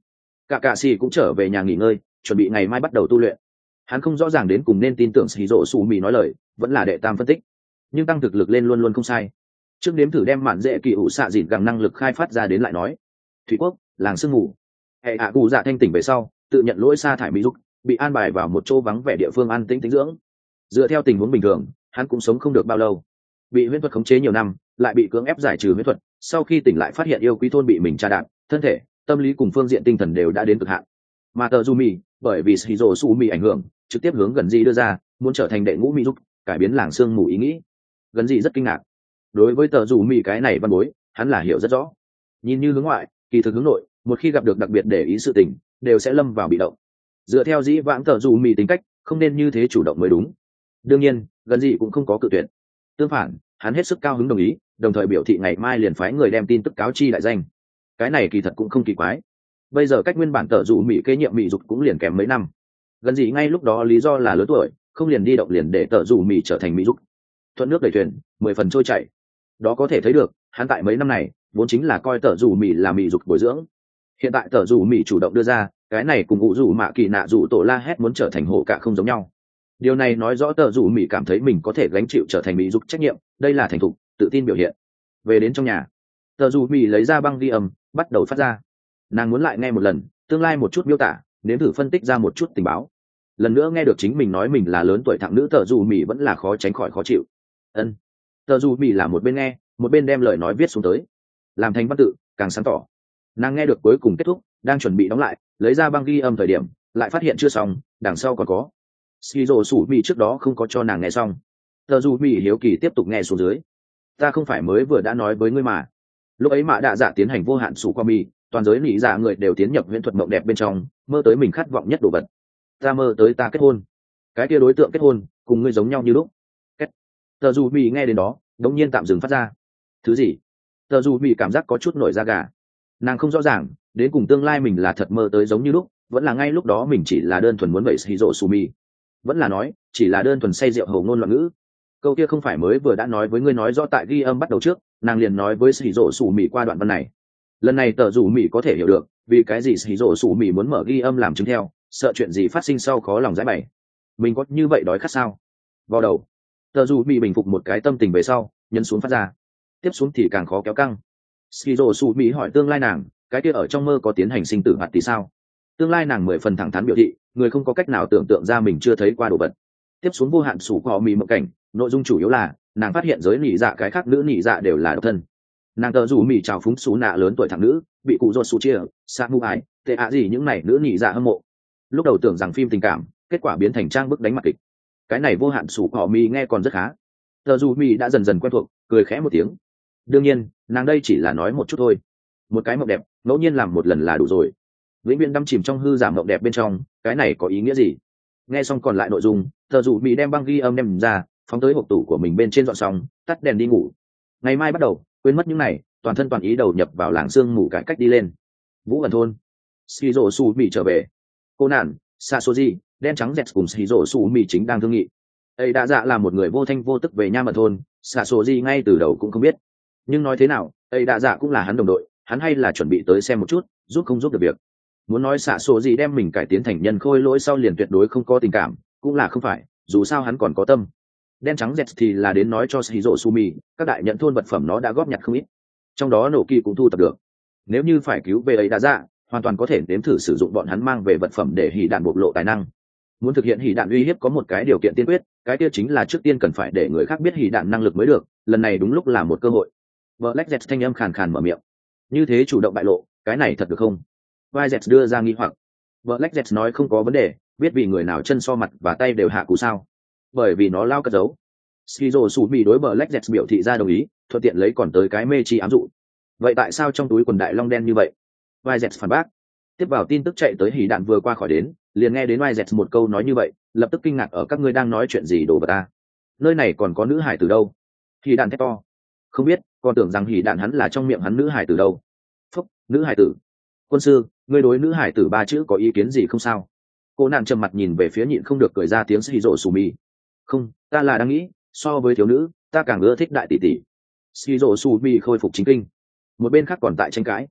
cả cạ xì cũng trở về nhà nghỉ ngơi, chuẩn bị ngày mai bắt đầu tu luyện. Hắn không rõ ràng đến cùng nên tin tưởng xì rộ xù mì nói lời, vẫn là đệ tam phân tích, nhưng tăng thực lực lên luôn luôn không sai. Trước đếm thử đem mạn dễ kỳ ủ xạ dịn gẳng năng lực khai phát ra đến lại nói. Thủy quốc, làng sương mù. Hệ hạ cụ dạ thanh tỉnh về sau, tự nhận lỗi sa thải mỹ dục, bị an bài vào một chỗ vắng vẻ địa phương an tĩnh tĩnh dưỡng. Dựa theo tình huống bình thường, hắn cũng sống không được bao lâu. Bị huyễn thuật khống chế nhiều năm, lại bị cưỡng ép giải trừ huyễn thuật, sau khi tỉnh lại phát hiện yêu quý thôn bị mình tra đạp, thân thể, tâm lý cùng phương diện tinh thần đều đã đến cực hạn. Mà tờ Jumi, bởi vì Shizuo Sumi ảnh hưởng, trực tiếp hướng gần gì đưa ra, muốn trở thành đệ ngũ mỹ dục, cải biến làng sương mù ý nghĩ. Gần gì rất kinh ngạc. Đối với tờ Jumi cái này văn bối, hắn là hiểu rất rõ. Nhìn như hướng ngoại, kỳ thực hướng nội, một khi gặp được đặc biệt để ý sự tình, đều sẽ lâm vào bị động. Dựa theo dĩ vãng tờ Jumi tính cách, không nên như thế chủ động mới đúng. Đương nhiên, gần gì cũng không có cự tuyệt. Tương phản, hắn hết sức cao hứng đồng ý, đồng thời biểu thị ngày mai liền phái người đem tin tức cáo chi đại danh. Cái này kỳ thật cũng không kỳ quái. Bây giờ cách nguyên bản tờ dụ mỹ kế nhiệm mỹ dục cũng liền kém mấy năm. Gần gì ngay lúc đó lý do là lớn tuổi, không liền đi động liền để tờ dụ mỹ trở thành mỹ dục. Thuận nước đẩy thuyền, mười phần trôi chảy. Đó có thể thấy được, hắn tại mấy năm này vốn chính là coi tờ dụ mỹ là mỹ dục bồi dưỡng. Hiện tại tờ dụ mỹ chủ động đưa ra, cái này cùng ngụ dụ mạ kỳ nạ dụ tổ la hét muốn trở thành hộ cả không giống nhau. Điều này nói rõ tờ dụ mỹ cảm thấy mình có thể gánh chịu trở thành mỹ dục trách nhiệm, đây là thành thục, tự tin biểu hiện. Về đến trong nhà, tờ dụ mỹ lấy ra băng ghi âm, bắt đầu phát ra. Nàng muốn lại nghe một lần tương lai một chút miêu tả, nếm thử phân tích ra một chút tình báo. Lần nữa nghe được chính mình nói mình là lớn tuổi thẳng nữ, tờ dù mỹ vẫn là khó tránh khỏi khó chịu. Ân. Tờ dù mỹ là một bên nghe, một bên đem lời nói viết xuống tới, làm thành văn tự càng sáng tỏ. Nàng nghe được cuối cùng kết thúc, đang chuẩn bị đóng lại, lấy ra băng ghi âm thời điểm, lại phát hiện chưa xong, đằng sau còn có. Skizo sủ mỹ trước đó không có cho nàng nghe xong. Tờ dù mỹ hiếu kỳ tiếp tục nghe xuống dưới. Ta không phải mới vừa đã nói với ngươi mà. Lúc ấy mã đạ dạ tiến hành vô hạn sủ qua mi, toàn giới nỉ dạ người đều tiến nhập huyễn thuật mộng đẹp bên trong, mơ tới mình khát vọng nhất đồ vật. Ta mơ tới ta kết hôn, cái kia đối tượng kết hôn cùng ngươi giống nhau như lúc. Kết. Tờ dù mỹ nghe đến đó, đống nhiên tạm dừng phát ra. Thứ gì? Tờ dù mỹ cảm giác có chút nổi da gà. Nàng không rõ ràng đến cùng tương lai mình là thật mơ tới giống như lúc, vẫn là ngay lúc đó mình chỉ là đơn thuần muốn bậy Shizuo Sumi, vẫn là nói chỉ là đơn thuần say rượu hầu ngôn loạn ngữ. Câu kia không phải mới vừa đã nói với ngươi nói rõ tại ghi âm bắt đầu trước, nàng liền nói với Shizuo Sumi qua đoạn văn này. Lần này tờ rủ mỹ có thể hiểu được vì cái gì xì rổ sủ mỹ muốn mở ghi âm làm chứng theo, sợ chuyện gì phát sinh sau khó lòng giải bày. Mình có như vậy đói khát sao? Vào đầu tờ rủ mỹ bình phục một cái tâm tình về sau, nhấn xuống phát ra. Tiếp xuống thì càng khó kéo căng. Xì rổ sủ mỹ hỏi tương lai nàng, cái kia ở trong mơ có tiến hành sinh tử hạt thì sao? Tương lai nàng mười phần thẳng thắn biểu thị, người không có cách nào tưởng tượng ra mình chưa thấy qua đồ vật. Tiếp xuống vô hạn sủ cọ mỹ mộng cảnh, nội dung chủ yếu là nàng phát hiện giới nỉ dạ cái khác nữ nỉ dạ đều là độc thân. Nàng tờ rủ mỹ chào phúng xú nạ lớn tuổi thẳng nữ, bị cụ ruột xù chia sa mu ái tệ ạ gì những này nữ nhị dạ hâm mộ. Lúc đầu tưởng rằng phim tình cảm, kết quả biến thành trang bức đánh mặt kịch. Cái này vô hạn sủ họ mi nghe còn rất khá. Tờ dù mi đã dần dần quen thuộc, cười khẽ một tiếng. Đương nhiên nàng đây chỉ là nói một chút thôi, một cái mộng đẹp ngẫu nhiên làm một lần là đủ rồi. Vĩnh viễn đắm chìm trong hư giả mộng đẹp bên trong, cái này có ý nghĩa gì? Nghe xong còn lại nội dung, tờ dù mi đem băng ghi âm đem ra, phóng tới hộp tủ của mình bên trên, dọn xong tắt đèn đi ngủ. Ngày mai bắt đầu quên mất những này, toàn thân toàn ý đầu nhập vào làng sương mù cải cách đi lên. Vũ ẩn thôn, Shizuo Sumi trở về. Cô nạn Sasoji đen trắng dẹt cùng Shizuo Sumi chính đang thương nghị. Ấy đã dạ là một người vô thanh vô tức về nha mật thôn, Sasoji ngay từ đầu cũng không biết. Nhưng nói thế nào, ấy đã dạ cũng là hắn đồng đội, hắn hay là chuẩn bị tới xem một chút, giúp không giúp được việc. Muốn nói Sasoji đem mình cải tiến thành nhân khôi lỗi sau liền tuyệt đối không có tình cảm, cũng là không phải, dù sao hắn còn có tâm. Đen trắng dẹt thì là đến nói cho Shizuo Sumi, các đại nhận thôn vật phẩm nó đã góp nhặt không ít, trong đó nổ kỳ cũng thu tập được. Nếu như phải cứu về ấy đã dạ, hoàn toàn có thể nếm thử sử dụng bọn hắn mang về vật phẩm để hỉ đạn bộc lộ tài năng. Muốn thực hiện hỉ đạn uy hiếp có một cái điều kiện tiên quyết, cái kia chính là trước tiên cần phải để người khác biết hỉ đạn năng lực mới được, lần này đúng lúc là một cơ hội. Black Jet thanh âm khàn khàn mở miệng. Như thế chủ động bại lộ, cái này thật được không? Vai Jet đưa ra nghi hoặc. Black Jet nói không có vấn đề, biết vì người nào chân so mặt và tay đều hạ cú sao? Bởi vì nó lao cất giấu. Shizuo Sumi đối Black Jet biểu thị ra đồng ý, thuận tiện lấy còn tới cái mê chi ám dụ. Vậy tại sao trong túi quần đại long đen như vậy? Vai Jet phản bác. Tiếp vào tin tức chạy tới hỉ đạn vừa qua khỏi đến, liền nghe đến Vai Jet một câu nói như vậy, lập tức kinh ngạc ở các ngươi đang nói chuyện gì đồ vật ta? Nơi này còn có nữ hải từ đâu? Hỉ đạn thét to. Không biết, còn tưởng rằng hỉ đạn hắn là trong miệng hắn nữ hải từ đâu. Phúc, nữ hải tử. Quân sư, ngươi đối nữ hải tử ba chữ có ý kiến gì không sao? Cô nạn trầm mặt nhìn về phía nhịn không được cười ra tiếng Shizuo Sumi. Không, ta là đang nghĩ, so với thiếu nữ, ta càng ưa thích đại tỷ tỷ. Shizuo Sumi khôi phục chính kinh. Một bên khác còn tại tranh cãi.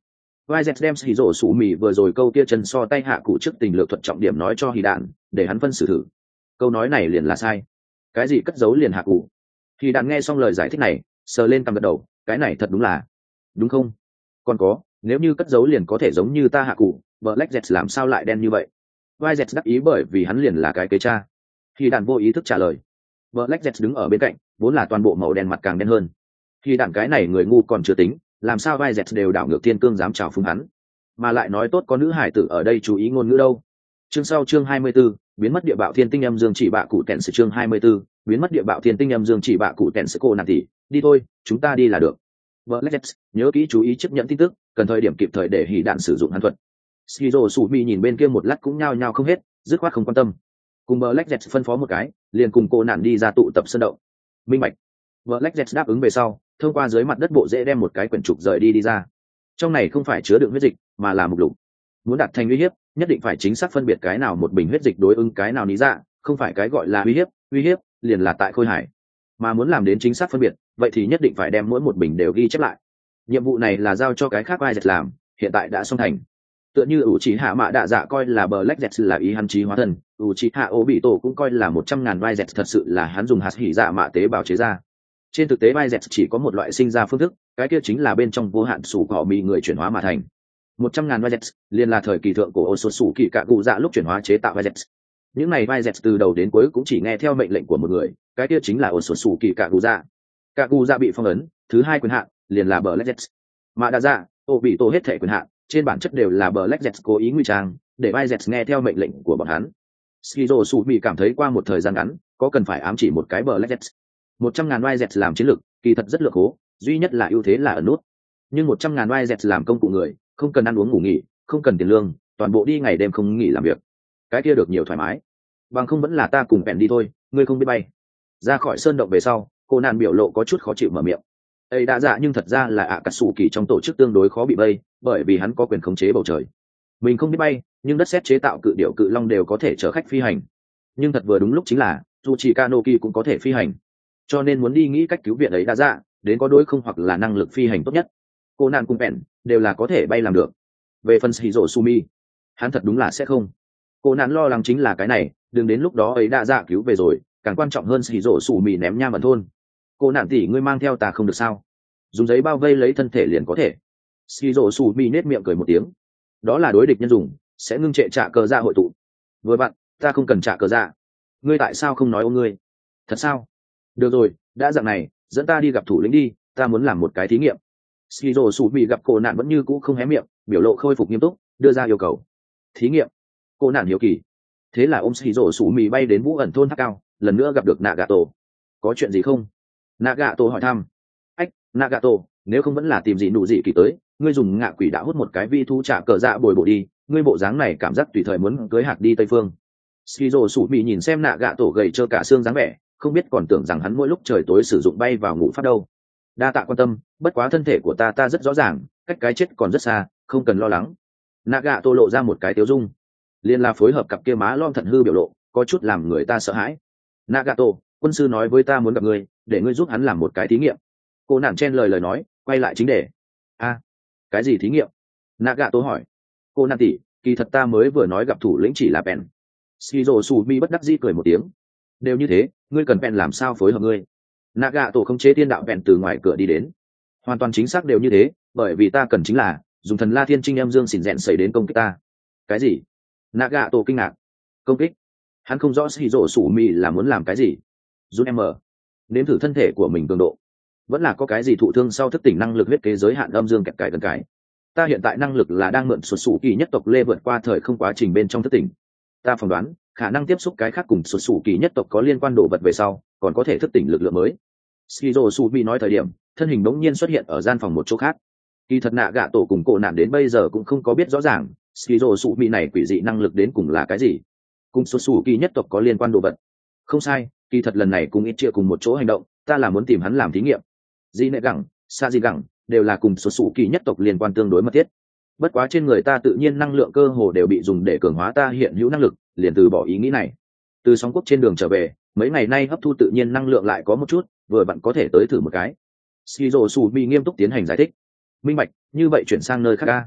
vai dẹt đem xì rổ sủ mì vừa rồi câu kia chân so tay hạ cụ trước tình lược thuật trọng điểm nói cho hì đạn để hắn phân xử thử. Câu nói này liền là sai. Cái gì cất giấu liền hạ cụ? Hì đạn nghe xong lời giải thích này sờ lên cằm gật đầu, cái này thật đúng là đúng không? Còn có, nếu như cất giấu liền có thể giống như ta hạ cụ, Black Jet làm sao lại đen như vậy? Vai Jet đắc ý bởi vì hắn liền là cái kế cha. Hì đạn vô ý thức trả lời. Black Jet đứng ở bên cạnh, vốn là toàn bộ màu đen mặt càng đen hơn. Hì đạn cái này người ngu còn chưa tính, làm sao vai Jet đều đảo ngược thiên cương dám chào phúng hắn, mà lại nói tốt có nữ hải tử ở đây chú ý ngôn ngữ đâu. Chương sau chương hai mươi 24, biến mất địa bạo thiên tinh âm dương chỉ bạ cụ tẹn sự chương hai mươi 24, biến mất địa bạo thiên tinh âm dương chỉ bạ cụ tẹn sự cô nàng tỷ, đi thôi, chúng ta đi là được. Black Jet nhớ kỹ chú ý chấp nhận tin tức, cần thời điểm kịp thời để hỉ đạn sử dụng hắn thuật. Skizo Sumi nhìn bên kia một lát cũng nhao nhao không hết, dứt khoát không quan tâm. Cùng Black Jet phân phó một cái, liền cùng cô nạn đi ra tụ tập sân động. Minh bạch. Black Jet đáp ứng về sau, thông qua dưới mặt đất bộ dễ đem một cái quyển trục rời đi đi ra. Trong này không phải chứa đựng huyết dịch, mà là mục lục. Muốn đạt thành uy hiếp, nhất định phải chính xác phân biệt cái nào một bình huyết dịch đối ứng cái nào lý dạ, không phải cái gọi là uy hiếp, uy hiếp liền là tại Khôi Hải. Mà muốn làm đến chính xác phân biệt, vậy thì nhất định phải đem mỗi một bình đều ghi chép lại. Nhiệm vụ này là giao cho cái khác vai dẹt làm, hiện tại đã xong thành. Tựa như ủ trí hạ mạ đạ dạ coi là Black Jet là ý hắn trí hóa thân, ủ trí hạ ô bị tổ cũng coi là một trăm ngàn vai dẹt thật sự là hắn dùng hạt hỉ dạ mạ tế bào chế ra. Trên thực tế vai dẹt chỉ có một loại sinh ra phương thức, cái kia chính là bên trong vô hạn sủ cỏ bị người chuyển hóa mà thành. Một trăm ngàn vai dẹt liền là thời kỳ thượng của ô số sủ kỳ cạ cụ dạ lúc chuyển hóa chế tạo vai dẹt. Những này vai dẹt từ đầu đến cuối cũng chỉ nghe theo mệnh lệnh của một người, cái kia chính là ô số sủ kỳ cạ cụ dạ. Cạ cụ dạ bị phong ấn, thứ hai quyền hạn liền là Black Jet. Mà đã ra, ô bị tổ hết thể quyền hạn, trên bản chất đều là Black Jet cố ý ngụy trang, để vai dẹt nghe theo mệnh lệnh của bọn hắn. Skizo Sumi cảm thấy qua một thời gian ngắn, có cần phải ám chỉ một cái Black Jet. Một trăm ngàn vai dẹt làm chiến lược, kỳ thật rất lượng cố, duy nhất là ưu thế là ẩn nút. Nhưng một trăm ngàn vai dẹt làm công cụ người, không cần ăn uống ngủ nghỉ, không cần tiền lương, toàn bộ đi ngày đêm không nghỉ làm việc. Cái kia được nhiều thoải mái. Bằng không vẫn là ta cùng bèn đi thôi, ngươi không biết bay. Ra khỏi sơn động về sau, cô nạn biểu lộ có chút khó chịu mở miệng. Ấy đã dạ nhưng thật ra là ạ cà sủ kỳ trong tổ chức tương đối khó bị bay, bởi vì hắn có quyền khống chế bầu trời. Mình không biết bay, nhưng đất sét chế tạo cự điểu cự long đều có thể chở khách phi hành. Nhưng thật vừa đúng lúc chính là, dù chỉ Kanoki cũng có thể phi hành. Cho nên muốn đi nghĩ cách cứu viện ấy đã dạ, đến có đối không hoặc là năng lực phi hành tốt nhất. Cô nạn cùng bèn đều là có thể bay làm được. Về phần Shizuo Sumi, hắn thật đúng là sẽ không. Cô nạn lo lắng chính là cái này, đừng đến lúc đó ấy đã dạ cứu về rồi, càng quan trọng hơn Shizuo Sumi ném nham ẩn thôn. Cô nạn tỷ ngươi mang theo ta không được sao? Dùng giấy bao vây lấy thân thể liền có thể. Shizuo Sumi nết miệng cười một tiếng. Đó là đối địch nhân dùng, sẽ ngưng trệ trả cờ dạ hội tụ. Vừa bạn, ta không cần trả cờ dạ. Ngươi tại sao không nói ô ngươi? Thật sao? Được rồi, đã dạng này, dẫn ta đi gặp thủ lĩnh đi, ta muốn làm một cái thí nghiệm. Shizuo Sumi gặp cô nạn vẫn như cũ không hé miệng, biểu lộ khôi phục nghiêm túc, đưa ra yêu cầu. Thí nghiệm? Cô nạn hiếu kỳ. Thế là ôm Shizuo Sumi bay đến vũ ẩn thôn tháp cao, lần nữa gặp được Nagato. Có chuyện gì không? Nagato hỏi thăm. Ách, Nagato, nếu không vẫn là tìm gì nụ gì kỳ tới, ngươi dùng ngạ quỷ đã hút một cái vi thu trả cờ dạ bồi bổ đi, ngươi bộ dáng này cảm giác tùy thời muốn cưới hạt đi Tây Phương. Shizuo Sumi nhìn xem Nagato gầy trơ cả xương dáng vẻ, không biết còn tưởng rằng hắn mỗi lúc trời tối sử dụng bay vào ngủ pháp đâu. Đa tạ quan tâm, bất quá thân thể của ta ta rất rõ ràng, cách cái chết còn rất xa, không cần lo lắng. Nagato lộ ra một cái tiếu dung, liên la phối hợp cặp kia má lom thận hư biểu lộ, có chút làm người ta sợ hãi. Nagato, quân sư nói với ta muốn gặp ngươi, để ngươi giúp hắn làm một cái thí nghiệm. Cô nản chen lời lời nói, quay lại chính đề. A, cái gì thí nghiệm? Nagato hỏi. Cô nản tỷ, kỳ thật ta mới vừa nói gặp thủ lĩnh chỉ là bèn. Shizuo Sumi bất đắc dĩ cười một tiếng. Đều như thế, ngươi cần bèn làm sao phối hợp ngươi? Nagato không chế tiên đạo bèn từ ngoài cửa đi đến. Hoàn toàn chính xác đều như thế, bởi vì ta cần chính là dùng thần La Thiên Trinh Âm Dương xỉn rèn xảy đến công kích ta. Cái gì? Nagato kinh ngạc. Công kích? Hắn không rõ Shizuo Sumi là muốn làm cái gì. Jun em mở, nếm thử thân thể của mình cường độ, vẫn là có cái gì thụ thương sau thức tỉnh năng lực huyết kế giới hạn âm dương kẹt cải gần cái. Ta hiện tại năng lực là đang mượn sụt sủ kỳ nhất tộc lê vượt qua thời không quá trình bên trong thức tỉnh. Ta phỏng đoán khả năng tiếp xúc cái khác cùng sụt sủ kỳ nhất tộc có liên quan đồ vật về sau còn có thể thức tỉnh lực lượng mới. Shizuo Sumi nói thời điểm thân hình bỗng nhiên xuất hiện ở gian phòng một chỗ khác. Kỳ thật nạ gạ tổ cùng cổ nạn đến bây giờ cũng không có biết rõ ràng Shizuo Sumi này quỷ dị năng lực đến cùng là cái gì, cùng sụt sủ kỳ nhất tộc có liên quan đồ vật. Không sai, kỳ thật lần này cùng ít chia cùng một chỗ hành động, ta là muốn tìm hắn làm thí nghiệm. Di nệ gẳng, sa di gẳng đều là cùng số sủ kỳ nhất tộc liên quan tương đối mật thiết. Bất quá trên người ta tự nhiên năng lượng cơ hồ đều bị dùng để cường hóa ta hiện hữu năng lực, liền từ bỏ ý nghĩ này. Từ sóng quốc trên đường trở về, mấy ngày nay hấp thu tự nhiên năng lượng lại có một chút, vừa bạn có thể tới thử một cái. Shizuo Sumi nghiêm túc tiến hành giải thích. Minh bạch, như vậy chuyển sang nơi khác a.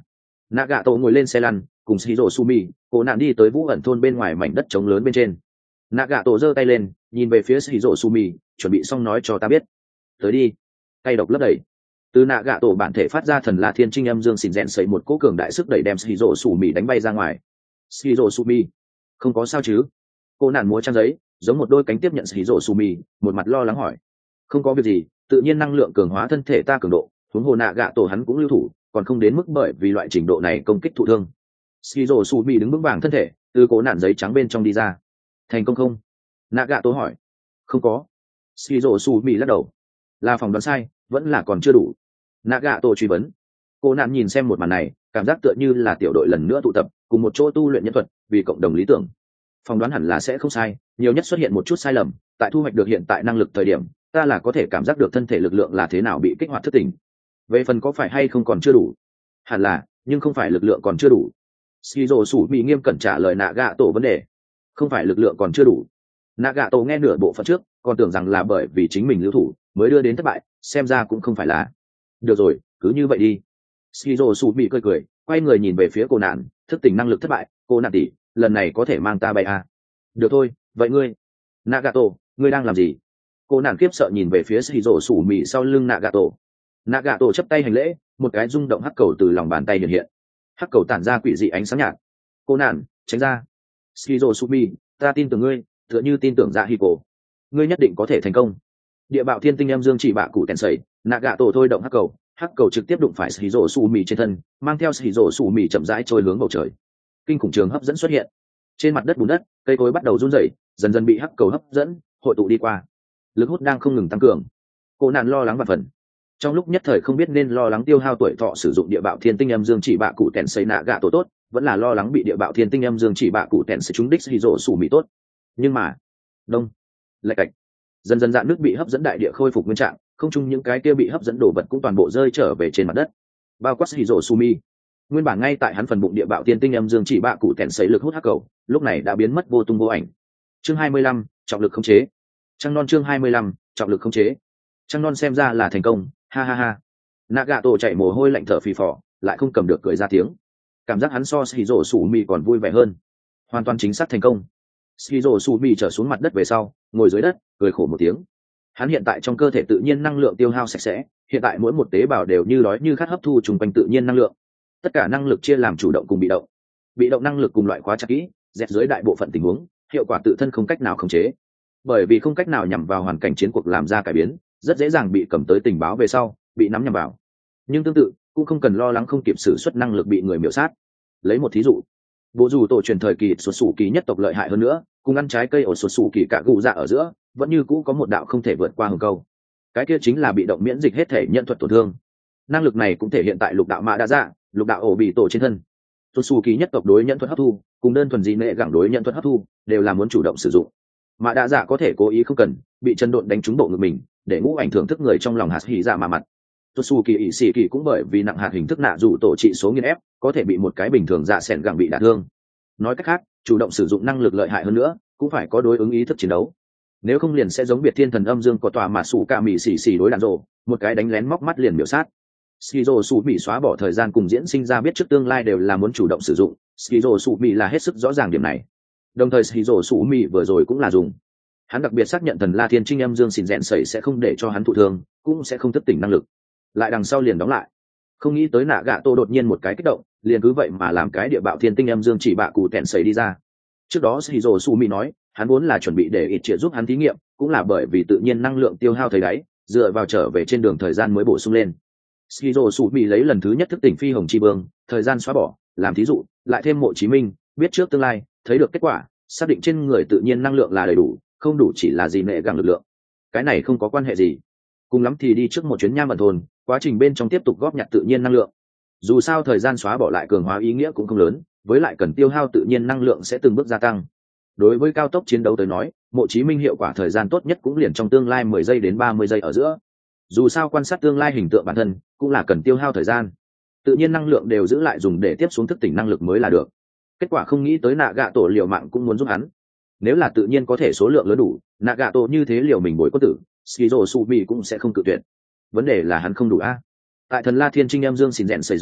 Nagato ngồi lên xe lăn cùng Shiro Sumi cô nạn đi tới vũ ẩn thôn bên ngoài mảnh đất trống lớn bên trên. Nagato giơ tay lên nhìn về phía Shiro Sumi, chuẩn bị xong nói cho ta biết. Tới đi. Tay độc lấp đầy. Từ Nagato bản thể phát ra thần La Thiên Trinh âm dương xỉn rèn sấy một cỗ cường đại sức đẩy đem Shiro Sumi đánh bay ra ngoài. Shiro Sumi, không có sao chứ? Cô nạn múa trang giấy, giống một đôi cánh tiếp nhận Shiro Sumi, một mặt lo lắng hỏi. Không có việc gì, tự nhiên năng lượng cường hóa thân thể ta cường độ, huống hồ Nagato hắn cũng lưu thủ, còn không đến mức bởi vì loại trình độ này công kích thụ thương. Shiro Sumi đứng vững vàng thân thể, từ cố nạn giấy trắng bên trong đi ra. Thành công không? Nagato hỏi. Không có. Shiro Sumi lắc đầu. Là phòng đoán sai, vẫn là còn chưa đủ. Nagato truy vấn. Cô nạn nhìn xem một màn này, cảm giác tựa như là tiểu đội lần nữa tụ tập cùng một chỗ tu luyện nhân thuật vì cộng đồng lý tưởng. Phòng đoán hẳn là sẽ không sai, nhiều nhất xuất hiện một chút sai lầm, tại thu hoạch được hiện tại năng lực thời điểm, ta là có thể cảm giác được thân thể lực lượng là thế nào bị kích hoạt thức tỉnh. Về phần có phải hay không còn chưa đủ, hẳn là, nhưng không phải lực lượng còn chưa đủ. Shiro Sumi nghiêm cẩn trả lời Nagato vấn đề. Không phải lực lượng còn chưa đủ. Nagato nghe nửa bộ phận trước, còn tưởng rằng là bởi vì chính mình lưu thủ mới đưa đến thất bại, xem ra cũng không phải là. Được rồi, cứ như vậy đi. Shiro Sumi cười cười, quay người nhìn về phía cô nạn, thức tỉnh năng lực thất bại, cô nạn tỷ, lần này có thể mang ta bay à? Được thôi, vậy ngươi, Nagato, ngươi đang làm gì? Cô nạn kiếp sợ nhìn về phía Shiro Sumi sau lưng Nagato. Nagato chắp tay hành lễ, một cái rung động hắc cầu từ lòng bàn tay hiện hiện. Hắc cầu tản ra quỷ dị ánh sáng nhạt. Cô nạn, tránh ra. Shiro Sumi, ta tin tưởng ngươi, tựa như tin tưởng Dạ Hiko. Ngươi nhất định có thể thành công. Địa bạo thiên tinh âm dương chỉ bạ cụ tèn sẩy, Nagato thôi động hắc cầu, hắc cầu trực tiếp đụng phải Shiro Sumi trên thân, mang theo Shiro Sumi chậm rãi trôi hướng bầu trời. Kinh khủng trường hấp dẫn xuất hiện. Trên mặt đất bùn đất, cây cối bắt đầu run rẩy, dần dần bị hắc cầu hấp dẫn, hội tụ đi qua. Lực hút đang không ngừng tăng cường. Cô nạn lo lắng và phần. Trong lúc nhất thời không biết nên lo lắng tiêu hao tuổi thọ sử dụng địa bạo thiên tinh âm dương chỉ bạ cụ tèn sẩy Nagato tốt, vẫn là lo lắng bị địa bạo thiên tinh âm dương chỉ bạ cụ tèn sẩy trúng đích Shiro Sumi tốt. Nhưng mà, đông, lạch cạch, dần dần dạn nước bị hấp dẫn, đại địa khôi phục nguyên trạng, không chung những cái kia bị hấp dẫn đồ vật cũng toàn bộ rơi trở về trên mặt đất, bao quát Shiro Sumi. Nguyên bản ngay tại hắn phần bụng địa bạo tiên tinh âm dương chỉ bạ cụ tèn sấy lực hút hắc cầu, lúc này đã biến mất vô tung vô ảnh. Chương hai mươi lăm, trọng lực khống chế. Trăng non chương hai mươi lăm, trọng lực khống chế. Trăng non xem ra là thành công, ha ha ha. Nagato chạy mồ hôi lạnh thở phì phò, lại không cầm được cười ra tiếng. Cảm giác hắn so Shiro Sumi còn vui vẻ hơn. Hoàn toàn chính xác thành công. Shiro Sumi trở xuống mặt đất về sau, ngồi dưới đất, cười khổ một tiếng. Hắn hiện tại trong cơ thể tự nhiên năng lượng tiêu hao sạch sẽ, hiện tại mỗi một tế bào đều như đói như khát hấp thu trùng quanh tự nhiên năng lượng. Tất cả năng lực chia làm chủ động cùng bị động. Bị động năng lực cùng loại khóa chặt kỹ, dẹp dưới đại bộ phận tình huống, hiệu quả tự thân không cách nào khống chế. Bởi vì không cách nào nhằm vào hoàn cảnh chiến cuộc làm ra cải biến, rất dễ dàng bị cầm tới tình báo về sau, bị nắm nhằm vào. Nhưng tương tự, cũng không cần lo lắng không kịp sử xuất năng lực bị người miểu sát. Lấy một thí dụ, bộ dù tổ truyền thời kỳ xuất sủ kỳ nhất tộc lợi hại hơn nữa, cùng ăn trái cây ở xuất sủ kỳ cả gù dạ ở giữa, vẫn như cũ có một đạo không thể vượt qua hừng câu. Cái kia chính là bị động miễn dịch hết thể nhận thuật tổn thương. Năng lực này cũng thể hiện tại lục đạo mã đa dạ, lục đạo ổ bị tổ trên thân. Xuất sủ kỳ nhất tộc đối nhận thuật hấp thu, cùng đơn thuần dị nệ gẳng đối nhận thuật hấp thu, đều là muốn chủ động sử dụng. Mã đa dạ có thể cố ý không cần, bị chân độn đánh trúng bộ ngực mình, để ngũ ảnh thưởng thức người trong lòng hạt hỉ dạ mà mặt. Xuất sủ kỳ ỷ sĩ kỳ cũng bởi vì nặng hạt hình thức nạ dù tổ trị số nghiên ép, có thể bị một cái bình thường dạ sẹn gẳng bị đả thương. Nói cách khác, chủ động sử dụng năng lực lợi hại hơn nữa, cũng phải có đối ứng ý thức chiến đấu. Nếu không liền sẽ giống biệt thiên thần âm dương của tòa mà sủ cả mỉ xỉ xỉ đối đàn rồ, một cái đánh lén móc mắt liền miểu sát. Skizo sủ mỉ xóa bỏ thời gian cùng diễn sinh ra biết trước tương lai đều là muốn chủ động sử dụng, Skizo sủ mỉ là hết sức rõ ràng điểm này. Đồng thời Skizo sủ mỉ vừa rồi cũng là dùng. Hắn đặc biệt xác nhận thần La Thiên Trinh âm dương xỉn rèn sẩy sẽ không để cho hắn thụ thương, cũng sẽ không thức tỉnh năng lực. Lại đằng sau liền đóng lại. Không nghĩ tới nạ gạ tô đột nhiên một cái kích động, liền cứ vậy mà làm cái địa bạo thiên tinh âm dương chỉ bạ cụ tẹn sẩy đi ra. Trước đó Shizuo Sumi nói, hắn vốn là chuẩn bị để ít triệt giúp hắn thí nghiệm, cũng là bởi vì tự nhiên năng lượng tiêu hao thấy đáy, dựa vào trở về trên đường thời gian mới bổ sung lên. Shizuo Sumi lấy lần thứ nhất thức tỉnh phi hồng chi vương, thời gian xóa bỏ, làm thí dụ, lại thêm mộ chí minh, biết trước tương lai, thấy được kết quả, xác định trên người tự nhiên năng lượng là đầy đủ, không đủ chỉ là gì nệ gẳng lực lượng. Cái này không có quan hệ gì. Cùng lắm thì đi trước một chuyến nham vận thôn, quá trình bên trong tiếp tục góp nhặt tự nhiên năng lượng. Dù sao thời gian xóa bỏ lại cường hóa ý nghĩa cũng không lớn, với lại cần tiêu hao tự nhiên năng lượng sẽ từng bước gia tăng. Đối với cao tốc chiến đấu tới nói, mộ chí minh hiệu quả thời gian tốt nhất cũng liền trong tương lai mười giây đến ba mươi giây ở giữa. Dù sao quan sát tương lai hình tượng bản thân cũng là cần tiêu hao thời gian. Tự nhiên năng lượng đều giữ lại dùng để tiếp xuống thức tỉnh năng lực mới là được. Kết quả không nghĩ tới nạ gạ tổ liều mạng cũng muốn giúp hắn. Nếu là tự nhiên có thể số lượng lớn đủ, nạ gạ tổ như thế liều mình bối quân tử, Skizo Sumi cũng sẽ không cự tuyệt. Vấn đề là hắn không đủ a. Tại thần La Thiên Trinh em dương xỉn rèn sẩy dưới,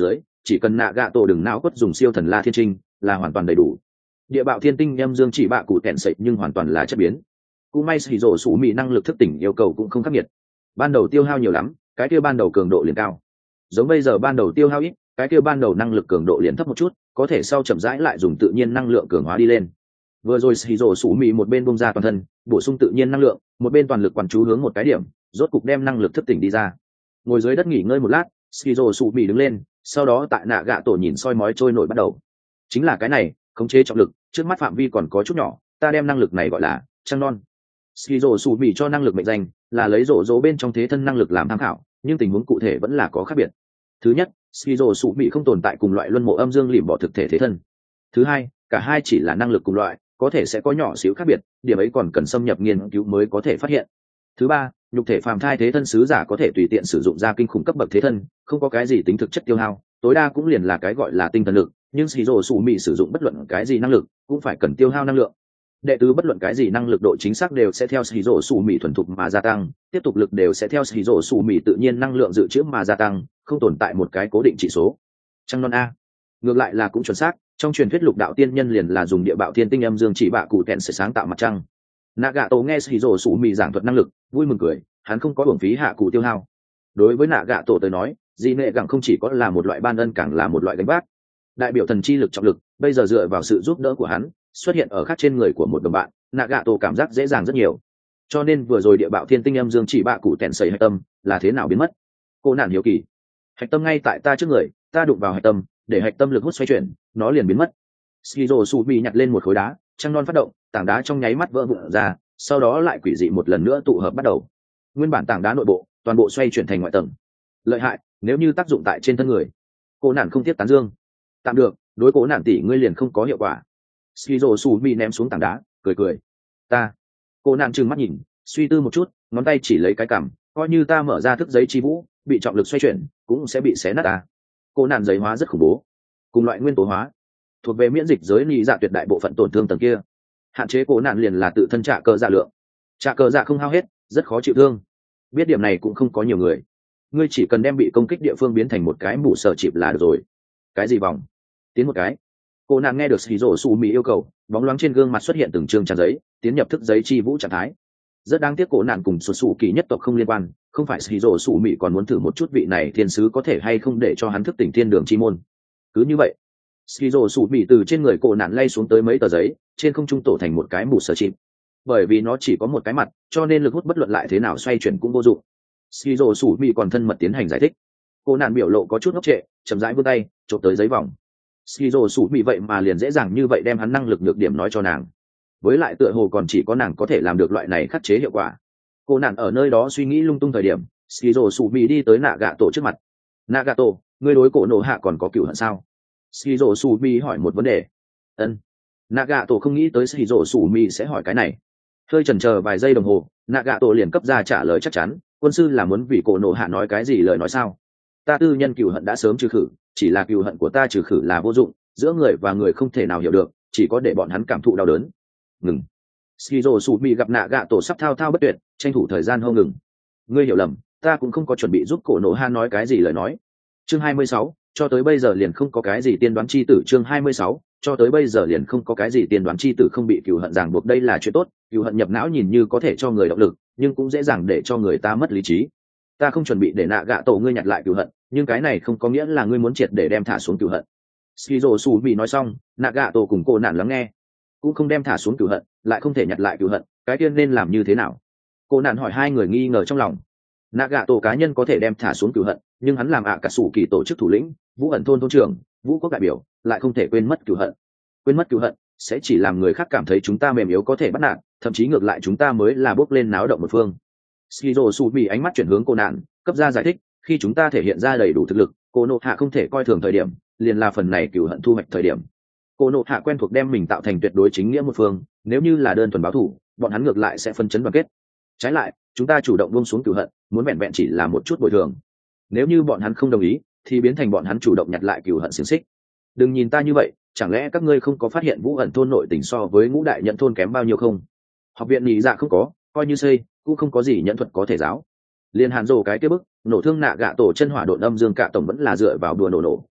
chỉ cần nạ gạ tổ đừng não quất dùng siêu thần la thiên trinh là hoàn toàn đầy đủ. Địa bạo thiên tinh em dương chỉ bạ cụ tẹn sậy nhưng hoàn toàn là chất biến. Cú may xì rổ sủ mị năng lực thức tỉnh yêu cầu cũng không khắc nghiệt. Ban đầu tiêu hao nhiều lắm, cái kia ban đầu cường độ liền cao. Giống bây giờ ban đầu tiêu hao ít, cái kia ban đầu năng lực cường độ liền thấp một chút, có thể sau chậm rãi lại dùng tự nhiên năng lượng cường hóa đi lên. Vừa rồi xì rổ sủ mị một bên bung ra toàn thân, bổ sung tự nhiên năng lượng, một bên toàn lực quán chú hướng một cái điểm, rốt cục đem năng lực thức tỉnh đi ra. Ngồi dưới đất nghỉ ngơi một lát, xì rổ sủ mị đứng lên, sau đó tại nạ gạ tổ nhìn soi mói trôi nổi bắt đầu. Chính là cái này, khống chế trọng lực, trước mắt phạm vi còn có chút nhỏ, ta đem năng lực này gọi là trăng non. Skizo sủ bị cho năng lực mệnh danh là lấy rổ rỗ bên trong thế thân năng lực làm tham khảo, nhưng tình huống cụ thể vẫn là có khác biệt. Thứ nhất, Skizo sủ bị không tồn tại cùng loại luân mộ âm dương lìm bỏ thực thể thế thân. Thứ hai, cả hai chỉ là năng lực cùng loại, có thể sẽ có nhỏ xíu khác biệt, điểm ấy còn cần xâm nhập nghiên cứu mới có thể phát hiện. Thứ ba, nhục thể phàm thai thế thân sứ giả có thể tùy tiện sử dụng ra kinh khủng cấp bậc thế thân, không có cái gì tính thực chất tiêu hao, tối đa cũng liền là cái gọi là tinh thần lực, nhưng Skizo sủ bị sử dụng bất luận cái gì năng lực, cũng phải cần tiêu hao năng lượng. Đệ tứ bất luận cái gì năng lực độ chính xác đều sẽ theo Skizo sủ mì thuần thục mà gia tăng, tiếp tục lực đều sẽ theo Skizo sủ mì tự nhiên năng lượng dự trữ mà gia tăng, không tồn tại một cái cố định chỉ số. Trăng non a. Ngược lại là cũng chuẩn xác, trong truyền thuyết lục đạo tiên nhân liền là dùng địa bạo thiên tinh âm dương chỉ bạ cụ tẹn sẽ sáng tạo mặt trăng. Nagato nghe Skizo sủ mì giảng thuật năng lực, vui mừng cười, hắn không có uổng phí hạ cụ tiêu hao. Đối với Nagato tới nói, dị nệ gặng không chỉ có là một loại ban ân càng là một loại gánh vác. Đại biểu thần chi lực trọng lực, bây giờ dựa vào sự giúp đỡ của hắn, xuất hiện ở khác trên người của một đồng bạn, Nagato cảm giác dễ dàng rất nhiều. Cho nên vừa rồi địa bạo thiên tinh âm dương chỉ bạ cụ tẹn sẩy hạch tâm là thế nào biến mất? Cô nạn hiếu kỳ. Hạch tâm ngay tại ta trước người, ta đụng vào hạch tâm, để hạch tâm lực hút xoay chuyển, nó liền biến mất. Skizo Subi nhặt lên một khối đá, trăng non phát động, tảng đá trong nháy mắt vỡ vụn ra, sau đó lại quỷ dị một lần nữa tụ hợp bắt đầu. Nguyên bản tảng đá nội bộ, toàn bộ xoay chuyển thành ngoại tầng. Lợi hại, nếu như tác dụng tại trên thân người. Cô nạn không tiếp tán dương. Tạm được, đối cố nạn tỷ ngươi liền không có hiệu quả. Skizo Subi ném xuống tảng đá, cười cười. Ta. Cô nạn trừng mắt nhìn, suy tư một chút, ngón tay chỉ lấy cái cằm, coi như ta mở ra thức giấy chi vũ, bị trọng lực xoay chuyển, cũng sẽ bị xé nát ta. Cô nạn giấy hóa rất khủng bố, cùng loại nguyên tố hóa, thuộc về miễn dịch giới lý dạ tuyệt đại bộ phận tổn thương tầng kia. Hạn chế cố nạn liền là tự thân trả cờ dạ lượng, trả cờ dạ không hao hết, rất khó chịu thương. Biết điểm này cũng không có nhiều người. Ngươi chỉ cần đem bị công kích địa phương biến thành một cái mũ sở chịp là được rồi. Cái gì vòng? Tiến một cái. Cô nạn nghe được Shizuo Sumi yêu cầu, bóng loáng trên gương mặt xuất hiện từng chương trang giấy, tiến nhập thức giấy chi vũ trạng thái. Rất đáng tiếc cổ nạn cùng xuất xù kỳ nhất tộc không liên quan, không phải Shizuo Sumi còn muốn thử một chút vị này thiên sứ có thể hay không để cho hắn thức tỉnh thiên đường chi môn. Cứ như vậy, Shizuo Sumi từ trên người cổ nạn lay xuống tới mấy tờ giấy, trên không trung tổ thành một cái mũ sở chịp. Bởi vì nó chỉ có một cái mặt, cho nên lực hút bất luận lại thế nào xoay chuyển cũng vô dụng. Shizuo Sumi còn thân mật tiến hành giải thích. Cô nạn biểu lộ có chút ngốc trệ, chậm rãi vươn tay, chộp tới giấy vòng. Skizo sủ bị vậy mà liền dễ dàng như vậy đem hắn năng lực nhược điểm nói cho nàng. Với lại tựa hồ còn chỉ có nàng có thể làm được loại này khắc chế hiệu quả. Cô nạn ở nơi đó suy nghĩ lung tung thời điểm, Skizo sủ bị đi tới Nagato trước mặt. Nagato, ngươi đối cổ nổ hạ còn có cửu hận sao? Skizo sủ bị hỏi một vấn đề. Ân. Nagato không nghĩ tới Skizo sủ bị sẽ hỏi cái này. Hơi chần chờ vài giây đồng hồ, Nagato liền cấp ra trả lời chắc chắn. Quân sư là muốn vì cổ nổ hạ nói cái gì lời nói sao? Ta tư nhân cửu hận đã sớm trừ khử, chỉ là cừu hận của ta trừ khử là vô dụng, giữa người và người không thể nào hiểu được, chỉ có để bọn hắn cảm thụ đau đớn. Ngừng. Skizo Sumi gặp nạ gạ tổ sắp thao thao bất tuyệt, tranh thủ thời gian hô ngừng. Ngươi hiểu lầm, ta cũng không có chuẩn bị giúp cổ nổ hạ nói cái gì lời nói. Chương hai mươi sáu, cho tới bây giờ liền không có cái gì tiên đoán chi tử. Chương hai mươi sáu, cho tới bây giờ liền không có cái gì tiên đoán chi tử, không bị cừu hận ràng buộc đây là chuyện tốt, cừu hận nhập não nhìn như có thể cho người động lực, nhưng cũng dễ dàng để cho người ta mất lý trí. Ta không chuẩn bị để nạ gạ tổ ngươi nhặt lại cừu hận, nhưng cái này không có nghĩa là ngươi muốn triệt để đem thả xuống cừu hận. Skizo Sumi nói xong, Nagato cùng cô nạn lắng nghe, cũng không đem thả xuống cừu hận, lại không thể nhặt lại cừu hận, cái tiên nên làm như thế nào? Cô nạn hỏi hai người nghi ngờ trong lòng. Nagato cá nhân có thể đem thả xuống cừu hận, nhưng hắn làm ạ cả sủ kỳ tổ chức thủ lĩnh, Vũ ẩn thôn thôn trưởng, Vũ quốc đại biểu, lại không thể quên mất cừu hận. Quên mất cừu hận sẽ chỉ làm người khác cảm thấy chúng ta mềm yếu có thể bắt nạt, thậm chí ngược lại chúng ta mới là bước lên náo động một phương. Skizo Sumi ánh mắt chuyển hướng cô nạn, cấp ra giải thích, khi chúng ta thể hiện ra đầy đủ thực lực, cô nộ hạ không thể coi thường thời điểm, liền là phần này cừu hận thu hoạch thời điểm. Cô nộ hạ quen thuộc đem mình tạo thành tuyệt đối chính nghĩa một phương, nếu như là đơn thuần báo thù, bọn hắn ngược lại sẽ phân chấn đoàn kết. Trái lại, chúng ta chủ động buông xuống cừu hận, muốn vẹn vẹn chỉ là một chút bồi thường. Nếu như bọn hắn không đồng ý, thì biến thành bọn hắn chủ động nhặt lại cừu hận xiềng xích. Đừng nhìn ta như vậy, chẳng lẽ các ngươi không có phát hiện Vũ ẩn thôn nội tình so với Ngũ đại nhận thôn kém bao nhiêu không? Học viện nhị dạ không có, coi như xây, cũng không có gì nhẫn thuật có thể giáo. Liên hàn rồ cái kia bức nổ thương nạ gạ tổ chân hỏa độn âm dương cả tổng vẫn là dựa vào đùa nổ nổ,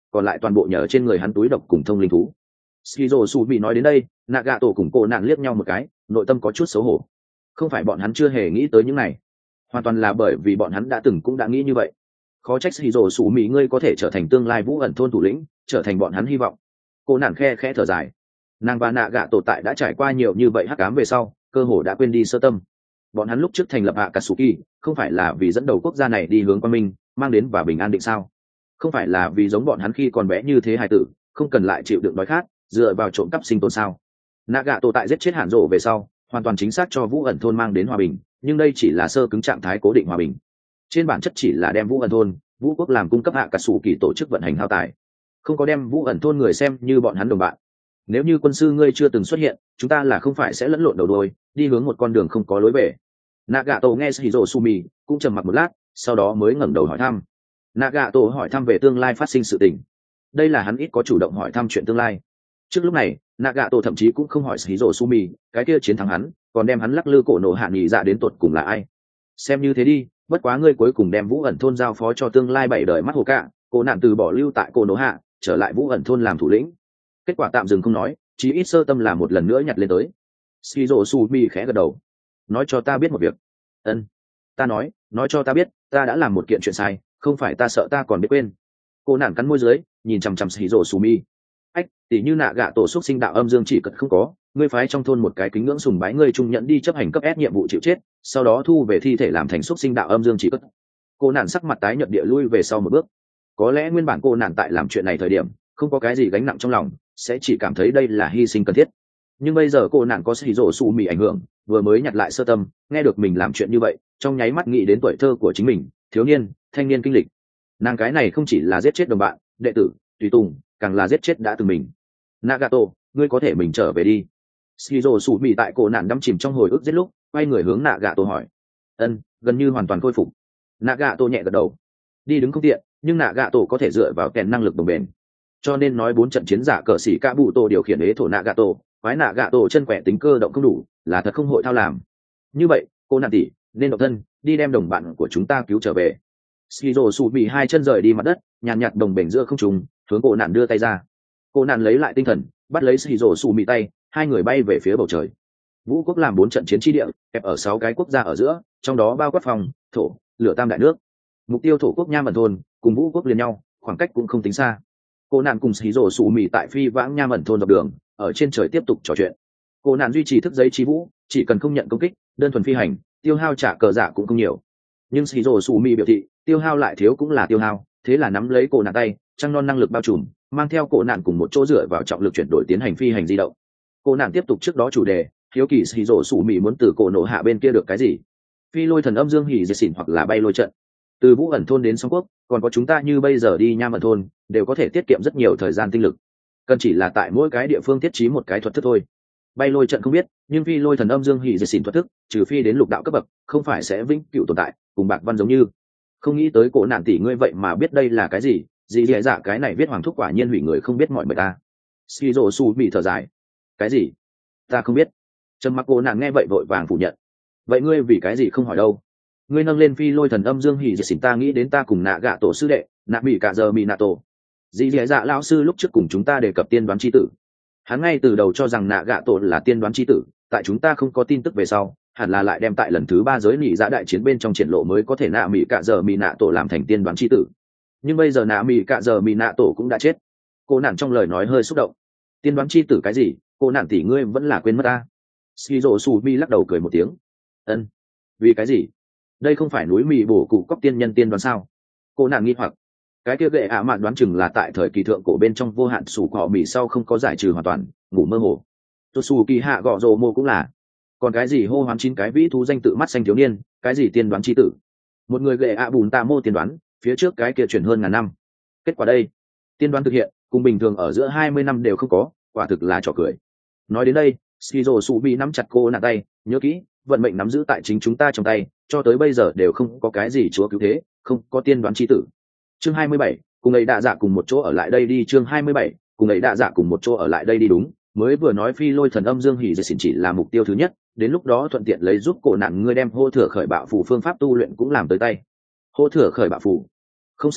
còn lại toàn bộ nhờ trên người hắn túi độc cùng thông linh thú. Skizo Su bị nói đến đây, Nagato cùng cô nạn liếc nhau một cái, nội tâm có chút xấu hổ. Không phải bọn hắn chưa hề nghĩ tới những này, hoàn toàn là bởi vì bọn hắn đã từng cũng đã nghĩ như vậy. Khó trách Skizo Su Mỹ ngươi có thể trở thành tương lai Vũ ẩn thôn thủ lĩnh, trở thành bọn hắn hy vọng. Cô nạn khe khẽ thở dài. Nàng và Nagato tại đã trải qua nhiều như vậy hắc ám về sau, cơ hồ đã quên đi sơ tâm. Bọn hắn lúc trước thành lập Akatsuki, không phải là vì dẫn đầu quốc gia này đi hướng quang minh, mang đến và bình an định sao? Không phải là vì giống bọn hắn khi còn bé như thế hài tử, không cần lại chịu đựng đói khát, dựa vào trộm cắp sinh tồn sao? Nagato tại giết chết Hàn Dỗ về sau, hoàn toàn chính xác cho Vũ ẩn thôn mang đến hòa bình, nhưng đây chỉ là sơ cứng trạng thái cố định hòa bình. Trên bản chất chỉ là đem Vũ ẩn thôn, Vũ quốc làm cung cấp Akatsuki tổ chức vận hành hao tài, không có đem Vũ ẩn thôn người xem như bọn hắn đồng bạn. Nếu như quân sư ngươi chưa từng xuất hiện, chúng ta là không phải sẽ lẫn lộn đầu đuôi, đi hướng một con đường không có lối về. Nagato nghe Shiro Sumi cũng trầm mặc một lát, sau đó mới ngẩng đầu hỏi thăm. Nagato hỏi thăm về tương lai phát sinh sự tình. Đây là hắn ít có chủ động hỏi thăm chuyện tương lai. Trước lúc này, Nagato thậm chí cũng không hỏi Shiro Sumi, cái kia chiến thắng hắn, còn đem hắn lắc lư cổ nổ hạ nghỉ dạ đến tột cùng là ai. Xem như thế đi, bất quá ngươi cuối cùng đem Vũ ẩn thôn giao phó cho tương lai bảy đời mắt hồ cạ, cổ nạn từ bỏ lưu tại cổ nổ hạ, trở lại Vũ ẩn thôn làm thủ lĩnh. Kết quả tạm dừng không nói, chí ít sơ tâm là một lần nữa nhặt lên tới. Shiro Sumi khẽ gật đầu. Nói cho ta biết một việc. Ân. Ta nói, nói cho ta biết, ta đã làm một kiện chuyện sai, không phải ta sợ ta còn biết quên. Cô nản cắn môi dưới, nhìn chằm chằm Shiro Sumi. Ách, tỷ như nạ gạ tổ xúc sinh đạo âm dương chỉ cật không có, ngươi phái trong thôn một cái kính ngưỡng sùng bái ngươi trung nhẫn đi chấp hành cấp S nhiệm vụ chịu chết, sau đó thu về thi thể làm thành xúc sinh đạo âm dương chỉ cật. Cô nản sắc mặt tái nhợt địa lui về sau một bước. Có lẽ nguyên bản cô nản tại làm chuyện này thời điểm, không có cái gì gánh nặng trong lòng, sẽ chỉ cảm thấy đây là hy sinh cần thiết. Nhưng bây giờ cô nản có Shiro Sumi ảnh hưởng, vừa mới nhặt lại sơ tâm, nghe được mình làm chuyện như vậy, trong nháy mắt nghĩ đến tuổi thơ của chính mình, thiếu niên, thanh niên kinh lịch. Nàng cái này không chỉ là giết chết đồng bạn, đệ tử, tùy tùng, càng là giết chết đã từng mình. Nagato, ngươi có thể mình trở về đi. Shiro Sumi tại cổ nạn đắm chìm trong hồi ức giết lúc, quay người hướng Nagato hỏi. Ân, gần như hoàn toàn khôi phục. Nagato nhẹ gật đầu. Đi đứng không tiện, nhưng Nagato có thể dựa vào kèn năng lực đồng bền. Cho nên nói bốn trận chiến giả cờ sĩ Kabuto điều khiển ế thổ Nagato, quái Nagato chân khỏe tính cơ động không đủ, là thật không hội thao làm. Như vậy, cô nạn tỷ, nên độc thân, đi đem đồng bạn của chúng ta cứu trở về. Shiro Sumi hai chân rời đi mặt đất, nhàn nhạt đồng bền giữa không trung, hướng cô nạn đưa tay ra. Cô nạn lấy lại tinh thần, bắt lấy Shiro Sumi tay, hai người bay về phía bầu trời. Vũ quốc làm bốn trận chiến chi địa, kẹp ở sáu cái quốc gia ở giữa, trong đó bao quát phòng, thổ, lửa tam đại nước. Mục tiêu thổ quốc Nham ẩn thôn, cùng Vũ quốc liền nhau, khoảng cách cũng không tính xa. Cô nạn cùng Shiro Sumi tại phi vãng Nham ẩn thôn dọc đường, ở trên trời tiếp tục trò chuyện. Cô nạn duy trì thức giấy chi vũ, chỉ cần không nhận công kích, đơn thuần phi hành, tiêu hao trả cờ giả cũng không nhiều. Nhưng Shiro Sumi biểu thị, tiêu hao lại thiếu cũng là tiêu hao, thế là nắm lấy cô nạn tay, trăng non năng lực bao trùm, mang theo cô nạn cùng một chỗ dựa vào trọng lực chuyển đổi tiến hành phi hành di động. Cô nạn tiếp tục trước đó chủ đề, hiếu kỳ Shiro Sumi muốn từ cổ nổ hạ bên kia được cái gì? Phi lôi thần âm dương hỉ diệt xỉn hoặc là bay lôi trận. Từ Vũ ẩn thôn đến Song quốc, còn có chúng ta như bây giờ đi Nham ẩn thôn, đều có thể tiết kiệm rất nhiều thời gian tinh lực. Cần chỉ là tại mỗi cái địa phương thiết trí một cái thuật thức thôi. Bay lôi trận không biết, nhưng phi lôi thần âm dương hỉ diệt xỉn thuật thức, trừ phi đến lục đạo cấp bậc, không phải sẽ vĩnh cửu tồn tại, cùng bạc văn giống như. Không nghĩ tới cổ nạn tỷ ngươi vậy mà biết đây là cái gì, gì dễ dạ cái này viết hoàng thúc quả nhiên hủy người không biết mọi người ta. Shiro Su bị thở dài. Cái gì? Ta không biết. Trầm mặc cổ nạn nghe vậy vội vàng phủ nhận. Vậy ngươi vì cái gì không hỏi đâu? Ngươi nâng lên phi lôi thần âm dương hỉ diệt xỉn ta nghĩ đến ta cùng nạ gạ tổ sư đệ, nạ bị cả giờ bị nạ tổ. Dì dì dạ lão sư lúc trước cùng chúng ta đề cập tiên đoán chi tử. Hắn ngay từ đầu cho rằng nạ gạ tổ là tiên đoán chi tử, tại chúng ta không có tin tức về sau, hẳn là lại đem tại lần thứ ba giới nỉ dạ đại chiến bên trong triển lộ mới có thể nạ mỹ cả giờ mỹ nạ tổ làm thành tiên đoán chi tử. Nhưng bây giờ nạ mỹ cả giờ mỹ nạ tổ cũng đã chết. Cô nạn trong lời nói hơi xúc động. Tiên đoán chi tử cái gì? Cô nạn tỷ ngươi vẫn là quên mất ta. Shiro Sumi lắc đầu cười một tiếng. Ân, vì cái gì? Đây không phải núi mì bổ cụ cóc tiên nhân tiên đoán sao? Cô nạn nghi hoặc. Cái kia gệ ạ mạn đoán chừng là tại thời kỳ thượng cổ bên trong vô hạn sủ cỏ mì sau không có giải trừ hoàn toàn, ngủ mơ hồ. Tosu kỳ hạ gọ rồ mô cũng là. Còn cái gì hô hoán chín cái vĩ thú danh tự mắt xanh thiếu niên, cái gì tiên đoán chi tử? Một người gệ ạ bùn tạ mô tiên đoán, phía trước cái kia chuyển hơn ngàn năm. Kết quả đây, tiên đoán thực hiện, cùng bình thường ở giữa hai mươi năm đều không có, quả thực là trò cười. Nói đến đây, Shiro Sumi nắm chặt cô nạn tay, nhớ kỹ, vận mệnh nắm giữ tại chính chúng ta trong tay, cho tới bây giờ đều không có cái gì chúa cứu thế, không có tiên đoán chi tử. Chương hai mươi bảy, cùng ấy đạ dạ cùng một chỗ ở lại đây đi. Chương hai mươi bảy, cùng ấy đạ dạ cùng một chỗ ở lại đây đi. Đúng, mới vừa nói phi lôi thần âm dương hỉ diệt xỉn chỉ là mục tiêu thứ nhất, đến lúc đó thuận tiện lấy giúp cổ nạn ngươi đem hô thừa khởi bạo phù phương pháp tu luyện cũng làm tới tay. Hô thừa khởi bạo phù, không sai,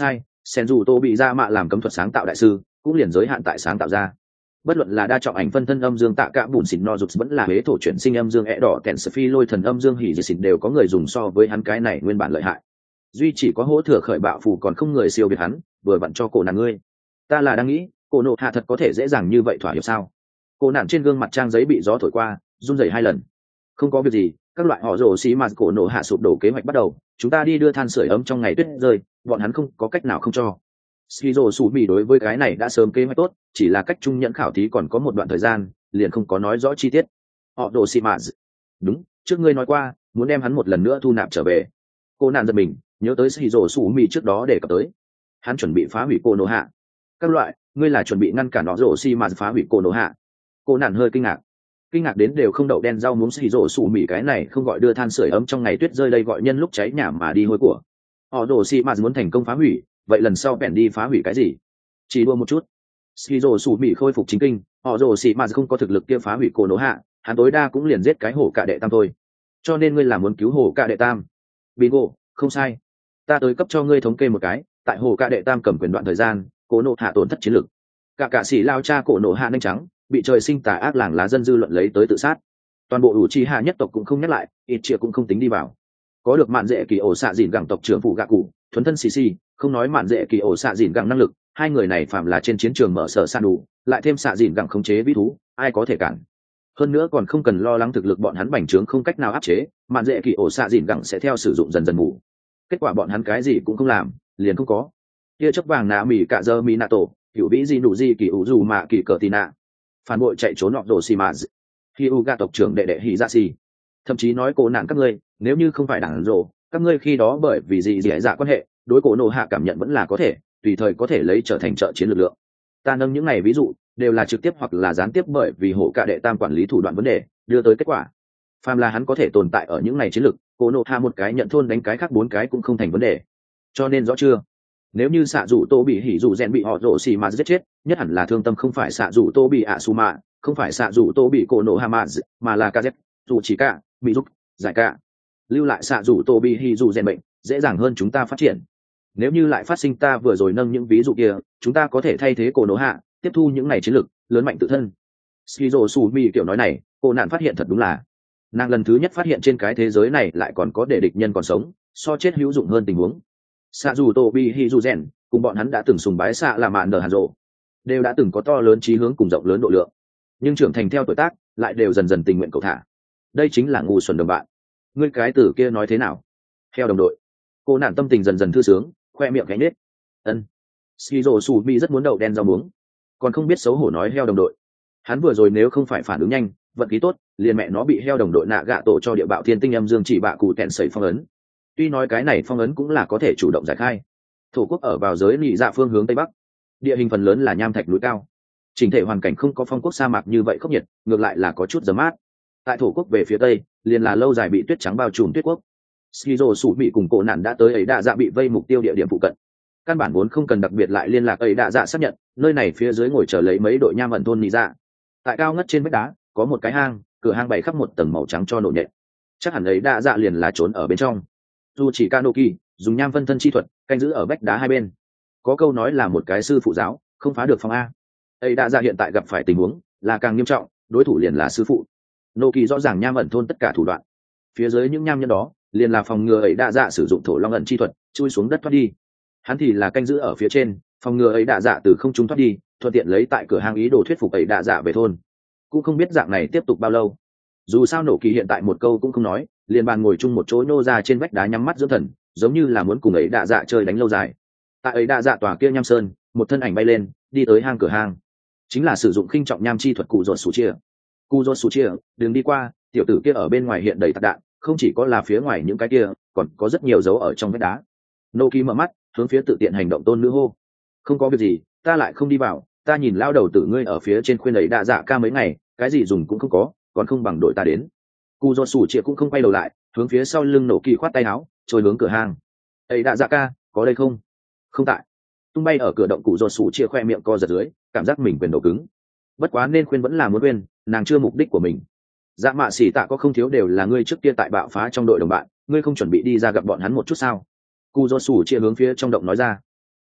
sen dù tô bị ra mạ làm cấm thuật sáng tạo đại sư cũng liền giới hạn tại sáng tạo ra. Bất luận là đa trọng ảnh phân thân âm dương tạ cả bùn xịn no dục vẫn là huế thổ chuyển sinh âm dương ẹ đỏ kèn phi lôi thần âm dương hỉ dị xịn đều có người dùng so với hắn cái này nguyên bản lợi hại. Duy chỉ có hỗ thừa khởi bạo phù còn không người siêu việt hắn, vừa vặn cho cổ nạn ngươi. Ta là đang nghĩ cổ nộ hạ thật có thể dễ dàng như vậy thỏa hiệp sao? Cổ nạn trên gương mặt trang giấy bị gió thổi qua run rẩy hai lần. Không có việc gì, các loại họ rồ xí mà cổ nộ hạ sụp đổ kế hoạch bắt đầu, chúng ta đi đưa than sưởi ấm trong ngày tuyết rơi, bọn hắn không có cách nào không cho. Skizo sủ mì đối với cái này đã sớm kế hoạch tốt, chỉ là cách trung nhẫn khảo thí còn có một đoạn thời gian, liền không có nói rõ chi tiết. Họ đồ xì mạt. Đúng, trước ngươi nói qua, muốn đem hắn một lần nữa thu nạp trở về. Cô nạn giật mình, nhớ tới Skizo sủ mì trước đó để cập tới. Hắn chuẩn bị phá hủy cô nộ hạ. Các loại, ngươi là chuẩn bị ngăn cản họ rồ xì mạt phá hủy cô nộ hạ. Cô nạn hơi kinh ngạc. Kinh ngạc đến đều không đậu đen rau muống Skizo sủ mì cái này không gọi đưa than sưởi ấm trong ngày tuyết rơi đây gọi nhân lúc cháy nhà mà đi hôi của. Họ rồ xì mạt muốn thành công phá hủy, vậy lần sau bèn đi phá hủy cái gì? Chỉ đua một chút. Skizo sủ mì khôi phục chính kinh, họ rồ xì mà không có thực lực kia phá hủy cổ nổ hạ, hắn tối đa cũng liền giết cái hổ cạ đệ tam thôi. Cho nên ngươi là muốn cứu hổ cạ đệ tam? Bingo, không sai. Ta tới cấp cho ngươi thống kê một cái, tại hổ cạ đệ tam cầm quyền đoạn thời gian, cổ nổ hạ tổn thất chiến lực. Cả cả sĩ lao cha cổ nổ hạ nhanh trắng, bị trời sinh tà ác làng lá dân dư luận lấy tới tự sát. Toàn bộ ủ chi hạ nhất tộc cũng không nhắc lại, ít chia cũng không tính đi vào. Có được mạn dễ kỳ ổ xạ dìn gẳng tộc trưởng phụ gạ cụ, thuần thân xì xì, không nói mạn dễ kỳ ổ xạ dìn gẳng năng lực, hai người này phạm là trên chiến trường mở sở san đủ, lại thêm xạ dìn gẳng khống chế vĩ thú, ai có thể cản? Hơn nữa còn không cần lo lắng thực lực bọn hắn bành trướng không cách nào áp chế, mạn dễ kỳ ổ xạ dìn gẳng sẽ theo sử dụng dần dần ngủ. Kết quả bọn hắn cái gì cũng không làm, liền không có. Tia chớp vàng nạ mỉ cả giờ mỉ nạ tổ, hiểu vĩ gì nụ gì kỳ ủ dù mà kỳ cờ tì nạ. Phản bội chạy trốn nọ đồ xì mà. Khi u ga tộc trưởng đệ đệ hỉ dạ xì. Thậm chí nói cổ nạn các ngươi, nếu như không phải đảng rồ, các ngươi khi đó bởi vì gì gì dạ quan hệ, đối cổ nộ hạ cảm nhận vẫn là có thể, tùy thời có thể lấy trở thành trợ chiến lực lượng. Ta nâng những này ví dụ, đều là trực tiếp hoặc là gián tiếp bởi vì hộ cả đệ tam quản lý thủ đoạn vấn đề, đưa tới kết quả. Phàm là hắn có thể tồn tại ở những này chiến lực, cổ nộ hạ một cái nhận thôn đánh cái khác bốn cái cũng không thành vấn đề. Cho nên rõ chưa? Nếu như xạ dụ tô bị hỉ dụ rèn bị họ rổ xì mà giết chết, nhất hẳn là thương tâm không phải xạ dụ tô bị ạ su mạ, không phải xạ dụ tô bị cổ nộ hạ mạ, mà là kz, dù chỉ cả, bị giúp, giải cả. Lưu lại xạ dụ tô bị hỉ dụ rèn bệnh, dễ dàng hơn chúng ta phát triển. Nếu như lại phát sinh ta vừa rồi nâng những ví dụ kia, chúng ta có thể thay thế cổ nổ hạ, tiếp thu những này chiến lược lớn mạnh tự thân. Skizo Sumi kiểu nói này, cô nạn phát hiện thật đúng là, nàng lần thứ nhất phát hiện trên cái thế giới này lại còn có để địch nhân còn sống, so chết hữu dụng hơn tình huống. Xạ dù Tobi Hizuzen, cùng bọn hắn đã từng sùng bái xạ là mạn nở hàn rộ, đều đã từng có to lớn chí hướng cùng rộng lớn độ lượng, nhưng trưởng thành theo tuổi tác, lại đều dần dần tình nguyện cầu thả. Đây chính là ngu xuẩn đồng bạn. Ngươi cái tử kia nói thế nào? Theo đồng đội. Cô nạn tâm tình dần dần thư sướng, khoe miệng cánh nết. Ân. Skizo Sumi rất muốn đậu đen rau muống, còn không biết xấu hổ nói heo đồng đội. Hắn vừa rồi nếu không phải phản ứng nhanh, vận khí tốt, liền mẹ nó bị heo đồng đội nạ gạ tổ cho địa bạo thiên tinh âm dương chỉ bạ cụ tẹn sẩy phong ấn. Tuy nói cái này phong ấn cũng là có thể chủ động giải khai. Thổ quốc ở vào giới lỵ dạ phương hướng tây bắc, địa hình phần lớn là nham thạch núi cao, chỉnh thể hoàn cảnh không có phong quốc sa mạc như vậy khốc nhiệt, ngược lại là có chút gió mát. Tại thổ quốc về phía tây, liền là lâu dài bị tuyết trắng bao trùm tuyết quốc. Skizo sủ bị cùng cổ nạn đã tới ấy đạ dạ bị vây mục tiêu địa điểm phụ cận. Căn bản vốn không cần đặc biệt lại liên lạc ấy đạ dạ xác nhận, nơi này phía dưới ngồi chờ lấy mấy đội nham ẩn thôn nị dạ. Tại cao ngất trên vách đá, có một cái hang, cửa hang bày khắp một tầng màu trắng cho nổ nhẹ. Chắc hẳn ấy đạ dạ liền là trốn ở bên trong. Dù chỉ Kanoki dùng nham phân thân chi thuật canh giữ ở vách đá hai bên. Có câu nói là một cái sư phụ giáo, không phá được phòng a. Ấy đạ dạ hiện tại gặp phải tình huống là càng nghiêm trọng, đối thủ liền là sư phụ. Noki rõ ràng nham ẩn thôn tất cả thủ đoạn. Phía dưới những nham nhân đó, liền là phòng ngừa ấy đạ dạ sử dụng thổ long ẩn chi thuật chui xuống đất thoát đi. Hắn thì là canh giữ ở phía trên, phòng ngừa ấy đạ dạ từ không trung thoát đi, thuận tiện lấy tại cửa hàng ý đồ thuyết phục ấy đạ dạ về thôn. Cũng không biết dạng này tiếp tục bao lâu. Dù sao nổ kỳ hiện tại một câu cũng không nói, liền bàn ngồi chung một chỗ nô ra trên vách đá nhắm mắt dưỡng thần, giống như là muốn cùng ấy đạ dạ chơi đánh lâu dài. Tại ấy đạ dạ tòa kia nham sơn, một thân ảnh bay lên, đi tới hang cửa hang, chính là sử dụng khinh trọng nham chi thuật cụ ruột sủ chia. Cụ ruột sủ chia, đường đi qua, tiểu tử kia ở bên ngoài hiện đầy tạc đạn, không chỉ có là phía ngoài những cái kia, còn có rất nhiều dấu ở trong vách đá. Noki mở mắt, hướng phía tự tiện hành động tôn nữ hô: không có việc gì, ta lại không đi vào, ta nhìn lao đầu tử ngươi ở phía trên khuyên ấy đạ dạ ca mấy ngày, cái gì dùng cũng không có, còn không bằng đội ta đến. Cụ do sủ chia cũng không quay đầu lại, hướng phía sau lưng nổ kỳ khoát tay áo, trôi hướng cửa hang. Ấy đạ dạ ca, có đây không? Không tại. Tung bay ở cửa động cụ do sủ chia khoe miệng co giật dưới, cảm giác mình quyền đầu cứng. Bất quá nên khuyên vẫn là muốn khuyên, nàng chưa mục đích của mình. Dạ mạ xỉ tạ có không thiếu đều là ngươi trước kia tại bạo phá trong đội đồng bạn, ngươi không chuẩn bị đi ra gặp bọn hắn một chút sao? Cụ do sủ chia hướng phía trong động nói ra. Cắt,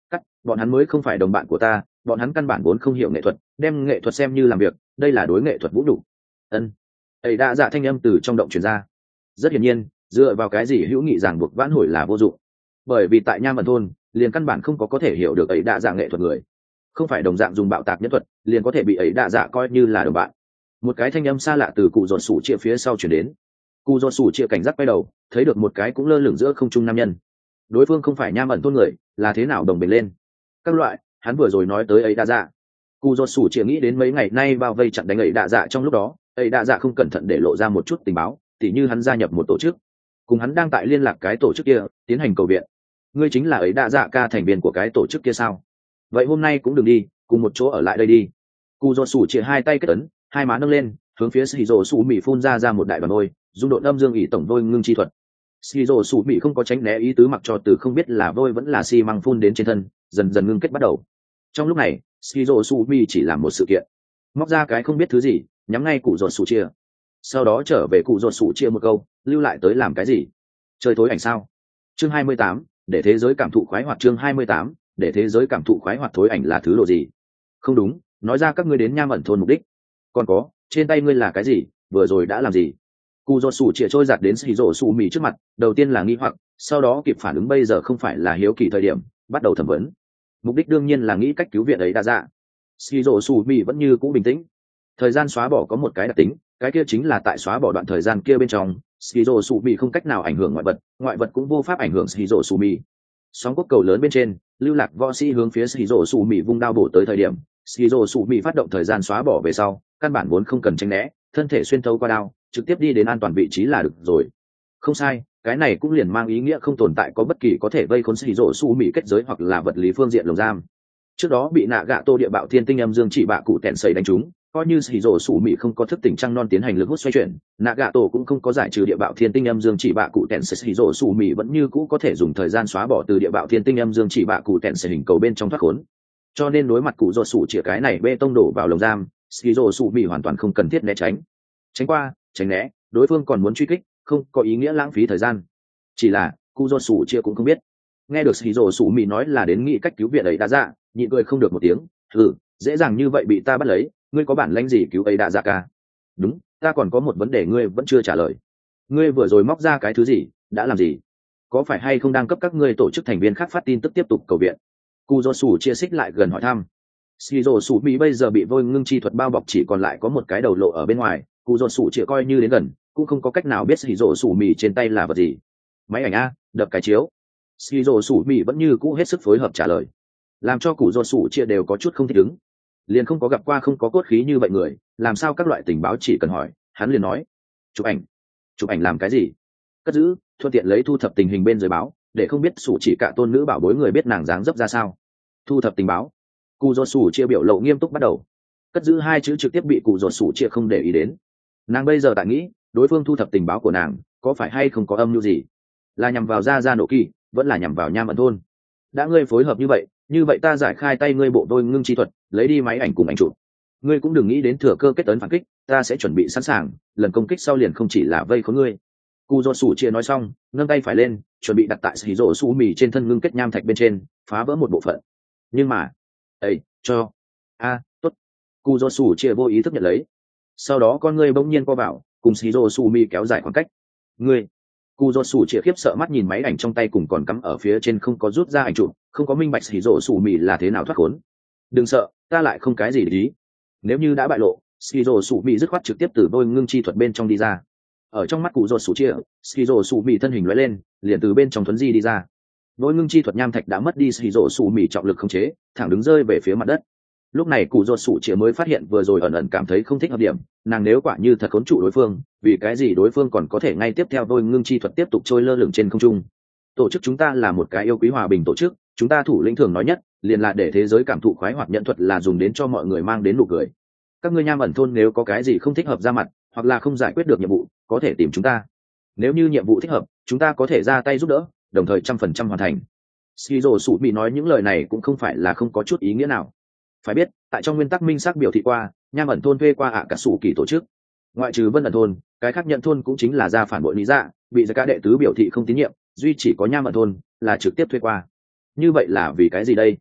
bọn hắn mới không phải đồng bạn của ta, bọn hắn căn bản vốn không hiểu nghệ thuật, đem nghệ thuật xem như làm việc, đây là đối nghệ thuật vũ đủ. Ân. Ấy đã dạ thanh âm từ trong động truyền ra. Rất hiển nhiên, dựa vào cái gì hữu nghị ràng buộc vãn hồi là vô dụng, bởi vì tại Nham Ẩn thôn liền căn bản không có có thể hiểu được ấy đã dạ nghệ thuật người, không phải đồng dạng dùng bạo tạc nhân thuật liền có thể bị ấy đã dạ coi như là đồng bạn. Một cái thanh âm xa lạ từ cụ dọn sủ chia phía sau chuyển đến. Cụ dọn sủ chia cảnh giác quay đầu, thấy được một cái cũng lơ lửng giữa không trung nam nhân. Đối phương không phải Nham Ẩn thôn người, là thế nào đồng bình lên các loại, hắn vừa rồi nói tới ấy đã dạ. Cụ dọn sủ chia nghĩ đến mấy ngày nay bao vây chặn đánh ấy đã dạ, trong lúc đó ấy đã dạ không cẩn thận để lộ ra một chút tình báo, tỉ như hắn gia nhập một tổ chức, cùng hắn đang tại liên lạc cái tổ chức kia tiến hành cầu viện. Ngươi chính là ấy đã dạ ca thành viên của cái tổ chức kia sao? Vậy hôm nay cũng đừng đi, cùng một chỗ ở lại đây đi. Cụ dọn sủ chia hai tay kết ấn, hai má nâng lên, hướng phía Shizuo Su Mị phun ra ra một đại đoàn môi, dung độn âm dương ỷ tổng vôi ngưng chi thuật. Shizuo Su Mị không có tránh né ý tứ, mặc cho từ không biết là vôi vẫn là xi măng phun đến trên thân, dần dần ngưng kết bắt đầu. Trong lúc này, Shizuo Su Mị chỉ làm một sự kiện, móc ra cái không biết thứ gì, nhắm ngay cụ dọn sủ chia. Sau đó trở về cụ dọn sủ chia một câu, lưu lại tới làm cái gì? Chơi tối ảnh sao? Chương hai mươi tám, để thế giới cảm thụ khoái hoạt. Chương hai mươi tám, để thế giới cảm thụ khoái hoạt. Thối ảnh là thứ đồ gì? Không đúng, nói ra các ngươi đến Nham Ẩn thôn mục đích. Còn có, trên tay ngươi là cái gì, vừa rồi đã làm gì? Cụ dọn sủ chia trôi giạt đến Shizuo Su Mị trước mặt, đầu tiên là nghi hoặc, sau đó kịp phản ứng bây giờ không phải là hiếu kỳ thời điểm, bắt đầu thẩm vấn. Mục đích đương nhiên là nghĩ cách cứu viện ấy đa dạ. Shizuo Su Mị vẫn như cũ bình tĩnh. Thời gian xóa bỏ có một cái đặc tính, cái kia chính là tại xóa bỏ đoạn thời gian kia bên trong, Shizuo Su Mị không cách nào ảnh hưởng ngoại vật, ngoại vật cũng vô pháp ảnh hưởng Shizuo Su Mị. Sóng quốc cầu lớn bên trên, lưu lạc võ sĩ hướng phía Shizuo Su Mị vung đao bổ tới thời điểm, Shizuo Su Mị phát động thời gian xóa bỏ về sau, căn bản vốn không cần tránh né, thân thể xuyên thấu qua đao, trực tiếp đi đến an toàn vị trí là được rồi. Không sai, cái này cũng liền mang ý nghĩa không tồn tại có bất kỳ có thể vây khốn Shizuo Su Mị kết giới hoặc là vật lý phương diện lồng giam. Trước đó bị nạ gạ tô địa bạo thiên tinh âm dương chỉ bạ cụ tẹn sẩy đánh trúng, coi như Shizuo Su Mị không có thức tỉnh trăng non tiến hành lực hút xoay chuyển, nạ gạ tổ cũng không có giải trừ địa bạo thiên tinh âm dương chỉ bạ cụ tẹn sẩy, Shizuo Su Mị vẫn như cũ có thể dùng thời gian xóa bỏ từ địa bạo thiên tinh âm dương chỉ bạ cụ tẹn sẩy hình cầu bên trong thoát khốn. Cho nên đối mặt cụ dột sủ chĩa cái này bê tông đổ vào lồng giam, Shizuo Su Mị hoàn toàn không cần thiết né tránh. Tránh qua, tránh né, đối phương còn muốn truy kích, không có ý nghĩa lãng phí thời gian. Chỉ là, cụ dột sủ chĩa cũng không biết. Nghe được Shizuo Su Mị nói là đến nghĩ cách cứu viện ấy đã dạ, nhịn cười không được một tiếng, "Hừ, dễ dàng như vậy bị ta bắt lấy, ngươi có bản lĩnh gì cứu ấy đã dạ ca?" "Đúng, ta còn có một vấn đề ngươi vẫn chưa trả lời. Ngươi vừa rồi móc ra cái thứ gì, đã làm gì? Có phải hay không đang cấp các ngươi tổ chức thành viên khác phát tin tức tiếp tục cầu viện?" Cụ dột sủ chia xích lại gần hỏi thăm. Shizuo Su Mị bây giờ bị vôi ngưng chi thuật bao bọc, chỉ còn lại có một cái đầu lộ ở bên ngoài, cụ dột sủ chia coi như đến gần, cũng không có cách nào biết Shizuo Su Mị trên tay là vật gì. "Máy ảnh a, đập cái chiếu." Shizuo Su Mị vẫn như cũ hết sức phối hợp trả lời, làm cho cụ dột sủ chia đều có chút không thích ứng. Liền không có gặp qua không có cốt khí như vậy người, làm sao các loại tình báo chỉ cần hỏi, hắn liền nói. "Chụp ảnh." "Chụp ảnh làm cái gì?" "Cất giữ, thuận tiện lấy thu thập tình hình bên dưới báo, để không biết sủ chỉ cả tôn nữ bảo bối người biết nàng dáng dấp ra sao." "Thu thập tình báo." Cụ dột sủ chia biểu lộ nghiêm túc bắt đầu. Cất giữ hai chữ trực tiếp bị cụ dột sủ chia không để ý đến. Nàng bây giờ tại nghĩ, đối phương thu thập tình báo của nàng có phải hay không có âm mưu gì, là nhằm vào gia gia nổ kỳ, vẫn là nhằm vào Nham Ẩn thôn. Đã ngươi phối hợp như vậy, như vậy ta giải khai tay ngươi bộ đôi ngưng chi thuật, lấy đi máy ảnh cùng ảnh chụp. Ngươi cũng đừng nghĩ đến thừa cơ kết tấn phản kích, ta sẽ chuẩn bị sẵn sàng, lần công kích sau liền không chỉ là vây khốn ngươi. Cụ dột sủ chia nói xong, nâng tay phải lên, chuẩn bị đặt tại Shizuo Su Mị trên thân ngưng kết nham thạch bên trên, phá vỡ một bộ phận. Nhưng mà, ấy, cho a, tốt. Cụ dột sủ chia vô ý thức nhận lấy. Sau đó con ngươi bỗng nhiên co vào, cùng Shizuo Su Mị kéo dài khoảng cách. Ngươi, cụ dột sủ chia khiếp sợ mắt nhìn máy ảnh trong tay cùng còn cắm ở phía trên không có rút ra ảnh chụp, không có minh bạch Shizuo Su Mị là thế nào thoát khốn. "Đừng sợ, ta lại không cái gì để ý." Nếu như đã bại lộ, Shizuo Su Mị dứt khoát trực tiếp từ đôi ngưng chi thuật bên trong đi ra. Ở trong mắt cụ dột sủ chia, Shizuo Su Mị thân hình lóe lên, liền từ bên trong thuấn di đi ra. Đôi ngưng chi thuật nham thạch đã mất đi Shizuo Su Mị trọng lực khống chế, thẳng đứng rơi về phía mặt đất. Lúc này cụ dột sủ chia mới phát hiện vừa rồi ẩn ẩn cảm thấy không thích hợp điểm, nàng nếu quả như thật khốn trụ đối phương, vì cái gì đối phương còn có thể ngay tiếp theo đôi ngưng chi thuật tiếp tục trôi lơ lửng trên không trung? Tổ chức chúng ta là một cái yêu quý hòa bình tổ chức, chúng ta thủ lĩnh thường nói nhất liền là để thế giới cảm thụ khoái hoạt, nhận thuật là dùng đến cho mọi người mang đến nụ cười. Các ngươi Nham Ẩn thôn nếu có cái gì không thích hợp ra mặt, hoặc là không giải quyết được nhiệm vụ, có thể tìm chúng ta. Nếu như nhiệm vụ thích hợp, chúng ta có thể ra tay giúp đỡ, đồng thời trăm phần trăm hoàn thành. Shizuo Su Mị nói những lời này cũng không phải là không có chút ý nghĩa nào. Phải biết, tại trong nguyên tắc minh xác biểu thị qua, Nham Ẩn thôn thuê qua ạ cả sủ kỳ tổ chức, ngoại trừ Vân Ẩn thôn, cái khác nhận thôn cũng chính là gia phản bội lý dạ, bị gia ca đệ tứ biểu thị không tín nhiệm, duy chỉ có Nham Ẩn thôn là trực tiếp thuê qua. Như vậy là vì cái gì đây?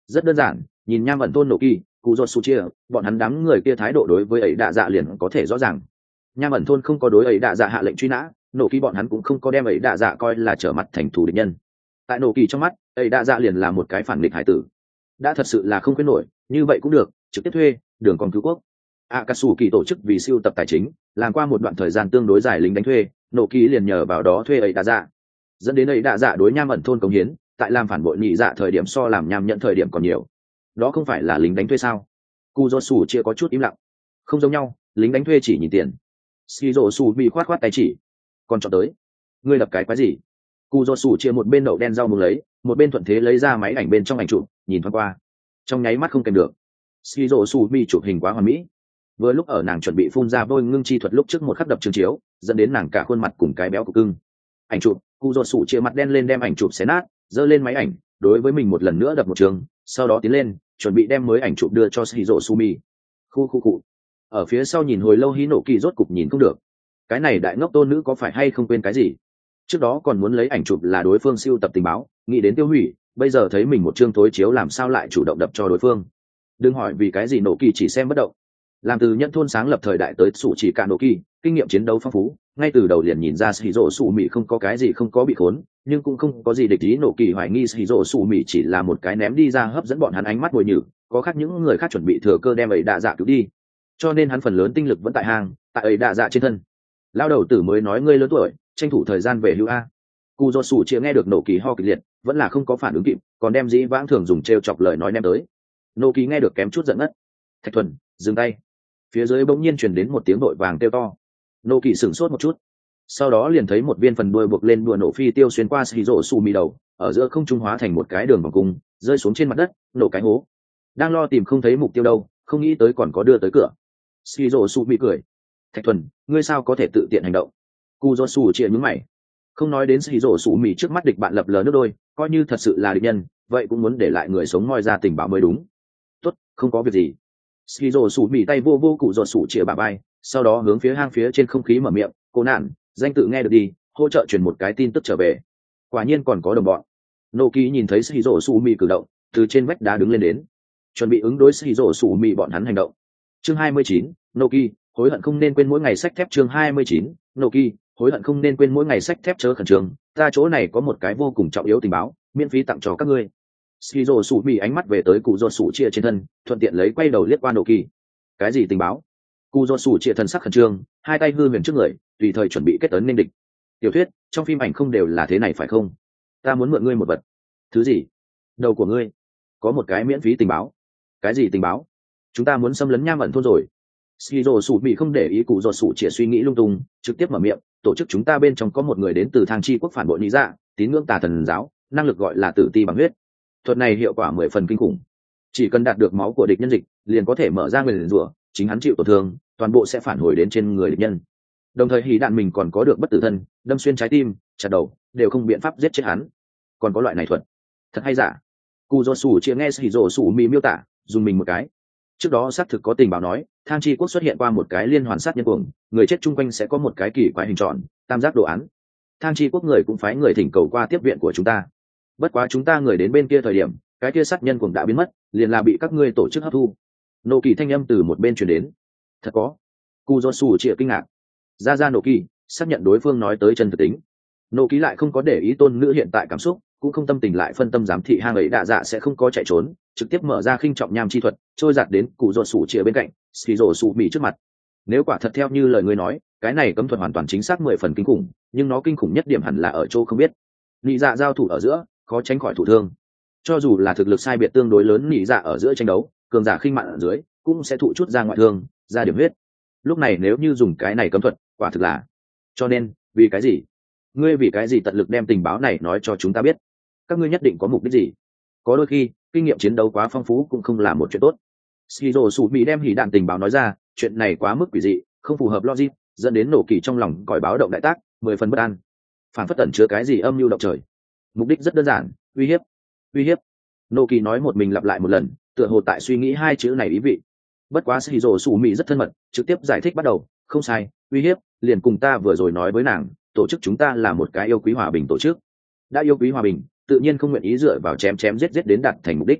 Rất đơn giản, nhìn nham ẩn thôn nổ kỳ cụ do su chia bọn hắn đám người kia thái độ đối với ấy đạ dạ liền có thể rõ ràng. Nham ẩn thôn không có đối ấy đạ dạ hạ lệnh truy nã, nổ kỳ bọn hắn cũng không có đem ấy đạ dạ coi là trở mặt thành thù địch nhân. Tại nổ kỳ trong mắt, ấy đạ dạ liền là một cái phản nghịch hải tử. Đã thật sự là không khuyến nổi, như vậy cũng được, trực tiếp thuê đường còn cứu quốc. Akatsuki tổ chức vì siêu tập tài chính, làm qua một đoạn thời gian tương đối dài lính đánh thuê, nổ kỳ liền nhờ vào đó thuê ấy đạ dạ, dẫn đến ấy đạ dạ đối nham ẩn thôn cống hiến, tại làm phản bội nhị dạ thời điểm so làm nham nhận thời điểm còn nhiều. Đó không phải là lính đánh thuê sao? Kuzosu chia có chút im lặng. Không giống nhau, lính đánh thuê chỉ nhìn tiền. Shizuosu bị khoát khoát tay chỉ. Còn chọn tới. Ngươi lập cái quái gì? Kuzosu chia một bên đậu đen rau muống lấy, một bên thuận thế lấy ra máy ảnh bên trong ảnh chụp, nhìn thoáng qua. Trong nháy mắt không kèm được. Shizuosu bị chụp hình quá hoàn mỹ. Vừa lúc ở nàng chuẩn bị phun ra vôi ngưng chi thuật lúc trước một khắc đập trường chiếu, dẫn đến nàng cả khuôn mặt cùng cái béo cục cưng. Ảnh chụp, Kuzosu chia mặt đen lên đem ảnh chụp xé nát, giơ lên máy ảnh, đối với mình một lần nữa đập một trường, sau đó tiến lên, chuẩn bị đem mới ảnh chụp đưa cho Shizuosu. Khu khu cụ. Ở phía sau nhìn hồi lâu Hino Kỳ rốt cục nhìn không được. Cái này đại ngốc tôn nữ có phải hay không quên cái gì? Trước đó còn muốn lấy ảnh chụp là đối phương siêu tập tình báo, nghĩ đến tiêu hủy, bây giờ thấy mình một chương tối chiếu làm sao lại chủ động đập cho đối phương. Đừng hỏi vì cái gì Nổ Kỳ chỉ xem bất động. Làm từ nhận thôn sáng lập thời đại tới sủ chỉ cả Nổ Kỳ, kinh nghiệm chiến đấu phong phú, ngay từ đầu liền nhìn ra Shizuosu không có cái gì không có bị khốn, nhưng cũng không có gì địch ý. Nổ Kỳ hoài nghi Shizuosu chỉ là một cái ném đi ra hấp dẫn bọn hắn ánh mắt mồi nhử, có khác những người khác chuẩn bị thừa cơ đem ấy đạ dạ cứu đi, cho nên hắn phần lớn tinh lực vẫn tại hang, tại ấy đạ dạ trên thân. Lao đầu tử mới nói ngươi lớn tuổi, tranh thủ thời gian về hưu a. Kuzosu chia nghe được Nổ Kỳ ho kịch liệt, vẫn là không có phản ứng kịp, còn đem dĩ vãng thường dùng trêu chọc lời nói ném tới. Nổ Kỳ nghe được kém chút giận ngất. Thạch Thuần, dừng tay. Phía dưới bỗng nhiên truyền đến một tiếng đội vàng kêu to. Nổ Kỳ sửng sốt một chút, sau đó liền thấy một viên phần đuôi buộc lên đùa nổ phi tiêu xuyên qua Shizuosu đầu, ở giữa không trung hóa thành một cái đường vòng cung, rơi xuống trên mặt đất, nổ cái hố. Đang lo tìm không thấy mục tiêu đâu, không nghĩ tới còn có đưa tới cửa. Shizuosu bị cười. Thạch Thuần, ngươi sao có thể tự tiện hành động? Kuzosu chia nhướng mày. Không nói đến Shizuosu mỉ trước mắt địch bạn lập lờ nước đôi, coi như thật sự là địch nhân, vậy cũng muốn để lại người sống moi ra tình báo mới đúng. Tốt, không có việc gì. Shizuosu mỉ tay vô vô Kuzosu chia bà bay, sau đó hướng phía hang phía trên không khí mở miệng, cô nạn, danh tự nghe được đi, hỗ trợ truyền một cái tin tức trở về. Quả nhiên còn có đồng bọn. Nô Kỳ nhìn thấy Shizuosu mỉ cử động, từ trên vách đá đứng lên đến, chuẩn bị ứng đối Shizuosu mỉ bọn hắn hành động. Chương hai mươi chín, Noki, hối hận không nên quên mỗi ngày sách thép. Chương hai mươi chín, Noki, hối hận không nên quên mỗi ngày sách thép. Chớ khẩn trương, ta chỗ này có một cái vô cùng trọng yếu tình báo, miễn phí tặng cho các ngươi. Shizuosu mỉ ánh mắt về tới Kuzosu chia trên thân, thuận tiện lấy quay đầu liếc qua Noki. Cái gì tình báo? Kuzosu chia thần sắc khẩn trương, hai tay hư huyền trước người, tùy thời chuẩn bị kết ấn nên địch. Tiểu thuyết, trong phim ảnh không đều là thế này phải không? Ta muốn mượn ngươi một vật. Thứ gì? Đầu của ngươi. Có một cái miễn phí tình báo. Cái gì tình báo? Chúng ta muốn xâm lấn nham ẩn thôn rồi. Shizuosu bị không để ý cụ dột sủ chỉ suy nghĩ lung tung, trực tiếp mở miệng, tổ chức chúng ta bên trong có một người đến từ thang chi quốc phản bội lý dạ, tín ngưỡng tà thần giáo, năng lực gọi là tử ti bằng huyết. Thuật này hiệu quả mười phần kinh khủng, chỉ cần đạt được máu của địch nhân dịch, liền có thể mở ra nguyền rủa, chính hắn chịu tổn thương, toàn bộ sẽ phản hồi đến trên người địch nhân. Đồng thời hí đạn mình còn có được bất tử thân, đâm xuyên trái tim, chặt đầu, đều không biện pháp giết chết hắn. Còn có loại này thuật, thật hay giả? Cụ dột sủ chỉ nghe Shizuosu mi miêu tả, dùng mình một cái. Trước đó xác thực có tình báo nói thang chi quốc xuất hiện qua một cái liên hoàn sát nhân cuồng, người chết chung quanh sẽ có một cái kỳ quái hình tròn tam giác đồ án. Thang chi quốc người cũng phái người thỉnh cầu qua tiếp viện của chúng ta, bất quá chúng ta người đến bên kia thời điểm cái kia sát nhân cuồng đã biến mất, liền là bị các ngươi tổ chức hấp thu. Nô Kỳ thanh âm từ một bên truyền đến. Thật có? Kuzosu chịa kinh ngạc. ra ra Nô Kỳ xác nhận đối phương nói tới chân thực tính. Nô Kỳ lại không có để ý tôn nữ hiện tại cảm xúc, cũng không tâm tình lại phân tâm giám thị hang ấy đạ dạ sẽ không có chạy trốn, trực tiếp mở ra khinh trọng nham chi thuật, trôi giạt đến cụ rột sủ chìa bên cạnh, xì rổ sủ mỉ trước mặt. Nếu quả thật theo như lời ngươi nói, cái này cấm thuật hoàn toàn chính xác mười phần kinh khủng, nhưng nó kinh khủng nhất điểm hẳn là ở chỗ không biết. Nị dạ giao thủ ở giữa, khó tránh khỏi thụ thương. Cho dù là thực lực sai biệt tương đối lớn nị dạ ở giữa tranh đấu, cường giả khinh mạn ở dưới, cũng sẽ thụ chút ra ngoại thương, ra điểm huyết. Lúc này nếu như dùng cái này cấm thuật, quả thực là. Cho nên, vì cái gì? Ngươi vì cái gì tận lực đem tình báo này nói cho chúng ta biết? Các ngươi nhất định có mục đích gì? Có đôi khi kinh nghiệm chiến đấu quá phong phú cũng không là một chuyện tốt. Shizuosu bị đem hỉ đạn tình báo nói ra, chuyện này quá mức quỷ dị, không phù hợp logic, dẫn đến Nổ Kỳ trong lòng còi báo động đại tác, mười phần bất an. Phản phất tẩn chứa cái gì âm mưu động trời. Mục đích rất đơn giản, uy hiếp, uy hiếp. Nổ Kỳ nói một mình lặp lại một lần, tựa hồ tại suy nghĩ hai chữ này ý vị. Bất quá Shizuosu mỹ rất thân mật, trực tiếp giải thích bắt đầu, không sai, uy hiếp, liền cùng ta vừa rồi nói với nàng, tổ chức chúng ta là một cái yêu quý hòa bình tổ chức. Đã yêu quý hòa bình, tự nhiên không nguyện ý dựa vào chém chém giết giết đến đạt thành mục đích.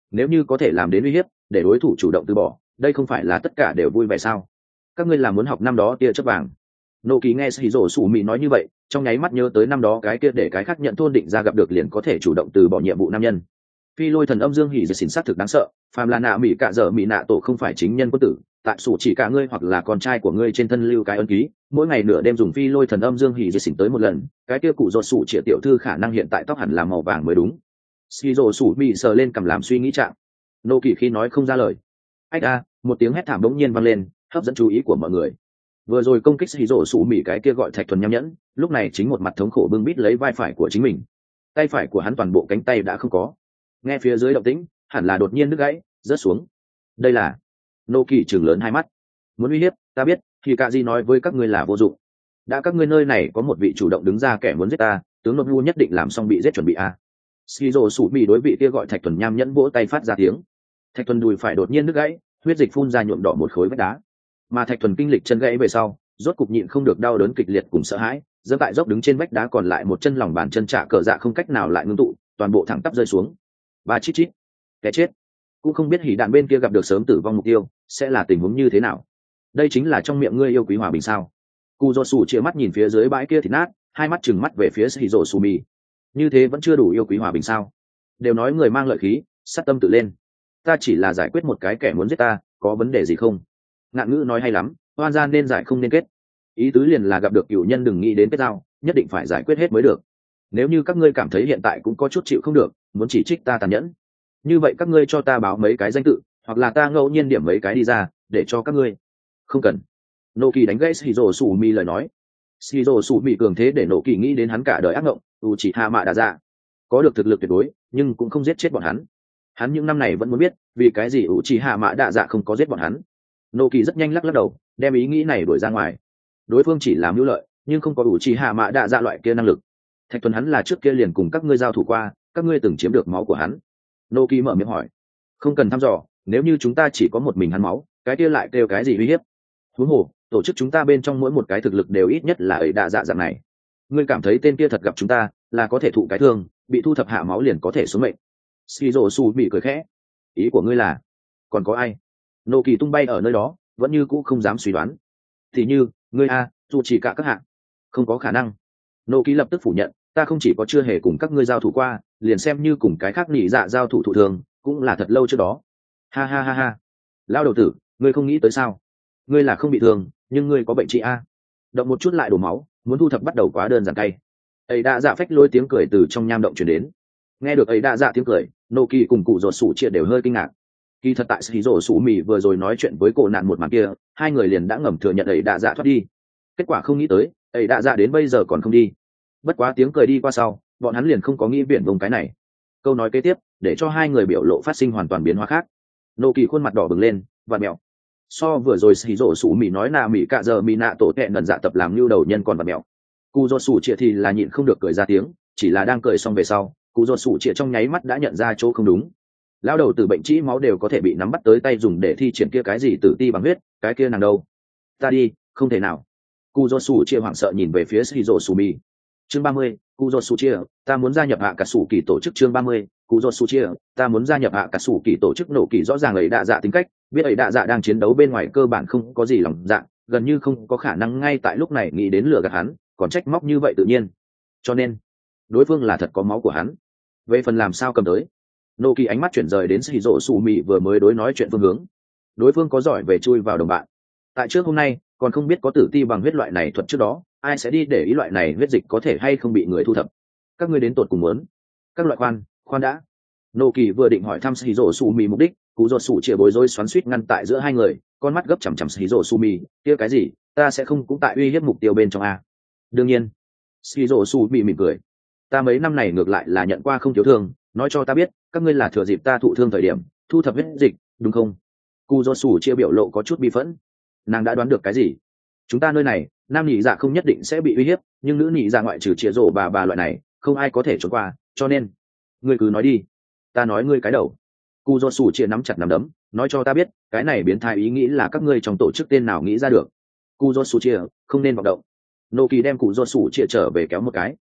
nếu như có thể làm đến uy hiếp để đối thủ chủ động từ bỏ, đây không phải là tất cả đều vui vẻ sao? Các ngươi là muốn học năm đó tia chớp vàng? Nô Kỳ nghe Sĩ Dỗ Sủ Mị nói như vậy, trong nháy mắt nhớ tới năm đó cái kia để cái khác nhận thôn định ra gặp được liền có thể chủ động từ bỏ nhiệm vụ nam nhân. Phi Lôi Thần Âm Dương Hỉ Dệt xỉn sát thực đáng sợ, phàm là nạ mỹ cả giờ mỹ nạ tổ không phải chính nhân quân tử, tại sủ chỉ cả ngươi hoặc là con trai của ngươi trên thân lưu cái ấn ký, mỗi ngày nửa đêm dùng Phi Lôi Thần Âm Dương Hỉ Dệt xỉn tới một lần, cái kia cụ rột sủ chỉ tiểu thư khả năng hiện tại tóc hẳn là màu vàng mới đúng. Sĩ Dỗ Sủ Mị sờ lên cầm làm suy nghĩ trạng. Nô Kỳ khi nói không ra lời. Ách a, một tiếng hét thảm bỗng nhiên vang lên, hấp dẫn chú ý của mọi người. Vừa rồi công kích Sĩ Dỗ Sủ Mị cái kia gọi Thạch Thuần nham nhẫn, lúc này chính một mặt thống khổ bưng bít lấy vai phải của chính mình. Tay phải của hắn toàn bộ cánh tay đã không có. Nghe phía dưới động tĩnh, hẳn là đột nhiên đứt gãy, rớt xuống. Đây là Nô Kỳ trừng lớn hai mắt. Muốn uy hiếp, ta biết, thì cả gì nói với các ngươi là vô dụng. Đã các ngươi nơi này có một vị chủ động đứng ra kẻ muốn giết ta, tướng nộp ngu nhất định làm xong bị giết chuẩn bị a. Sĩ Dỗ Sủ Mị đối vị kia gọi Thạch Thuần nham nhẫn vỗ tay phát ra tiếng. Thạch Thuần đùi phải đột nhiên đứt gãy, huyết dịch phun ra nhuộm đỏ một khối vách đá. Mà Thạch Thuần kinh lịch chân gãy về sau, rốt cục nhịn không được đau đớn kịch liệt cùng sợ hãi, giơ tại dốc đứng trên vách đá còn lại một chân lòng bàn chân trả cờ dạ không cách nào lại ngưng tụ, toàn bộ thẳng tắp rơi xuống. Ba chít chít, kẻ chết. Cũng không biết hỉ đạn bên kia gặp được sớm tử vong mục tiêu, sẽ là tình huống như thế nào. Đây chính là trong miệng ngươi yêu quý hòa bình sao? Cù Dỗ Sủ chia mắt nhìn phía dưới bãi kia thì nát, hai mắt trừng mắt về phía Sĩ Dỗ Sủ Mị. Như thế vẫn chưa đủ yêu quý hòa bình sao? Đều nói người mang lợi khí, sát tâm tự lên. Ta chỉ là giải quyết một cái kẻ muốn giết ta, có vấn đề gì không? Ngạn ngữ nói hay lắm, oan gian nên giải không nên kết. Ý tứ liền là gặp được cựu nhân đừng nghĩ đến kết giao, nhất định phải giải quyết hết mới được. Nếu như các ngươi cảm thấy hiện tại cũng có chút chịu không được, muốn chỉ trích ta tàn nhẫn, như vậy các ngươi cho ta báo mấy cái danh tự, hoặc là ta ngẫu nhiên điểm mấy cái đi ra, để cho các ngươi. Không cần. Nô Kỳ đánh gãy Shizuo Sủ Mị lời nói. Shizuo Sủ Mị cường thế để Nô Kỳ nghĩ đến hắn cả đời ác mộng, Uchiha Mạ Đa Dạ. Có được thực lực tuyệt đối, nhưng cũng không giết chết bọn hắn. Hắn những năm này vẫn muốn biết, vì cái gì Uchiha Mạ Đa Dạ không có giết bọn hắn. Nô Kỳ rất nhanh lắc lắc đầu, đem ý nghĩ này đuổi ra ngoài. Đối phương chỉ làm hữu lợi, nhưng không có Uchiha Mạ Đa Dạ loại kia năng lực. Thạch Thuần hắn là trước kia liền cùng các ngươi giao thủ qua, các ngươi từng chiếm được máu của hắn. Nô Kỳ mở miệng hỏi. Không cần thăm dò, nếu như chúng ta chỉ có một mình hắn máu, cái kia lại kêu cái gì uy hiếp? Huống hồ, tổ chức chúng ta bên trong mỗi một cái thực lực đều ít nhất là ấy đa dạ dạng này. Ngươi cảm thấy tên kia thật gặp chúng ta, là có thể thụ cái thương, bị thu thập hạ máu liền có thể xuống mệnh. Shizuo Sủ Mị cười khẽ. Ý của ngươi là, còn có ai? Nô Kỳ tung bay ở nơi đó, vẫn như cũ không dám suy đoán. Thì như, ngươi a, dù chỉ cả các hạng. Không có khả năng. Nô Kỳ lập tức phủ nhận, ta không chỉ có chưa hề cùng các ngươi giao thủ qua, liền xem như cùng cái khác nỉ dạ giao thủ thụ thường, cũng là thật lâu trước đó. Ha ha ha ha. Lao đầu tử, ngươi không nghĩ tới sao? Ngươi là không bị thương, nhưng ngươi có bệnh trị a. Động một chút lại đổ máu, muốn thu thập bắt đầu quá đơn giản cay. Ấy đã dạ phách lôi tiếng cười từ trong nham động truyền đến. Nghe được ấy đã dạ tiếng cười, Nô Kỳ cùng cụ Dỗ Sủ chia đều hơi kinh ngạc. Kỳ thật tại Sĩ Dỗ Sủ Mị vừa rồi nói chuyện với cô nạn một màn kia, hai người liền đã ngầm thừa nhận ấy đã dạ thoát đi. Kết quả không nghĩ tới, ấy đã dạ đến bây giờ còn không đi. Bất quá tiếng cười đi qua sau, bọn hắn liền không có nghĩ biển vùng cái này. Câu nói kế tiếp, để cho hai người biểu lộ phát sinh hoàn toàn biến hóa khác. Nô Kỳ khuôn mặt đỏ bừng lên, vặn mèo. So vừa rồi Sĩ Dỗ Sủ Mị nói là Mị cạ giờ Mị nạ tổ tệ ngần dạ tập làm lưu đầu nhân còn vặn mèo. Cụ Dỗ Sủ chia thì là nhịn không được cười ra tiếng, chỉ là đang cười xong về sau, cụ Dỗ Sủ chia trong nháy mắt đã nhận ra chỗ không đúng. Lao đầu từ bệnh trĩ máu đều có thể bị nắm bắt tới tay dùng để thi triển kia cái gì tử ti bằng huyết, cái kia nàng đâu? Ta đi, không thể nào. Cụ Dỗ Sủ chia hoảng sợ nhìn về phía Shizuo Sủ Mị. Chương ba mươi, cụ Dỗ Sủ chia, ta muốn gia nhập hạ cả sủ kỳ tổ chức. Chương ba mươi, cụ Dỗ Sủ chia, ta muốn gia nhập hạ cả sủ kỳ tổ chức. Nổ Kỳ rõ ràng ấy đạ dạ tính cách, biết ấy đạ dạ đang chiến đấu bên ngoài cơ bản không có gì lòng dạ, gần như không có khả năng ngay tại lúc này nghĩ đến lừa gạt hắn, còn trách móc như vậy tự nhiên. Cho nên, đối phương là thật có máu của hắn. Về phần làm sao cầm tới, Nô Kỳ ánh mắt chuyển rời đến Shizuo Sủ Mị vừa mới đối nói chuyện phương hướng. Đối phương có giỏi về chui vào đồng bạn. Tại trước hôm nay, còn không biết có tử ti bằng huyết loại này thuật trước đó, ai sẽ đi để ý loại này huyết dịch có thể hay không bị người thu thập. Các ngươi đến tột cùng muốn? Các loại khoan, khoan đã. Nô Kỳ vừa định hỏi thăm Shizuo Sủ Mị mục đích, cụ Dỗ Sủ chia bối rối xoắn xuýt ngăn tại giữa hai người, con mắt gấp chằm chằm Shizuo Sủ Mị, kia cái gì, ta sẽ không cũng tại uy hiếp mục tiêu bên trong a. Đương nhiên. Shizuo Sủ Mị mỉm cười. Ta mấy năm này ngược lại là nhận qua không thiếu thương, nói cho ta biết, các ngươi là thừa dịp ta thụ thương thời điểm, thu thập huyết dịch, đúng không? Cụ Dỗ Sủ chia biểu lộ có chút bi phẫn. Nàng đã đoán được cái gì? Chúng ta nơi này, nam nhị dạ không nhất định sẽ bị uy hiếp, nhưng nữ nhị dạ ngoại trừ chia rổ bà bà loại này, không ai có thể trốn qua, cho nên, ngươi cứ nói đi. Ta nói ngươi cái đầu. Cụ Dỗ Sủ chia nắm chặt nắm đấm, nói cho ta biết, cái này biến thái ý nghĩ là các ngươi trong tổ chức tên nào nghĩ ra được. Cụ Dỗ Sủ chia, không nên vọng động. Nô Kỳ đem cụ Dỗ Sủ chia trở về kéo một cái.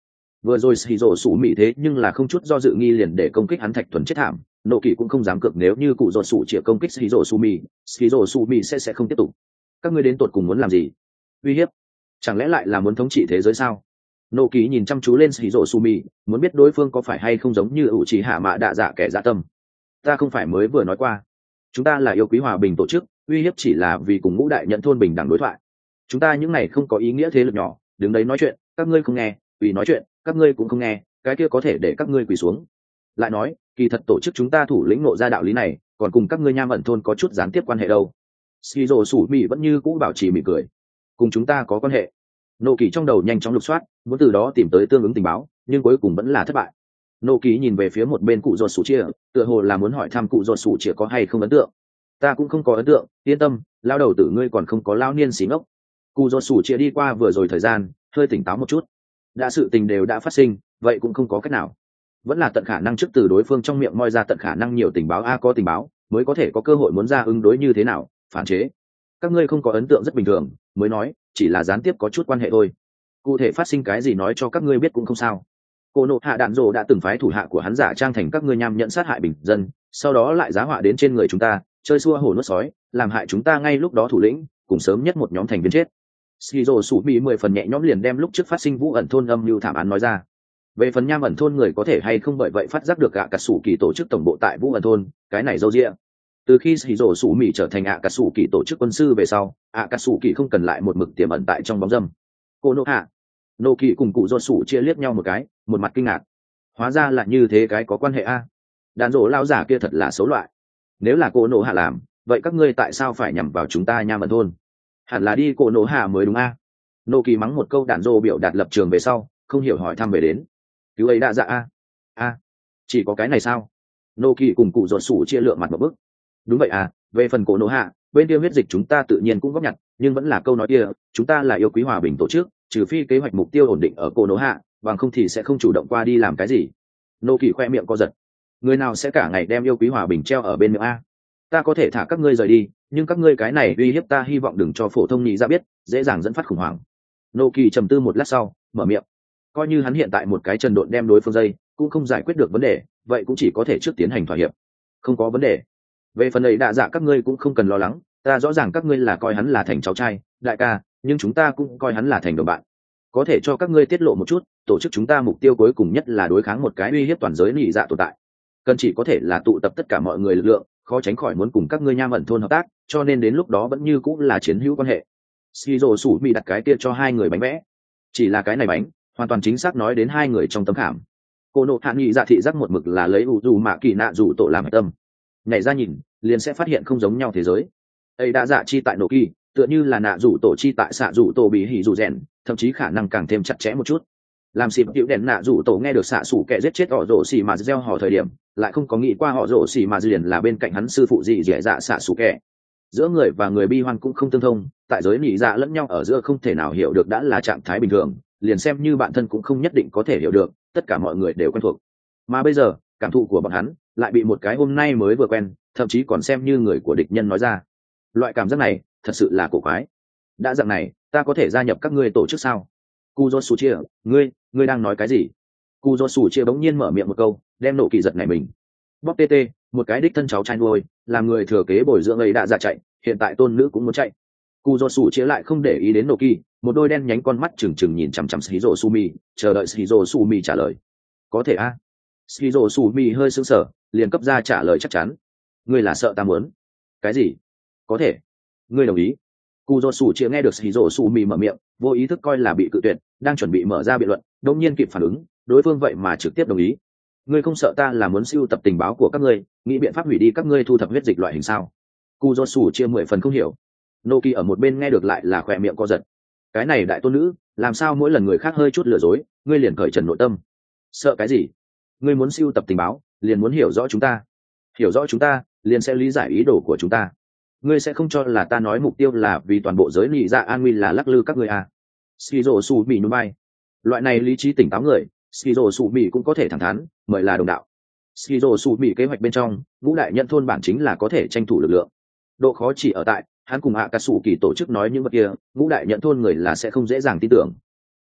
Vừa rồi xì rổ sủ mị thế nhưng là không chút do dự nghi liền để công kích hắn thạch thuần chết thảm, nộ kỳ cũng không dám cược nếu như cụ rột sủ chĩa công kích xì rổ sủ mị, xì rổ sủ mị sẽ sẽ không tiếp tục. Các ngươi đến tột cùng muốn làm gì? Uy hiếp? Chẳng lẽ lại là muốn thống trị thế giới sao? Nộ kỳ nhìn chăm chú lên xì rổ sủ mị, muốn biết đối phương có phải hay không giống như ủ chỉ hạ mạ đạ dạ kẻ dạ tâm. Ta không phải mới vừa nói qua, chúng ta là yêu quý hòa bình tổ chức, uy hiếp chỉ là vì cùng ngũ đại nhận thôn bình đẳng đối thoại. Chúng ta những này không có ý nghĩa thế lực nhỏ, đứng đấy nói chuyện, các ngươi không nghe, vì nói chuyện, các ngươi cũng không nghe, cái kia có thể để các ngươi quỳ xuống. Lại nói, kỳ thật tổ chức chúng ta thủ lĩnh ngộ ra đạo lý này, còn cùng các ngươi nham ẩn thôn có chút gián tiếp quan hệ đâu. Skizo sủ mị vẫn như cũ bảo trì mỉm cười. Cùng chúng ta có quan hệ. Nô kỳ trong đầu nhanh chóng lục soát, muốn từ đó tìm tới tương ứng tình báo, nhưng cuối cùng vẫn là thất bại. Nô kỳ nhìn về phía một bên cụ ruột sủ chia, tựa hồ là muốn hỏi thăm cụ ruột sủ chia có hay không ấn tượng. Ta cũng không có ấn tượng, yên tâm, lao đầu tử ngươi còn không có lao niên xí ngốc. Cụ ruột sủ chia đi qua vừa rồi thời gian, hơi tỉnh táo một chút. Đã sự tình đều đã phát sinh, vậy cũng không có cách nào. Vẫn là tận khả năng trước từ đối phương trong miệng moi ra tận khả năng nhiều tình báo a có tình báo, mới có thể có cơ hội muốn ra ứng đối như thế nào, phản chế. Các ngươi không có ấn tượng rất bình thường, mới nói, chỉ là gián tiếp có chút quan hệ thôi. Cụ thể phát sinh cái gì nói cho các ngươi biết cũng không sao. Cô nộ hạ đạn rồ đã từng phái thủ hạ của hắn giả trang thành các ngươi nham nhận sát hại bình dân, sau đó lại giá họa đến trên người chúng ta, chơi xua hổ nuốt sói, làm hại chúng ta ngay lúc đó thủ lĩnh, cùng sớm nhất một nhóm thành viên chết. Skizo sủ bị mười phần nhẹ nhõm liền đem lúc trước phát sinh vũ ẩn thôn âm mưu thảm án nói ra. Về phần nham ẩn thôn người có thể hay không bởi vậy phát giác được ạ cà sủ kỳ tổ chức tổng bộ tại vũ ẩn thôn, cái này dâu dịa. Từ khi Skizo sủ mì trở thành ạ cà sủ kỳ tổ chức quân sư về sau, ạ cà sủ kỳ không cần lại một mực tiềm ẩn tại trong bóng dâm. Cô nộ hạ, nô kỳ cùng cụ do sủ chia liếc nhau một cái, một mặt kinh ngạc. Hóa ra là như thế cái có quan hệ a. Đàn rổ lao giả kia thật là xấu loại. Nếu là cô nộ hạ làm, vậy các ngươi tại sao phải nhằm vào chúng ta nham ẩn thôn? Hẳn là đi cổ nổ hạ mới đúng a. À? Nô kỳ mắng một câu đạn dô biểu đạt lập trường về sau, không hiểu hỏi thăm về đến. Cứu ấy đã dạ a. A, chỉ có cái này sao? Nô kỳ cùng cụ ruột sủ chia lượng mặt một bức. Đúng vậy à, về phần cổ nổ hạ, bên kia huyết dịch chúng ta tự nhiên cũng góp nhặt, nhưng vẫn là câu nói kia, chúng ta là yêu quý hòa bình tổ chức, trừ phi kế hoạch mục tiêu ổn định ở cổ nổ hạ, bằng không thì sẽ không chủ động qua đi làm cái gì. Nô kỳ khoe miệng co giật. Người nào sẽ cả ngày đem yêu quý hòa bình treo ở bên miệng a? Ta có thể thả các ngươi rời đi, nhưng các ngươi cái này uy hiếp ta hy vọng đừng cho phổ thông nhị ra biết, dễ dàng dẫn phát khủng hoảng. Nô kỳ trầm tư một lát sau, mở miệng. Coi như hắn hiện tại một cái trần độn đem đối phương dây, cũng không giải quyết được vấn đề, vậy cũng chỉ có thể trước tiến hành thỏa hiệp. Không có vấn đề. Về phần ấy đạ dạ các ngươi cũng không cần lo lắng, ta rõ ràng các ngươi là coi hắn là thành cháu trai, đại ca, nhưng chúng ta cũng coi hắn là thành đồng bạn. Có thể cho các ngươi tiết lộ một chút, tổ chức chúng ta mục tiêu cuối cùng nhất là đối kháng một cái uy hiếp toàn giới nhị dạ tồn tại. Cần chỉ có thể là tụ tập tất cả mọi người lực lượng, khó tránh khỏi muốn cùng các ngươi nham ẩn thôn hợp tác, cho nên đến lúc đó vẫn như cũng là chiến hữu quan hệ. Skizo sủ mì đặt cái kia cho hai người bánh vẽ, chỉ là cái này bánh, hoàn toàn chính xác nói đến hai người trong tấm khảm. Cô nộ hạ nghị dạ thị giác một mực là lấy u dù mạ kỳ nạ dù tổ làm tâm, nhảy ra nhìn, liền sẽ phát hiện không giống nhau thế giới. Ấy đã dạ chi tại nổ kỳ, tựa như là nạ dù tổ chi tại xạ dù tổ bị hỉ dù rèn, thậm chí khả năng càng thêm chặt chẽ một chút. Làm xịp hiệu đèn nạ dù tổ nghe được xạ sủ kẻ giết chết họ rổ xì mà gieo họ thời điểm, lại không có nghĩ qua họ rổ xì mà liền là bên cạnh hắn sư phụ gì dẻ dạ xạ sủ kẻ. Giữa người và người bi hoan cũng không tương thông, tại giới nỉ dạ lẫn nhau ở giữa không thể nào hiểu được đã là trạng thái bình thường, liền xem như bạn thân cũng không nhất định có thể hiểu được, tất cả mọi người đều quen thuộc. Mà bây giờ, cảm thụ của bọn hắn lại bị một cái hôm nay mới vừa quen, thậm chí còn xem như người của địch nhân nói ra. Loại cảm giác này, thật sự là cổ quái. Đã dạng này, ta có thể gia nhập các ngươi tổ chức sao? Kuzo Suchia, ngươi, ngươi đang nói cái gì? Kuzo Suchia bỗng nhiên mở miệng một câu, đem nộ kỳ giật này mình. Bóc tê tê, một cái đích thân cháu trai nuôi, làm người thừa kế bồi dưỡng ấy đã ra chạy, hiện tại tôn nữ cũng muốn chạy. Kuzo Suchia lại không để ý đến nộ kỳ, một đôi đen nhánh con mắt trừng trừng nhìn chằm chằm Shizuo Sumi, chờ đợi Shizuo Sumi trả lời. Có thể a? À? Shizuo Sumi hơi sững sờ, liền cấp ra trả lời chắc chắn. Ngươi là sợ ta muốn? Cái gì? Có thể. Ngươi đồng ý? Kuzo Suchia nghe được Shizuo Sumi mở miệng, vô ý thức coi là bị cự tuyệt, đang chuẩn bị mở ra biện luận, đột nhiên kịp phản ứng, đối phương vậy mà trực tiếp đồng ý. Ngươi không sợ ta là muốn siêu tập tình báo của các ngươi, nghĩ biện pháp hủy đi các ngươi thu thập huyết dịch loại hình sao? Kuzo Suchia mười phần không hiểu. Noki ở một bên nghe được lại là khỏe miệng co giật. Cái này đại tôn nữ, làm sao mỗi lần người khác hơi chút lừa dối, ngươi liền cởi trần nội tâm? Sợ cái gì? Ngươi muốn siêu tập tình báo, liền muốn hiểu rõ chúng ta. Hiểu rõ chúng ta, liền sẽ lý giải ý đồ của chúng ta. Ngươi sẽ không cho là ta nói mục tiêu là vì toàn bộ giới nị dạ an nguy là lắc lư các ngươi à? Shizuo Sumi nhún vai. Loại này lý trí tỉnh táo người, Shizuo Sumi cũng có thể thẳng thắn, mời là đồng đạo. Shizuo Sumi kế hoạch bên trong, ngũ đại nhận thôn bản chính là có thể tranh thủ lực lượng. Độ khó chỉ ở tại, hắn cùng Akatsuki tổ chức nói những vật kia, ngũ đại nhận thôn người là sẽ không dễ dàng tin tưởng.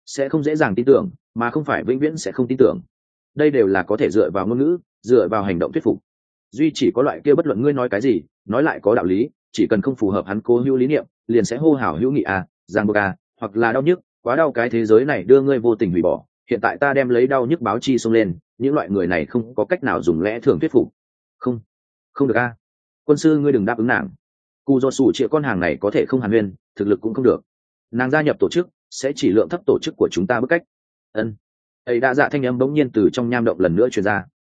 sẽ không dễ dàng tin tưởng, mà không phải vĩnh viễn sẽ không tin tưởng. Đây đều là có thể dựa vào ngôn ngữ, dựa vào hành động thuyết phục. Duy chỉ có loại kia bất luận ngươi nói cái gì, nói lại có đạo lý, chỉ cần không phù hợp hắn cố hữu lý niệm, liền sẽ hô hào hữu nghị à, giang buộc à, hoặc là đau nhức, quá đau cái thế giới này đưa ngươi vô tình hủy bỏ. Hiện tại ta đem lấy đau nhức báo chi xông lên, những loại người này không có cách nào dùng lẽ thường thuyết phục. Không, không được a. À. Quân sư ngươi đừng đáp ứng nàng. Cù do sủ chĩa con hàng này có thể không hàn huyên, thực lực cũng không được. Nàng gia nhập tổ chức sẽ chỉ lượng thấp tổ chức của chúng ta bức cách. Ân. Ấy đã dạ thanh âm bỗng nhiên từ trong nham động lần nữa truyền ra.